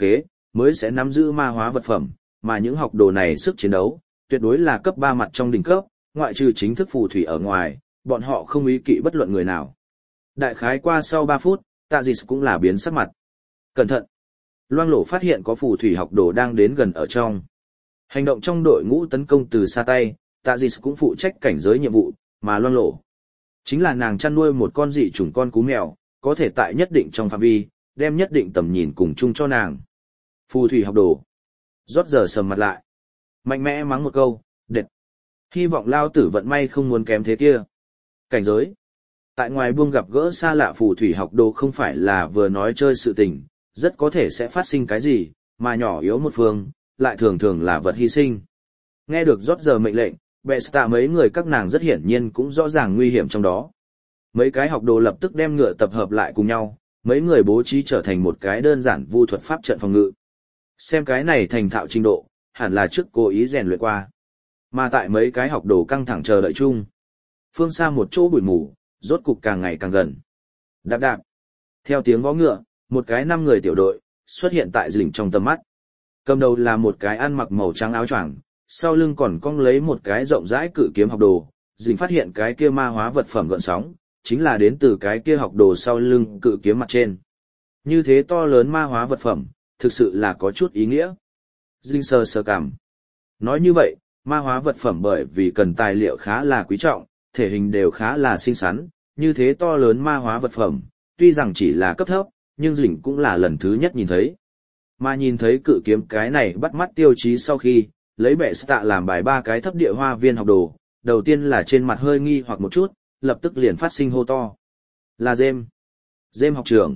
mới sẽ nắm giữ ma hóa vật phẩm, mà những học đồ này sức chiến đấu, tuyệt đối là cấp 3 mặt trong đỉnh cấp, ngoại trừ chính thức phù thủy ở ngoài, bọn họ không ý kỵ bất luận người nào. Đại khái qua sau 3 phút, Tạ Dịch cũng là biến sắc mặt. Cẩn thận! Loang Lổ phát hiện có phù thủy học đồ đang đến gần ở trong. Hành động trong đội ngũ tấn công từ xa tay, Tạ Dịch cũng phụ trách cảnh giới nhiệm vụ, mà Loang Lổ chính là nàng chăn nuôi một con dị chủng con cú mèo, có thể tại nhất định trong phạm vi, đem nhất định tầm nhìn cùng chung cho nàng. Phù thủy học đồ. Rót giờ sầm mặt lại. Mạnh mẽ mắng một câu, đệt. Hy vọng lao tử vận may không muốn kém thế kia. Cảnh giới. Tại ngoài buông gặp gỡ xa lạ phù thủy học đồ không phải là vừa nói chơi sự tình, rất có thể sẽ phát sinh cái gì, mà nhỏ yếu một phương, lại thường thường là vật hy sinh. Nghe được rót giờ mệnh lệnh, bệ tạ mấy người các nàng rất hiển nhiên cũng rõ ràng nguy hiểm trong đó. Mấy cái học đồ lập tức đem ngựa tập hợp lại cùng nhau, mấy người bố trí trở thành một cái đơn giản vu thuật pháp trận phòng ngự. Xem cái này thành thạo trình độ, hẳn là trước cố ý rèn luyện qua. Mà tại mấy cái học đồ căng thẳng chờ đợi chung. Phương xa một chỗ bụi mù, rốt cục càng ngày càng gần. Đạp đạp. Theo tiếng vó ngựa, một cái 5 người tiểu đội, xuất hiện tại rình trong tầm mắt. Cầm đầu là một cái ăn mặc màu trắng áo choàng, sau lưng còn cong lấy một cái rộng rãi cự kiếm học đồ. Rình phát hiện cái kia ma hóa vật phẩm gợn sóng, chính là đến từ cái kia học đồ sau lưng cự kiếm mặt trên. Như thế to lớn ma hóa vật phẩm, thực sự là có chút ý nghĩa. Dinh sơ cảm. Nói như vậy, ma hóa vật phẩm bởi vì cần tài liệu khá là quý trọng, thể hình đều khá là xinh xắn, như thế to lớn ma hóa vật phẩm, tuy rằng chỉ là cấp thấp, nhưng Dinh cũng là lần thứ nhất nhìn thấy. Mà nhìn thấy cự kiếm cái này bắt mắt tiêu chí sau khi, lấy bệ tạ làm bài 3 cái thấp địa hoa viên học đồ, đầu tiên là trên mặt hơi nghi hoặc một chút, lập tức liền phát sinh hô to. Là Dêm. Dêm học trưởng.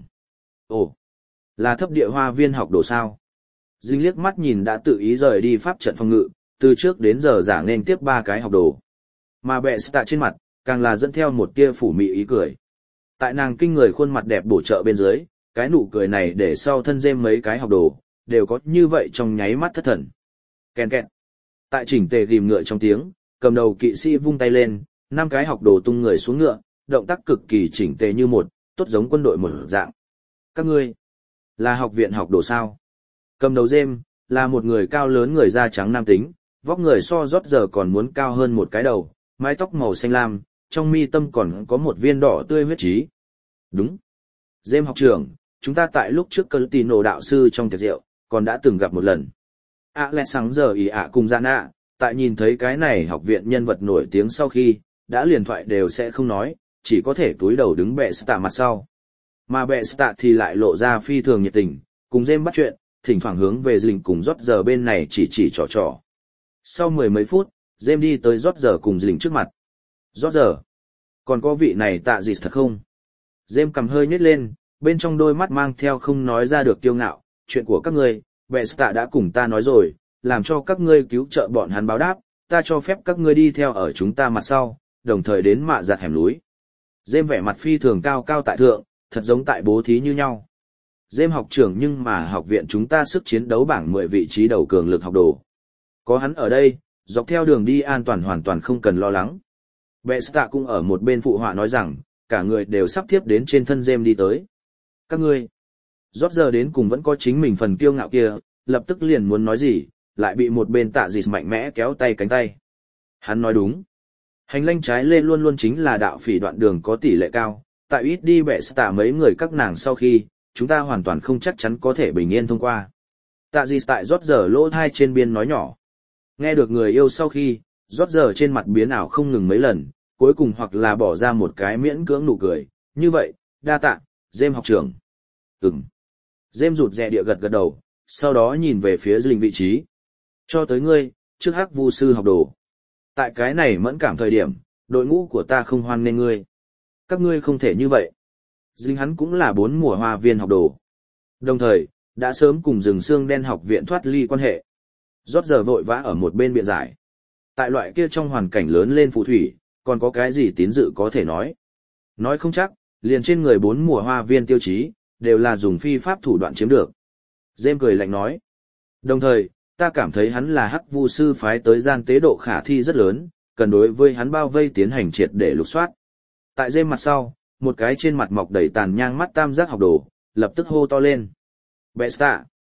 Ồ, là thấp địa hoa viên học đồ sao? Dinh liếc mắt nhìn đã tự ý rời đi pháp trận phòng ngự, từ trước đến giờ giả nên tiếp 3 cái học đồ. Mà bệ tạ trên mặt, càng là dẫn theo một tia phủ mị ý cười. Tại nàng kinh người khuôn mặt đẹp bổ trợ bên dưới, cái nụ cười này để sau thân Dêm mấy cái học đồ, đều có như vậy trong nháy mắt thất thần. Kèn kẹt. Tại chỉnh tề ghim ngựa trong tiếng, cầm đầu kỵ sĩ vung tay lên, 5 cái học đồ tung người xuống ngựa, động tác cực kỳ chỉnh tề như một, tốt giống quân đội một dạng. Các ngươi, là học viện học đồ sao? Cầm đầu Dêm, là một người cao lớn người da trắng nam tính, vóc người so rót giờ còn muốn cao hơn một cái đầu, mái tóc màu xanh lam, trong mi tâm còn có một viên đỏ tươi huyết trí. Đúng. Dêm học trưởng, chúng ta tại lúc trước cơn tì nổ đạo sư trong tiệc rượu, còn đã từng gặp một lần. Lẽ sáng giờ ý cùng gian tại nhìn thấy cái này học viện nhân vật nổi tiếng sau khi, đã liền thoại đều sẽ không nói, chỉ có thể túi đầu đứng bệ tạ mặt sau. Mà bệ tạ thì lại lộ ra phi thường nhiệt tình, cùng Dêm bắt chuyện, thỉnh thoảng hướng về Dinh cùng rót giờ bên này chỉ trò trò. Sau 10 mấy phút, Dêm đi tới rót giờ cùng Dinh trước mặt. Rót giờ, còn có vị này Tạ Dịch thật không? Dêm cầm hơi nhếch lên, bên trong đôi mắt mang theo không nói ra được kiêu ngạo, chuyện của các ngươi, bệ tạ đã cùng ta nói rồi, làm cho các ngươi cứu trợ bọn hắn báo đáp, ta cho phép các ngươi đi theo ở chúng ta mặt sau, đồng thời đến mạ giặt hẻm núi. Dêm vẻ mặt phi thường cao cao tại thượng, thật giống tại bố thí như nhau. Dêm học trưởng nhưng mà học viện chúng ta sức chiến đấu bảng 10 vị trí đầu cường lực học đồ. Có hắn ở đây, dọc theo đường đi an toàn hoàn toàn không cần lo lắng. Bệ tạ cũng ở một bên phụ họa nói rằng, cả người đều sắp tiếp đến trên thân Dêm đi tới. Các ngươi, rót giờ đến cùng vẫn có chính mình phần kiêu ngạo kia, lập tức liền muốn nói gì, lại bị một bên Tạ Dịch mạnh mẽ kéo tay cánh tay. Hắn nói đúng. Hành lang trái lên luôn luôn chính là đạo phỉ đoạn đường có tỷ lệ cao, tại ít đi bệ tạ mấy người các nàng sau khi, chúng ta hoàn toàn không chắc chắn có thể bình yên thông qua. Tạ Dịch tại rót giờ lỗ thai trên biên nói nhỏ. Nghe được người yêu sau khi, rót giờ trên mặt biến ảo không ngừng mấy lần, cuối cùng hoặc là bỏ ra một cái miễn cưỡng nụ cười, như vậy, đa tạ, Dêm học trưởng. Dêm rụt rè địa gật gật đầu, sau đó nhìn về phía Dinh vị trí. Cho tới ngươi, trước hắc vu sư học đồ. Tại cái này mẫn cảm thời điểm, đội ngũ của ta không hoan nghênh ngươi. Các ngươi không thể như vậy. Dinh hắn cũng là 4 mùa hoa viên học đồ. Đồng thời, đã sớm cùng rừng xương đen học viện thoát ly quan hệ. Rót giờ vội vã ở một bên biện giải. Tại loại kia trong hoàn cảnh lớn lên phù thủy, còn có cái gì tín dự có thể nói. Nói không chắc, liền trên người 4 mùa hoa viên tiêu chí, đều là dùng phi pháp thủ đoạn chiếm được. Dêm cười lạnh nói. Đồng thời, ta cảm thấy hắn là hắc vu sư phái tới gian tế độ khả thi rất lớn, cần đối với hắn bao vây tiến hành triệt để lục soát. Tại Dêm mặt sau, một cái trên mặt mọc đầy tàn nhang mắt tam giác học đồ, lập tức hô to lên. Bệ tạ!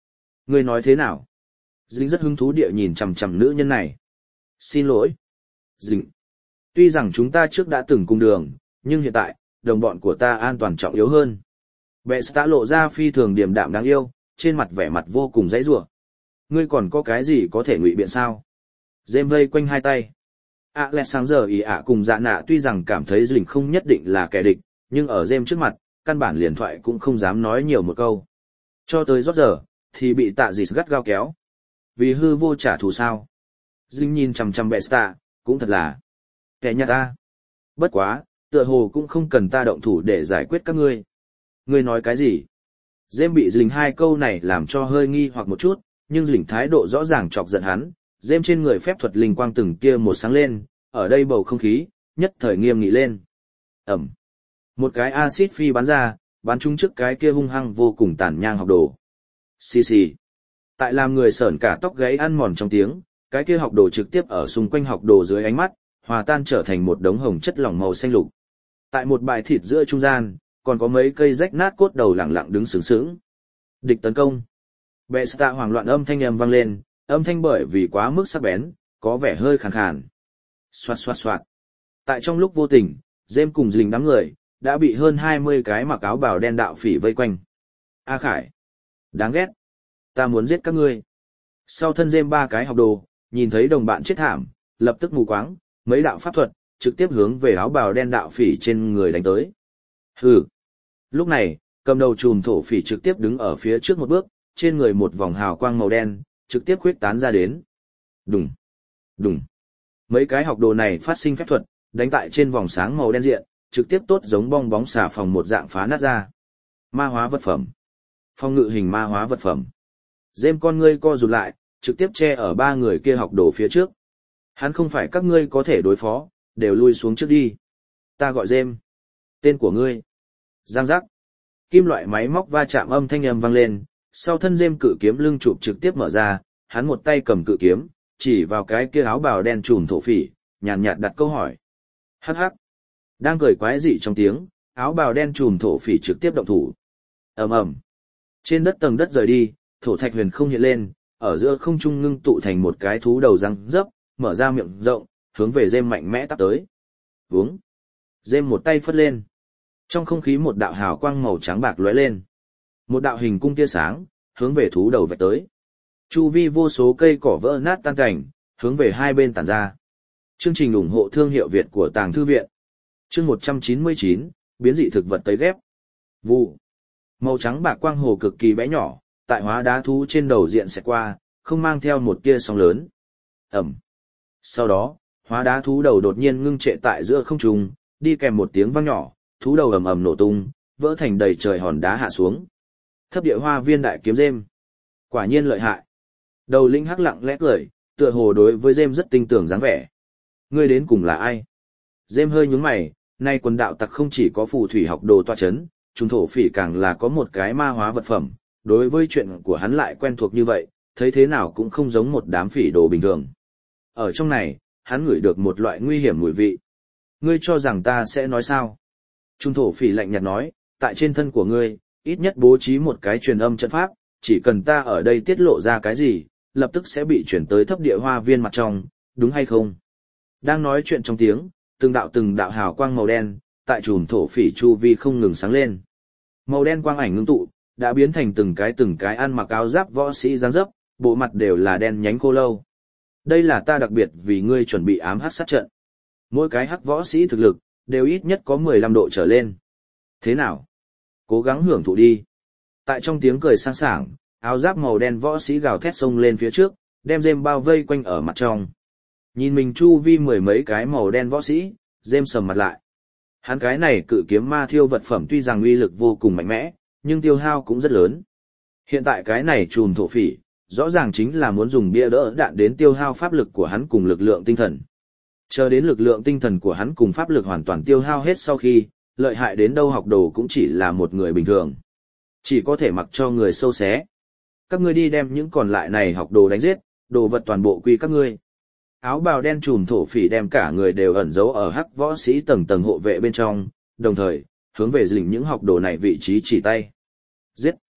Ngươi nói thế nào? Dĩnh rất hứng thú địa nhìn chằm chằm nữ nhân này. Xin lỗi. Dĩnh. Tuy rằng chúng ta trước đã từng cùng đường, nhưng hiện tại, đồng bọn của ta an toàn trọng yếu hơn. Bệ đã lộ ra phi thường điềm đạm đáng yêu, trên mặt vẻ mặt vô cùng dãy rủa. Ngươi còn có cái gì có thể ngụy biện sao? Dêm vây quanh hai tay. Alexander ý ạ cùng dạ nạ tuy rằng cảm thấy Dĩnh không nhất định là kẻ địch, nhưng ở Dêm trước mặt, căn bản liền thoại cũng không dám nói nhiều một câu. Cho tới rót giờ, thì bị tạ dịt gắt gao kéo. Vì hư vô trả thù sao? Dĩnh nhìn chằm chằm Besta, cũng thật là kẻ nhạt ta. Bất quá, tựa hồ cũng không cần ta động thủ để giải quyết các ngươi. Ngươi nói cái gì? Dêm bị Dĩnh hai câu này làm cho hơi nghi hoặc một chút, nhưng Dĩnh thái độ rõ ràng chọc giận hắn. Dêm trên người phép thuật linh quang từng kia một sáng lên, ở đây bầu không khí, nhất thời nghiêm nghị lên. Ẩm. Một cái axit phi bắn ra, bắn trúng trước cái kia hung hăng vô cùng tàn nhang học đồ. Xì xì. Tại làm người sởn cả tóc gáy ăn mòn trong tiếng, cái kia học đồ trực tiếp ở xung quanh học đồ dưới ánh mắt, hòa tan trở thành một đống hồng chất lỏng màu xanh lục. Tại một bãi thịt giữa trung gian, còn có mấy cây rách nát cốt đầu lẳng lặng đứng sướng sướng. Địch tấn công. Besta hoảng loạn âm thanh vang lên, âm thanh bởi vì quá mức sắc bén, có vẻ hơi khàn khàn. Xoạt xoạt xoạt. Tại trong lúc vô tình, James cùng Dĩnh đám người, đã bị hơn 20 cái mặc áo bào đen đạo phỉ vây quanh. A Khải. Đáng ghét. Ta muốn giết các ngươi. Sau thân James ba cái học đồ, nhìn thấy đồng bạn chết thảm, lập tức mù quáng, mấy đạo pháp thuật, trực tiếp hướng về áo bào đen đạo phỉ trên người đánh tới. Hừ. Lúc này, cầm đầu chùm thổ phỉ trực tiếp đứng ở phía trước một bước, trên người một vòng hào quang màu đen, trực tiếp khuyết tán ra đến. Đùng. Đùng. Mấy cái học đồ này phát sinh phép thuật, đánh tại trên vòng sáng màu đen diện, trực tiếp tốt giống bong bóng xà phòng một dạng phá nát ra. Ma hóa vật phẩm. Phong ngự hình ma hóa vật phẩm. Dêm con ngươi co rụt lại, trực tiếp che ở ba người kia học đồ phía trước. Hắn không phải các ngươi có thể đối phó, đều lui xuống trước đi. Ta gọi Dêm. Tên của ngươi. Giang giác. Kim loại máy móc va chạm âm thanh vang lên, sau thân Dêm cự kiếm lưng chụp trực tiếp mở ra, hắn một tay cầm cự kiếm, chỉ vào cái kia áo bào đen trùm thổ phỉ, nhàn nhạt đặt câu hỏi. Hắc hắc. Đang cười quái dị trong tiếng, áo bào đen trùm thổ phỉ trực tiếp động thủ. Ầm ầm. Trên đất tầng đất rời đi, thổ thạch huyền không hiện lên, ở giữa không trung ngưng tụ thành một cái thú đầu răng dấp, mở ra miệng rộng, hướng về Dêm mạnh mẽ tắp tới. Vướng. Dêm một tay phất lên. Trong không khí một đạo hào quang màu trắng bạc lóe lên. Một đạo hình cung tia sáng, hướng về thú đầu vạch tới. Chu vi vô số cây cỏ vỡ nát tan cảnh, hướng về hai bên tản ra. Chương trình ủng hộ thương hiệu Việt của Tàng Thư Viện. Chương 199, biến dị thực vật tấy ghép. Vụ. Màu trắng bạc quang hồ cực kỳ bé nhỏ, tại hóa đá thú trên đầu diện xẹt qua, không mang theo một tia sóng lớn. Ẩm. Sau đó, hóa đá thú đầu đột nhiên ngưng trệ tại giữa không trung, đi kèm một tiếng vang nhỏ, thú đầu ầm ầm nổ tung, vỡ thành đầy trời hòn đá hạ xuống. Thấp địa hoa viên đại kiếm Dêm. Quả nhiên lợi hại. Đầu linh hắc lặng lẽ cười, tựa hồ đối với Dêm rất tin tưởng dáng vẻ. Ngươi đến cùng là ai? Dêm hơi nhướng mày, nay quần đạo tặc không chỉ có phù thủy học đồ tọa chấn, trùng thổ phỉ càng là có một cái ma hóa vật phẩm, đối với chuyện của hắn lại quen thuộc như vậy, thấy thế nào cũng không giống một đám phỉ đồ bình thường. Ở trong này, hắn ngửi được một loại nguy hiểm mùi vị. Ngươi cho rằng ta sẽ nói sao? Trùng thổ phỉ lạnh nhạt nói, tại trên thân của ngươi, ít nhất bố trí một cái truyền âm trận pháp, chỉ cần ta ở đây tiết lộ ra cái gì, lập tức sẽ bị chuyển tới thấp địa hoa viên mặt trong, đúng hay không? Đang nói chuyện trong tiếng, từng đạo hào quang màu đen, tại chùm thổ phỉ chu vi không ngừng sáng lên. Màu đen quang ảnh ngưng tụ, đã biến thành từng cái ăn mặc áo giáp võ sĩ dáng dấp, bộ mặt đều là đen nhánh khô lâu. Đây là ta đặc biệt vì ngươi chuẩn bị ám hắc sát trận. Mỗi cái hắc võ sĩ thực lực, đều ít nhất có 15 độ trở lên. Thế nào? Cố gắng hưởng thụ đi. Tại trong tiếng cười sang sảng, áo giáp màu đen võ sĩ gào thét xông lên phía trước, đem Dêm bao vây quanh ở mặt trong. Nhìn mình chu vi mười mấy cái màu đen võ sĩ, Dêm sầm mặt lại. Hắn cái này cự kiếm ma thiêu vật phẩm tuy rằng uy lực vô cùng mạnh mẽ, nhưng tiêu hao cũng rất lớn. Hiện tại cái này trùm thổ phỉ, rõ ràng chính là muốn dùng bia đỡ đạn đến tiêu hao pháp lực của hắn cùng lực lượng tinh thần. Chờ đến lực lượng tinh thần của hắn cùng pháp lực hoàn toàn tiêu hao hết sau khi, lợi hại đến đâu học đồ cũng chỉ là một người bình thường. Chỉ có thể mặc cho người sâu xé. Các ngươi đi đem những còn lại này học đồ đánh giết, đồ vật toàn bộ quy các ngươi. Áo bào đen trùm thổ phỉ đem cả người đều ẩn giấu ở hắc võ sĩ tầng tầng hộ vệ bên trong, đồng thời, hướng về dình những học đồ này vị trí chỉ tay. Giết!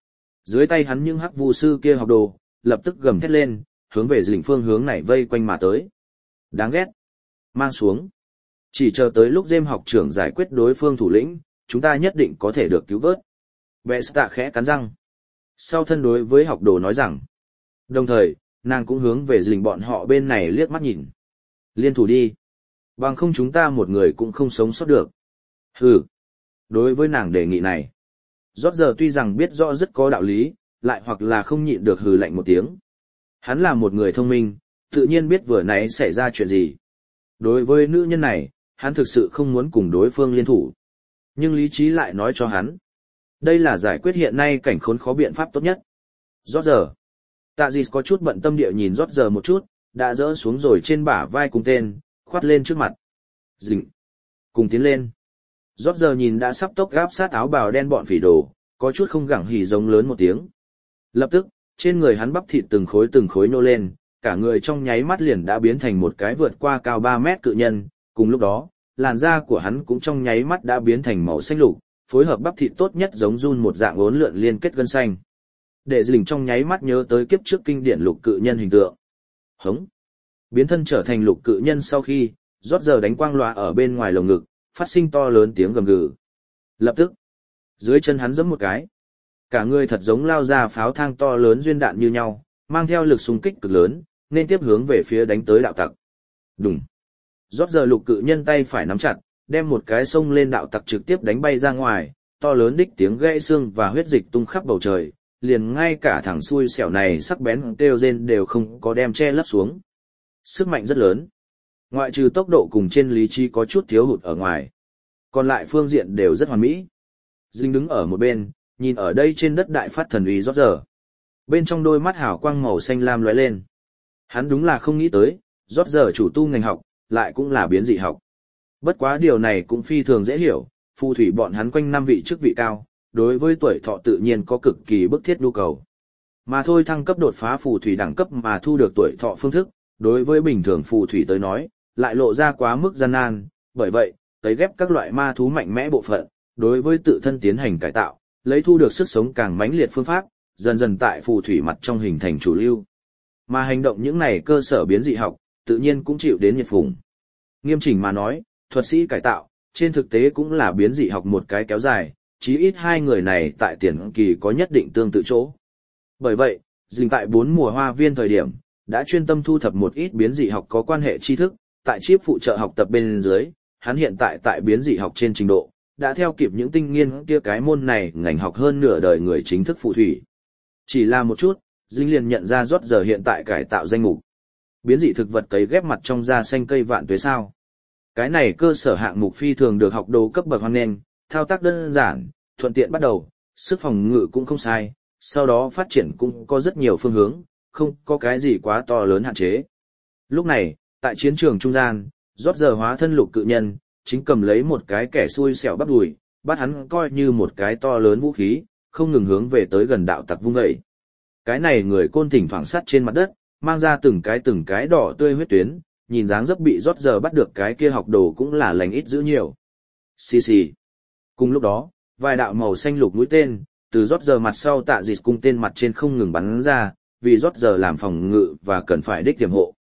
Dưới tay hắn những hắc vu sư kia học đồ, lập tức gầm thét lên, hướng về dình phương hướng này vây quanh mà tới. Đáng ghét. Mang xuống. Chỉ chờ tới lúc Dêm học trưởng giải quyết đối phương thủ lĩnh, chúng ta nhất định có thể được cứu vớt. Vesta khẽ cắn răng. Sau thân đối với học đồ nói rằng. Đồng thời, nàng cũng hướng về dình bọn họ bên này liếc mắt nhìn. Liên thủ đi. Bằng không chúng ta một người cũng không sống sót được. Hừ. Đối với nàng đề nghị này, Rót giờ tuy rằng biết rõ rất có đạo lý, lại hoặc là không nhịn được hừ lạnh một tiếng. Hắn là một người thông minh, tự nhiên biết vừa nãy xảy ra chuyện gì. Đối với nữ nhân này, hắn thực sự không muốn cùng đối phương liên thủ. Nhưng lý trí lại nói cho hắn. Đây là giải quyết hiện nay cảnh khốn khó biện pháp tốt nhất. Rót giờ. Tạ Dị có chút bận tâm địa nhìn rót giờ một chút, đã dỡ xuống rồi trên bả vai cùng tên, khoát lên trước mặt. Dịnh. Cùng tiến lên. Rót giờ nhìn đã sắp tốc gáp sát áo bào đen bọn phỉ đồ, có chút không gẳng hỉ giống lớn một tiếng. Lập tức, trên người hắn bắp thịt từng khối nô lên, cả người trong nháy mắt liền đã biến thành một cái vượt qua cao 3 mét cự nhân, cùng lúc đó, làn da của hắn cũng trong nháy mắt đã biến thành màu xanh lục, phối hợp bắp thịt tốt nhất giống run một dạng uốn lượn liên kết gân xanh. Để Dình trong nháy mắt nhớ tới kiếp trước kinh điển lục cự nhân hình tượng. Hống. Biến thân trở thành lục cự nhân sau khi, rót giờ đánh quang loa ở bên ngoài lồng ngực, phát sinh to lớn tiếng gầm gừ. Lập tức, dưới chân hắn giẫm một cái. Cả người thật giống lao ra pháo thang to lớn duyên đạn như nhau, mang theo lực xung kích cực lớn, nên tiếp hướng về phía đánh tới đạo tặc. Đùng. Rót giờ lục cự nhân tay phải nắm chặt, đem một cái xông lên đạo tặc trực tiếp đánh bay ra ngoài, to lớn đích tiếng gãy xương và huyết dịch tung khắp bầu trời, liền ngay cả thằng xui xẻo này sắc bén kêu rên đều không có đem che lấp xuống. Sức mạnh rất lớn. Ngoại trừ tốc độ cùng trên lý trí có chút thiếu hụt ở ngoài. Còn lại phương diện đều rất hoàn mỹ. Dinh đứng ở một bên, nhìn ở đây trên đất đại phát thần uy rót giờ. Bên trong đôi mắt hào quang màu xanh lam lóe lên. Hắn đúng là không nghĩ tới, rót giờ chủ tu ngành học, lại cũng là biến dị học. Bất quá điều này cũng phi thường dễ hiểu, phù thủy bọn hắn quanh năm vị chức vị cao, đối với tuổi thọ tự nhiên có cực kỳ bức thiết nhu cầu. Mà thôi thăng cấp đột phá phù thủy đẳng cấp mà thu được tuổi thọ phương thức, đối với bình thường phù thủy tới nói, lại lộ ra quá mức gian nan, bởi vậy, tấy ghép các loại ma thú mạnh mẽ bộ phận, đối với tự thân tiến hành cải tạo, lấy thu được sức sống càng mãnh liệt phương pháp, dần dần tại phù thủy mặt trong hình thành chủ lưu. Mà hành động những này cơ sở biến dị học, tự nhiên cũng chịu đến nhiệt phủng. Nghiêm chỉnh mà nói, thuật sĩ cải tạo, trên thực tế cũng là biến dị học một cái kéo dài, chí ít hai người này tại tiền kỳ có nhất định tương tự chỗ. Bởi vậy, dình tại 4 mùa hoa viên thời điểm, đã chuyên tâm thu thập một ít biến dị học có quan hệ tri thức, tại chip phụ trợ học tập bên dưới, hắn hiện tại biến dị học trên trình độ, đã theo kịp những tinh nghiên kia cái môn này ngành học hơn nửa đời người chính thức phù thủy. Chỉ là một chút, dinh liền nhận ra rót giờ hiện tại cải tạo danh mục. Biến dị thực vật cấy ghép mặt trong da xanh cây vạn tuế sao. Cái này cơ sở hạng mục phi thường được học đồ cấp bậc hoan nghênh, thao tác đơn giản, thuận tiện bắt đầu, sức phòng ngự cũng không sai, sau đó phát triển cũng có rất nhiều phương hướng, không có cái gì quá to lớn hạn chế. Lúc này, tại chiến trường trung gian, rót giờ hóa thân lục cự nhân, chính cầm lấy một cái kẻ xui xẻo bắt đùi, bắt hắn coi như một cái to lớn vũ khí, không ngừng hướng về tới gần đạo tặc vung dậy. Cái này người côn thỉnh thoảng sắt trên mặt đất, mang ra từng cái đỏ tươi huyết tuyến, nhìn dáng dấp bị rót giờ bắt được cái kia học đồ cũng là lành ít dữ nhiều. Xì xì. Cùng lúc đó, vài đạo màu xanh lục mũi tên, từ rót giờ mặt sau tạ dịt cung tên mặt trên không ngừng bắn ra, vì rót giờ làm phòng ngự và cần phải đích tiềm hộ.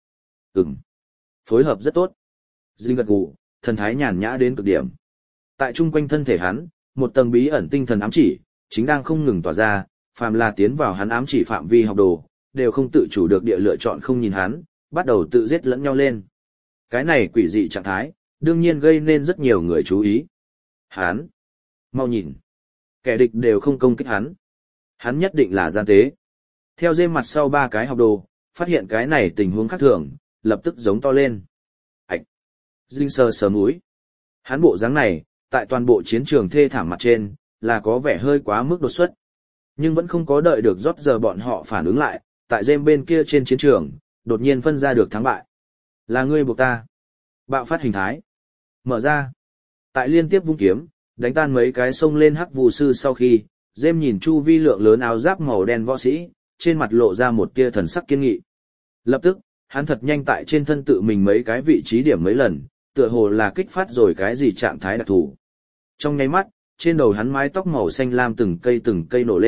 Phối hợp rất tốt. Dinh gật gù, thần thái nhàn nhã đến cực điểm. Tại trung quanh thân thể hắn, một tầng bí ẩn tinh thần ám chỉ, chính đang không ngừng tỏa ra, phàm là tiến vào hắn ám chỉ phạm vi học đồ, đều không tự chủ được địa lựa chọn không nhìn hắn, bắt đầu tự giết lẫn nhau lên. Cái này quỷ dị trạng thái, đương nhiên gây nên rất nhiều người chú ý. Hắn, mau nhìn, kẻ địch đều không công kích hắn. Hắn nhất định là gian tế. Theo dê mặt sau 3 cái học đồ, phát hiện cái này tình huống khác thường, lập tức giống to lên. Ảch! Dinh sờ mũi. Hắn bộ dáng này, tại toàn bộ chiến trường thê thảm mặt trên, là có vẻ hơi quá mức đột xuất. Nhưng vẫn không có đợi được rót giờ bọn họ phản ứng lại, tại dêm bên kia trên chiến trường, đột nhiên phân ra được thắng bại. Là ngươi buộc ta. Bạo phát hình thái. Mở ra. Tại liên tiếp vung kiếm, đánh tan mấy cái sông lên hắc vụ sư sau khi, dêm nhìn chu vi lượng lớn áo giáp màu đen võ sĩ, trên mặt lộ ra một tia thần sắc kiên nghị. Lập tức, hắn thật nhanh tại trên thân tự mình mấy cái vị trí điểm mấy lần, tựa hồ là kích phát rồi cái gì trạng thái đặc thù. Trong nháy mắt, trên đầu hắn mái tóc màu xanh lam từng cây nổ lên,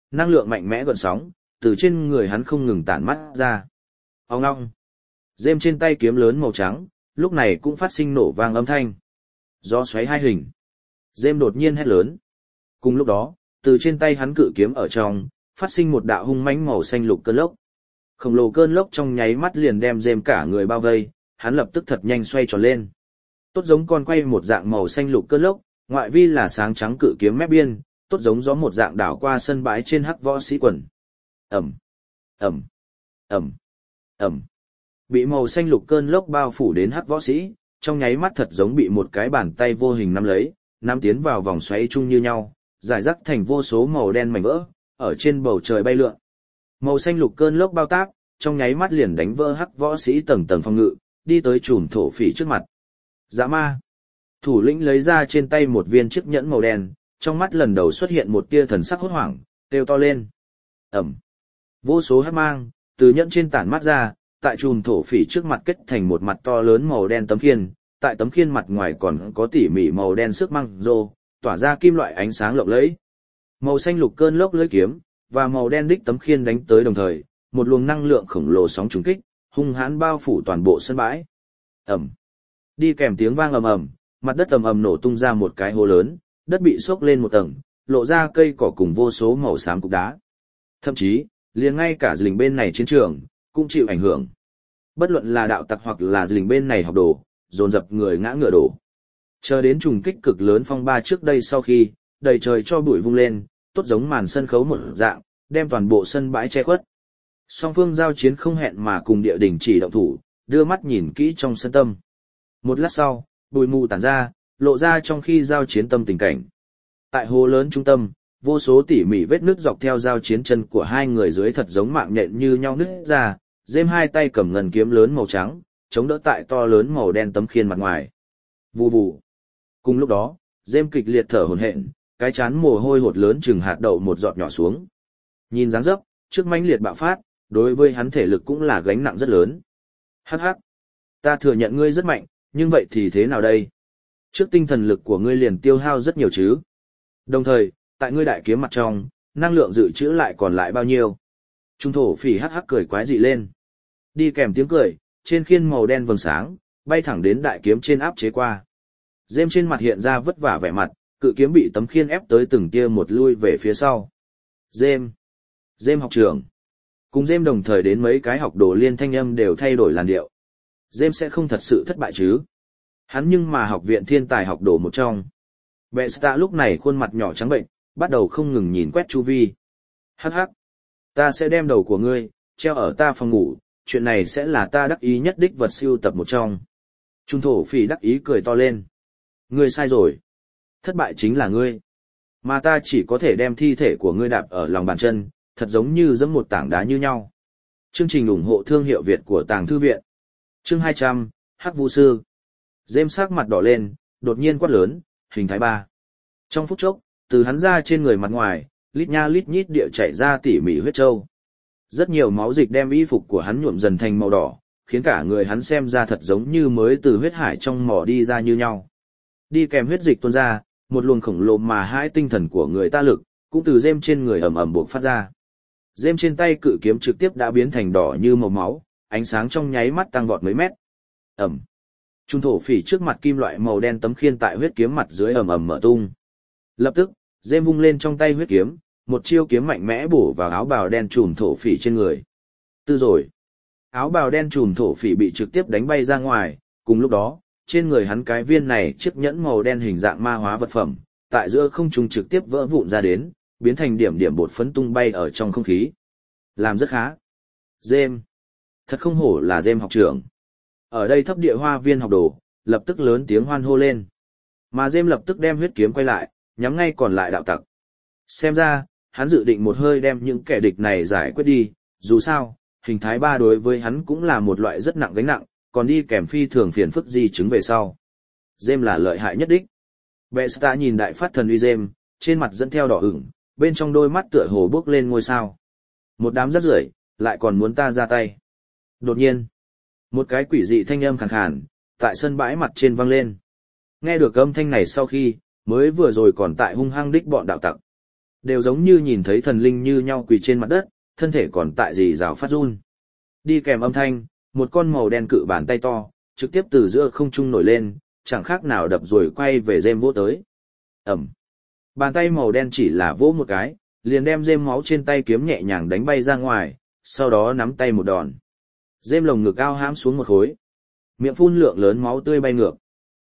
năng lượng mạnh mẽ gợn sóng, từ trên người hắn không ngừng tản mắt ra. Ông ngong. Dêm trên tay kiếm lớn màu trắng, lúc này cũng phát sinh nổ vang âm thanh. Gió xoáy hai hình. Dêm đột nhiên hét lớn. Cùng lúc đó, từ trên tay hắn cự kiếm ở trong, phát sinh một đạo hung mãnh màu xanh lục cơn lốc. Khổng lồ cơn lốc trong nháy mắt liền đem Dêm cả người bao vây, hắn lập tức thật nhanh xoay tròn lên. Tốt giống con quay một dạng màu xanh lục cơn lốc, ngoại vi là sáng trắng cự kiếm mép biên, tốt giống gió một dạng đảo qua sân bãi trên hắc võ sĩ quần. Ầm, ầm, ầm, ầm. Bị màu xanh lục cơn lốc bao phủ đến hắc võ sĩ, trong nháy mắt thật giống bị một cái bàn tay vô hình nắm lấy, nắm tiến vào vòng xoáy chung như nhau, giải rác thành vô số màu đen mảnh vỡ, ở trên bầu trời bay lượn. Màu xanh lục cơn lốc bao táp, trong nháy mắt liền đánh vỡ hắc võ sĩ tầng tầng phòng ngự, đi tới chùm thổ phỉ trước mặt. Dã ma. Thủ lĩnh lấy ra trên tay một viên chiếc nhẫn màu đen, trong mắt lần đầu xuất hiện một tia thần sắc hốt hoảng, kêu to lên. Ẩm. Vô số hắc mang, từ nhẫn trên tản mắt ra, tại chùm thổ phỉ trước mặt kết thành một mặt to lớn màu đen tấm khiên, tại tấm khiên mặt ngoài còn có tỉ mỉ màu đen sức măng rô, tỏa ra kim loại ánh sáng lộng lẫy. Màu xanh lục cơn lốc lưỡi kiếm, và màu đen đích tấm khiên đánh tới đồng thời, một luồng năng lượng khổng lồ sóng trùng kích, hung hãn bao phủ toàn bộ sân bãi. Ẩm. Đi kèm tiếng vang ầm ầm, mặt đất ầm ầm nổ tung ra một cái hố lớn, đất bị xốc lên một tầng, lộ ra cây cỏ cùng vô số màu xám cục đá. Thậm chí, liền ngay cả dình bên này chiến trường, cũng chịu ảnh hưởng. Bất luận là đạo tặc hoặc là dình bên này học đồ, dồn dập người ngã ngựa đổ. Chờ đến trùng kích cực lớn phong ba trước đây sau khi, đầy trời cho bụi vung lên, tốt giống màn sân khấu một dạng, đem toàn bộ sân bãi che khuất. Song phương giao chiến không hẹn mà cùng địa đình chỉ động thủ, đưa mắt nhìn kỹ trong sân tâm. Một lát sau, bụi mù tản ra, lộ ra trong khi giao chiến tâm tình cảnh. Tại hồ lớn trung tâm, vô số tỉ mỉ vết nứt dọc theo giao chiến chân của hai người dưới thật giống mạng nhện như nhau nứt ra, Dêm hai tay cầm ngân kiếm lớn màu trắng, chống đỡ tại to lớn màu đen tấm khiên mặt ngoài. Vù vù. Cùng lúc đó, Dêm kịch liệt thở hổn hển, cái chán mồ hôi hột lớn chừng hạt đậu một giọt nhỏ xuống. Nhìn dáng dấp, trước mãnh liệt bạo phát, đối với hắn thể lực cũng là gánh nặng rất lớn. Hắc hắc. Ta thừa nhận ngươi rất mạnh, nhưng vậy thì thế nào đây? Trước tinh thần lực của ngươi liền tiêu hao rất nhiều chứ. Đồng thời, tại ngươi đại kiếm mặt trong, năng lượng dự trữ lại còn lại bao nhiêu? Trung thổ phỉ hắc hắc cười quái dị lên. Đi kèm tiếng cười, trên khiên màu đen vầng sáng, bay thẳng đến đại kiếm trên áp chế qua. Dêm trên mặt hiện ra vất vả vẻ mặt, cự kiếm bị tấm khiên ép tới từng tia một lui về phía sau. Dêm học trưởng. Cùng Dêm đồng thời đến mấy cái học đồ liên thanh âm đều thay đổi làn điệu. Dêm sẽ không thật sự thất bại chứ? Hắn nhưng mà học viện thiên tài học đồ một trong. Besta lúc này khuôn mặt nhỏ trắng bệnh, bắt đầu không ngừng nhìn quét chu vi. Hắc hắc. Ta sẽ đem đầu của ngươi, treo ở ta phòng ngủ, chuyện này sẽ là ta đắc ý nhất đích vật siêu tập một trong. Trung thổ phỉ đắc ý cười to lên. Ngươi sai rồi. Thất bại chính là ngươi. Mà ta chỉ có thể đem thi thể của ngươi đạp ở lòng bàn chân, thật giống như giẫm một tảng đá như nhau. Chương trình ủng hộ thương hiệu Việt của Tàng Thư Viện. Chương 200, Hắc Vu Sư. Dêm sắc mặt đỏ lên, đột nhiên quát lớn, hình thái 3. Trong phút chốc, từ hắn ra trên người mặt ngoài, lít nha lít nhít địa chảy ra tỉ mỉ huyết trâu. Rất nhiều máu dịch đem y phục của hắn nhuộm dần thành màu đỏ, khiến cả người hắn xem ra thật giống như mới từ huyết hải trong mỏ đi ra như nhau. Đi kèm huyết dịch tuôn ra, một luồng khổng lồ mà hãi tinh thần của người ta lực, cũng từ Dêm trên người ầm ầm buộc phát ra. Dêm trên tay cự kiếm trực tiếp đã biến thành đỏ như màu máu, ánh sáng trong nháy mắt tăng vọt mấy mét. Ầm. Trung thổ phỉ trước mặt kim loại màu đen tấm khiên tại huyết kiếm mặt dưới ầm ầm mở tung. Lập tức, Dêm vung lên trong tay huyết kiếm, một chiêu kiếm mạnh mẽ bổ vào áo bào đen trùm thổ phỉ trên người. Tư rồi. Áo bào đen trùm thổ phỉ bị trực tiếp đánh bay ra ngoài, cùng lúc đó, trên người hắn cái viên này chiếc nhẫn màu đen hình dạng ma hóa vật phẩm, tại giữa không trung trực tiếp vỡ vụn ra đến, biến thành điểm điểm bột phấn tung bay ở trong không khí. Làm rất khá. Dêm. Thật không hổ là Dêm học trưởng. Ở đây thấp địa hoa viên học đồ, lập tức lớn tiếng hoan hô lên. Mà Dêm lập tức đem huyết kiếm quay lại, nhắm ngay còn lại đạo tặc. Xem ra, hắn dự định một hơi đem những kẻ địch này giải quyết đi, dù sao, hình thái 3 đối với hắn cũng là một loại rất nặng gánh nặng, còn đi kèm phi thường phiền phức di chứng về sau. Dêm là lợi hại nhất đích. Besta nhìn đại phát thần uy Dêm, trên mặt dẫn theo đỏ ửng, bên trong đôi mắt tựa hồ bước lên ngôi sao. Một đám rác rưởi, lại còn muốn ta ra tay. Đột nhiên, một cái quỷ dị thanh âm khàn khàn, tại sân bãi mặt trên vang lên. Nghe được âm thanh này sau khi, mới vừa rồi còn tại hung hăng đích bọn đạo tặc. đều giống như nhìn thấy thần linh như nhau quỳ trên mặt đất, thân thể còn tại rì rào phát run. Đi kèm âm thanh, một con màu đen cự bàn tay to, trực tiếp từ giữa không trung nổi lên, chẳng khác nào đập rồi quay về Gem vỗ tới. Ẩm. Bàn tay màu đen chỉ là vỗ một cái, liền đem Gem máu trên tay kiếm nhẹ nhàng đánh bay ra ngoài, sau đó nắm tay một đòn. Gem lồng ngực ao hãm xuống một khối. Miệng phun lượng lớn máu tươi bay ngược.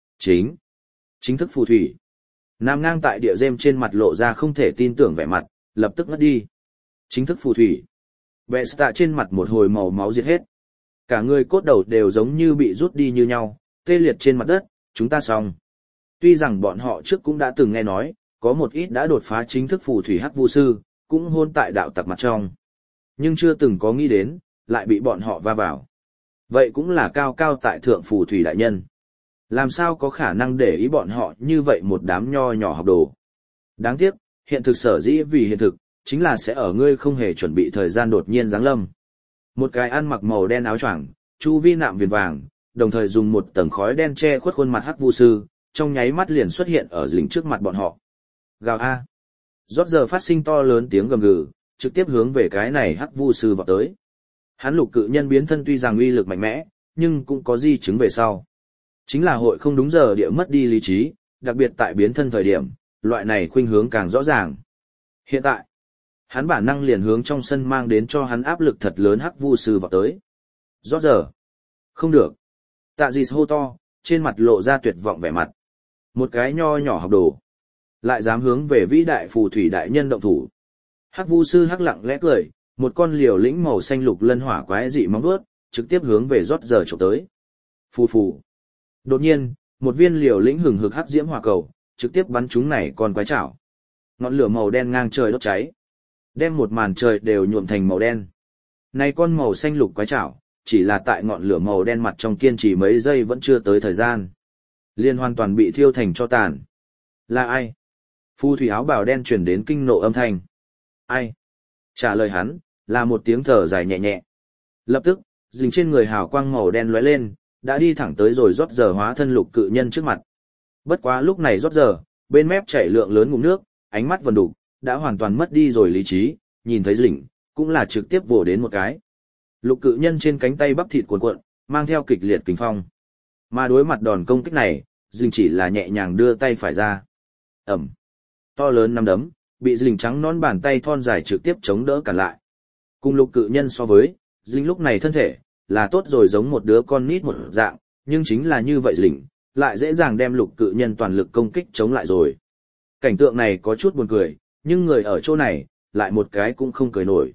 Chính thức phù thủy. Nằm ngang tại địa Gem trên mặt lộ ra không thể tin tưởng vẻ mặt, lập tức ngất đi. Chính thức phù thủy. Vesta trên mặt một hồi màu máu diệt hết. Cả người cốt đầu đều giống như bị rút đi như nhau, tê liệt trên mặt đất, chúng ta xong. Tuy rằng bọn họ trước cũng đã từng nghe nói, có một ít đã đột phá chính thức phù thủy hắc vu sư, cũng hôn tại đạo tặc mặt trong. Nhưng chưa từng có nghĩ đến, lại bị bọn họ va vào. Vậy cũng là cao cao tại thượng phù thủy đại nhân. Làm sao có khả năng để ý bọn họ như vậy một đám nho nhỏ học đồ. Đáng tiếc, hiện thực sở dĩ vì hiện thực, chính là sẽ ở ngươi không hề chuẩn bị thời gian đột nhiên giáng lâm. Một cái ăn mặc màu đen áo choàng, chu vi nạm viền vàng, đồng thời dùng một tầng khói đen che khuất khuôn mặt hắc vu sư, trong nháy mắt liền xuất hiện ở lình trước mặt bọn họ. Gào a. Rót giờ phát sinh to lớn tiếng gầm gừ, trực tiếp hướng về cái này hắc vu sư vọt tới. Hắn lục cự nhân biến thân tuy rằng uy lực mạnh mẽ, nhưng cũng có di chứng về sau. Chính là hội không đúng giờ địa mất đi lý trí, đặc biệt tại biến thân thời điểm, loại này khuynh hướng càng rõ ràng. Hiện tại, hắn bản năng liền hướng trong sân mang đến cho hắn áp lực thật lớn hắc vu sư vọt tới. Rót giờ. Không được. Tạ Dị hô to, trên mặt lộ ra tuyệt vọng vẻ mặt. Một cái nho nhỏ học đồ. Lại dám hướng về vĩ đại phù thủy đại nhân động thủ. Hắc vu sư hắc lặng lẽ cười, một con liều lĩnh màu xanh lục lân hỏa quái dị móng vuốt, trực tiếp hướng về rót giờ chụp tới. Phù phù. Đột nhiên, một viên liều lĩnh hừng hực hắc diễm hỏa cầu, trực tiếp bắn trúng này con quái chảo. Ngọn lửa màu đen ngang trời đốt cháy, đem một màn trời đều nhuộm thành màu đen. Này con màu xanh lục quái chảo, chỉ là tại ngọn lửa màu đen mặt trong kiên trì mấy giây vẫn chưa tới thời gian. Liền hoàn toàn bị thiêu thành tro tàn. Là ai? Phù thủy áo bào đen truyền đến kinh nộ âm thanh. Ai? Trả lời hắn, là một tiếng thở dài nhẹ nhẹ. Lập tức, dính trên người hào quang màu đen lóe lên, đã đi thẳng tới rồi rót giờ hóa thân lục cự nhân trước mặt. Bất quá lúc này rót giờ, bên mép chảy lượng lớn ngụm nước, ánh mắt vần đục, đã hoàn toàn mất đi rồi lý trí, nhìn thấy dĩnh, cũng là trực tiếp vồ đến một cái. Lục cự nhân trên cánh tay bắp thịt cuộn cuộn, mang theo kịch liệt kình phong. Mà đối mặt đòn công kích này, dĩnh chỉ là nhẹ nhàng đưa tay phải ra. Ẩm. To lớn nắm đấm, bị dĩnh trắng nón bàn tay thon dài trực tiếp chống đỡ cản lại. Cùng lục cự nhân so với, dĩnh lúc này thân thể, là tốt rồi giống một đứa con nít một dạng, nhưng chính là như vậy dĩnh, lại dễ dàng đem lục cự nhân toàn lực công kích chống lại rồi. Cảnh tượng này có chút buồn cười, nhưng người ở chỗ này, lại một cái cũng không cười nổi.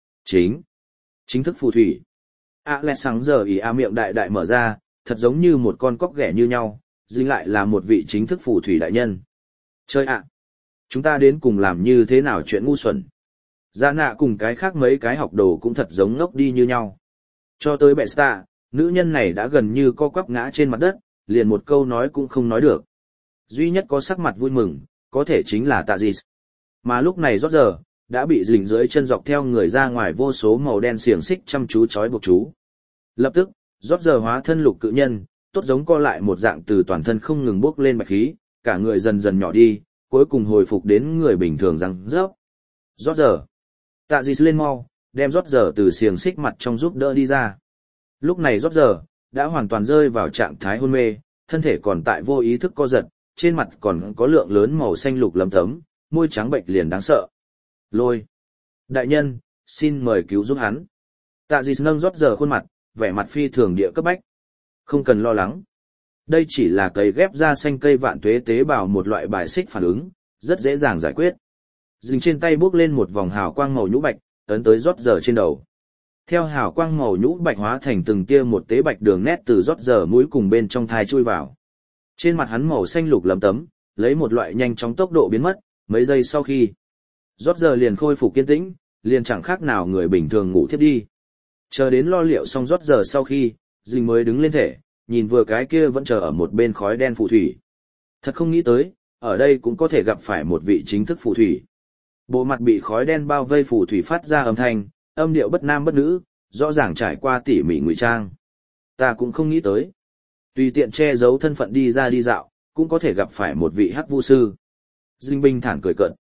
Chính thức phù thủy. Alexander ý miệng đại đại mở ra, thật giống như một con cóc ghẻ như nhau, dính lại là một vị chính thức phù thủy đại nhân. Chơi ạ! Chúng ta đến cùng làm như thế nào chuyện ngu xuẩn. Gia nạ cùng cái khác mấy cái học đồ cũng thật giống ngốc đi như nhau. Cho tới Besta, nữ nhân này đã gần như co quắp ngã trên mặt đất, liền một câu nói cũng không nói được. Duy nhất có sắc mặt vui mừng, có thể chính là Tạ Dị. Mà lúc này rót giờ, đã bị dình dưới chân dọc theo người ra ngoài vô số màu đen xiềng xích chăm chú trói buộc chú. Lập tức, rót giờ hóa thân lục cự nhân, tốt giống co lại một dạng từ toàn thân không ngừng bốc lên bạch khí, cả người dần dần nhỏ đi, cuối cùng hồi phục đến người bình thường răng rớp. Rót giờ. Tạ Dị lên mau, đem rót giờ từ xiềng xích mặt trong giúp đỡ đi ra. Lúc này rót giờ, đã hoàn toàn rơi vào trạng thái hôn mê, thân thể còn tại vô ý thức co giật, trên mặt còn có lượng lớn màu xanh lục lấm tấm, môi trắng bệnh liền đáng sợ. Lôi. Đại nhân, xin mời cứu giúp hắn. Tạ Dị nâng rót giờ khuôn mặt, vẻ mặt phi thường địa cấp bách. Không cần lo lắng. Đây chỉ là cấy ghép ra xanh cây vạn tuế tế bào một loại bài xích phản ứng, rất dễ dàng giải quyết. Dính trên tay bước lên một vòng hào quang màu nhũ bạch, ấn tới rót giờ trên đầu. Theo hào quang màu nhũ bạch hóa thành từng tia một tế bạch đường nét từ rót giờ mũi cùng bên trong thai chui vào. Trên mặt hắn màu xanh lục lấm tấm, lấy một loại nhanh chóng tốc độ biến mất, mấy giây sau khi rót giờ liền khôi phục kiên tĩnh, liền chẳng khác nào người bình thường ngủ thiếp đi. Chờ đến lo liệu xong rót giờ sau khi, Dinh mới đứng lên thể, nhìn vừa cái kia vẫn chờ ở một bên khói đen phù thủy. Thật không nghĩ tới, ở đây cũng có thể gặp phải một vị chính thức phù thủy. Bộ mặt bị khói đen bao vây phù thủy phát ra âm thanh, âm điệu bất nam bất nữ, rõ ràng trải qua tỉ mỉ ngụy trang. Ta cũng không nghĩ tới. Tùy tiện che giấu thân phận đi ra đi dạo, cũng có thể gặp phải một vị hắc vu sư. Dinh bình thản cười cợt.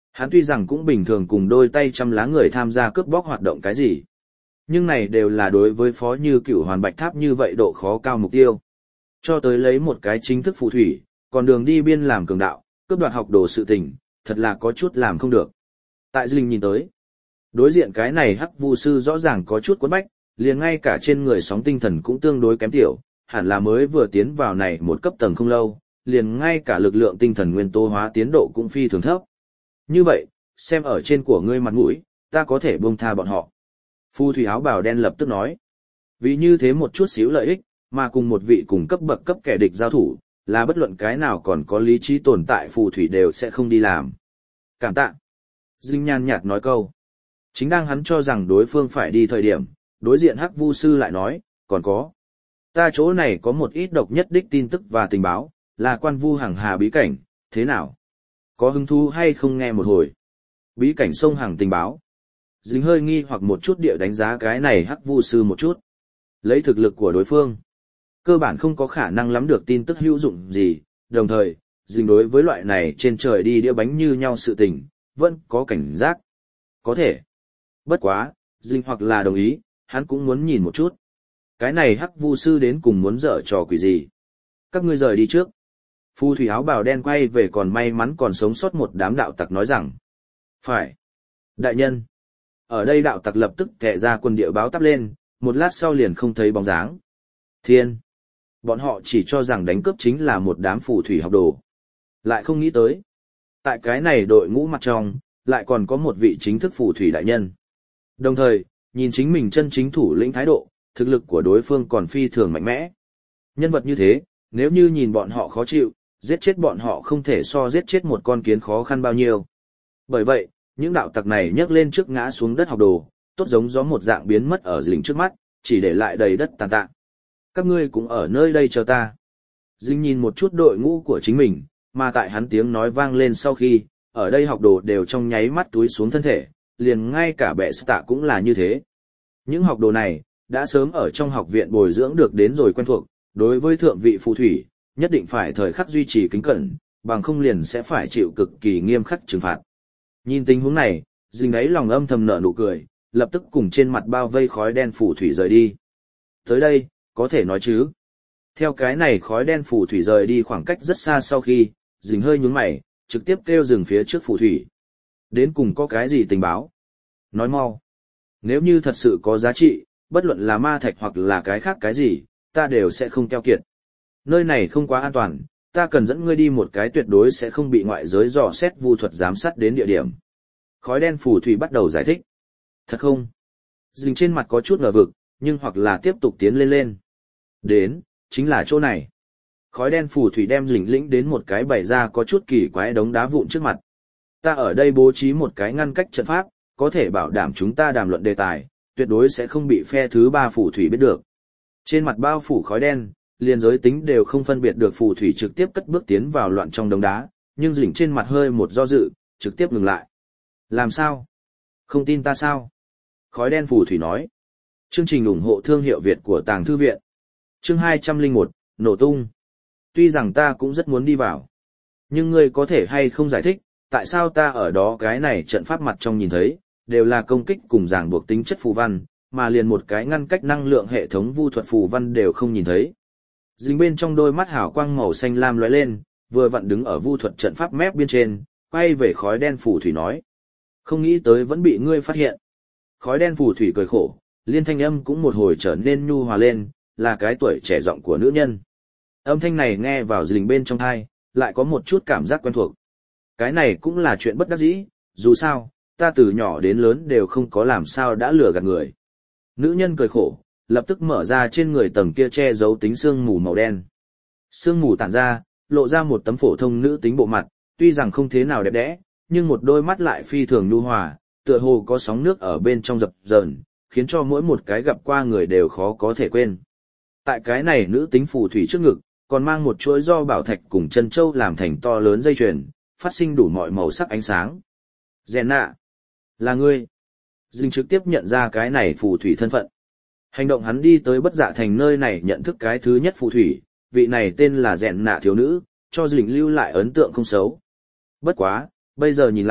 Hắn tuy rằng cũng bình thường cùng đôi tay trăm lá người tham gia cướp bóc hoạt động cái gì, nhưng này đều là đối với Phó Như Cửu Hoàn Bạch Tháp như vậy độ khó cao mục tiêu. Cho tới lấy một cái chính thức phù thủy, còn đường đi biên làm cường đạo, cướp đoạt học đồ sự tình, thật là có chút làm không được. Tại Dinh nhìn tới, đối diện cái này Hắc Vu sư rõ ràng có chút quấn bách, liền ngay cả trên người sóng tinh thần cũng tương đối kém tiểu, hẳn là mới vừa tiến vào này một cấp tầng không lâu, liền ngay cả lực lượng tinh thần nguyên tố hóa tiến độ cũng phi thường thấp. Như vậy, xem ở trên của ngươi mặt mũi, ta có thể buông tha bọn họ. Phù thủy áo bào đen lập tức nói. Vì như thế một chút xíu lợi ích, mà cùng một vị cùng cấp bậc cấp kẻ địch giao thủ, là bất luận cái nào còn có lý trí tồn tại phù thủy đều sẽ không đi làm. Cảm tạ. Dinh nhàn nhạt nói câu. Chính đang hắn cho rằng đối phương phải đi thời điểm, đối diện Hắc Vu sư lại nói, còn có. Ta chỗ này có một ít độc nhất đích tin tức và tình báo, là quan vu hàng hà bí cảnh, thế nào? Có hứng thú hay không nghe một hồi? Bí cảnh sông hàng tình báo. Dính hơi nghi hoặc một chút địa đánh giá cái này Hắc Vu sư một chút. Lấy thực lực của đối phương, cơ bản không có khả năng lắm được tin tức hữu dụng gì, đồng thời, dính đối với loại này trên trời đi đĩa bánh như nhau sự tình, vẫn có cảnh giác. Có thể. Bất quá, dính hoặc là đồng ý, hắn cũng muốn nhìn một chút. Cái này Hắc Vu sư đến cùng muốn dở trò quỷ gì? Các ngươi rời đi trước. Phù thủy áo bào đen quay về còn may mắn còn sống sót một đám đạo tặc nói rằng. Phải. Đại nhân. Ở đây đạo tặc lập tức kẻ ra quân địa báo tắp lên, một lát sau liền không thấy bóng dáng. Thiên. Bọn họ chỉ cho rằng đánh cướp chính là một đám phù thủy học đồ. Lại không nghĩ tới. Tại cái này đội ngũ mặt trong, lại còn có một vị chính thức phù thủy đại nhân. Đồng thời, nhìn chính mình chân chính thủ lĩnh thái độ, thực lực của đối phương còn phi thường mạnh mẽ. Nhân vật như thế, nếu như nhìn bọn họ khó chịu, giết chết bọn họ không thể so giết chết một con kiến khó khăn bao nhiêu. Bởi vậy, những đạo tặc này nhấc lên trước ngã xuống đất học đồ, tốt giống gió một dạng biến mất ở Dinh trước mắt, chỉ để lại đầy đất tàn tạ. Các ngươi cũng ở nơi đây chờ ta. Dinh nhìn một chút đội ngũ của chính mình, mà tại hắn tiếng nói vang lên sau khi, ở đây học đồ đều trong nháy mắt túi xuống thân thể, liền ngay cả bệ tạ cũng là như thế. Những học đồ này, đã sớm ở trong học viện bồi dưỡng được đến rồi quen thuộc, đối với thượng vị phù thủy, nhất định phải thời khắc duy trì kính cẩn, bằng không liền sẽ phải chịu cực kỳ nghiêm khắc trừng phạt. Nhìn tình huống này, Dinh đấy lòng âm thầm nở nụ cười, lập tức cùng trên mặt bao vây khói đen phù thủy rời đi. Tới đây, có thể nói chứ. Theo cái này khói đen phù thủy rời đi khoảng cách rất xa sau khi, Dinh hơi nhướng mày, trực tiếp kêu dừng phía trước phù thủy. Đến cùng có cái gì tình báo? Nói mau. Nếu như thật sự có giá trị, bất luận là ma thạch hoặc là cái khác cái gì, ta đều sẽ không keo kiệt. Nơi này không quá an toàn, ta cần dẫn ngươi đi một cái tuyệt đối sẽ không bị ngoại giới dò xét vu thuật giám sát đến địa điểm. Khói đen phù thủy bắt đầu giải thích. Thật không? Dinh trên mặt có chút ngờ vực, nhưng hoặc là tiếp tục tiến lên lên. Đến, chính là chỗ này. Khói đen phù thủy đem Dinh lĩnh đến một cái bày ra có chút kỳ quái đống đá vụn trước mặt. Ta ở đây bố trí một cái ngăn cách trận pháp, có thể bảo đảm chúng ta đàm luận đề tài, tuyệt đối sẽ không bị phe thứ ba phù thủy biết được. Trên mặt bao phủ khói đen, liền giới tính đều không phân biệt được phù thủy trực tiếp cất bước tiến vào loạn trong đống đá, nhưng Dinh trên mặt hơi một do dự, trực tiếp ngừng lại. Làm sao? Không tin ta sao? Khói đen phù thủy nói. Chương trình ủng hộ thương hiệu Việt của Tàng Thư Viện. Chương 201, nổ tung. Tuy rằng ta cũng rất muốn đi vào, nhưng ngươi có thể hay không giải thích, tại sao ta ở đó cái này trận pháp mặt trong nhìn thấy, đều là công kích cùng ràng buộc tính chất phù văn, mà liền một cái ngăn cách năng lượng hệ thống vu thuật phù văn đều không nhìn thấy. Dính bên trong đôi mắt hào quang màu xanh lam lóe lên, vừa vặn đứng ở vu thuật trận pháp mép bên trên, quay về khói đen phù thủy nói. Không nghĩ tới vẫn bị ngươi phát hiện. Khói đen phù thủy cười khổ, liên thanh âm cũng một hồi trở nên nhu hòa lên, là cái tuổi trẻ giọng của nữ nhân. Âm thanh này nghe vào Dính bên trong tai, lại có một chút cảm giác quen thuộc. Cái này cũng là chuyện bất đắc dĩ, dù sao, ta từ nhỏ đến lớn đều không có làm sao đã lừa gạt người. Nữ nhân cười khổ, lập tức mở ra trên người tầng kia che giấu tính sương mù màu đen. Sương mù tản ra, lộ ra một tấm phổ thông nữ tính bộ mặt, tuy rằng không thế nào đẹp đẽ, nhưng một đôi mắt lại phi thường nhu hòa, tựa hồ có sóng nước ở bên trong dập dờn, khiến cho mỗi một cái gặp qua người đều khó có thể quên. Tại cái này nữ tính phù thủy trước ngực, còn mang một chuỗi do bảo thạch cùng chân châu làm thành to lớn dây chuyền, phát sinh đủ mọi màu sắc ánh sáng. Rèn nạ, là ngươi. Dinh trực tiếp nhận ra cái này phù thủy thân phận. Hành động hắn đi tới Bất Dạ Thành nơi này nhận thức cái thứ nhất phù thủy, vị này tên là Rèn nạ thiếu nữ, cho Dinh lưu lại ấn tượng không xấu. Bất quá, bây giờ nhìn lại,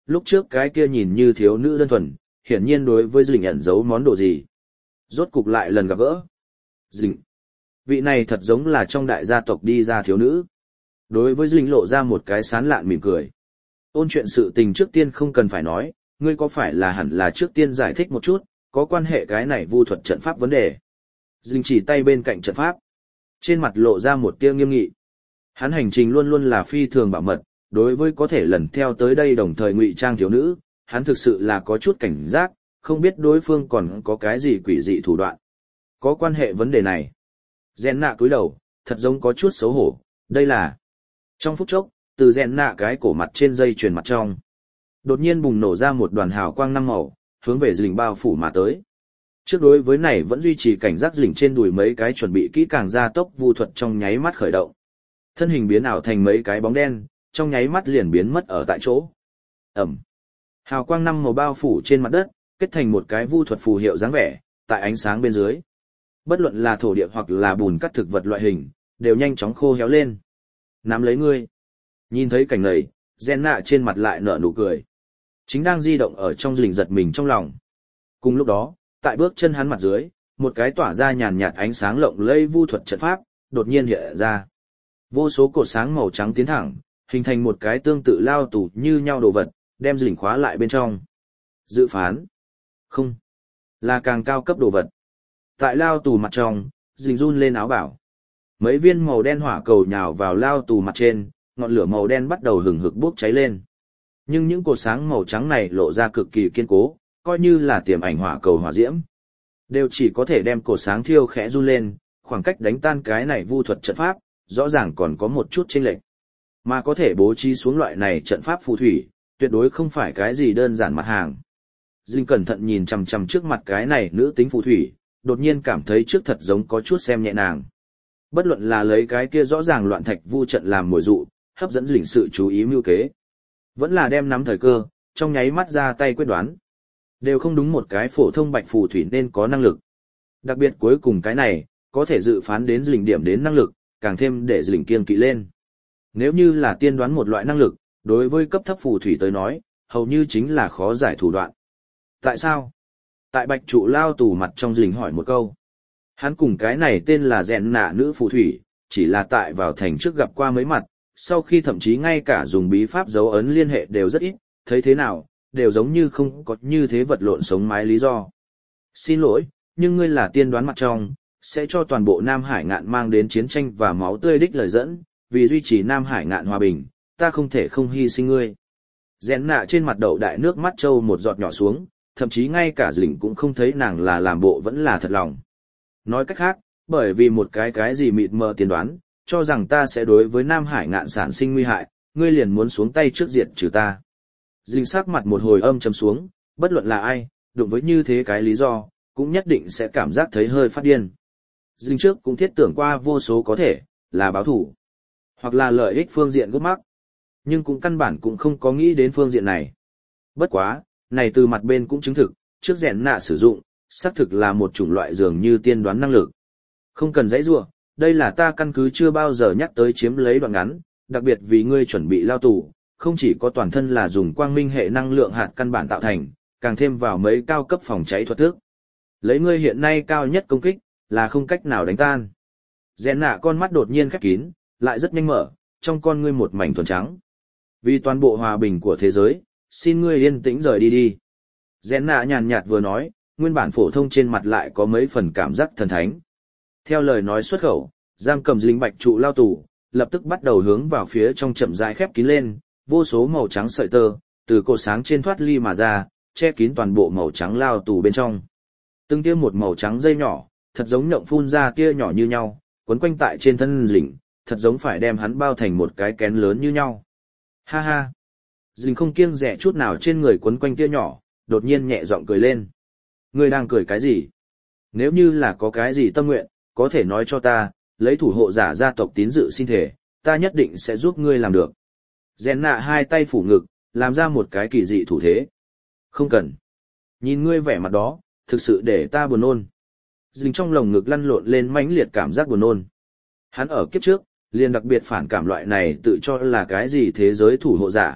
Lúc trước cái kia nhìn như thiếu nữ đơn thuần, hiển nhiên đối với Dĩnh ẩn giấu món đồ gì. Rốt cục lại lần gặp gỡ. Dĩnh. Vị này thật giống là trong đại gia tộc đi ra thiếu nữ. Đối với Dĩnh lộ ra một cái sán lạn mỉm cười. Ôn chuyện sự tình trước tiên không cần phải nói, ngươi có phải là hẳn là trước tiên giải thích một chút, có quan hệ cái này vu thuật trận pháp vấn đề. Dĩnh chỉ tay bên cạnh trận pháp. Trên mặt lộ ra một tia nghiêm nghị. Hắn hành trình luôn luôn là phi thường bảo mật, đối với có thể lần theo tới đây đồng thời ngụy trang thiếu nữ, hắn thực sự là có chút cảnh giác, không biết đối phương còn có cái gì quỷ dị thủ đoạn. Có quan hệ vấn đề này. Rèn nạ cúi đầu, thật giống có chút xấu hổ, đây là... Trong phút chốc, từ rèn nạ cái cổ mặt trên dây chuyền mặt trong. Đột nhiên bùng nổ ra một đoàn hào quang năm màu, hướng về Dĩnh bao phủ mà tới. Trước đối với này vẫn duy trì cảnh giác Dĩnh trên đùi mấy cái chuẩn bị kỹ càng gia tốc vu thuật trong nháy mắt khởi động. Thân hình biến ảo thành mấy cái bóng đen, trong nháy mắt liền biến mất ở tại chỗ. Ẩm. Hào quang năm màu bao phủ trên mặt đất, kết thành một cái vu thuật phù hiệu dáng vẻ, tại ánh sáng bên dưới. Bất luận là thổ địa hoặc là bùn cắt thực vật loại hình, đều nhanh chóng khô héo lên. Nắm lấy ngươi. Nhìn thấy cảnh này, Gen nạ trên mặt lại nở nụ cười. Chính đang di động ở trong Dĩnh giật mình trong lòng. Cùng lúc đó, tại bước chân hắn mặt dưới, một cái tỏa ra nhàn nhạt ánh sáng lộng lẫy vu thuật trận pháp, đột nhiên hiện ra. Vô số cột sáng màu trắng tiến thẳng, hình thành một cái tương tự lao tù như nhau đồ vật, đem Dĩnh khóa lại bên trong. Dự phán. Không. Là càng cao cấp đồ vật. Tại lao tù mặt trong, Dĩnh run lên áo bảo. Mấy viên màu đen hỏa cầu nhào vào lao tù mặt trên, ngọn lửa màu đen bắt đầu hừng hực bốc cháy lên. Nhưng những cột sáng màu trắng này lộ ra cực kỳ kiên cố, coi như là tiềm ảnh hỏa cầu hỏa diễm. Đều chỉ có thể đem cột sáng thiêu khẽ run lên, khoảng cách đánh tan cái này vu thuật trận pháp, rõ ràng còn có một chút chênh lệch. Mà có thể bố trí xuống loại này trận pháp phù thủy, tuyệt đối không phải cái gì đơn giản mặt hàng. Dĩnh cẩn thận nhìn chằm chằm trước mặt cái này nữ tính phù thủy, đột nhiên cảm thấy trước thật giống có chút xem nhẹ nàng. Bất luận là lấy cái kia rõ ràng loạn thạch vu trận làm mồi dụ, hấp dẫn Dĩnh sự chú ý mưu kế, vẫn là đem nắm thời cơ, trong nháy mắt ra tay quyết đoán. Đều không đúng một cái phổ thông bạch phù thủy nên có năng lực. Đặc biệt cuối cùng cái này, có thể dự phán đến Dĩnh điểm đến năng lực, càng thêm để Dĩnh kiêng kỵ lên. Nếu như là tiên đoán một loại năng lực, đối với cấp thấp phù thủy tới nói, hầu như chính là khó giải thủ đoạn. Tại sao? Tại bạch trụ lao tù mặt trong Dĩnh hỏi một câu. Hắn cùng cái này tên là Rèn nạ nữ phù thủy, chỉ là tại vào thành trước gặp qua mấy mặt, sau khi thậm chí ngay cả dùng bí pháp dấu ấn liên hệ đều rất ít, thấy thế nào, đều giống như không có như thế vật lộn sống mái lý do. Xin lỗi, nhưng ngươi là tiên đoán mặt trong, sẽ cho toàn bộ Nam Hải ngạn mang đến chiến tranh và máu tươi đích lời dẫn, vì duy trì Nam Hải ngạn hòa bình, ta không thể không hy sinh ngươi. Rèn nạ trên mặt đậu đại nước mắt trâu một giọt nhỏ xuống, thậm chí ngay cả Dĩnh cũng không thấy nàng là làm bộ vẫn là thật lòng. Nói cách khác, bởi vì một cái gì mịt mờ tiên đoán, cho rằng ta sẽ đối với Nam Hải ngạn sản sinh nguy hại, ngươi liền muốn xuống tay trước diệt trừ ta. Dĩnh sắc mặt một hồi âm trầm xuống, bất luận là ai, đụng với như thế cái lý do, cũng nhất định sẽ cảm giác thấy hơi phát điên. Dĩnh trước cũng thiết tưởng qua vô số có thể, là báo thủ, hoặc là lợi ích phương diện gốc mắc, nhưng cũng căn bản cũng không có nghĩ đến phương diện này. Bất quá, này từ mặt bên cũng chứng thực, trước Rèn nạ sử dụng, xác thực là một chủng loại dường như tiên đoán năng lực. Không cần dãy rủa, đây là ta căn cứ chưa bao giờ nhắc tới chiếm lấy đoạn ngắn, đặc biệt vì ngươi chuẩn bị lao tù, không chỉ có toàn thân là dùng quang minh hệ năng lượng hạt căn bản tạo thành, càng thêm vào mấy cao cấp phòng cháy thuật thức. Lấy ngươi hiện nay cao nhất công kích, là không cách nào đánh tan. Rèn nạ con mắt đột nhiên khép kín, lại rất nhanh mở, trong con ngươi một mảnh thuần trắng. Vì toàn bộ hòa bình của thế giới, xin ngươi yên tĩnh rời đi đi. Rèn nạ nhàn nhạt vừa nói, nguyên bản phổ thông trên mặt lại có mấy phần cảm giác thần thánh. Theo lời nói xuất khẩu, giam cầm Dĩnh bạch trụ lao tù, lập tức bắt đầu hướng vào phía trong chậm rãi khép kín lên, vô số màu trắng sợi tơ, từ cột sáng trên thoát ly mà ra, che kín toàn bộ màu trắng lao tù bên trong. Từng tia một màu trắng dây nhỏ, thật giống nhộng phun ra tia nhỏ như nhau, quấn quanh tại trên thân Dĩnh, thật giống phải đem hắn bao thành một cái kén lớn như nhau. Ha ha! Dĩnh không kiêng dè chút nào trên người quấn quanh tia nhỏ, đột nhiên nhẹ giọng cười lên. Ngươi đang cười cái gì? Nếu như là có cái gì tâm nguyện, có thể nói cho ta, lấy thủ hộ giả gia tộc tín dự xin thể, ta nhất định sẽ giúp ngươi làm được. Rèn nạ hai tay phủ ngực, làm ra một cái kỳ dị thủ thế. Không cần. Nhìn ngươi vẻ mặt đó, thực sự để ta buồn nôn. Dĩnh trong lồng ngực lăn lộn lên mãnh liệt cảm giác buồn nôn. Hắn ở kiếp trước, liền đặc biệt phản cảm loại này tự cho là cái gì thế giới thủ hộ giả,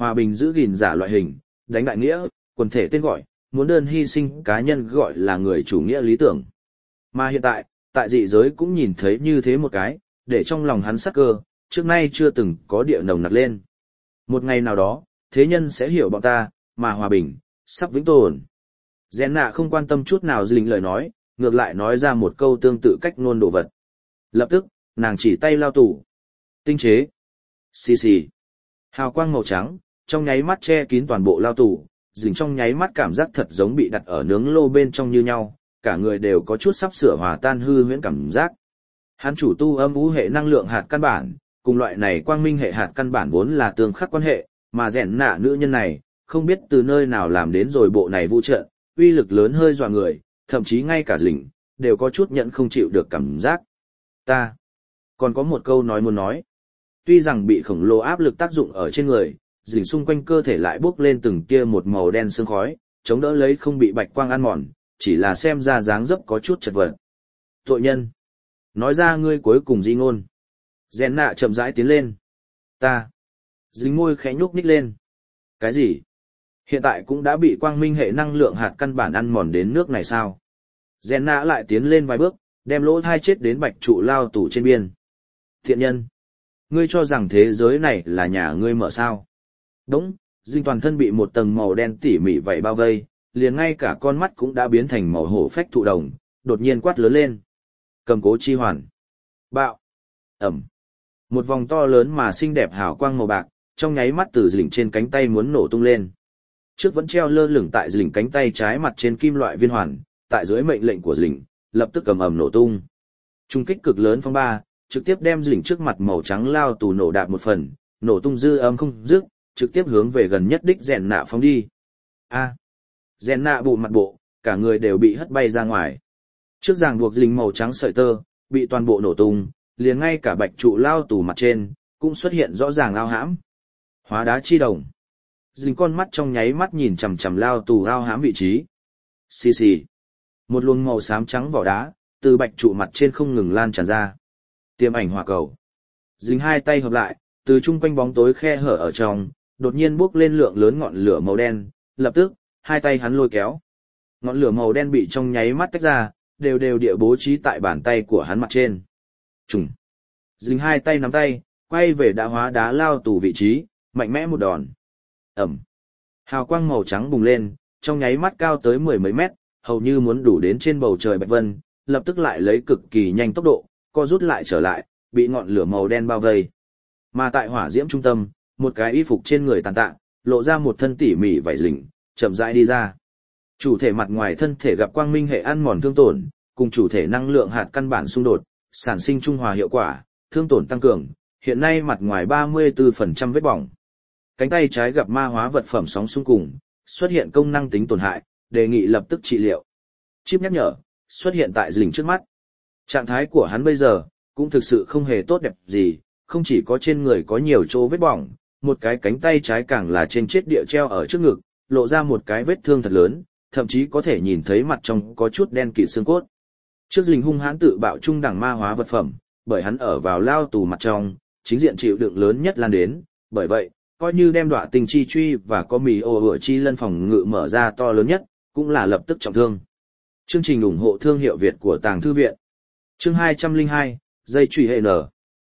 hòa bình giữ gìn giả loại hình, đánh đại nghĩa, quần thể tên gọi, muốn đơn hy sinh cá nhân gọi là người chủ nghĩa lý tưởng. Mà hiện tại dị giới cũng nhìn thấy như thế một cái, để trong lòng hắn sắc cơ, trước nay chưa từng có địa nồng nặc lên. Một ngày nào đó, thế nhân sẽ hiểu bọn ta, mà hòa bình, sắp vĩnh tồn. Rèn nạ không quan tâm chút nào dính lời nói, ngược lại nói ra một câu tương tự cách ngôn đồ vật. Lập tức, nàng chỉ tay lao tủ. Tinh chế. Xì xì. Hào quang màu trắng, trong nháy mắt che kín toàn bộ lao tủ, dính trong nháy mắt cảm giác thật giống bị đặt ở nướng lô bên trong như nhau, cả người đều có chút sắp sửa hòa tan hư huyễn cảm giác. Hắn chủ tu âm vũ hệ năng lượng hạt căn bản, cùng loại này quang minh hệ hạt căn bản vốn là tương khắc quan hệ, mà rèn nạ nữ nhân này, không biết từ nơi nào làm đến rồi bộ này vũ trận, uy lực lớn hơi dọa người, thậm chí ngay cả dình, đều có chút nhận không chịu được cảm giác. Ta, còn có một câu nói muốn nói. Tuy rằng bị khổng lồ áp lực tác dụng ở trên người, dình xung quanh cơ thể lại bốc lên từng tia một màu đen sương khói, chống đỡ lấy không bị bạch quang ăn mòn, chỉ là xem ra dáng dấp có chút chật vật. Tội nhân, nói ra ngươi cuối cùng di ngôn. Rèn nạ chậm rãi tiến lên. Ta, dính môi khẽ nhúc nhích lên. Cái gì? Hiện tại cũng đã bị quang minh hệ năng lượng hạt căn bản ăn mòn đến nước này sao? Rèn nạ lại tiến lên vài bước, đem lỗ thai chết đến bạch trụ lao tủ trên biên. Thiện nhân, ngươi cho rằng thế giới này là nhà ngươi mở sao? Đúng, dính toàn thân bị một tầng màu đen tỉ mỉ vậy bao vây, liền ngay cả con mắt cũng đã biến thành màu hổ phách thụ đồng, đột nhiên quát lớn lên. Cầm cố chi hoàn. Bạo. Ẩm. Một vòng to lớn mà xinh đẹp hào quang màu bạc, trong nháy mắt từ dỉnh trên cánh tay muốn nổ tung lên. Trước vẫn treo lơ lửng tại dỉnh cánh tay trái mặt trên kim loại viên hoàn, tại dưới mệnh lệnh của dỉnh, lập tức ầm ầm nổ tung. Trung kích cực lớn phong ba, trực tiếp đem dỉnh trước mặt màu trắng lao tù nổ đạp một phần, nổ tung dư âm không dứt, trực tiếp hướng về gần nhất đích rèn nạ phóng đi. A. Rèn nạ bụ mặt bộ, cả người đều bị hất bay ra ngoài. Trước ràng buộc dỉnh màu trắng sợi tơ, bị toàn bộ nổ tung, liền ngay cả bạch trụ lao tù mặt trên, cũng xuất hiện rõ ràng ao hãm. Hóa đá chi đồng. Dính con mắt trong nháy mắt nhìn chằm chằm lao tù ao hãm vị trí. Xì xì. Một luồng màu xám trắng vỏ đá, từ bạch trụ mặt trên không ngừng lan tràn ra. Tiêm ảnh hỏa cầu. Dính hai tay hợp lại, từ chung quanh bóng tối khe hở ở trong, đột nhiên bốc lên lượng lớn ngọn lửa màu đen, lập tức, hai tay hắn lôi kéo. Ngọn lửa màu đen bị trong nháy mắt tách ra, đều đều địa bố trí tại bàn tay của hắn mặt trên. Trùng. Dính hai tay nắm tay, quay về đã hóa đá lao tù vị trí, mạnh mẽ một đòn. Ẩm. Hào quang màu trắng bùng lên, trong nháy mắt cao tới 10 mấy mét, hầu như muốn đủ đến trên bầu trời bạch vân, lập tức lại lấy cực kỳ nhanh tốc độ, co rút lại trở lại, bị ngọn lửa màu đen bao vây. Mà tại hỏa diễm trung tâm, một cái y phục trên người tàn tạ, lộ ra một thân tỉ mỉ vảy rình, chậm rãi đi ra. Chủ thể mặt ngoài thân thể gặp quang minh hệ ăn mòn thương tổn, cùng chủ thể năng lượng hạt căn bản xung đột, sản sinh trung hòa hiệu quả, thương tổn tăng cường, hiện nay mặt ngoài 34% vết bỏng. Cánh tay trái gặp ma hóa vật phẩm sóng xung cùng, xuất hiện công năng tính tổn hại, đề nghị lập tức trị liệu. Chip nhắc nhở, xuất hiện tại dình trước mắt. Trạng thái của hắn bây giờ, cũng thực sự không hề tốt đẹp gì, không chỉ có trên người có nhiều chỗ vết bỏng, một cái cánh tay trái càng là trên chết địa treo ở trước ngực, lộ ra một cái vết thương thật lớn, thậm chí có thể nhìn thấy mặt trong có chút đen kịt xương cốt. Trước dình hung hãn tự bạo trung đẳng ma hóa vật phẩm, bởi hắn ở vào lao tù mặt trong, chính diện chịu đựng lớn nhất lan đến, bởi vậy, coi như đem đọa tình chi truy và có mì ô ửa chi lân phòng ngự mở ra to lớn nhất, cũng là lập tức trọng thương. Chương trình ủng hộ thương hiệu Việt của Tàng Thư Viện. Chương 202, dây truy hệ nở.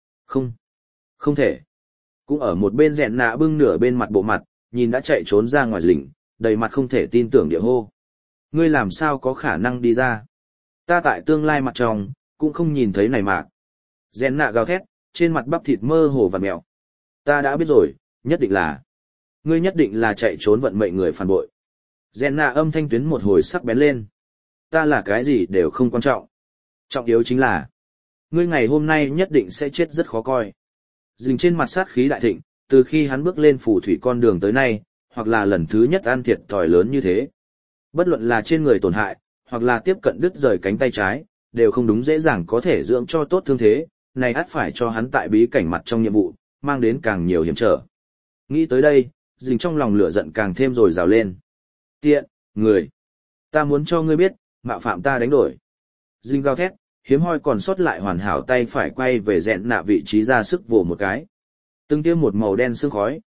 Không thể. Cũng ở một bên rèn nạ bưng nửa bên mặt bộ mặt, nhìn đã chạy trốn ra ngoài lĩnh, đầy mặt không thể tin tưởng địa hô. Ngươi làm sao có khả năng đi ra? Ta tại tương lai mặt trong, cũng không nhìn thấy này mà. Rèn nạ gào thét, trên mặt bắp thịt mơ hồ và mèo. Ta đã biết rồi, nhất định là. Ngươi nhất định là chạy trốn vận mệnh người phản bội. Rèn nạ âm thanh tuyến một hồi sắc bén lên. Ta là cái gì đều không quan trọng. Trọng yếu chính là, ngươi ngày hôm nay nhất định sẽ chết rất khó coi. Dình trên mặt sát khí đại thịnh, từ khi hắn bước lên phù thủy con đường tới nay, hoặc là lần thứ nhất ăn thiệt thòi lớn như thế. Bất luận là trên người tổn hại, hoặc là tiếp cận đứt rời cánh tay trái, đều không đúng dễ dàng có thể dưỡng cho tốt thương thế, này ắt phải cho hắn tại bí cảnh mặt trong nhiệm vụ, mang đến càng nhiều hiểm trở. Nghĩ tới đây, dình trong lòng lửa giận càng thêm rồi rào lên. Tiện, người. Ta muốn cho ngươi biết, mạo phạm ta đánh đổi. Dình gào thét, hiếm hoi còn sót lại hoàn hảo tay phải quay về rẽn nạ vị trí ra sức vồ một cái. Từng tiêm một màu đen sương khói,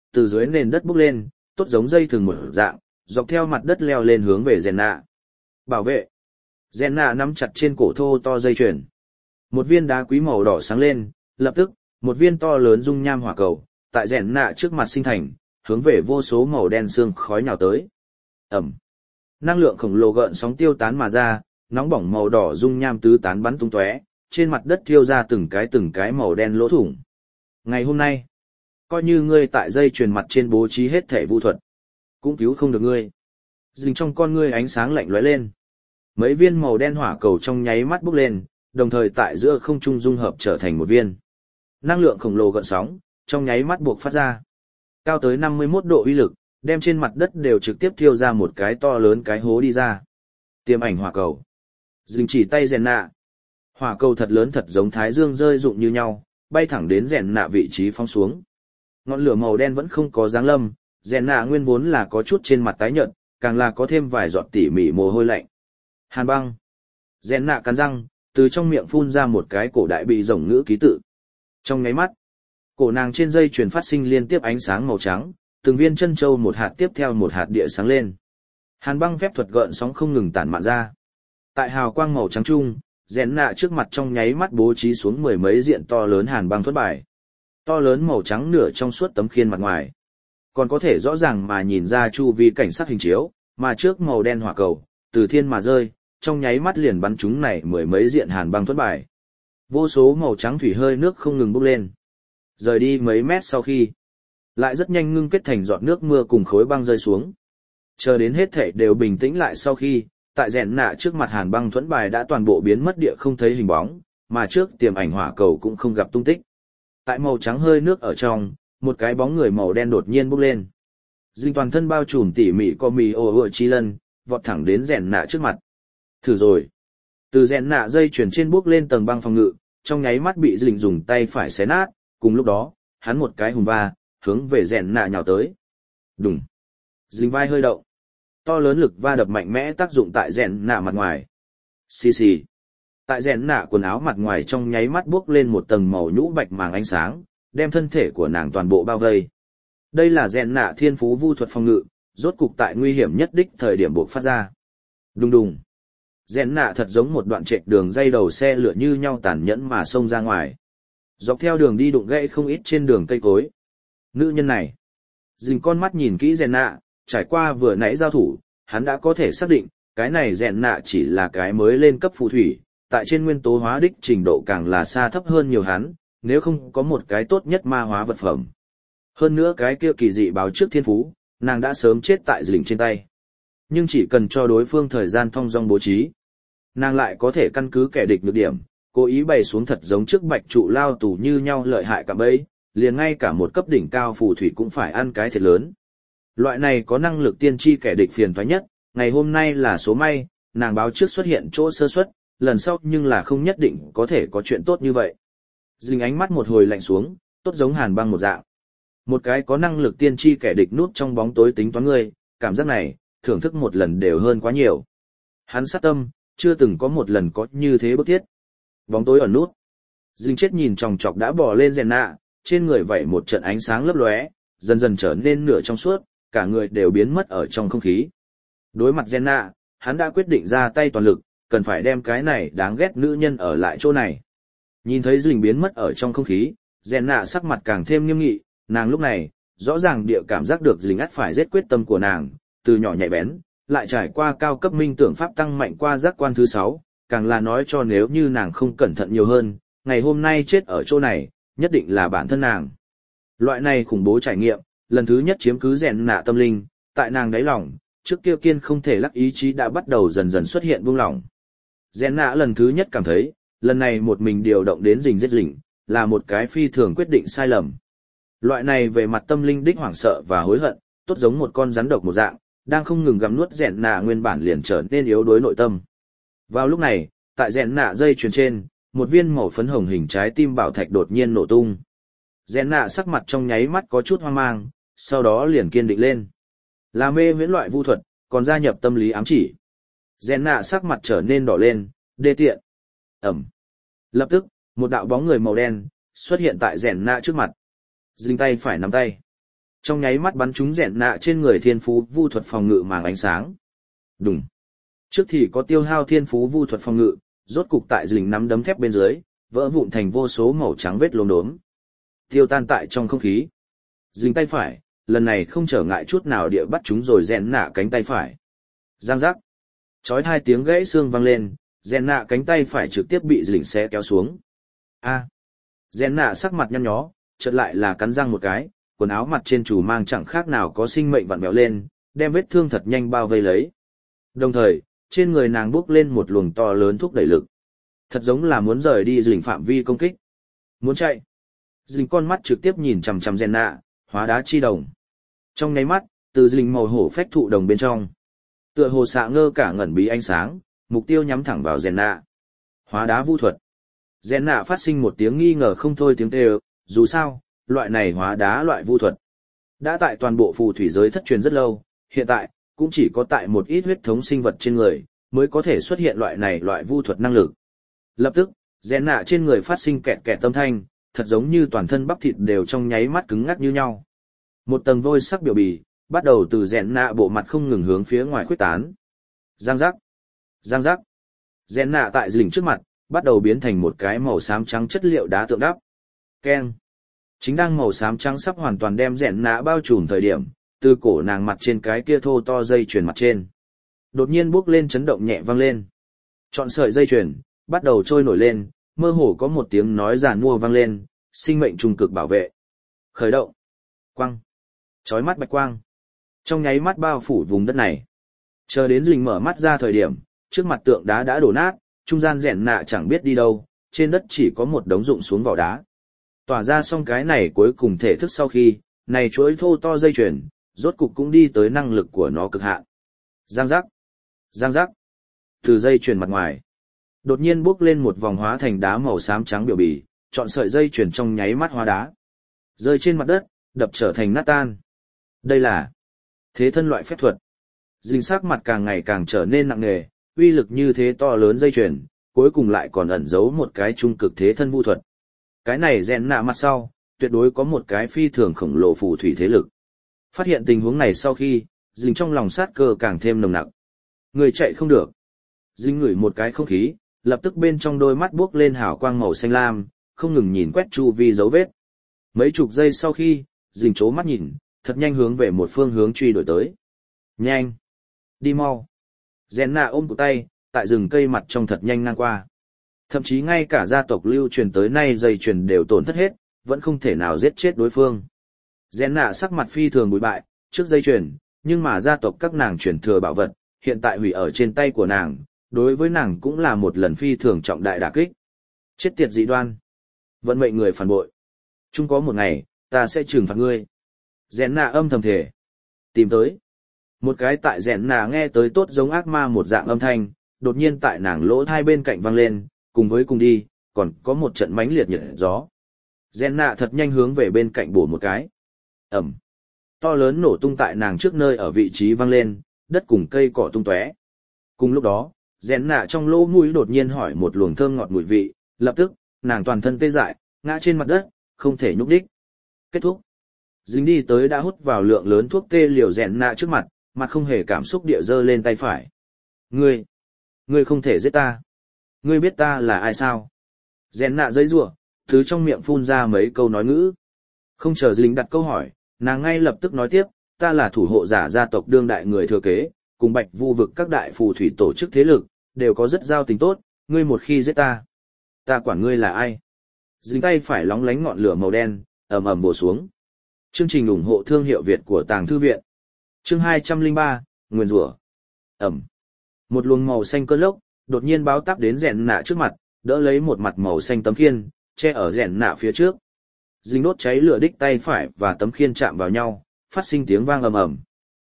từ dưới nền đất bốc lên, tốt giống dây thừng một dạng, dọc theo mặt đất leo lên hướng về rèn nạ. Bảo vệ. Rèn nạ nắm chặt trên cổ thô to dây chuyền. Một viên đá quý màu đỏ sáng lên, lập tức, một viên to lớn dung nham hỏa cầu, tại rèn nạ trước mặt sinh thành, hướng về vô số màu đen sương khói nhào tới. Ẩm. Năng lượng khổng lồ gợn sóng tiêu tán mà ra, nóng bỏng màu đỏ dung nham tứ tán bắn tung tóe, trên mặt đất thiêu ra từng cái màu đen lỗ thủng. Ngày hôm nay, coi như ngươi tại dây chuyền mặt trên bố trí hết thể vu thuật, cũng cứu không được ngươi. Dình trong con ngươi ánh sáng lạnh lóe lên. Mấy viên màu đen hỏa cầu trong nháy mắt bốc lên, đồng thời tại giữa không trung dung hợp trở thành một viên. Năng lượng khổng lồ gợn sóng, trong nháy mắt buộc phát ra. Cao tới 51 độ uy lực, đem trên mặt đất đều trực tiếp thiêu ra một cái to lớn cái hố đi ra. Tiêm ảnh hỏa cầu. Dình chỉ tay rèn nạ. Hỏa cầu thật lớn thật giống thái dương rơi rụng như nhau, bay thẳng đến rèn nạ vị trí phóng xuống. Ngọn lửa màu đen vẫn không có dáng lâm, rèn nạ nguyên vốn là có chút trên mặt tái nhợt, càng là có thêm vài giọt tỉ mỉ mồ hôi lạnh. Hàn băng. Rèn nạ cắn răng, từ trong miệng phun ra một cái cổ đại bị rồng ngữ ký tự. Trong nháy mắt, cổ nàng trên dây chuyền phát sinh liên tiếp ánh sáng màu trắng, từng viên chân châu một hạt tiếp theo một hạt địa sáng lên. Hàn băng phép thuật gợn sóng không ngừng tản mạn ra. Tại hào quang màu trắng trung, rèn nạ trước mặt trong nháy mắt bố trí xuống mười mấy diện to lớn hàn băng thuẫn bài. To lớn màu trắng nửa trong suốt tấm khiên mặt ngoài. Còn có thể rõ ràng mà nhìn ra chu vi cảnh sát hình chiếu, mà trước màu đen hỏa cầu, từ thiên mà rơi, trong nháy mắt liền bắn chúng này mười mấy diện hàn băng thuẫn bài. Vô số màu trắng thủy hơi nước không ngừng bốc lên. Rời đi mấy mét sau khi, lại rất nhanh ngưng kết thành giọt nước mưa cùng khối băng rơi xuống. Chờ đến hết thảy đều bình tĩnh lại sau khi, tại rèn nạ trước mặt hàn băng thuẫn bài đã toàn bộ biến mất địa không thấy hình bóng, mà trước tiềm ảnh hỏa cầu cũng không gặp tung tích. Tại màu trắng hơi nước ở trong, một cái bóng người màu đen đột nhiên bốc lên. Dinh toàn thân bao trùm tỉ mỉ co mì ô chi lân, vọt thẳng đến rèn nạ trước mặt. Thử rồi. Từ rèn nạ dây chuyển trên bốc lên tầng băng phòng ngự, trong nháy mắt bị Dinh dùng tay phải xé nát, cùng lúc đó, hắn một cái hùng va, hướng về rèn nạ nhào tới. Đùng. Dinh vai hơi động. To lớn lực va đập mạnh mẽ tác dụng tại rèn nạ mặt ngoài. Xì xì. Tại rèn nạ quần áo mặt ngoài trong nháy mắt bốc lên một tầng màu nhũ bạch màng ánh sáng, đem thân thể của nàng toàn bộ bao vây. Đây là rèn nạ thiên phú vu thuật phòng ngự, rốt cục tại nguy hiểm nhất đích thời điểm buộc phát ra. Đùng đùng. Rèn nạ thật giống một đoạn trệt đường dây đầu xe lửa như nhau tàn nhẫn mà xông ra ngoài. Dọc theo đường đi đụng gãy không ít trên đường cây cối. Nữ nhân này. Dình con mắt nhìn kỹ rèn nạ, trải qua vừa nãy giao thủ, hắn đã có thể xác định, cái này rèn nạ chỉ là cái mới lên cấp phù thủy, tại trên nguyên tố hóa đích trình độ càng là xa thấp hơn nhiều hắn, nếu không có một cái tốt nhất ma hóa vật phẩm. Hơn nữa cái kia kỳ dị báo trước thiên phú, nàng đã sớm chết tại Dình trên tay. Nhưng chỉ cần cho đối phương thời gian thong dong bố trí, nàng lại có thể căn cứ kẻ địch nhược điểm, cố ý bày xuống thật giống trước bạch trụ lao tù như nhau lợi hại cả bấy, liền ngay cả một cấp đỉnh cao phù thủy cũng phải ăn cái thiệt lớn. Loại này có năng lực tiên tri kẻ địch phiền toái nhất, ngày hôm nay là số may, nàng báo trước xuất hiện chỗ sơ suất, lần sau nhưng là không nhất định có thể có chuyện tốt như vậy. Dình ánh mắt một hồi lạnh xuống, tốt giống hàn băng một dạng. Một cái có năng lực tiên tri kẻ địch núp trong bóng tối tính toán ngươi, cảm giác này, thưởng thức một lần đều hơn quá nhiều. Hắn sát tâm, chưa từng có một lần có như thế bức thiết. Bóng tối ẩn nút. Dình chết nhìn chòng chọc đã bò lên rèn nạ, trên người vẩy một trận ánh sáng lấp lóe, dần dần trở nên nửa trong suốt, cả người đều biến mất ở trong không khí. Đối mặt rèn nạ, hắn đã quyết định ra tay toàn lực, cần phải đem cái này đáng ghét nữ nhân ở lại chỗ này. Nhìn thấy Dình biến mất ở trong không khí, rèn nạ sắc mặt càng thêm nghiêm nghị, nàng lúc này, rõ ràng địa cảm giác được Dình ắt phải giết quyết tâm của nàng, từ nhỏ nhạy bén, lại trải qua cao cấp minh tưởng pháp tăng mạnh qua giác quan thứ 6, càng là nói cho nếu như nàng không cẩn thận nhiều hơn, ngày hôm nay chết ở chỗ này, nhất định là bản thân nàng. Loại này khủng bố trải nghiệm, lần thứ nhất chiếm cứ rèn nạ tâm linh, tại nàng đáy lòng, trước kia kiên không thể lắc ý chí đã bắt đầu dần dần xuất hiện buông lỏng. Rèn nạ lần thứ nhất cảm thấy, lần này một mình điều động đến Dình giết Dình, là một cái phi thường quyết định sai lầm. Loại này về mặt tâm linh đích hoảng sợ và hối hận, tốt giống một con rắn độc một dạng, đang không ngừng gặm nuốt rèn nạ nguyên bản liền trở nên yếu đuối nội tâm. Vào lúc này, tại rèn nạ dây chuyền trên, một viên màu phấn hồng hình trái tim bảo thạch đột nhiên nổ tung. Rèn nạ sắc mặt trong nháy mắt có chút hoang mang, sau đó liền kiên định lên. Là mê viễn loại vu thuật, còn gia nhập tâm lý ám chỉ. Rèn nạ sắc mặt trở nên đỏ lên, đê tiện. Ẩm. Lập tức, một đạo bóng người màu đen xuất hiện tại rèn nạ trước mặt. Dình tay phải nắm tay. Trong nháy mắt bắn trúng rẽn nạ trên người thiên phú vu thuật phòng ngự màng ánh sáng. Đùng. Trước thì có tiêu hao thiên phú vu thuật phòng ngự, rốt cục tại dình nắm đấm thép bên dưới, vỡ vụn thành vô số màu trắng vết lốm đốm. Tiêu tan tại trong không khí. Dình tay phải, lần này không trở ngại chút nào địa bắt chúng rồi rẽn nạ cánh tay phải. Giang giác. Chói hai tiếng gãy xương vang lên, rẽn nạ cánh tay phải trực tiếp bị dình xé kéo xuống. A. Rẽn nạ sắc mặt nhăn nhó, chợt lại là cắn răng một cái, quần áo mặt trên chủ mang chẳng khác nào có sinh mệnh vặn vẹo lên, đem vết thương thật nhanh bao vây lấy. Đồng thời, trên người nàng bốc lên một luồng to lớn thúc đẩy lực. Thật giống là muốn rời đi dình phạm vi công kích. Muốn chạy. Dình con mắt trực tiếp nhìn chằm chằm rẽn nạ, hóa đá chi đồng. Trong nháy mắt, từ dình màu hổ phách thụ đồng bên trong, tựa hồ xạ ngơ cả ngẩn bí ánh sáng, mục tiêu nhắm thẳng vào rẽn nạ. Hóa đá vu thuật. Rẽn nạ phát sinh một tiếng nghi ngờ không thôi tiếng kêu, dù sao, loại này hóa đá loại vu thuật đã tại toàn bộ phù thủy giới thất truyền rất lâu, hiện tại cũng chỉ có tại một ít huyết thống sinh vật trên người mới có thể xuất hiện loại này loại vu thuật năng lực. Lập tức, rẽn nạ trên người phát sinh kẹt kẹt âm thanh, thật giống như toàn thân bắp thịt đều trong nháy mắt cứng ngắc như nhau. Một tầng vôi sắc biểu bì bắt đầu từ rẽn nạ bộ mặt không ngừng hướng phía ngoài khuếch tán. Giang giác, giang giác. Rẽn nạ tại dình trước mặt bắt đầu biến thành một cái màu xám trắng chất liệu đá tượng đắp. Keng. Chính đang màu xám trắng sắp hoàn toàn đem rẽn nạ bao trùm thời điểm, từ cổ nàng mặt trên cái kia thô to dây chuyền mặt trên đột nhiên bước lên chấn động nhẹ vang lên. Chọn sợi dây chuyền bắt đầu trôi nổi lên, mơ hồ có một tiếng nói giàn mua vang lên, sinh mệnh trung cực bảo vệ. Khởi động. Quang. Chói mắt bạch quang. Trong nháy mắt bao phủ vùng đất này. Chờ đến dình mở mắt ra thời điểm, trước mặt tượng đá đã đổ nát, trung gian rẽn nạ chẳng biết đi đâu, trên đất chỉ có một đống rụng xuống vỏ đá. Tỏa ra xong cái này cuối cùng thể thức sau khi, này chuỗi thô to dây chuyền, rốt cục cũng đi tới năng lực của nó cực hạn. Giang giác. Giang giác. Từ dây chuyền mặt ngoài, đột nhiên bước lên một vòng hóa thành đá màu xám trắng biểu bì, chọn sợi dây chuyền trong nháy mắt hóa đá. Rơi trên mặt đất, đập trở thành nát tan. Đây là thế thân loại phép thuật. Dình sắc mặt càng ngày càng trở nên nặng nề, uy lực như thế to lớn dây chuyền, cuối cùng lại còn ẩn giấu một cái trung cực thế thân vu thuật. Cái này rẽn nạ mặt sau, tuyệt đối có một cái phi thường khổng lồ phù thủy thế lực. Phát hiện tình huống này sau khi, dình trong lòng sát cơ càng thêm nồng nặc. Người chạy không được. Dình ngửi một cái không khí, lập tức bên trong đôi mắt buốc lên hào quang màu xanh lam, không ngừng nhìn quét chu vi dấu vết. Mấy chục giây sau khi, dình chố mắt nhìn, thật nhanh hướng về một phương hướng truy đuổi tới. Nhanh! Đi mau! Rẽn nạ ôm cổ tay, tại rừng cây mặt trong thật nhanh ngang qua. Thậm chí ngay cả gia tộc lưu truyền tới nay dây chuyền đều tổn thất hết, vẫn không thể nào giết chết đối phương. Rẽn nạ sắc mặt phi thường bụi bại, trước dây chuyền, nhưng mà gia tộc các nàng truyền thừa bảo vật, hiện tại hủy ở trên tay của nàng, đối với nàng cũng là một lần phi thường trọng đại đả kích. Chết tiệt dị đoan! Vận mệnh người phản bội! Chung có một ngày, ta sẽ trừng phạt ngươi. Rẽn nạ âm thầm thể. Tìm tới. Một cái tại rẽn nạ nghe tới tốt giống ác ma một dạng âm thanh, đột nhiên tại nàng lỗ thai bên cạnh vang lên, cùng với cùng đi, còn có một trận mãnh liệt nhiệt gió. Rẽn nạ thật nhanh hướng về bên cạnh bổ một cái. Ẩm. To lớn nổ tung tại nàng trước nơi ở vị trí vang lên, đất cùng cây cỏ tung tóe. Cùng lúc đó, rẽn nạ trong lỗ mũi đột nhiên hỏi một luồng thơm ngọt mùi vị, lập tức, nàng toàn thân tê dại, ngã trên mặt đất, không thể nhúc đích. Kết thúc. Dính đi tới đã hút vào lượng lớn thuốc tê liều rẽn nạ trước mặt, mặt không hề cảm xúc địa giơ lên tay phải. Ngươi không thể giết ta. Ngươi biết ta là ai sao? Rẽn nạ giãy giụa, thứ trong miệng phun ra mấy câu nói ngữ. Không chờ dính đặt câu hỏi, nàng ngay lập tức nói tiếp, ta là thủ hộ giả gia tộc đương đại người thừa kế, cùng Bạch Vu vực các đại phù thủy tổ chức thế lực, đều có rất giao tình tốt, ngươi một khi giết ta, ta quản ngươi là ai? Dính tay phải lóng lánh ngọn lửa màu đen, ầm ầm bổ xuống. Chương trình ủng hộ thương hiệu Việt của Tàng Thư Viện. Chương 203, Nguyên rủa. Ẩm. Một luồng màu xanh cơn lốc, đột nhiên báo táp đến rẽn nạ trước mặt, đỡ lấy một mặt màu xanh tấm khiên, che ở rẽn nạ phía trước. Dính đốt cháy lửa đích tay phải và tấm khiên chạm vào nhau, phát sinh tiếng vang ầm ầm.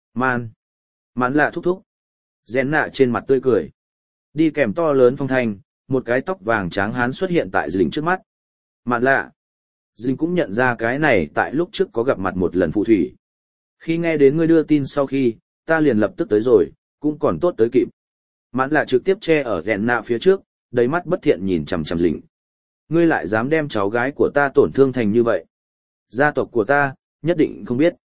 Mãn lạ thúc thúc. Rẽn nạ trên mặt tươi cười. Đi kèm to lớn phong thanh, một cái tóc vàng tráng hán xuất hiện tại Dính trước mắt. Mãn lạ. Dính cũng nhận ra cái này tại lúc trước có gặp mặt một lần phù thủy. Khi nghe đến ngươi đưa tin sau khi, ta liền lập tức tới rồi, cũng còn tốt tới kịp. Mãn lạ trực tiếp che ở rẽn nạ phía trước, đầy mắt bất thiện nhìn chằm chằm Dính. Ngươi lại dám đem cháu gái của ta tổn thương thành như vậy. Gia tộc của ta, nhất định không biết.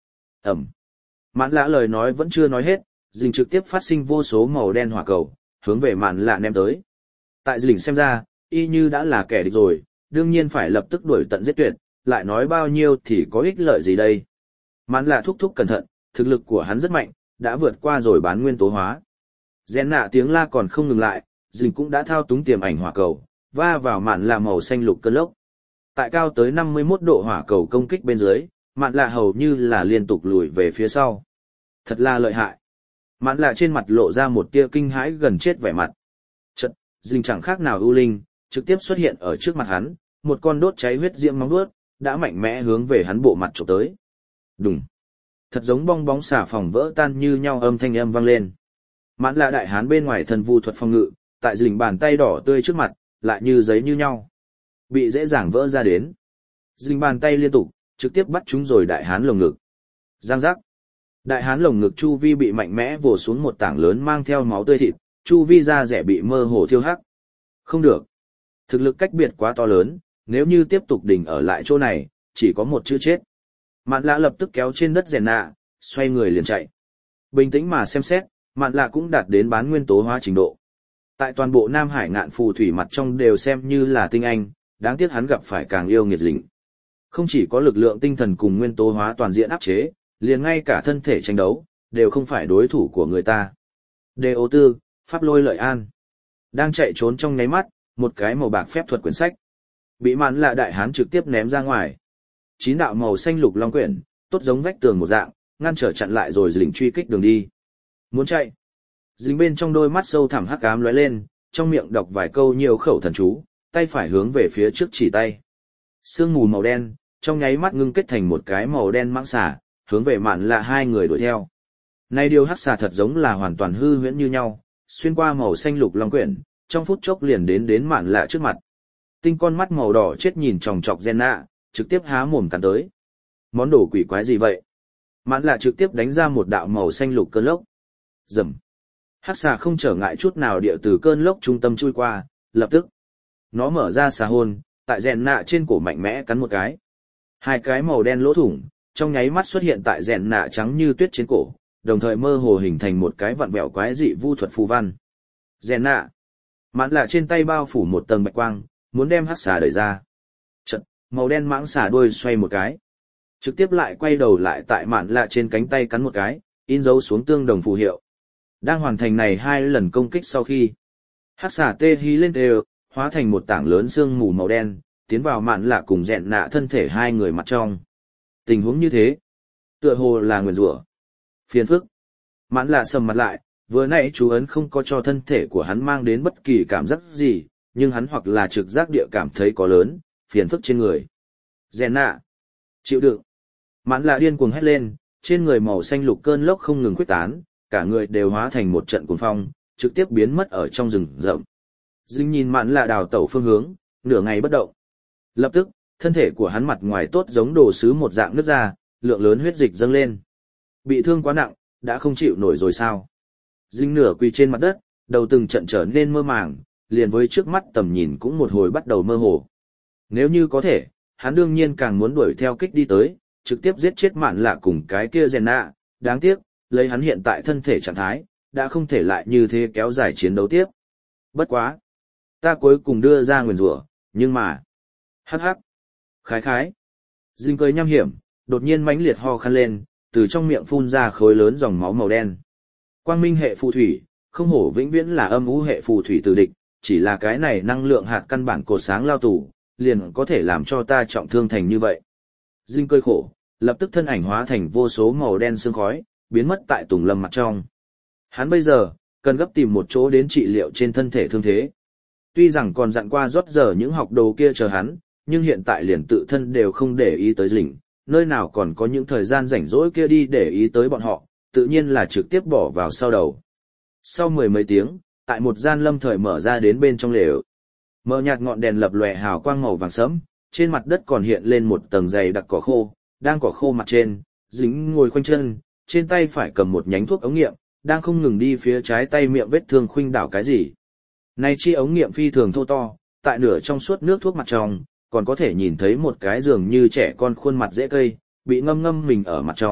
Ẩm. Mạn lạ lời nói vẫn chưa nói hết, dình trực tiếp phát sinh vô số màu đen hỏa cầu, hướng về mạn lạ ném tới. Tại dình xem ra, y như đã là kẻ địch rồi, đương nhiên phải lập tức đuổi tận giết tuyệt, lại nói bao nhiêu thì có ích lợi gì đây. Mạn lạ thúc thúc cẩn thận, thực lực của hắn rất mạnh, đã vượt qua rồi bán nguyên tố hóa. Rèn nạ tiếng la còn không ngừng lại, dình cũng đã thao túng tiềm ảnh hỏa cầu, va vào mạn lạ màu xanh lục cơn lốc. Tại cao tới 51 độ hỏa cầu công kích bên dưới, mạn lạ hầu như là liên tục lùi về phía sau. Thật là lợi hại. Mạn lạ trên mặt lộ ra một tia kinh hãi gần chết vẻ mặt. Chật, dình chẳng khác nào ưu linh, trực tiếp xuất hiện ở trước mặt hắn, một con đốt cháy huyết diễm móng vuốt đã mạnh mẽ hướng về hắn bộ mặt chụp tới. Đùng. Thật giống bong bóng xà phòng vỡ tan như nhau âm thanh âm vang lên. Mạn lạ đại hán bên ngoài thần vu thuật phòng ngự, tại dình bàn tay đỏ tươi trước mặt, lại như giấy như nhau. Bị dễ dàng vỡ ra đến. Dình bàn tay liên tục, trực tiếp bắt chúng rồi đại hán lồng ngực. Giang giác. Đại hán lồng ngực chu vi bị mạnh mẽ vồ xuống một tảng lớn mang theo máu tươi thịt, chu vi da rẻ bị mơ hồ thiêu hắc. Không được. Thực lực cách biệt quá to lớn, nếu như tiếp tục đỉnh ở lại chỗ này, chỉ có một chữ chết. Mạn lạ lập tức kéo trên đất rèn nạ, xoay người liền chạy. Bình tĩnh mà xem xét, mạn lạ cũng đạt đến bán nguyên tố hóa trình độ. Tại toàn bộ Nam Hải ngạn phù thủy mặt trong đều xem như là tinh anh, đáng tiếc hắn gặp phải càng yêu nghiệt lĩnh. Không chỉ có lực lượng tinh thần cùng nguyên tố hóa toàn diện áp chế, liền ngay cả thân thể tranh đấu, đều không phải đối thủ của người ta. Đề ô tư, Pháp lôi lợi an. Đang chạy trốn trong nháy mắt, một cái màu bạc phép thuật quyển sách. Bị mạn lạ đại hán trực tiếp ném ra ngoài. 9 đạo màu xanh lục long quyển, tốt giống vách tường một dạng, ngăn trở chặn lại rồi dình truy kích đường đi. Muốn chạy. Dình bên trong đôi mắt sâu thẳm hắc ám lóe lên, trong miệng đọc vài câu nhiều khẩu thần chú, tay phải hướng về phía trước chỉ tay. Sương mù màu đen, trong nháy mắt ngưng kết thành một cái màu đen mãng xà, hướng về mạn lạ hai người đuổi theo. Này điều hắc xà thật giống là hoàn toàn hư huyễn như nhau, xuyên qua màu xanh lục long quyển, trong phút chốc liền đến mạn lạ trước mặt. Tinh con mắt màu đỏ chết nhìn chòng chọc Gen nạ, trực tiếp há mồm cắn tới. Món đồ quỷ quái gì vậy? Mạn lạ trực tiếp đánh ra một đạo màu xanh lục cơn lốc. Rầm. Hắc xà không trở ngại chút nào địa từ cơn lốc trung tâm chui qua, lập tức nó mở ra xà hôn, tại Gen nạ trên cổ mạnh mẽ cắn một cái. Hai cái màu đen lỗ thủng, trong nháy mắt xuất hiện tại Gen nạ trắng như tuyết trên cổ, đồng thời mơ hồ hình thành một cái vặn vẹo quái dị vu thuật phù văn. Gen nạ. Mạn lạ trên tay bao phủ một tầng bạch quang, muốn đem hắc xà đẩy ra. Chật, màu đen mãng xà đuôi xoay một cái, trực tiếp lại quay đầu lại tại mạn lạ trên cánh tay cắn một cái, in dấu xuống tương đồng phù hiệu. Đang hoàn thành này 2 lần công kích sau khi, hắc xà tê hí lên đều, hóa thành một tảng lớn sương mù màu đen, tiến vào mạn lạ cùng Rèn nạ thân thể hai người mặt trong. Tình huống như thế, tựa hồ là nguyền rủa. Phiền phức. Mạn lạ sầm mặt lại, vừa nãy chú ấn không có cho thân thể của hắn mang đến bất kỳ cảm giác gì, nhưng hắn hoặc là trực giác địa cảm thấy có lớn, phiền phức trên người. Rèn nạ. Chịu đựng. Mạn lạ điên cuồng hét lên, trên người màu xanh lục cơn lốc không ngừng khuếch tán, cả người đều hóa thành một trận cuồng phong, trực tiếp biến mất ở trong rừng rậm. Dinh nhìn mạn lạ đào tẩu phương hướng, nửa ngày bất động. Lập tức, thân thể của hắn mặt ngoài tốt giống đồ sứ một dạng nứt ra, lượng lớn huyết dịch dâng lên. Bị thương quá nặng, đã không chịu nổi rồi sao? Dinh nửa quỳ trên mặt đất, đầu từng trận trở nên mơ màng, liền với trước mắt tầm nhìn cũng một hồi bắt đầu mơ hồ. Nếu như có thể, hắn đương nhiên càng muốn đuổi theo kích đi tới, trực tiếp giết chết mạn lạ cùng cái kia Rèn nạ. Đáng tiếc, lấy hắn hiện tại thân thể trạng thái, đã không thể lại như thế kéo dài chiến đấu tiếp. Bất quá. Ta cuối cùng đưa ra nguyền rủa, nhưng mà. Hắc hắc. Khái khái. Dinh cười nham hiểm, đột nhiên mãnh liệt ho khan lên, từ trong miệng phun ra khối lớn dòng máu màu đen. Quang minh hệ phù thủy, không hổ vĩnh viễn là âm u hệ phù thủy tử địch, chỉ là cái này năng lượng hạt căn bản cột sáng lao tù, liền có thể làm cho ta trọng thương thành như vậy. Dinh cười khổ, lập tức thân ảnh hóa thành vô số màu đen sương khói, biến mất tại tùng lâm mặt trong. Hắn bây giờ, cần gấp tìm một chỗ đến trị liệu trên thân thể thương thế. Tuy rằng còn dặn qua rót giờ những học đồ kia chờ hắn, nhưng hiện tại liền tự thân đều không để ý tới Dĩnh, nơi nào còn có những thời gian rảnh rỗi kia đi để ý tới bọn họ, tự nhiên là trực tiếp bỏ vào sau đầu. Sau 10 mấy tiếng, tại một gian lâm thời mở ra đến bên trong lều. Mờ nhạt ngọn đèn lập lòe hào quang màu vàng sẫm, trên mặt đất còn hiện lên một tầng dày đặc cỏ khô, đang cỏ khô mặt trên, Dĩnh ngồi khoanh chân, trên tay phải cầm một nhánh thuốc ống nghiệm, đang không ngừng đi phía trái tay miệng vết thương khuynh đảo cái gì. Này chi ống nghiệm phi thường thô to, tại nửa trong suốt nước thuốc mặt trong, còn có thể nhìn thấy một cái dường như trẻ con khuôn mặt dễ cây, bị ngâm mình ở mặt trong,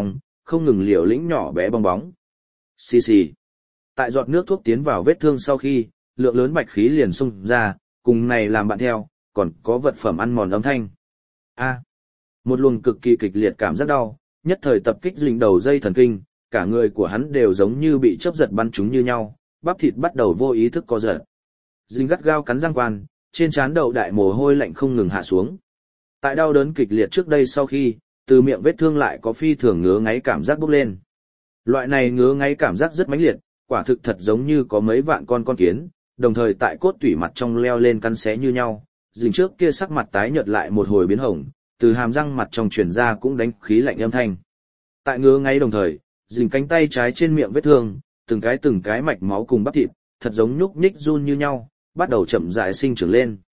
không ngừng liều lĩnh nhỏ bé bong bóng. Xì xì. Tại giọt nước thuốc tiến vào vết thương sau khi, lượng lớn bạch khí liền xung ra, cùng này làm bạn theo, còn có vật phẩm ăn mòn âm thanh. A. Một luồng cực kỳ kịch liệt cảm giác đau, nhất thời tập kích dình đầu dây thần kinh, cả người của hắn đều giống như bị chớp giật bắn trúng như nhau, bắp thịt bắt đầu vô ý thức co giật. Dình gắt gao cắn răng quan, trên trán đầu đại mồ hôi lạnh không ngừng hạ xuống. Tại đau đớn kịch liệt trước đây sau khi, từ miệng vết thương lại có phi thường ngứa ngáy cảm giác bốc lên. Loại này ngứa ngáy cảm giác rất mãnh liệt, quả thực thật giống như có mấy vạn con kiến, đồng thời tại cốt tủy mặt trong leo lên cắn xé như nhau. Dình trước kia sắc mặt tái nhợt lại một hồi biến hồng, từ hàm răng mặt trong truyền ra cũng đánh khí lạnh âm thanh. Tại ngứa ngáy đồng thời, dình cánh tay trái trên miệng vết thương, từng cái mạch máu cùng bắp thịt, thật giống nhúc nhích run như nhau, bắt đầu chậm rãi sinh trưởng lên.